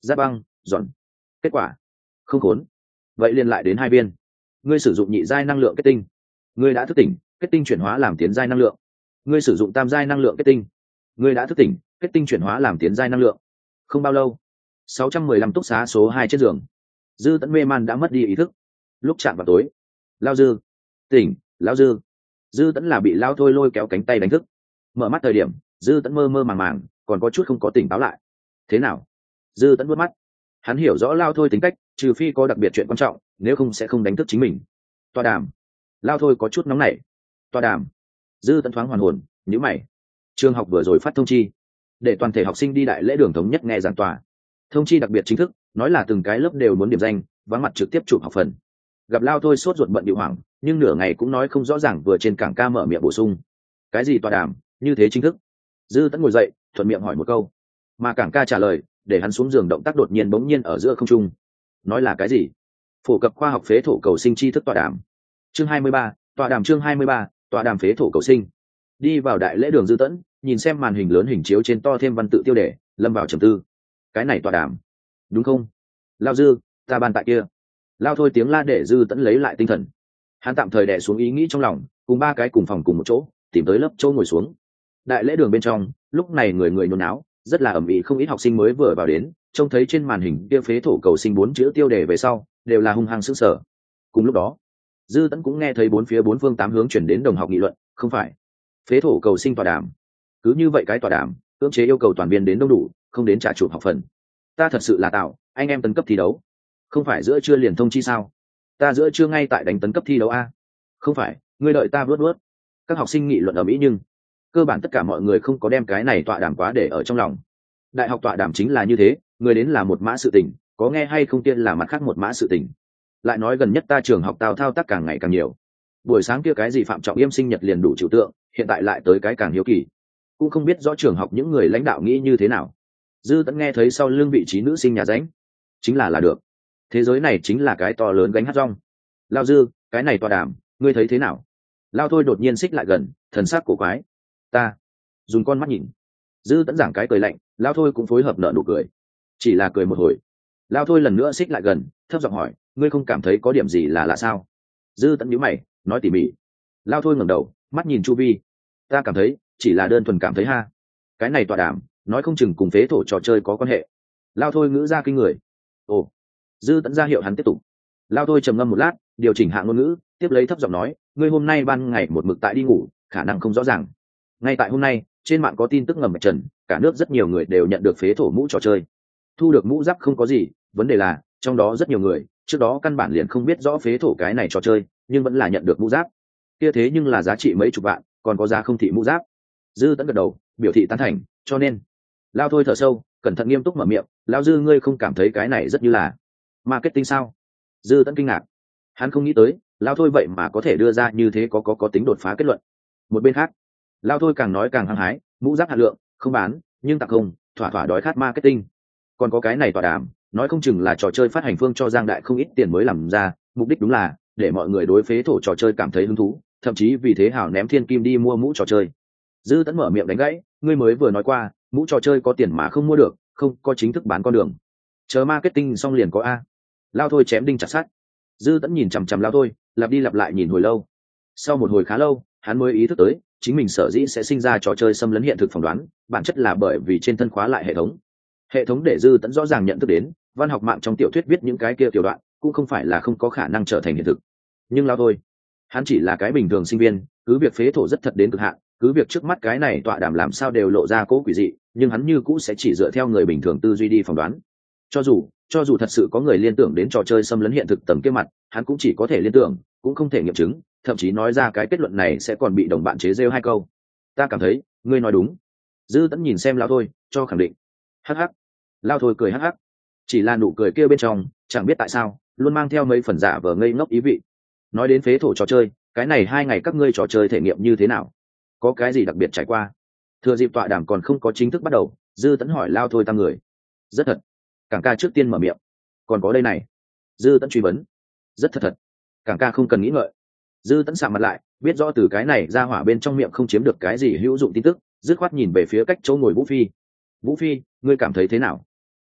giáp băng dọn. Kết quả không khốn, vậy liền lại đến hai viên. Ngươi sử dụng nhị giai năng lượng kết tinh, ngươi đã thức tỉnh, kết tinh chuyển hóa làm tiến giai năng lượng. Ngươi sử dụng tam giai năng lượng kết tinh, ngươi đã thức tỉnh, kết tinh chuyển hóa làm tiến giai năng lượng. Không bao lâu, sáu trăm mười lăm túc xá số hai trên giường, dư tẫn mê man đã mất đi ý thức. Lúc chạm vào tối, lao dư tỉnh. Lao dư dư tẫn là bị lao thôi lôi kéo cánh tay đánh thức. Mở mắt thời điểm, dư tẫn mơ mơ màng màng, còn có chút không có tỉnh táo lại. Thế nào? Dư tẫn vuốt mắt, hắn hiểu rõ lao thôi tính cách, trừ phi có đặc biệt chuyện quan trọng, nếu không sẽ không đánh thức chính mình. Tọa đàm. Lao thôi có chút nóng nảy. Tọa đàm. Dư tẫn thoáng hoàn hồn, nhíu mày. Trường học vừa rồi phát thông chi, để toàn thể học sinh đi đại lễ đường thống nhất nghe giảng tòa. Thông chi đặc biệt chính thức, nói là từng cái lớp đều muốn điểm danh, vắng mặt trực tiếp chụp học phần. Gặp lao thôi sốt ruột bận điệu hoảng, nhưng nửa ngày cũng nói không rõ ràng, vừa trên cảng ca mở miệng bổ sung. Cái gì tọa đàm, như thế chính thức? Dư tẫn ngồi dậy, thuận miệng hỏi một câu. Mà cảng ca trả lời, để hắn xuống giường, động tác đột nhiên bỗng nhiên ở giữa không trung. Nói là cái gì? Phổ cập khoa học phế thổ cầu sinh tri thức tọa đàm. Chương hai mươi ba, tọa đàm. Chương hai mươi ba, tọa đàm phế thổ cầu sinh. Đi vào đại lễ đường Dư tẫn, nhìn xem màn hình lớn hình chiếu trên to thêm văn tự tiêu đề, lâm vào trầm tư. Cái này tọa đàm, đúng không? Lao dư, ta bàn tại kia. Lao thôi tiếng la để Dư tẫn lấy lại tinh thần. Hắn tạm thời đè xuống ý nghĩ trong lòng, cùng ba cái cùng phòng cùng một chỗ, tìm tới lớp chỗ ngồi xuống. Đại lễ đường bên trong, lúc này người người nôn náo, rất là ầm ĩ, không ít học sinh mới vừa vào đến, trông thấy trên màn hình kia phế thổ cầu sinh bốn chữ tiêu đề về sau, đều là hung hăng sững sờ. Cùng lúc đó, Dư tẫn cũng nghe thấy bốn phía bốn phương tám hướng chuyển đến đồng học nghị luận. Không phải phế thổ cầu sinh tọa đàm, cứ như vậy cái tọa đàm cưỡng chế yêu cầu toàn viên đến đông đủ, không đến trả chụp học phần. Ta thật sự là tạo anh em tấn cấp thi đấu, không phải giữa trưa liền thông chi sao? Ta giữa trưa ngay tại đánh tấn cấp thi đấu a. Không phải, ngươi đợi ta vớt vớt. Các học sinh nghị luận ở mỹ, nhưng cơ bản tất cả mọi người không có đem cái này tọa đàm quá để ở trong lòng. Đại học tọa đàm chính là như thế, người đến là một mã sự tình, có nghe hay không tiên là mặt khác một mã sự tình. Lại nói gần nhất ta trường học tào thao tác càng ngày càng nhiều. Buổi sáng kia cái gì Phạm Trọng Yêm sinh nhật liền đủ trừu tượng, hiện tại lại tới cái càng hiếu kỳ. Cũng không biết rõ trường học những người lãnh đạo nghĩ như thế nào. Dư tẫn nghe thấy sau lưng vị trí nữ sinh nhà ránh, chính là là được. Thế giới này chính là cái to lớn gánh hát rong. Lao dư, cái này tọa đàm, ngươi thấy thế nào? Lao thôi đột nhiên xích lại gần, thần sắc cổ quái. Ta dùng con mắt nhìn. Dư tẫn giảng cái cười lạnh, Lao thôi cũng phối hợp nợ nụ cười. Chỉ là cười một hồi, Lao thôi lần nữa xích lại gần, thấp giọng hỏi, ngươi không cảm thấy có điểm gì là lạ sao? Dư tẫn nhíu mày, nói tỉ mỉ. Lao thôi ngẩng đầu, mắt nhìn chu vi. Ta cảm thấy, chỉ là đơn thuần cảm thấy ha. Cái này tọa đàm, nói không chừng cùng phế thổ trò chơi có quan hệ. Lao thôi ngữ ra kinh người. Ồ. Dư tẫn ra hiệu hắn tiếp tục. Lao thôi trầm ngâm một lát, điều chỉnh hạ ngôn ngữ, tiếp lấy thấp giọng nói, ngươi hôm nay ban ngày một mực tại đi ngủ, khả năng không rõ ràng. Ngay tại hôm nay, trên mạng có tin tức ngầm mạch trần, cả nước rất nhiều người đều nhận được phế thổ mũ trò chơi. Thu được mũ giáp không có gì, vấn đề là trong đó rất nhiều người trước đó căn bản liền không biết rõ phế thổ cái này trò chơi, nhưng vẫn là nhận được mũ giáp. Kia thế nhưng là giá trị mấy chục vạn, còn có giá không thị mũ giáp. Dư tẫn gật đầu, biểu thị tán thành, cho nên Lao thôi thở sâu, cẩn thận nghiêm túc mở miệng, Lao dư, ngươi không cảm thấy cái này rất như là marketing sao? Dư tẫn kinh ngạc, hắn không nghĩ tới Lao thôi vậy mà có thể đưa ra như thế có có có tính đột phá kết luận. Một bên khác, Lao thôi càng nói càng hăng hái, mũ giáp hạt lượng không bán, nhưng tặng không, thỏa thỏa đói khát marketing. Còn có cái này tọa đàm, nói không chừng là trò chơi phát hành phương cho Giang Đại không ít tiền mới làm ra, mục đích đúng là để mọi người đối phế thổ trò chơi cảm thấy hứng thú, thậm chí vì thế hảo ném thiên kim đi mua mũ trò chơi. Dư tẫn mở miệng đánh gãy, ngươi mới vừa nói qua mũ trò chơi có tiền mà không mua được, không có chính thức bán con đường, chờ marketing xong liền có a. Lao thôi chém đinh chặt sắt. Dư tẫn nhìn chằm chằm Lao thôi, lặp đi lặp lại nhìn hồi lâu. Sau một hồi khá lâu, hắn mới ý thức tới chính mình sở dĩ sẽ sinh ra trò chơi xâm lấn hiện thực phỏng đoán, bản chất là bởi vì trên thân khóa lại hệ thống. Hệ thống để Dư tẫn rõ ràng nhận thức đến, văn học mạng trong tiểu thuyết viết những cái kia tiểu đoạn cũng không phải là không có khả năng trở thành hiện thực. Nhưng Lao thôi, hắn chỉ là cái bình thường sinh viên, cứ việc phế thổ rất thật đến cực hạn, cứ việc trước mắt cái này tọa đàm làm sao đều lộ ra cố quỷ dị, nhưng hắn như cũ sẽ chỉ dựa theo người bình thường tư duy đi phỏng đoán. Cho dù cho dù thật sự có người liên tưởng đến trò chơi xâm lấn hiện thực tầm kia mặt, hắn cũng chỉ có thể liên tưởng, cũng không thể nghiệm chứng, thậm chí nói ra cái kết luận này sẽ còn bị đồng bạn chế rêu hai câu. Ta cảm thấy ngươi nói đúng. Dư tẫn nhìn xem Lao thôi, cho khẳng định. Hắc hắc. Lao thôi cười hắc hắc, chỉ là nụ cười kia bên trong chẳng biết tại sao luôn mang theo mấy phần giả vờ ngây ngốc ý vị. Nói đến phế thổ trò chơi, cái này hai ngày các ngươi trò chơi thể nghiệm như thế nào, có cái gì đặc biệt trải qua? Thừa dịp tọa đàm còn không có chính thức bắt đầu, Dư tẫn hỏi Lao thôi tam người. Rất thật. Cảng ca trước tiên mở miệng. Còn có đây này. Dư tẫn truy vấn. Rất thật thật. Cảng ca không cần nghĩ ngợi. Dư tẫn sạm mặt lại, biết rõ từ cái này ra hỏa bên trong miệng không chiếm được cái gì hữu dụng tin tức, dứt khoát nhìn về phía cách chỗ ngồi Vũ Phi. Vũ Phi, ngươi cảm thấy thế nào?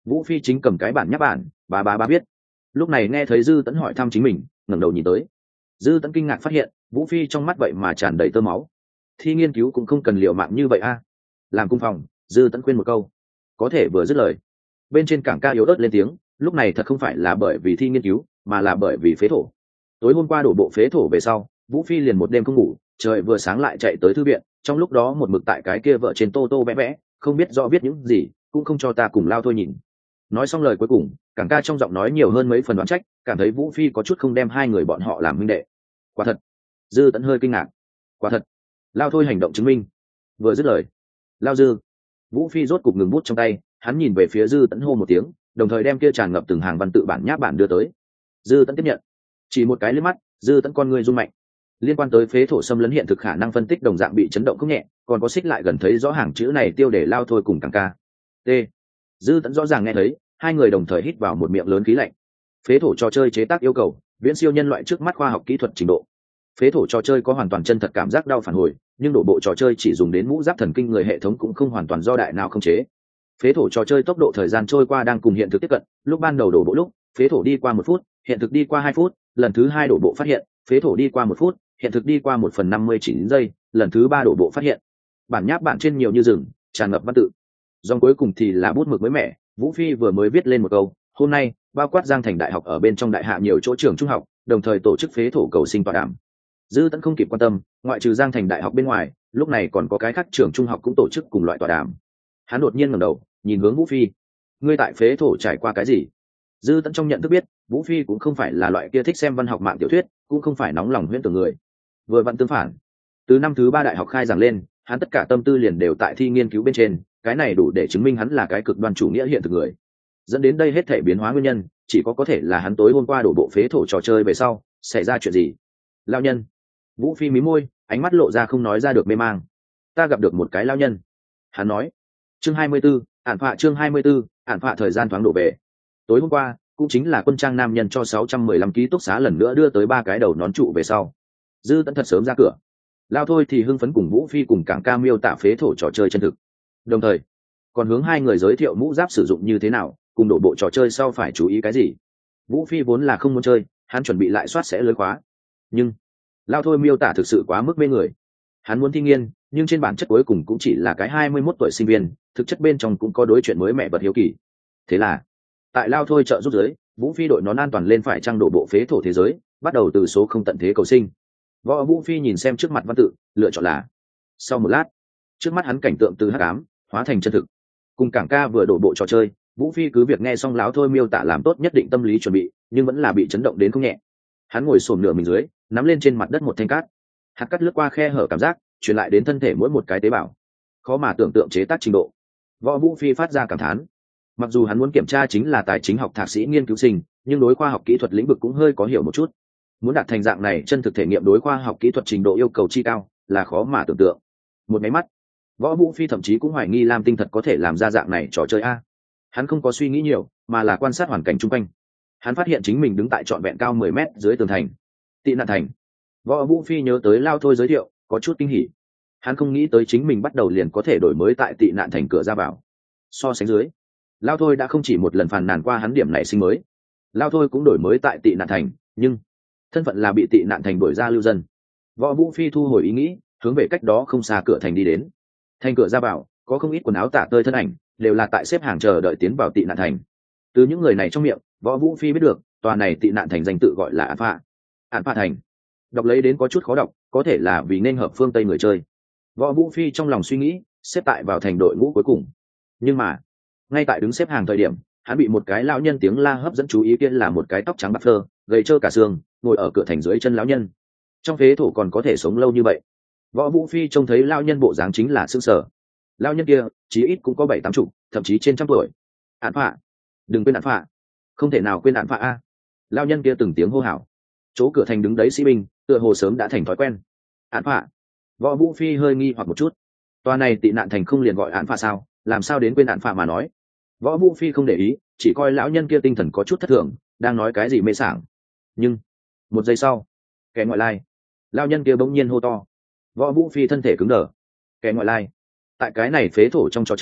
Vũ Phi chính cầm cái bản nháp bản bà bà bà biết. Lúc này nghe thấy Dư Tẫn hỏi thăm chính mình, ngẩng đầu nhìn tới. Dư Tẫn kinh ngạc phát hiện Vũ Phi trong mắt vậy mà tràn đầy tơ máu. Thi nghiên cứu cũng không cần liều mạng như vậy a. Làm cung phòng, Dư Tẫn khuyên một câu, có thể vừa dứt lời, bên trên cảng ca yếu ớt lên tiếng, lúc này thật không phải là bởi vì thi nghiên cứu mà là bởi vì phế thổ. Tối hôm qua đổ bộ phế thổ về sau, Vũ Phi liền một đêm không ngủ, trời vừa sáng lại chạy tới thư viện, trong lúc đó một mực tại cái kia vợ trên tô tô vẽ vẽ, không biết rõ viết những gì, cũng không cho ta cùng lao thôi nhìn. Nói xong lời cuối cùng, cảng ca trong giọng nói nhiều hơn mấy phần đoán trách, cảm thấy Vũ Phi có chút không đem hai người bọn họ làm huynh đệ. Quả thật. Dư Tẫn hơi kinh ngạc. Quả thật. Lao thôi hành động chứng minh. Vừa dứt lời, lao dư. Vũ Phi rốt cục ngừng bút trong tay, hắn nhìn về phía Dư Tẫn hô một tiếng, đồng thời đem kia tràn ngập từng hàng văn tự bản nháp bản đưa tới. Dư Tẫn tiếp nhận, chỉ một cái liếc mắt, Dư Tẫn con người run mạnh. Liên quan tới phế thổ xâm lấn hiện thực khả năng phân tích đồng dạng bị chấn động không nhẹ, còn có xích lại gần thấy rõ hàng chữ này tiêu để lao thôi cùng cảng ca. T. Dư Tẫn rõ ràng nghe thấy, hai người đồng thời hít vào một miệng lớn khí lạnh. Phế thổ trò chơi chế tác yêu cầu viễn siêu nhân loại trước mắt khoa học kỹ thuật trình độ. Phế thổ trò chơi có hoàn toàn chân thật cảm giác đau phản hồi, nhưng đổ bộ trò chơi chỉ dùng đến mũ giáp thần kinh người, hệ thống cũng không hoàn toàn do đại nào không chế. Phế thổ trò chơi tốc độ thời gian trôi qua đang cùng hiện thực tiếp cận, lúc ban đầu đổ bộ lúc phế thổ đi qua một phút, hiện thực đi qua hai phút, lần thứ hai đổ bộ phát hiện phế thổ đi qua một phút, hiện thực đi qua một phần năm mươi chín giây, lần thứ ba đổ bộ phát hiện bản nháp bản trên nhiều như rừng, tràn ngập văn tự. Dòng cuối cùng thì là bút mực mới mẻ, Vũ Phi vừa mới viết lên một câu, hôm nay bao quát Giang Thành đại học ở bên trong đại hạ nhiều chỗ trường trung học đồng thời tổ chức phế thổ cầu sinh tọa đàm. Dư Tẫn không kịp quan tâm, ngoại trừ Giang Thành đại học bên ngoài, lúc này còn có cái khác trường trung học cũng tổ chức cùng loại tọa đàm. Hắn đột nhiên ngẩng đầu, nhìn hướng Vũ Phi, ngươi tại phế thổ trải qua cái gì? Dư Tẫn trong nhận thức biết, Vũ Phi cũng không phải là loại kia thích xem văn học mạng tiểu thuyết, cũng không phải nóng lòng huyễn tưởng người. Vừa vặn tương phản, từ năm thứ ba đại học khai giảng lên, hắn tất cả tâm tư liền đều tại thi nghiên cứu bên trên, cái này đủ để chứng minh hắn là cái cực đoan chủ nghĩa hiện thực người. Dẫn đến đây hết thể biến hóa nguyên nhân, chỉ có có thể là hắn tối hôm qua đổ bộ phế thổ trò chơi về sau, xảy ra chuyện gì? Lao nhân. Vũ Phi mí môi, ánh mắt lộ ra không nói ra được mê mang. Ta gặp được một cái lao nhân. Hắn nói. Chương hai mươi 24, ản phạ chương hai mươi 24, ản phạ thời gian thoáng đổ về. Tối hôm qua, cũng chính là quân trang nam nhân cho sáu trăm mười lăm ký túc xá lần nữa đưa tới ba cái đầu nón trụ về sau. Dư Tẫn thật sớm ra cửa. Lao thôi thì hưng phấn cùng Vũ Phi cùng cảng ca miêu tả phế thổ trò chơi chân thực. Đồng thời, còn hướng hai người giới thiệu mũ giáp sử dụng như thế nào, cùng đổ bộ trò chơi sau phải chú ý cái gì. Vũ Phi vốn là không muốn chơi, hắn chuẩn bị lại soát sẽ lưới khóa. Nhưng Lao thôi miêu tả thực sự quá mức mê người. Hắn muốn thi nghiên, nhưng trên bản chất cuối cùng cũng chỉ là cái hai mươi mốt tuổi sinh viên, thực chất bên trong cũng có đối chuyện mới mẹ vật hiếu kỳ. Thế là, tại Lao thôi trợ giúp giới, Vũ Phi đội nón an toàn lên phải trang đổ bộ phế thổ thế giới, bắt đầu từ số không tận thế cầu sinh. Võ Vũ Phi nhìn xem trước mặt văn tự, lựa chọn là. Sau một lát, trước mắt hắn cảnh tượng từ hắc ám hóa thành chân thực. Cùng cảng ca vừa đổ bộ trò chơi, Vũ Phi cứ việc nghe xong láo thôi miêu tả làm tốt nhất định tâm lý chuẩn bị, nhưng vẫn là bị chấn động đến không nhẹ. Hắn ngồi xổm nửa mình dưới, nắm lên trên mặt đất một thanh cát. Hạt cát lướt qua khe hở cảm giác, truyền lại đến thân thể mỗi một cái tế bào. Khó mà tưởng tượng chế tác trình độ. Võ Vũ Phi phát ra cảm thán. Mặc dù hắn muốn kiểm tra chính là tài chính học thạc sĩ nghiên cứu sinh, nhưng đối khoa học kỹ thuật lĩnh vực cũng hơi có hiểu một chút. Muốn đạt thành dạng này chân thực thể nghiệm đối khoa học kỹ thuật trình độ yêu cầu chi cao, là khó mà tưởng tượng. Một máy mắt, Võ Vũ Phi thậm chí cũng hoài nghi Lam Tinh thật có thể làm ra dạng này trò chơi a. Hắn không có suy nghĩ nhiều, mà là quan sát hoàn cảnh chung quanh. Hắn phát hiện chính mình đứng tại trọn vẹn cao mười mét dưới tường thành. Tị nạn thành. Võ Vũ Phi nhớ tới Lao thôi giới thiệu, có chút kinh hỉ. Hắn không nghĩ tới chính mình bắt đầu liền có thể đổi mới tại tị nạn thành cửa ra vào. So sánh dưới, Lao thôi đã không chỉ một lần phàn nàn qua hắn điểm này sinh mới. Lao thôi cũng đổi mới tại tị nạn thành, nhưng thân phận là bị tị nạn thành đuổi ra lưu dân. Võ Vũ Phi thu hồi ý nghĩ, hướng về cách đó không xa cửa thành đi đến. Thành cửa ra vào, có không ít quần áo tả tơi thân ảnh, đều là tại xếp hàng chờ đợi tiến vào tị nạn thành. Từ những người này trong miệng, Võ Vũ Phi biết được, tòa này tị nạn thành danh tự gọi là Án Phạ. Án Phạ thành. Đọc lấy đến có chút khó đọc, có thể là vì nên hợp phương Tây người chơi. Võ Vũ Phi trong lòng suy nghĩ, xếp tại vào thành đội ngũ cuối cùng. Nhưng mà, ngay tại đứng xếp hàng thời điểm, hắn bị một cái lão nhân tiếng la hấp dẫn chú ý, kia là một cái tóc trắng bạc phơ, gầy trơ cả xương, ngồi ở cửa thành dưới chân lão nhân. Trong phế thổ còn có thể sống lâu như vậy. Võ Vũ Phi trông thấy lão nhân bộ dáng chính là sững sờ. Lão nhân kia, chí ít cũng có bảy tám chục, thậm chí trên trăm tuổi. Án Phạ, đừng quên Án Phạ, không thể nào quên Án Phạ a. Lão nhân kia từng tiếng hô hào. Chỗ cửa thành đứng đấy sĩ binh, tựa hồ sớm đã thành thói quen. Án Phạ. Võ Vũ Phi hơi nghi hoặc một chút. Tòa này tị nạn thành không liền gọi Án Phạ sao, làm sao đến quên Án Phạ mà nói. Võ Vũ Phi không để ý, chỉ coi lão nhân kia tinh thần có chút thất thường, đang nói cái gì mê sảng. Nhưng một giây sau, kẻ ngoại lai, lão nhân kia bỗng nhiên hô to. Võ Vũ Phi thân thể cứng đờ. Kẻ ngoại lai. Tại cái này phế thổ trong trò chơi,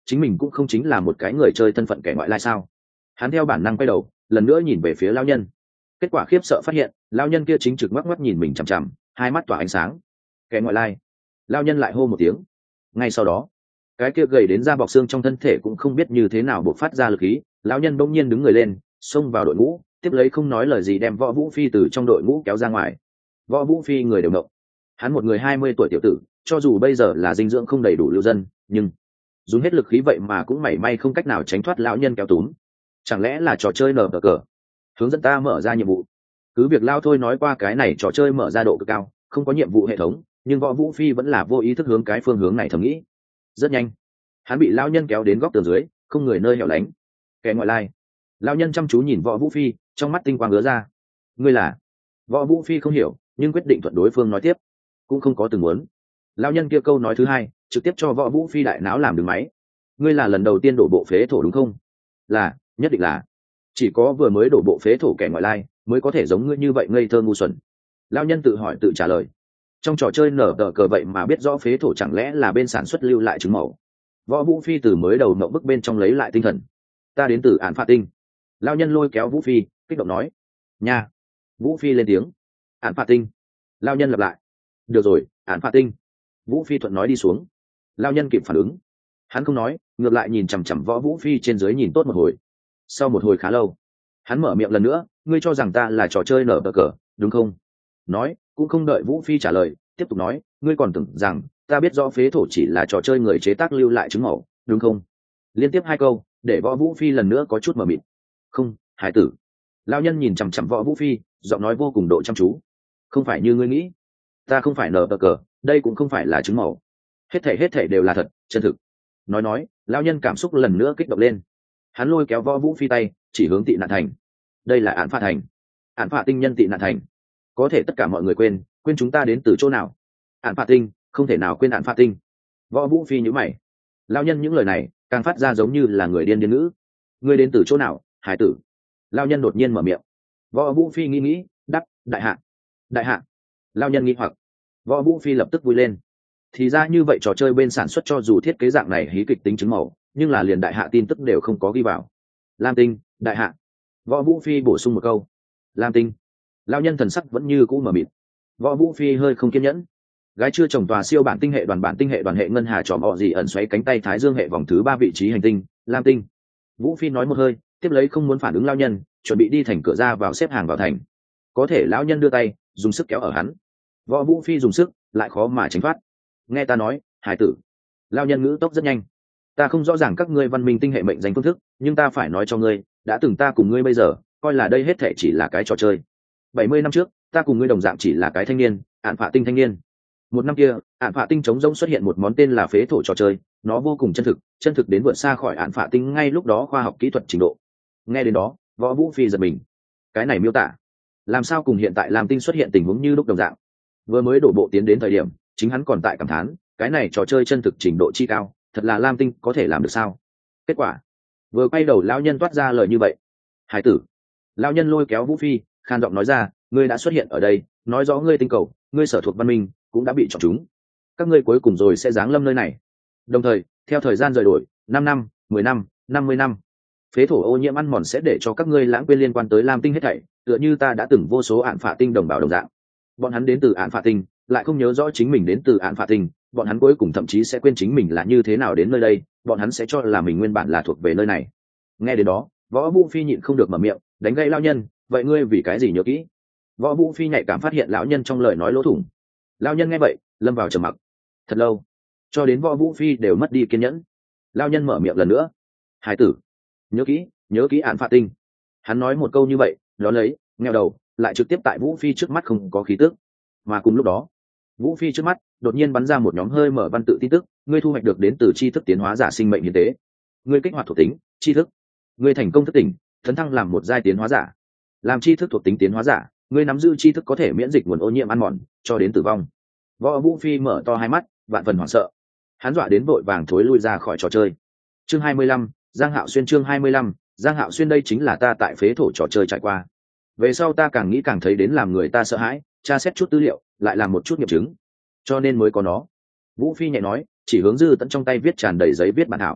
chính mình cũng không chính là một cái người chơi thân phận kẻ ngoại lai sao. Hắn theo bản năng quay đầu lần nữa nhìn về phía lão nhân, kết quả khiếp sợ phát hiện lão nhân kia chính trực ngoắc ngoắc nhìn mình chằm chằm, hai mắt tỏa ánh sáng. Kẻ ngoại lai. Lão nhân lại hô một tiếng. Ngay sau đó cái kia gầy đến da bọc xương trong thân thể cũng không biết như thế nào bộc phát ra lực khí, lão nhân bỗng nhiên đứng người lên xông vào đội ngũ, tiếp lấy không nói lời gì đem Võ Vũ Phi từ trong đội ngũ kéo ra ngoài. Võ Vũ Phi người đều động, hắn một người hai mươi tuổi tiểu tử, cho dù bây giờ là dinh dưỡng không đầy đủ lưu dân, nhưng dùng hết lực khí vậy mà cũng mảy may không cách nào tránh thoát lão nhân kéo túm. Chẳng lẽ là trò chơi nở cờ cờ hướng dẫn ta mở ra nhiệm vụ? Cứ việc lao thôi nói qua cái này trò chơi mở ra độ cực cao, không có nhiệm vụ hệ thống, nhưng Võ Vũ Phi vẫn là vô ý thức hướng cái phương hướng này thầm nghĩ. Rất nhanh hắn bị lão nhân kéo đến góc tường dưới, không người nơi hẻo lánh. Kẻ ngoại lai. Lão nhân chăm chú nhìn Võ Vũ Phi, trong mắt tinh quang ngứa ra. Ngươi là? Võ Vũ Phi không hiểu, nhưng quyết định thuận đối phương nói tiếp, cũng không có từng muốn. Lão nhân kia câu nói thứ hai trực tiếp cho Võ Vũ Phi đại não làm đường máy. Ngươi là lần đầu tiên đổ bộ phế thổ đúng không? Là, nhất định là. Chỉ có vừa mới đổ bộ phế thổ kẻ ngoại lai mới có thể giống ngươi như vậy ngây thơ ngu xuẩn. Lão nhân tự hỏi tự trả lời. Trong trò chơi nở tờ cờ vậy mà biết rõ phế thổ chẳng lẽ là bên sản xuất lưu lại trứng màu. Võ Vũ Phi từ mới đầu mộng bức bên trong lấy lại tinh thần. Ta đến từ Án Phạ Tinh. Lão nhân lôi kéo Vũ Phi kích động nói. Nha. Vũ Phi lên tiếng. Án Phạ Tinh. Lão nhân lặp lại. Được rồi, Án Phạ Tinh. Vũ Phi thuận nói đi xuống. Lão nhân kịp phản ứng, hắn không nói, ngược lại nhìn chằm chằm Võ Vũ Phi trên dưới nhìn tốt một hồi. Sau một hồi khá lâu hắn mở miệng lần nữa. Ngươi cho rằng ta là trò chơi nở bờ cờ đúng không? Nói cũng không đợi Vũ Phi trả lời, tiếp tục nói. Ngươi còn tưởng rằng ta biết rõ phế thổ chỉ là trò chơi người chế tác lưu lại trứng màu đúng không? Liên tiếp hai câu để Võ Vũ Phi lần nữa có chút mờ mịt. Không, hải tử. Lão nhân nhìn chằm chằm Võ Vũ Phi, giọng nói vô cùng độ chăm chú. Không phải như ngươi nghĩ, ta không phải nở bờ cờ, đây cũng không phải là trứng màu, hết thảy hết thảy đều là thật, chân thực. Nói nói lão nhân cảm xúc lần nữa kích động lên, hắn lôi kéo Võ Vũ Phi tay chỉ hướng Tị Nạn Thành. Đây là Án Phạ Thành, Án Phạ Tinh nhân Tị Nạn Thành. Có thể tất cả mọi người quên quên chúng ta đến từ chỗ nào. Án Phạ Tinh, không thể nào quên Án Phạ Tinh. Võ Vũ Phi nhíu mày. Lão nhân những lời này càng phát ra giống như là người điên điên ngữ. Ngươi đến từ chỗ nào, hải tử? Lão nhân đột nhiên mở miệng. Võ Vũ Phi nghĩ nghĩ đáp, đại hạ. Đại hạ. Lão nhân nghi hoặc. Võ Vũ Phi lập tức vui lên. Thì ra như vậy, trò chơi bên sản xuất cho dù thiết kế dạng này hí kịch tính chứng màu, nhưng là liền đại hạ tin tức đều không có ghi vào. Lam Tinh, đại hạ. Võ Vũ Phi bổ sung một câu. Lam Tinh. Lão nhân thần sắc vẫn như cũ mờ mịt. Võ Vũ Phi hơi không kiên nhẫn. Gái chưa chồng tòa siêu bản tinh hệ đoàn bản tinh hệ đoàn hệ ngân hà tròm họ gì ẩn xoáy cánh tay thái dương hệ vòng thứ ba vị trí hành tinh Lam Tinh. Vũ Phi nói một hơi, tiếp lấy không muốn phản ứng lão nhân, chuẩn bị đi thành cửa ra vào xếp hàng vào thành. Có thể lão nhân đưa tay dùng sức kéo ở hắn. Võ Vũ Phi dùng sức lại khó mà tránh thoát. Nghe ta nói, hải tử. Lão nhân ngữ tốc rất nhanh. Ta không rõ ràng các ngươi văn minh tinh hệ mệnh danh phương thức, nhưng ta phải nói cho ngươi, đã từng ta cùng ngươi bây giờ coi là đây hết thể chỉ là cái trò chơi. Bảy mươi năm trước ta cùng ngươi đồng dạng chỉ là cái thanh niên, Án Phạ Tinh thanh niên. Một năm kia, Án Phạ Tinh trống rỗng xuất hiện một món tên là phế thổ trò chơi, nó vô cùng chân thực, chân thực đến vượt xa khỏi Án Phạ Tinh ngay lúc đó khoa học kỹ thuật trình độ. Nghe đến đó, Võ Vũ Phi giật mình. Cái này miêu tả làm sao cùng hiện tại Lam Tinh xuất hiện tình huống như lúc đồng dạng. Vừa mới đổ bộ tiến đến thời điểm chính hắn còn tại cảm thán, cái này trò chơi chân thực trình độ chi cao, thật là Lam Tinh có thể làm được sao? Kết quả vừa quay đầu lão nhân toát ra lời như vậy. Hải tử. Lão nhân lôi kéo Vũ Phi khan giọng nói ra, ngươi đã xuất hiện ở đây, nói rõ ngươi tinh cầu, ngươi sở thuộc văn minh cũng đã bị chọn chúng, các ngươi cuối cùng rồi sẽ giáng lâm nơi này. Đồng thời theo thời gian rời đổi, năm năm, mười năm, năm mươi năm, phế thổ ô nhiễm ăn mòn sẽ để cho các ngươi lãng quên liên quan tới Lam Tinh hết thảy, tựa như ta đã từng vô số Án Phạ Tinh đồng bào đồng dạng. Bọn hắn đến từ Án Phạ Tinh lại không nhớ rõ chính mình đến từ Án Phạ Tinh, bọn hắn cuối cùng thậm chí sẽ quên chính mình là như thế nào đến nơi đây, bọn hắn sẽ cho là mình nguyên bản là thuộc về nơi này. Nghe đến đó, Võ Vũ Phi nhịn không được mở miệng đánh gây lão nhân. Vậy ngươi vì cái gì nhớ kỹ? Võ Vũ Phi nhạy cảm phát hiện lão nhân trong lời nói lỗ thủng. Lão nhân nghe vậy lâm vào trầm mặc thật lâu, cho đến Võ Vũ Phi đều mất đi kiên nhẫn. Lão nhân mở miệng lần nữa. Hải tử, nhớ kỹ, nhớ kỹ Án Phạ Tinh. Hắn nói một câu như vậy, đó lấy ngheo đầu lại trực tiếp tại Vũ Phi trước mắt không có khí tức. Mà cùng lúc đó, Vũ Phi trước mắt đột nhiên bắn ra một nhóm hơi mở văn tự tin tức. Ngươi thu hoạch được đến từ tri thức tiến hóa giả sinh mệnh hiến tế. Ngươi kích hoạt thuộc tính tri thức. Ngươi thành công thức tỉnh tấn thăng làm một giai tiến hóa giả. Làm tri thức thuộc tính tiến hóa giả, ngươi nắm giữ tri thức có thể miễn dịch nguồn ô nhiễm ăn mòn cho đến tử vong. Võ Vũ Phi mở to hai mắt vạn phần hoảng sợ, hắn dọa đến vội vàng thối lui ra khỏi trò chơi. Chương hai mươi lăm, Giang Hạo Xuyên. Chương hai mươi lăm, Giang Hạo Xuyên. Đây chính là ta tại phế thổ trò chơi trải qua. Về sau ta càng nghĩ càng thấy đến làm người ta sợ hãi, tra xét chút tư liệu lại làm một chút nghiệm chứng, cho nên mới có nó. Vũ Phi nhẹ nói, chỉ hướng Dư Tẫn trong tay viết tràn đầy giấy viết bản thảo.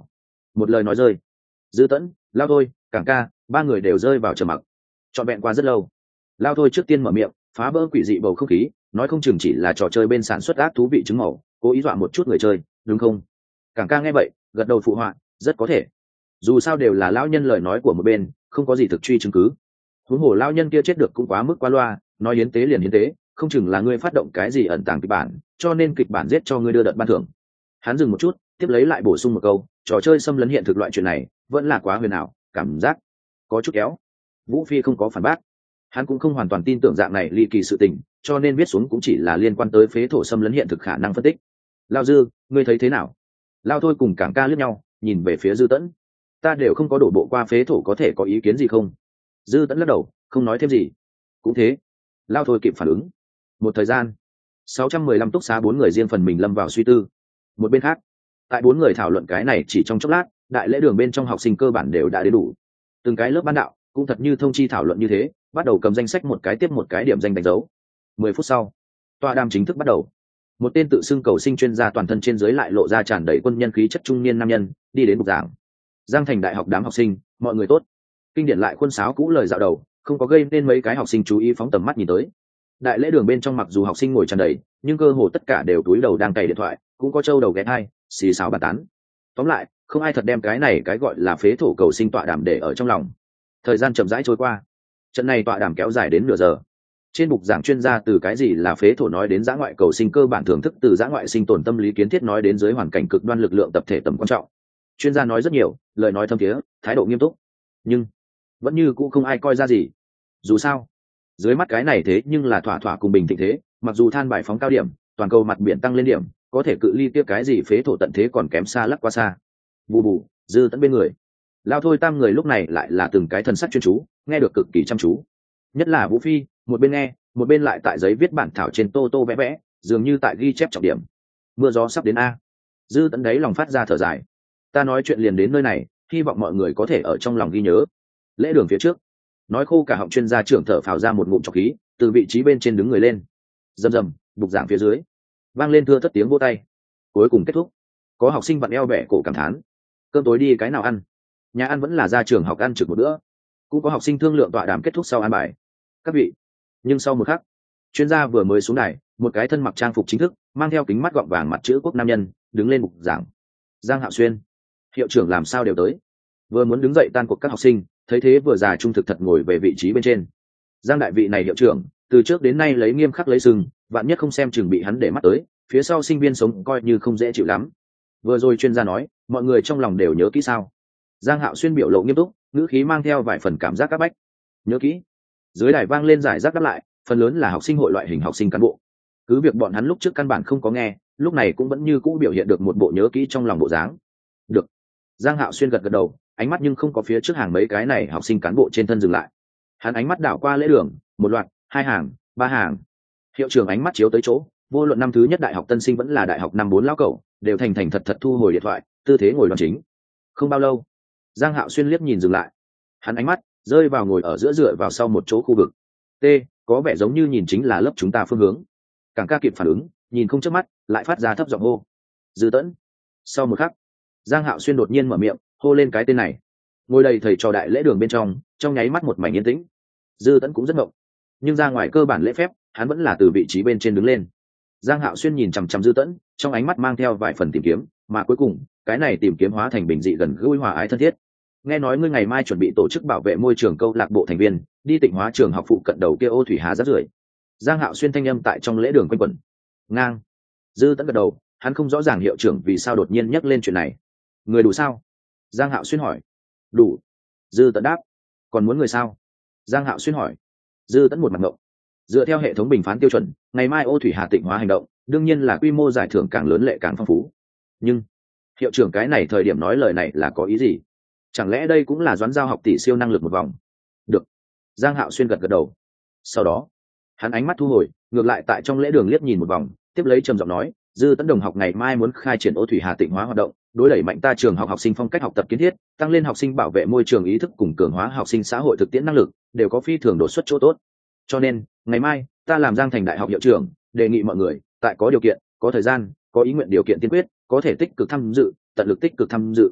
Một lời nói rơi, dư tẫn, lao thôi, cảng ca, ba người đều rơi vào trầm mặc. Trọn vẹn qua rất lâu, lao thôi trước tiên mở miệng phá vỡ quỷ dị bầu không khí, nói không chừng chỉ là trò chơi bên sản xuất ác thú vị chứng màu, cố ý dọa một chút người chơi, đúng không? Cảng ca nghe vậy gật đầu phụ họa, rất có thể. Dù sao đều là lão nhân lời nói của một bên, không có gì thực truy chứng cứ. Huống hồ lão nhân kia chết được cũng quá mức quá loa, nói hiến tế liền hiến tế, không chừng là ngươi phát động cái gì ẩn tàng kịch bản, cho nên kịch bản giết cho ngươi đưa đợt ban thưởng. Hắn dừng một chút, tiếp lấy lại bổ sung một câu, trò chơi xâm lấn hiện thực loại chuyện này vẫn là quá huyền ảo, cảm giác có chút kéo. Vũ Phi không có phản bác, hắn cũng không hoàn toàn tin tưởng dạng này ly kỳ sự tình, cho nên viết xuống cũng chỉ là liên quan tới phế thổ xâm lấn hiện thực khả năng phân tích. Lao Dư, ngươi thấy thế nào? Lao thôi cùng Cảng ca liếc nhau, nhìn về phía Dư Tẫn. Ta đều không có đổ bộ qua phế thổ, có thể có ý kiến gì không? Dư Tẫn lắc đầu, không nói thêm gì. Cũng thế. Lao thôi kịp phản ứng. Một thời gian, sáu trăm mười lăm túc xá bốn người riêng phần mình lâm vào suy tư. Một bên khác, tại bốn người thảo luận cái này chỉ trong chốc lát, đại lễ đường bên trong học sinh cơ bản đều đã đến đủ. Từng cái lớp ban đạo cũng thật như thông chi thảo luận như thế, bắt đầu cầm danh sách một cái tiếp một cái điểm danh đánh dấu. Mười phút sau, tọa đàm chính thức bắt đầu. Một tên tự xưng cầu sinh chuyên gia toàn thân trên dưới lại lộ ra tràn đầy quân nhân khí chất trung niên nam nhân đi đến bục giảng. Giang Thành Đại học đám học sinh, mọi người tốt. Kinh điển lại khuôn sáo cũ lời dạo đầu, không có gây nên mấy cái học sinh chú ý phóng tầm mắt nhìn tới. Đại lễ đường bên trong mặc dù học sinh ngồi tràn đầy, nhưng cơ hồ tất cả đều túi đầu đang cày điện thoại, cũng có trâu đầu ghé hai, xì xào bàn tán. Tóm lại, không ai thật đem cái này cái gọi là phế thổ cầu sinh tọa đàm để ở trong lòng. Thời gian chậm rãi trôi qua, trận này tọa đàm kéo dài đến nửa giờ. Trên bục giảng chuyên gia từ cái gì là phế thổ nói đến dã ngoại cầu sinh cơ bản thưởng thức, từ dã ngoại sinh tồn tâm lý kiến thiết nói đến dưới hoàn cảnh cực đoan lực lượng tập thể tầm quan trọng. Chuyên gia nói rất nhiều, lời nói thâm thiế, thái độ nghiêm túc, nhưng vẫn như cũ không ai coi ra gì. Dù sao, dưới mắt cái này thế nhưng là thỏa thỏa cùng bình thịnh thế, mặc dù than bài phóng cao điểm, toàn cầu mặt biển tăng lên điểm, có thể cự ly tiếp cái gì phế thổ tận thế còn kém xa lắc quá xa. Bù bù, Dư Tẫn bên người, Lao thôi tam người lúc này lại là từng cái thần sắc chuyên chú, nghe được cực kỳ chăm chú. Nhất là Vũ Phi, một bên nghe, một bên lại tại giấy viết bản thảo trên tô tô vẽ vẽ, dường như tại ghi chép trọng điểm. Mưa gió sắp đến a. Dư Tẫn đấy lòng phát ra thở dài. Ta nói chuyện liền đến nơi này, hy vọng mọi người có thể ở trong lòng ghi nhớ. Lễ đường phía trước, nói khô cả họng chuyên gia trưởng thở phào ra một ngụm trọc khí, từ vị trí bên trên đứng người lên. Rầm rầm, bục giảng phía dưới vang lên thưa thất tiếng vỗ tay. Cuối cùng kết thúc, có học sinh vặn eo bẻ cổ cảm thán, cơm tối đi cái nào ăn? Nhà ăn vẫn là ra trường học ăn trực một bữa. Cũng có học sinh thương lượng tọa đàm kết thúc sau ăn bài. Các vị, nhưng sau một khắc, chuyên gia vừa mới xuống đài, một cái thân mặc trang phục chính thức, mang theo kính mắt gọng vàng mặt chữ quốc nam nhân đứng lên bục giảng. Giang Hạo Xuyên, hiệu trưởng làm sao đều tới. Vừa muốn đứng dậy tan cuộc các học sinh, thấy thế vừa già trung thực thật ngồi về vị trí bên trên. Giang đại vị này hiệu trưởng, từ trước đến nay lấy nghiêm khắc lấy sừng, vạn nhất không xem chừng bị hắn để mắt tới, phía sau sinh viên sống coi như không dễ chịu lắm. Vừa rồi chuyên gia nói, mọi người trong lòng đều nhớ kỹ sao? Giang Hạo Xuyên biểu lộ nghiêm túc, ngữ khí mang theo vài phần cảm giác các bách. Nhớ kỹ. Dưới đài vang lên giải rác đáp lại, phần lớn là học sinh hội loại hình học sinh cán bộ. Cứ việc bọn hắn lúc trước căn bản không có nghe, lúc này cũng vẫn như cũ biểu hiện được một bộ nhớ kỹ trong lòng bộ dáng. Được. Giang Hạo Xuyên gật gật đầu, ánh mắt nhưng không có phía trước hàng mấy cái này học sinh cán bộ trên thân dừng lại. Hắn ánh mắt đảo qua lễ đường, một loạt, hai hàng, ba hàng. Hiệu trưởng ánh mắt chiếu tới chỗ, vô luận năm thứ nhất đại học tân sinh vẫn là đại học năm bốn lão cẩu, đều thành thành thật thật thu hồi điện thoại, tư thế ngồi đoan chính. Không bao lâu, Giang Hạo Xuyên liếc nhìn dừng lại. Hắn ánh mắt rơi vào ngồi ở giữa dựa vào sau một chỗ khu vực. T, có vẻ giống như nhìn chính là lớp chúng ta phương hướng. Cảng ca kịp phản ứng, nhìn không chớp mắt, lại phát ra thấp giọng hô. Dư Tẫn. Sau một khắc, Giang Hạo Xuyên đột nhiên mở miệng, hô lên cái tên này. Ngồi đầy thầy trò đại lễ đường bên trong, trong nháy mắt một mảnh yên tĩnh. Dư Tẫn cũng rất ngộng, nhưng ra ngoài cơ bản lễ phép, hắn vẫn là từ vị trí bên trên đứng lên. Giang Hạo Xuyên nhìn chằm chằm Dư Tẫn, trong ánh mắt mang theo vài phần tìm kiếm, mà cuối cùng, cái này tìm kiếm hóa thành bình dị gần gũi hòa ái thân thiết. Nghe nói ngươi ngày mai chuẩn bị tổ chức bảo vệ môi trường câu lạc bộ thành viên, đi Tịnh Hóa trường học phụ cận đầu kia ô thủy hà rác rưởi. Giang Hạo Xuyên thanh âm tại trong lễ đường quanh quẩn. Ngang. Dư Tẫn gật đầu, hắn không rõ ràng hiệu trưởng vì sao đột nhiên nhắc lên chuyện này. Người đủ sao? Giang Hạo Xuyên hỏi. Đủ. Dư Tẫn đáp. Còn muốn người sao? Giang Hạo Xuyên hỏi. Dư Tẫn một mặt ngộng. Dựa theo hệ thống bình phán tiêu chuẩn, ngày mai ô thủy hà Tịnh Hóa hành động, đương nhiên là quy mô giải thưởng càng lớn lệ càng phong phú. Nhưng hiệu trưởng cái này thời điểm nói lời này là có ý gì? Chẳng lẽ đây cũng là doãn giao học tỷ siêu năng lực một vòng? Được. Giang Hạo Xuyên gật gật đầu. Sau đó, hắn ánh mắt thu hồi, ngược lại tại trong lễ đường liếc nhìn một vòng, tiếp lấy trầm giọng nói, Dư Tẫn đồng học ngày mai muốn khai triển ô thủy hà Tịnh Hóa hoạt động, đối đẩy mạnh ta trường học học sinh phong cách học tập kiến thiết, tăng lên học sinh bảo vệ môi trường ý thức cùng cường hóa học sinh xã hội thực tiễn năng lực, đều có phi thường đột xuất chỗ tốt. Cho nên, ngày mai, ta làm Giang Thành Đại học hiệu trưởng, đề nghị mọi người, tại có điều kiện, có thời gian, có ý nguyện điều kiện tiên quyết, có thể tích cực tham dự, tận lực tích cực tham dự.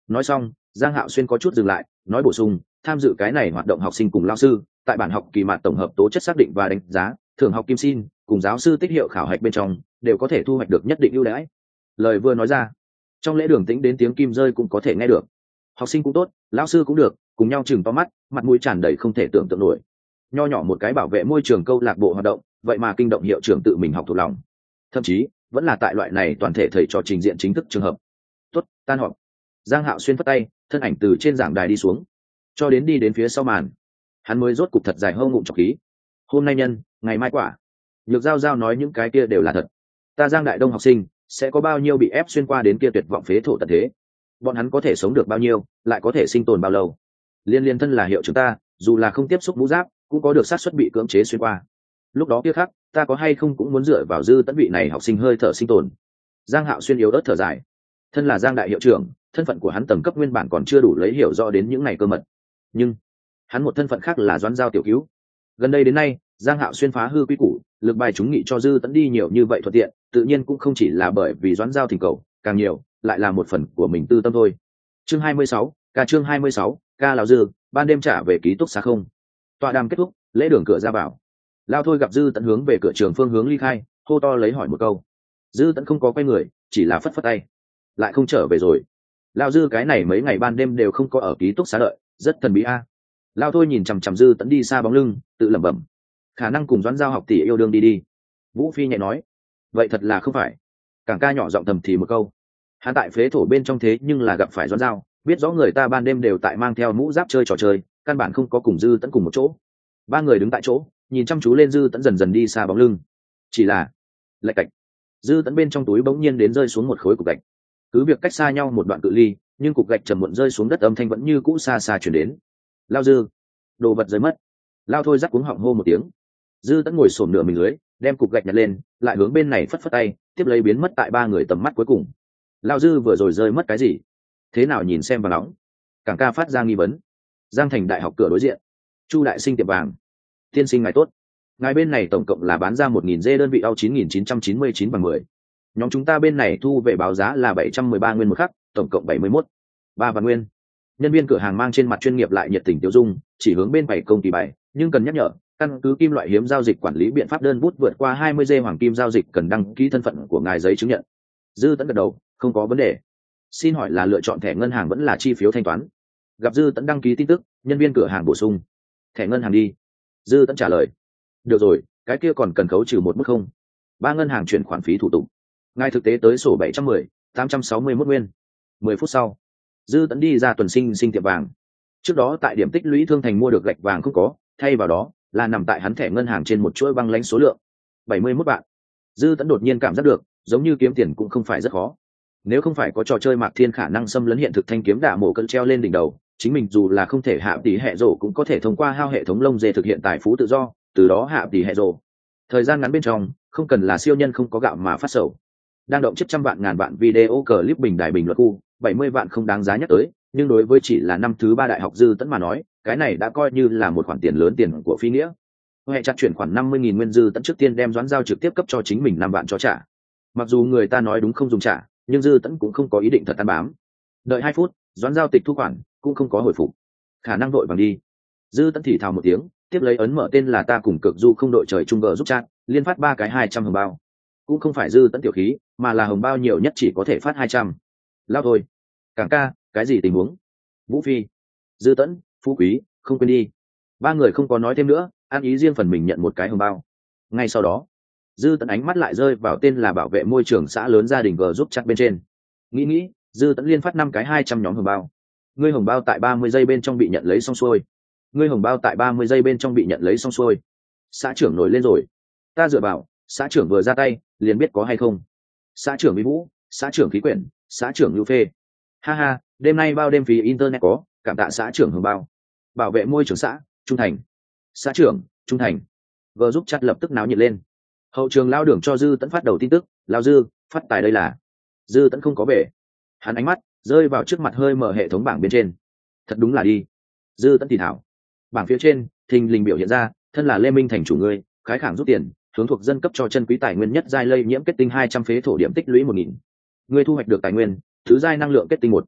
Nói xong, Giang Hạo Xuyên có chút dừng lại, nói bổ sung, tham dự cái này hoạt động học sinh cùng lao sư tại bản học kỳ mạt tổng hợp tố chất xác định và đánh giá thường học kim xin cùng giáo sư tích hiệu khảo hạch bên trong đều có thể thu hoạch được nhất định ưu đãi. Lời vừa nói ra, trong lễ đường tĩnh đến tiếng kim rơi cũng có thể nghe được. Học sinh cũng tốt, lão sư cũng được, cùng nhau chừng to mắt, mặt mũi tràn đầy không thể tưởng tượng nổi. Nho nhỏ một cái bảo vệ môi trường câu lạc bộ hoạt động, vậy mà kinh động hiệu trưởng tự mình học thuộc lòng, thậm chí vẫn là tại loại này toàn thể thầy trò trình diện chính thức trường hợp. Tốt, tan họp. Giang Hạo Xuyên phất tay, thân ảnh từ trên giảng đài đi xuống, cho đến đi đến phía sau màn, hắn mới rốt cục thật dài hông ngụm trọc khí. Hôm nay nhân, ngày mai quả. Nhược Giao Giao nói những cái kia đều là thật. Ta Giang Đại Đông học sinh sẽ có bao nhiêu bị ép xuyên qua đến kia tuyệt vọng phế thổ tận thế, bọn hắn có thể sống được bao nhiêu, lại có thể sinh tồn bao lâu. Liên liên thân là hiệu trưởng ta, dù là không tiếp xúc mũ giáp, cũng có được xác suất bị cưỡng chế xuyên qua. Lúc đó kia khác, ta có hay không cũng muốn dựa vào Dư Tấn vị này học sinh hơi thở sinh tồn. Giang Hạo Xuyên yếu ớt thở dài. Thân là Giang đại hiệu trưởng, thân phận của hắn tầng cấp nguyên bản còn chưa đủ lấy hiểu rõ đến những ngày cơ mật, nhưng hắn một thân phận khác là Doãn Giao tiểu cứu. Gần đây đến nay, Giang Hạo Xuyên phá hư quy củ, lực bài chúng nghị cho Dư Tấn đi nhiều như vậy thuận tiện, tự nhiên cũng không chỉ là bởi vì Doãn Giao thỉnh cầu, càng nhiều lại là một phần của mình tư tâm thôi. Chương hai mươi sáu, ca chương hai mươi sáu, ca lão Dư, ban đêm trả về ký túc xá không. Tọa đàm kết thúc, lễ đường cửa ra vào. Lao Thôi gặp Dư Tấn hướng về cửa trường phương hướng ly khai, hô to lấy hỏi một câu. Dư Tấn không có quay người, chỉ là phất phất tay, lại không trở về rồi. Lao Dư cái này mấy ngày ban đêm đều không có ở ký túc xá đợi, rất thần bí a. À. Lao Thôi nhìn chằm chằm Dư Tấn đi xa bóng lưng, tự lẩm bẩm, khả năng cùng Doãn Giao học tỷ yêu đương đi đi. Vũ Phi nhẹ nói, vậy thật là không phải. Cảng ca nhỏ giọng thầm thì một câu, hắn tại phế thổ bên trong thế nhưng là gặp phải Doãn Giao, biết rõ người ta ban đêm đều tại mang theo mũ giáp chơi trò chơi, căn bản không có cùng Dư Tấn cùng một chỗ. Ba người đứng tại chỗ, nhìn chăm chú lên Dư Tấn dần dần đi xa bóng lưng. Chỉ là lạch cạch, Dư Tấn bên trong túi bỗng nhiên đến rơi xuống một khối cục gạch. Cứ việc cách xa nhau một đoạn cự ly, nhưng cục gạch trầm muộn rơi xuống đất âm thanh vẫn như cũ xa xa chuyển đến. Lao Dư, đồ vật rơi mất. Lao Thôi rắc cuống họng hô một tiếng. Dư Tấn ngồi xổm nửa mình lưới, đem cục gạch nhặt lên, lại hướng bên này phất phất tay, tiếp lấy biến mất tại ba người tầm mắt cuối cùng. Lao Dư vừa rồi rơi mất cái gì? Thế nào nhìn xem và nóng? Cảng ca phát ra nghi vấn. Giang Thành đại học cửa đối diện, Chu đại sinh tiệm vàng. Tiên sinh ngài tốt, ngài bên này tổng cộng là bán ra một nghìn dê đơn vị ao chín nghìn chín trăm chín mươi chín bằng mười. Nhóm chúng ta bên này thu về báo giá là bảy trăm mười ba nguyên một khắc, tổng cộng bảy mươi mốt ba vạn nguyên. Nhân viên cửa hàng mang trên mặt chuyên nghiệp lại nhiệt tình tiêu dung, chỉ hướng bên bảy công ty bài, nhưng cần nhắc nhở, căn cứ kim loại hiếm giao dịch quản lý biện pháp đơn bút vượt qua hai mươi dê hoàng kim giao dịch cần đăng ký thân phận của ngài giấy chứng nhận. Dư Tấn gật đầu, không có vấn đề. Xin hỏi là lựa chọn thẻ ngân hàng vẫn là chi phiếu thanh toán? Gặp Dư Tấn đăng ký tin tức, nhân viên cửa hàng bổ sung, thẻ ngân hàng đi. Dư Tấn trả lời, được rồi, cái kia còn cần khấu trừ một mức không? Ba ngân hàng chuyển khoản phí thủ tục. Ngài thực tế tới sổ bảy trăm mười, tám trăm sáu mươi mốt nguyên. Mười phút sau, Dư Tấn đi ra tuần sinh sinh tiệm vàng. Trước đó tại điểm tích lũy thương thành mua được gạch vàng không có, thay vào đó là nằm tại hắn thẻ ngân hàng trên một chuỗi băng lãnh số lượng bảy mươi mốt vạn. Dư Tấn đột nhiên cảm giác được, giống như kiếm tiền cũng không phải rất khó. Nếu không phải có trò chơi Mạc Thiên khả năng xâm lấn hiện thực thanh kiếm đả mổ cân treo lên đỉnh đầu, chính mình dù là không thể hạ tỷ hệ rổ cũng có thể thông qua hao hệ thống lông dê thực hiện tài phú tự do, từ đó hạ tỷ hệ rổ. Thời gian ngắn bên trong, không cần là siêu nhân không có gạo mà phát sầu. Đang động chất trăm vạn ngàn vạn video clip bình đài bình luận khu, bảy mươi vạn không đáng giá nhắc tới, nhưng đối với chỉ là năm thứ ba đại học Dư Tấn mà nói, cái này đã coi như là một khoản tiền lớn tiền của phi nghĩa. Hệ chặt chuyển khoản năm mươi nghìn nguyên. Dư Tấn trước tiên đem Doãn Giao trực tiếp cấp cho chính mình năm vạn cho trả. Mặc dù người ta nói đúng không dùng trả, nhưng Dư Tấn cũng không có ý định thật ăn bám. Đợi hai phút, Doãn Giao tịch thu khoản cũng không có hồi phục. Khả năng vội vàng đi. Dư Tấn thì thào một tiếng, tiếp lấy ấn mở tên là ta cùng cực du không đội trời chung gờ giúp chat, liên phát ba cái hai trăm hồng bao. Cũng không phải Dư Tấn tiểu khí, mà là hồng bao nhiều nhất chỉ có thể phát hai trăm. Lao thôi. Cảng ca, cái gì tình huống? Vũ Phi, Dư Tấn, Phú Quý, không quên đi. Ba người không có nói thêm nữa, ăn ý riêng phần mình nhận một cái hồng bao. Ngay sau đó, Dư Tấn ánh mắt lại rơi vào tên là bảo vệ môi trường xã lớn gia đình gờ giúp chat bên trên. Nghĩ nghĩ, Dư Tấn liên phát năm cái hai trăm nhóm hồng bao. Ngươi hồng bao tại ba mươi giây bên trong bị nhận lấy xong xuôi. Ngươi hồng bao tại ba mươi giây bên trong bị nhận lấy xong xuôi. Xã trưởng nổi lên rồi. Ta dựa vào, xã trưởng vừa ra tay, liền biết có hay không. Xã trưởng Mỹ Vũ, xã trưởng khí quyển, xã trưởng Lưu Phê. Ha ha, đêm nay bao đêm phí internet có, cảm tạ xã trưởng hồng bao. Bảo vệ môi trường xã, trung thành. Xã trưởng, trung thành. Vợ giúp chat lập tức náo nhiệt lên. Hậu trường lao đường cho Dư Tấn phát đầu tin tức, lao Dư, phát tài đây là. Dư Tấn không có về. Hắn ánh mắt rơi vào trước mặt hơi mở hệ thống bảng bên trên. Thật đúng là đi. Dư Tấn thì thảo. Bảng phía trên, thình lình biểu hiện ra, thân là Lê Minh thành chủ ngươi, khái khẳng rút tiền, hướng thuộc dân cấp cho chân quý tài nguyên nhất giai lây nhiễm kết tinh hai trăm phế thổ điểm tích lũy một nghìn. Ngươi thu hoạch được tài nguyên, thứ giai năng lượng kết tinh một.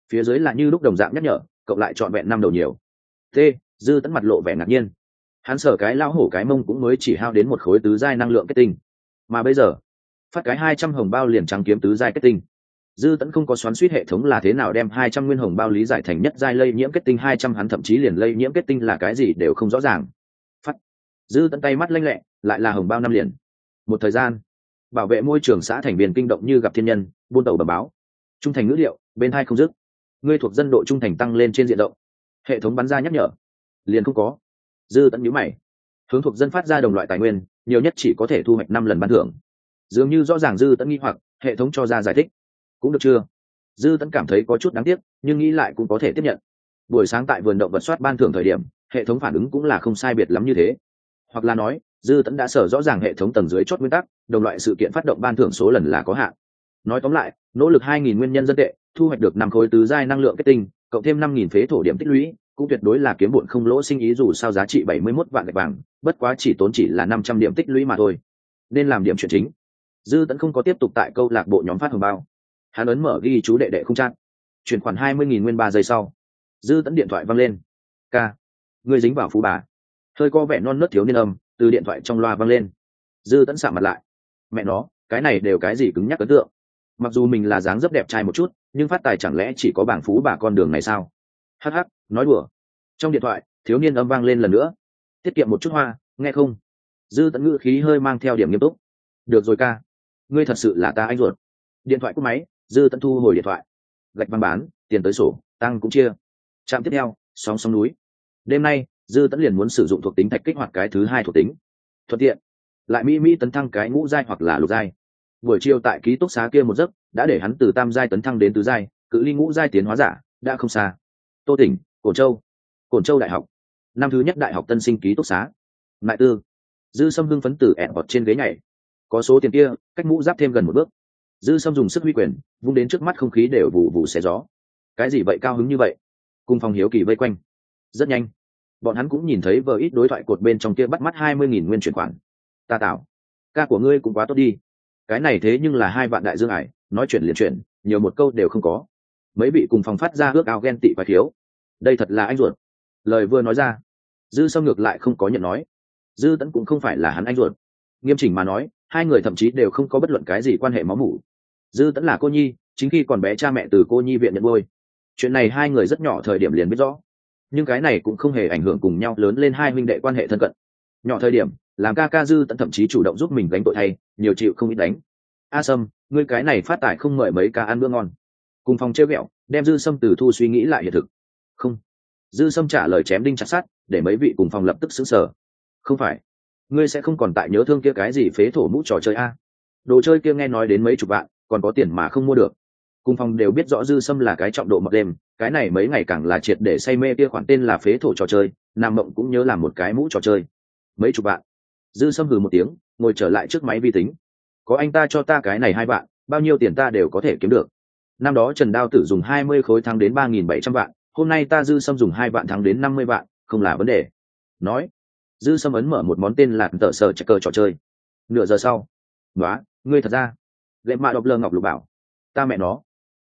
phía dưới là như lúc đồng dạng nhắc nhở, cộng lại trọn vẹn năm đầu nhiều. T. Dư Tẫn mặt lộ vẻ ngạc nhiên. Hắn sở cái lão hổ cái mông cũng mới chỉ hao đến một khối tứ giai năng lượng kết tinh, mà bây giờ phát cái hai trăm hồng bao liền trắng kiếm tứ giai kết tinh. Dư Tẫn không có xoắn suýt hệ thống là thế nào đem hai trăm nguyên hồng bao lý giải thành nhất giai lây nhiễm kết tinh hai trăm, hắn thậm chí liền lây nhiễm kết tinh là cái gì đều không rõ ràng. Phát. Dư Tẫn tay mắt lanh lẹ, lại là hồng bao năm liền. Một thời gian, bảo vệ môi trường xã thành viên kinh động như gặp thiên nhân, buôn tàu bẩm báo. Trung thành ngữ liệu, bên hai không dứt. Ngươi thuộc dân độ trung thành tăng lên trên diện rộng. Hệ thống bắn ra nhắc nhở. Liền không có. Dư Tẫn nhíu mày. Hướng thuộc dân phát ra đồng loại tài nguyên, nhiều nhất chỉ có thể thu hoạch năm lần ban thưởng. Dường như rõ ràng Dư Tẫn nghi hoặc, hệ thống cho ra giải thích. Cũng được chưa? Dư Tẫn cảm thấy có chút đáng tiếc, nhưng nghĩ lại cũng có thể tiếp nhận. Buổi sáng tại vườn động vật soát ban thưởng thời điểm, hệ thống phản ứng cũng là không sai biệt lắm như thế. Hoặc là nói, Dư Tẫn đã sở rõ ràng hệ thống tầng dưới chốt nguyên tắc, đồng loại sự kiện phát động ban thưởng số lần là có hạn. Nói tóm lại, nỗ lực hai nghìn nguyên nhân dân tệ, thu hoạch được năm khối tứ giai năng lượng kết tinh, cộng thêm năm nghìn phế thổ điểm tích lũy, cũng tuyệt đối là kiếm bộn không lỗ sinh ý, dù sao giá trị bảy mươi mốt vạn gạch vàng, bất quá chỉ tốn chỉ là năm trăm điểm tích lũy mà thôi. Nên làm điểm chuyện chính. Dư Tẫn không có tiếp tục tại câu lạc bộ nhóm phát hồng bao. Hắn ấn mở ghi chú đệ đệ không trang, chuyển khoản hai mươi nghìn nguyên ba giây sau, Dư Tẫn điện thoại vang lên. Ca, ngươi dính vào phú bà. Hơi có vẻ non nớt thiếu niên âm từ điện thoại trong loa vang lên. Dư Tẫn sạm mặt lại. Mẹ nó, cái này đều cái gì cứng nhắc ấn tượng. Mặc dù mình là dáng dấp đẹp trai một chút, nhưng phát tài chẳng lẽ chỉ có bảng phú bà con đường này sao? Hắc hắc, nói đùa. Trong điện thoại, thiếu niên âm vang lên lần nữa. Tiết kiệm một chút hoa, nghe không? Dư Tẫn ngữ khí hơi mang theo điểm nghiêm túc. Được rồi ca, ngươi thật sự là ta anh ruột. Điện thoại cúp máy, Dư Tẫn thu hồi điện thoại. Gạch vàng bán, tiền tới sổ, tăng cũng chia. Trạm tiếp theo, sóng sóng núi. Đêm nay, Dư Tẫn liền muốn sử dụng thuộc tính thạch kích hoạt cái thứ hai thuộc tính. Thuận tiện, lại mỹ mỹ tấn thăng cái ngũ giai hoặc là lục giai. Buổi chiều tại ký túc xá kia một giấc, đã để hắn từ tam giai tấn thăng đến tứ giai, cự ly ngũ giai tiến hóa giả đã không xa. Tô Tỉnh, Cổn Châu, Cổn Châu đại học, năm thứ nhất đại học tân sinh ký túc xá. Mại Tư, Dư Sâm hưng phấn từ ẹn bọt trên ghế nhảy. Có số tiền kia, cách mũ giáp thêm gần một bước. Dư Sâm dùng sức huy quyền, vung đến trước mắt không khí đều vụ vụ xé gió. Cái gì vậy cao hứng như vậy? Cùng phòng hiếu kỳ vây quanh. Rất nhanh, bọn hắn cũng nhìn thấy vờ ít đối thoại cột bên trong kia bắt mắt hai mươi nghìn nguyên chuyển khoản. Ta tạo, ca của ngươi cũng quá tốt đi. Cái này thế nhưng là hai vạn đại dương ải, nói chuyện liền chuyện, nhiều một câu đều không có. Mấy vị cùng phòng phát ra ước ao ghen tị và thiếu. Đây thật là anh ruột. Lời vừa nói ra, Dư Sâm ngược lại không có nhận nói. Dư Tẫn cũng không phải là hắn anh ruột. Nghiêm chỉnh mà nói, hai người thậm chí đều không có bất luận cái gì quan hệ máu mủ. Dư Tẫn là cô nhi, chính khi còn bé cha mẹ từ cô nhi viện nhận nuôi. Chuyện này hai người rất nhỏ thời điểm liền biết rõ, nhưng cái này cũng không hề ảnh hưởng cùng nhau lớn lên hai huynh đệ quan hệ thân cận. Nhỏ thời điểm, làm ca ca Dư Tẫn thậm chí chủ động giúp mình gánh tội thay, nhiều chịu không ít đánh. A Sâm, ngươi cái này phát tài không mời mấy ca ăn bữa ngon. Cùng phòng trêu ghẹo, đem Dư Sâm từ thu suy nghĩ lại hiện thực. Không. Dư Sâm trả lời chém đinh chặt sắt, để mấy vị cùng phòng lập tức sững sờ. Không phải, ngươi sẽ không còn tại nhớ thương kia cái gì phế thổ mũ trò chơi a? Đồ chơi kia nghe nói đến mấy chục vạn, còn có tiền mà không mua được. Cùng phòng đều biết rõ Dư Sâm là cái trọng độ mộng đêm, cái này mấy ngày càng là triệt để say mê kia khoản tên là phế thổ trò chơi, nam mộng cũng nhớ làm một cái mũ trò chơi. Mấy chục vạn. Dư Sâm hừ một tiếng, ngồi trở lại trước máy vi tính. Có anh ta cho ta cái này hai vạn, bao nhiêu tiền ta đều có thể kiếm được. Năm đó Trần Đao Tử dùng hai mươi khối thắng đến ba nghìn bảy trăm vạn, hôm nay ta Dư Sâm dùng hai vạn thắng đến năm mươi vạn, không là vấn đề. Nói, Dư Sâm ấn mở một món tên là tờ sở checker trò chơi. Nửa giờ sau, nói, ngươi thật ra, lệ mạ đọc lơ ngọc lục bảo, ta mẹ nó,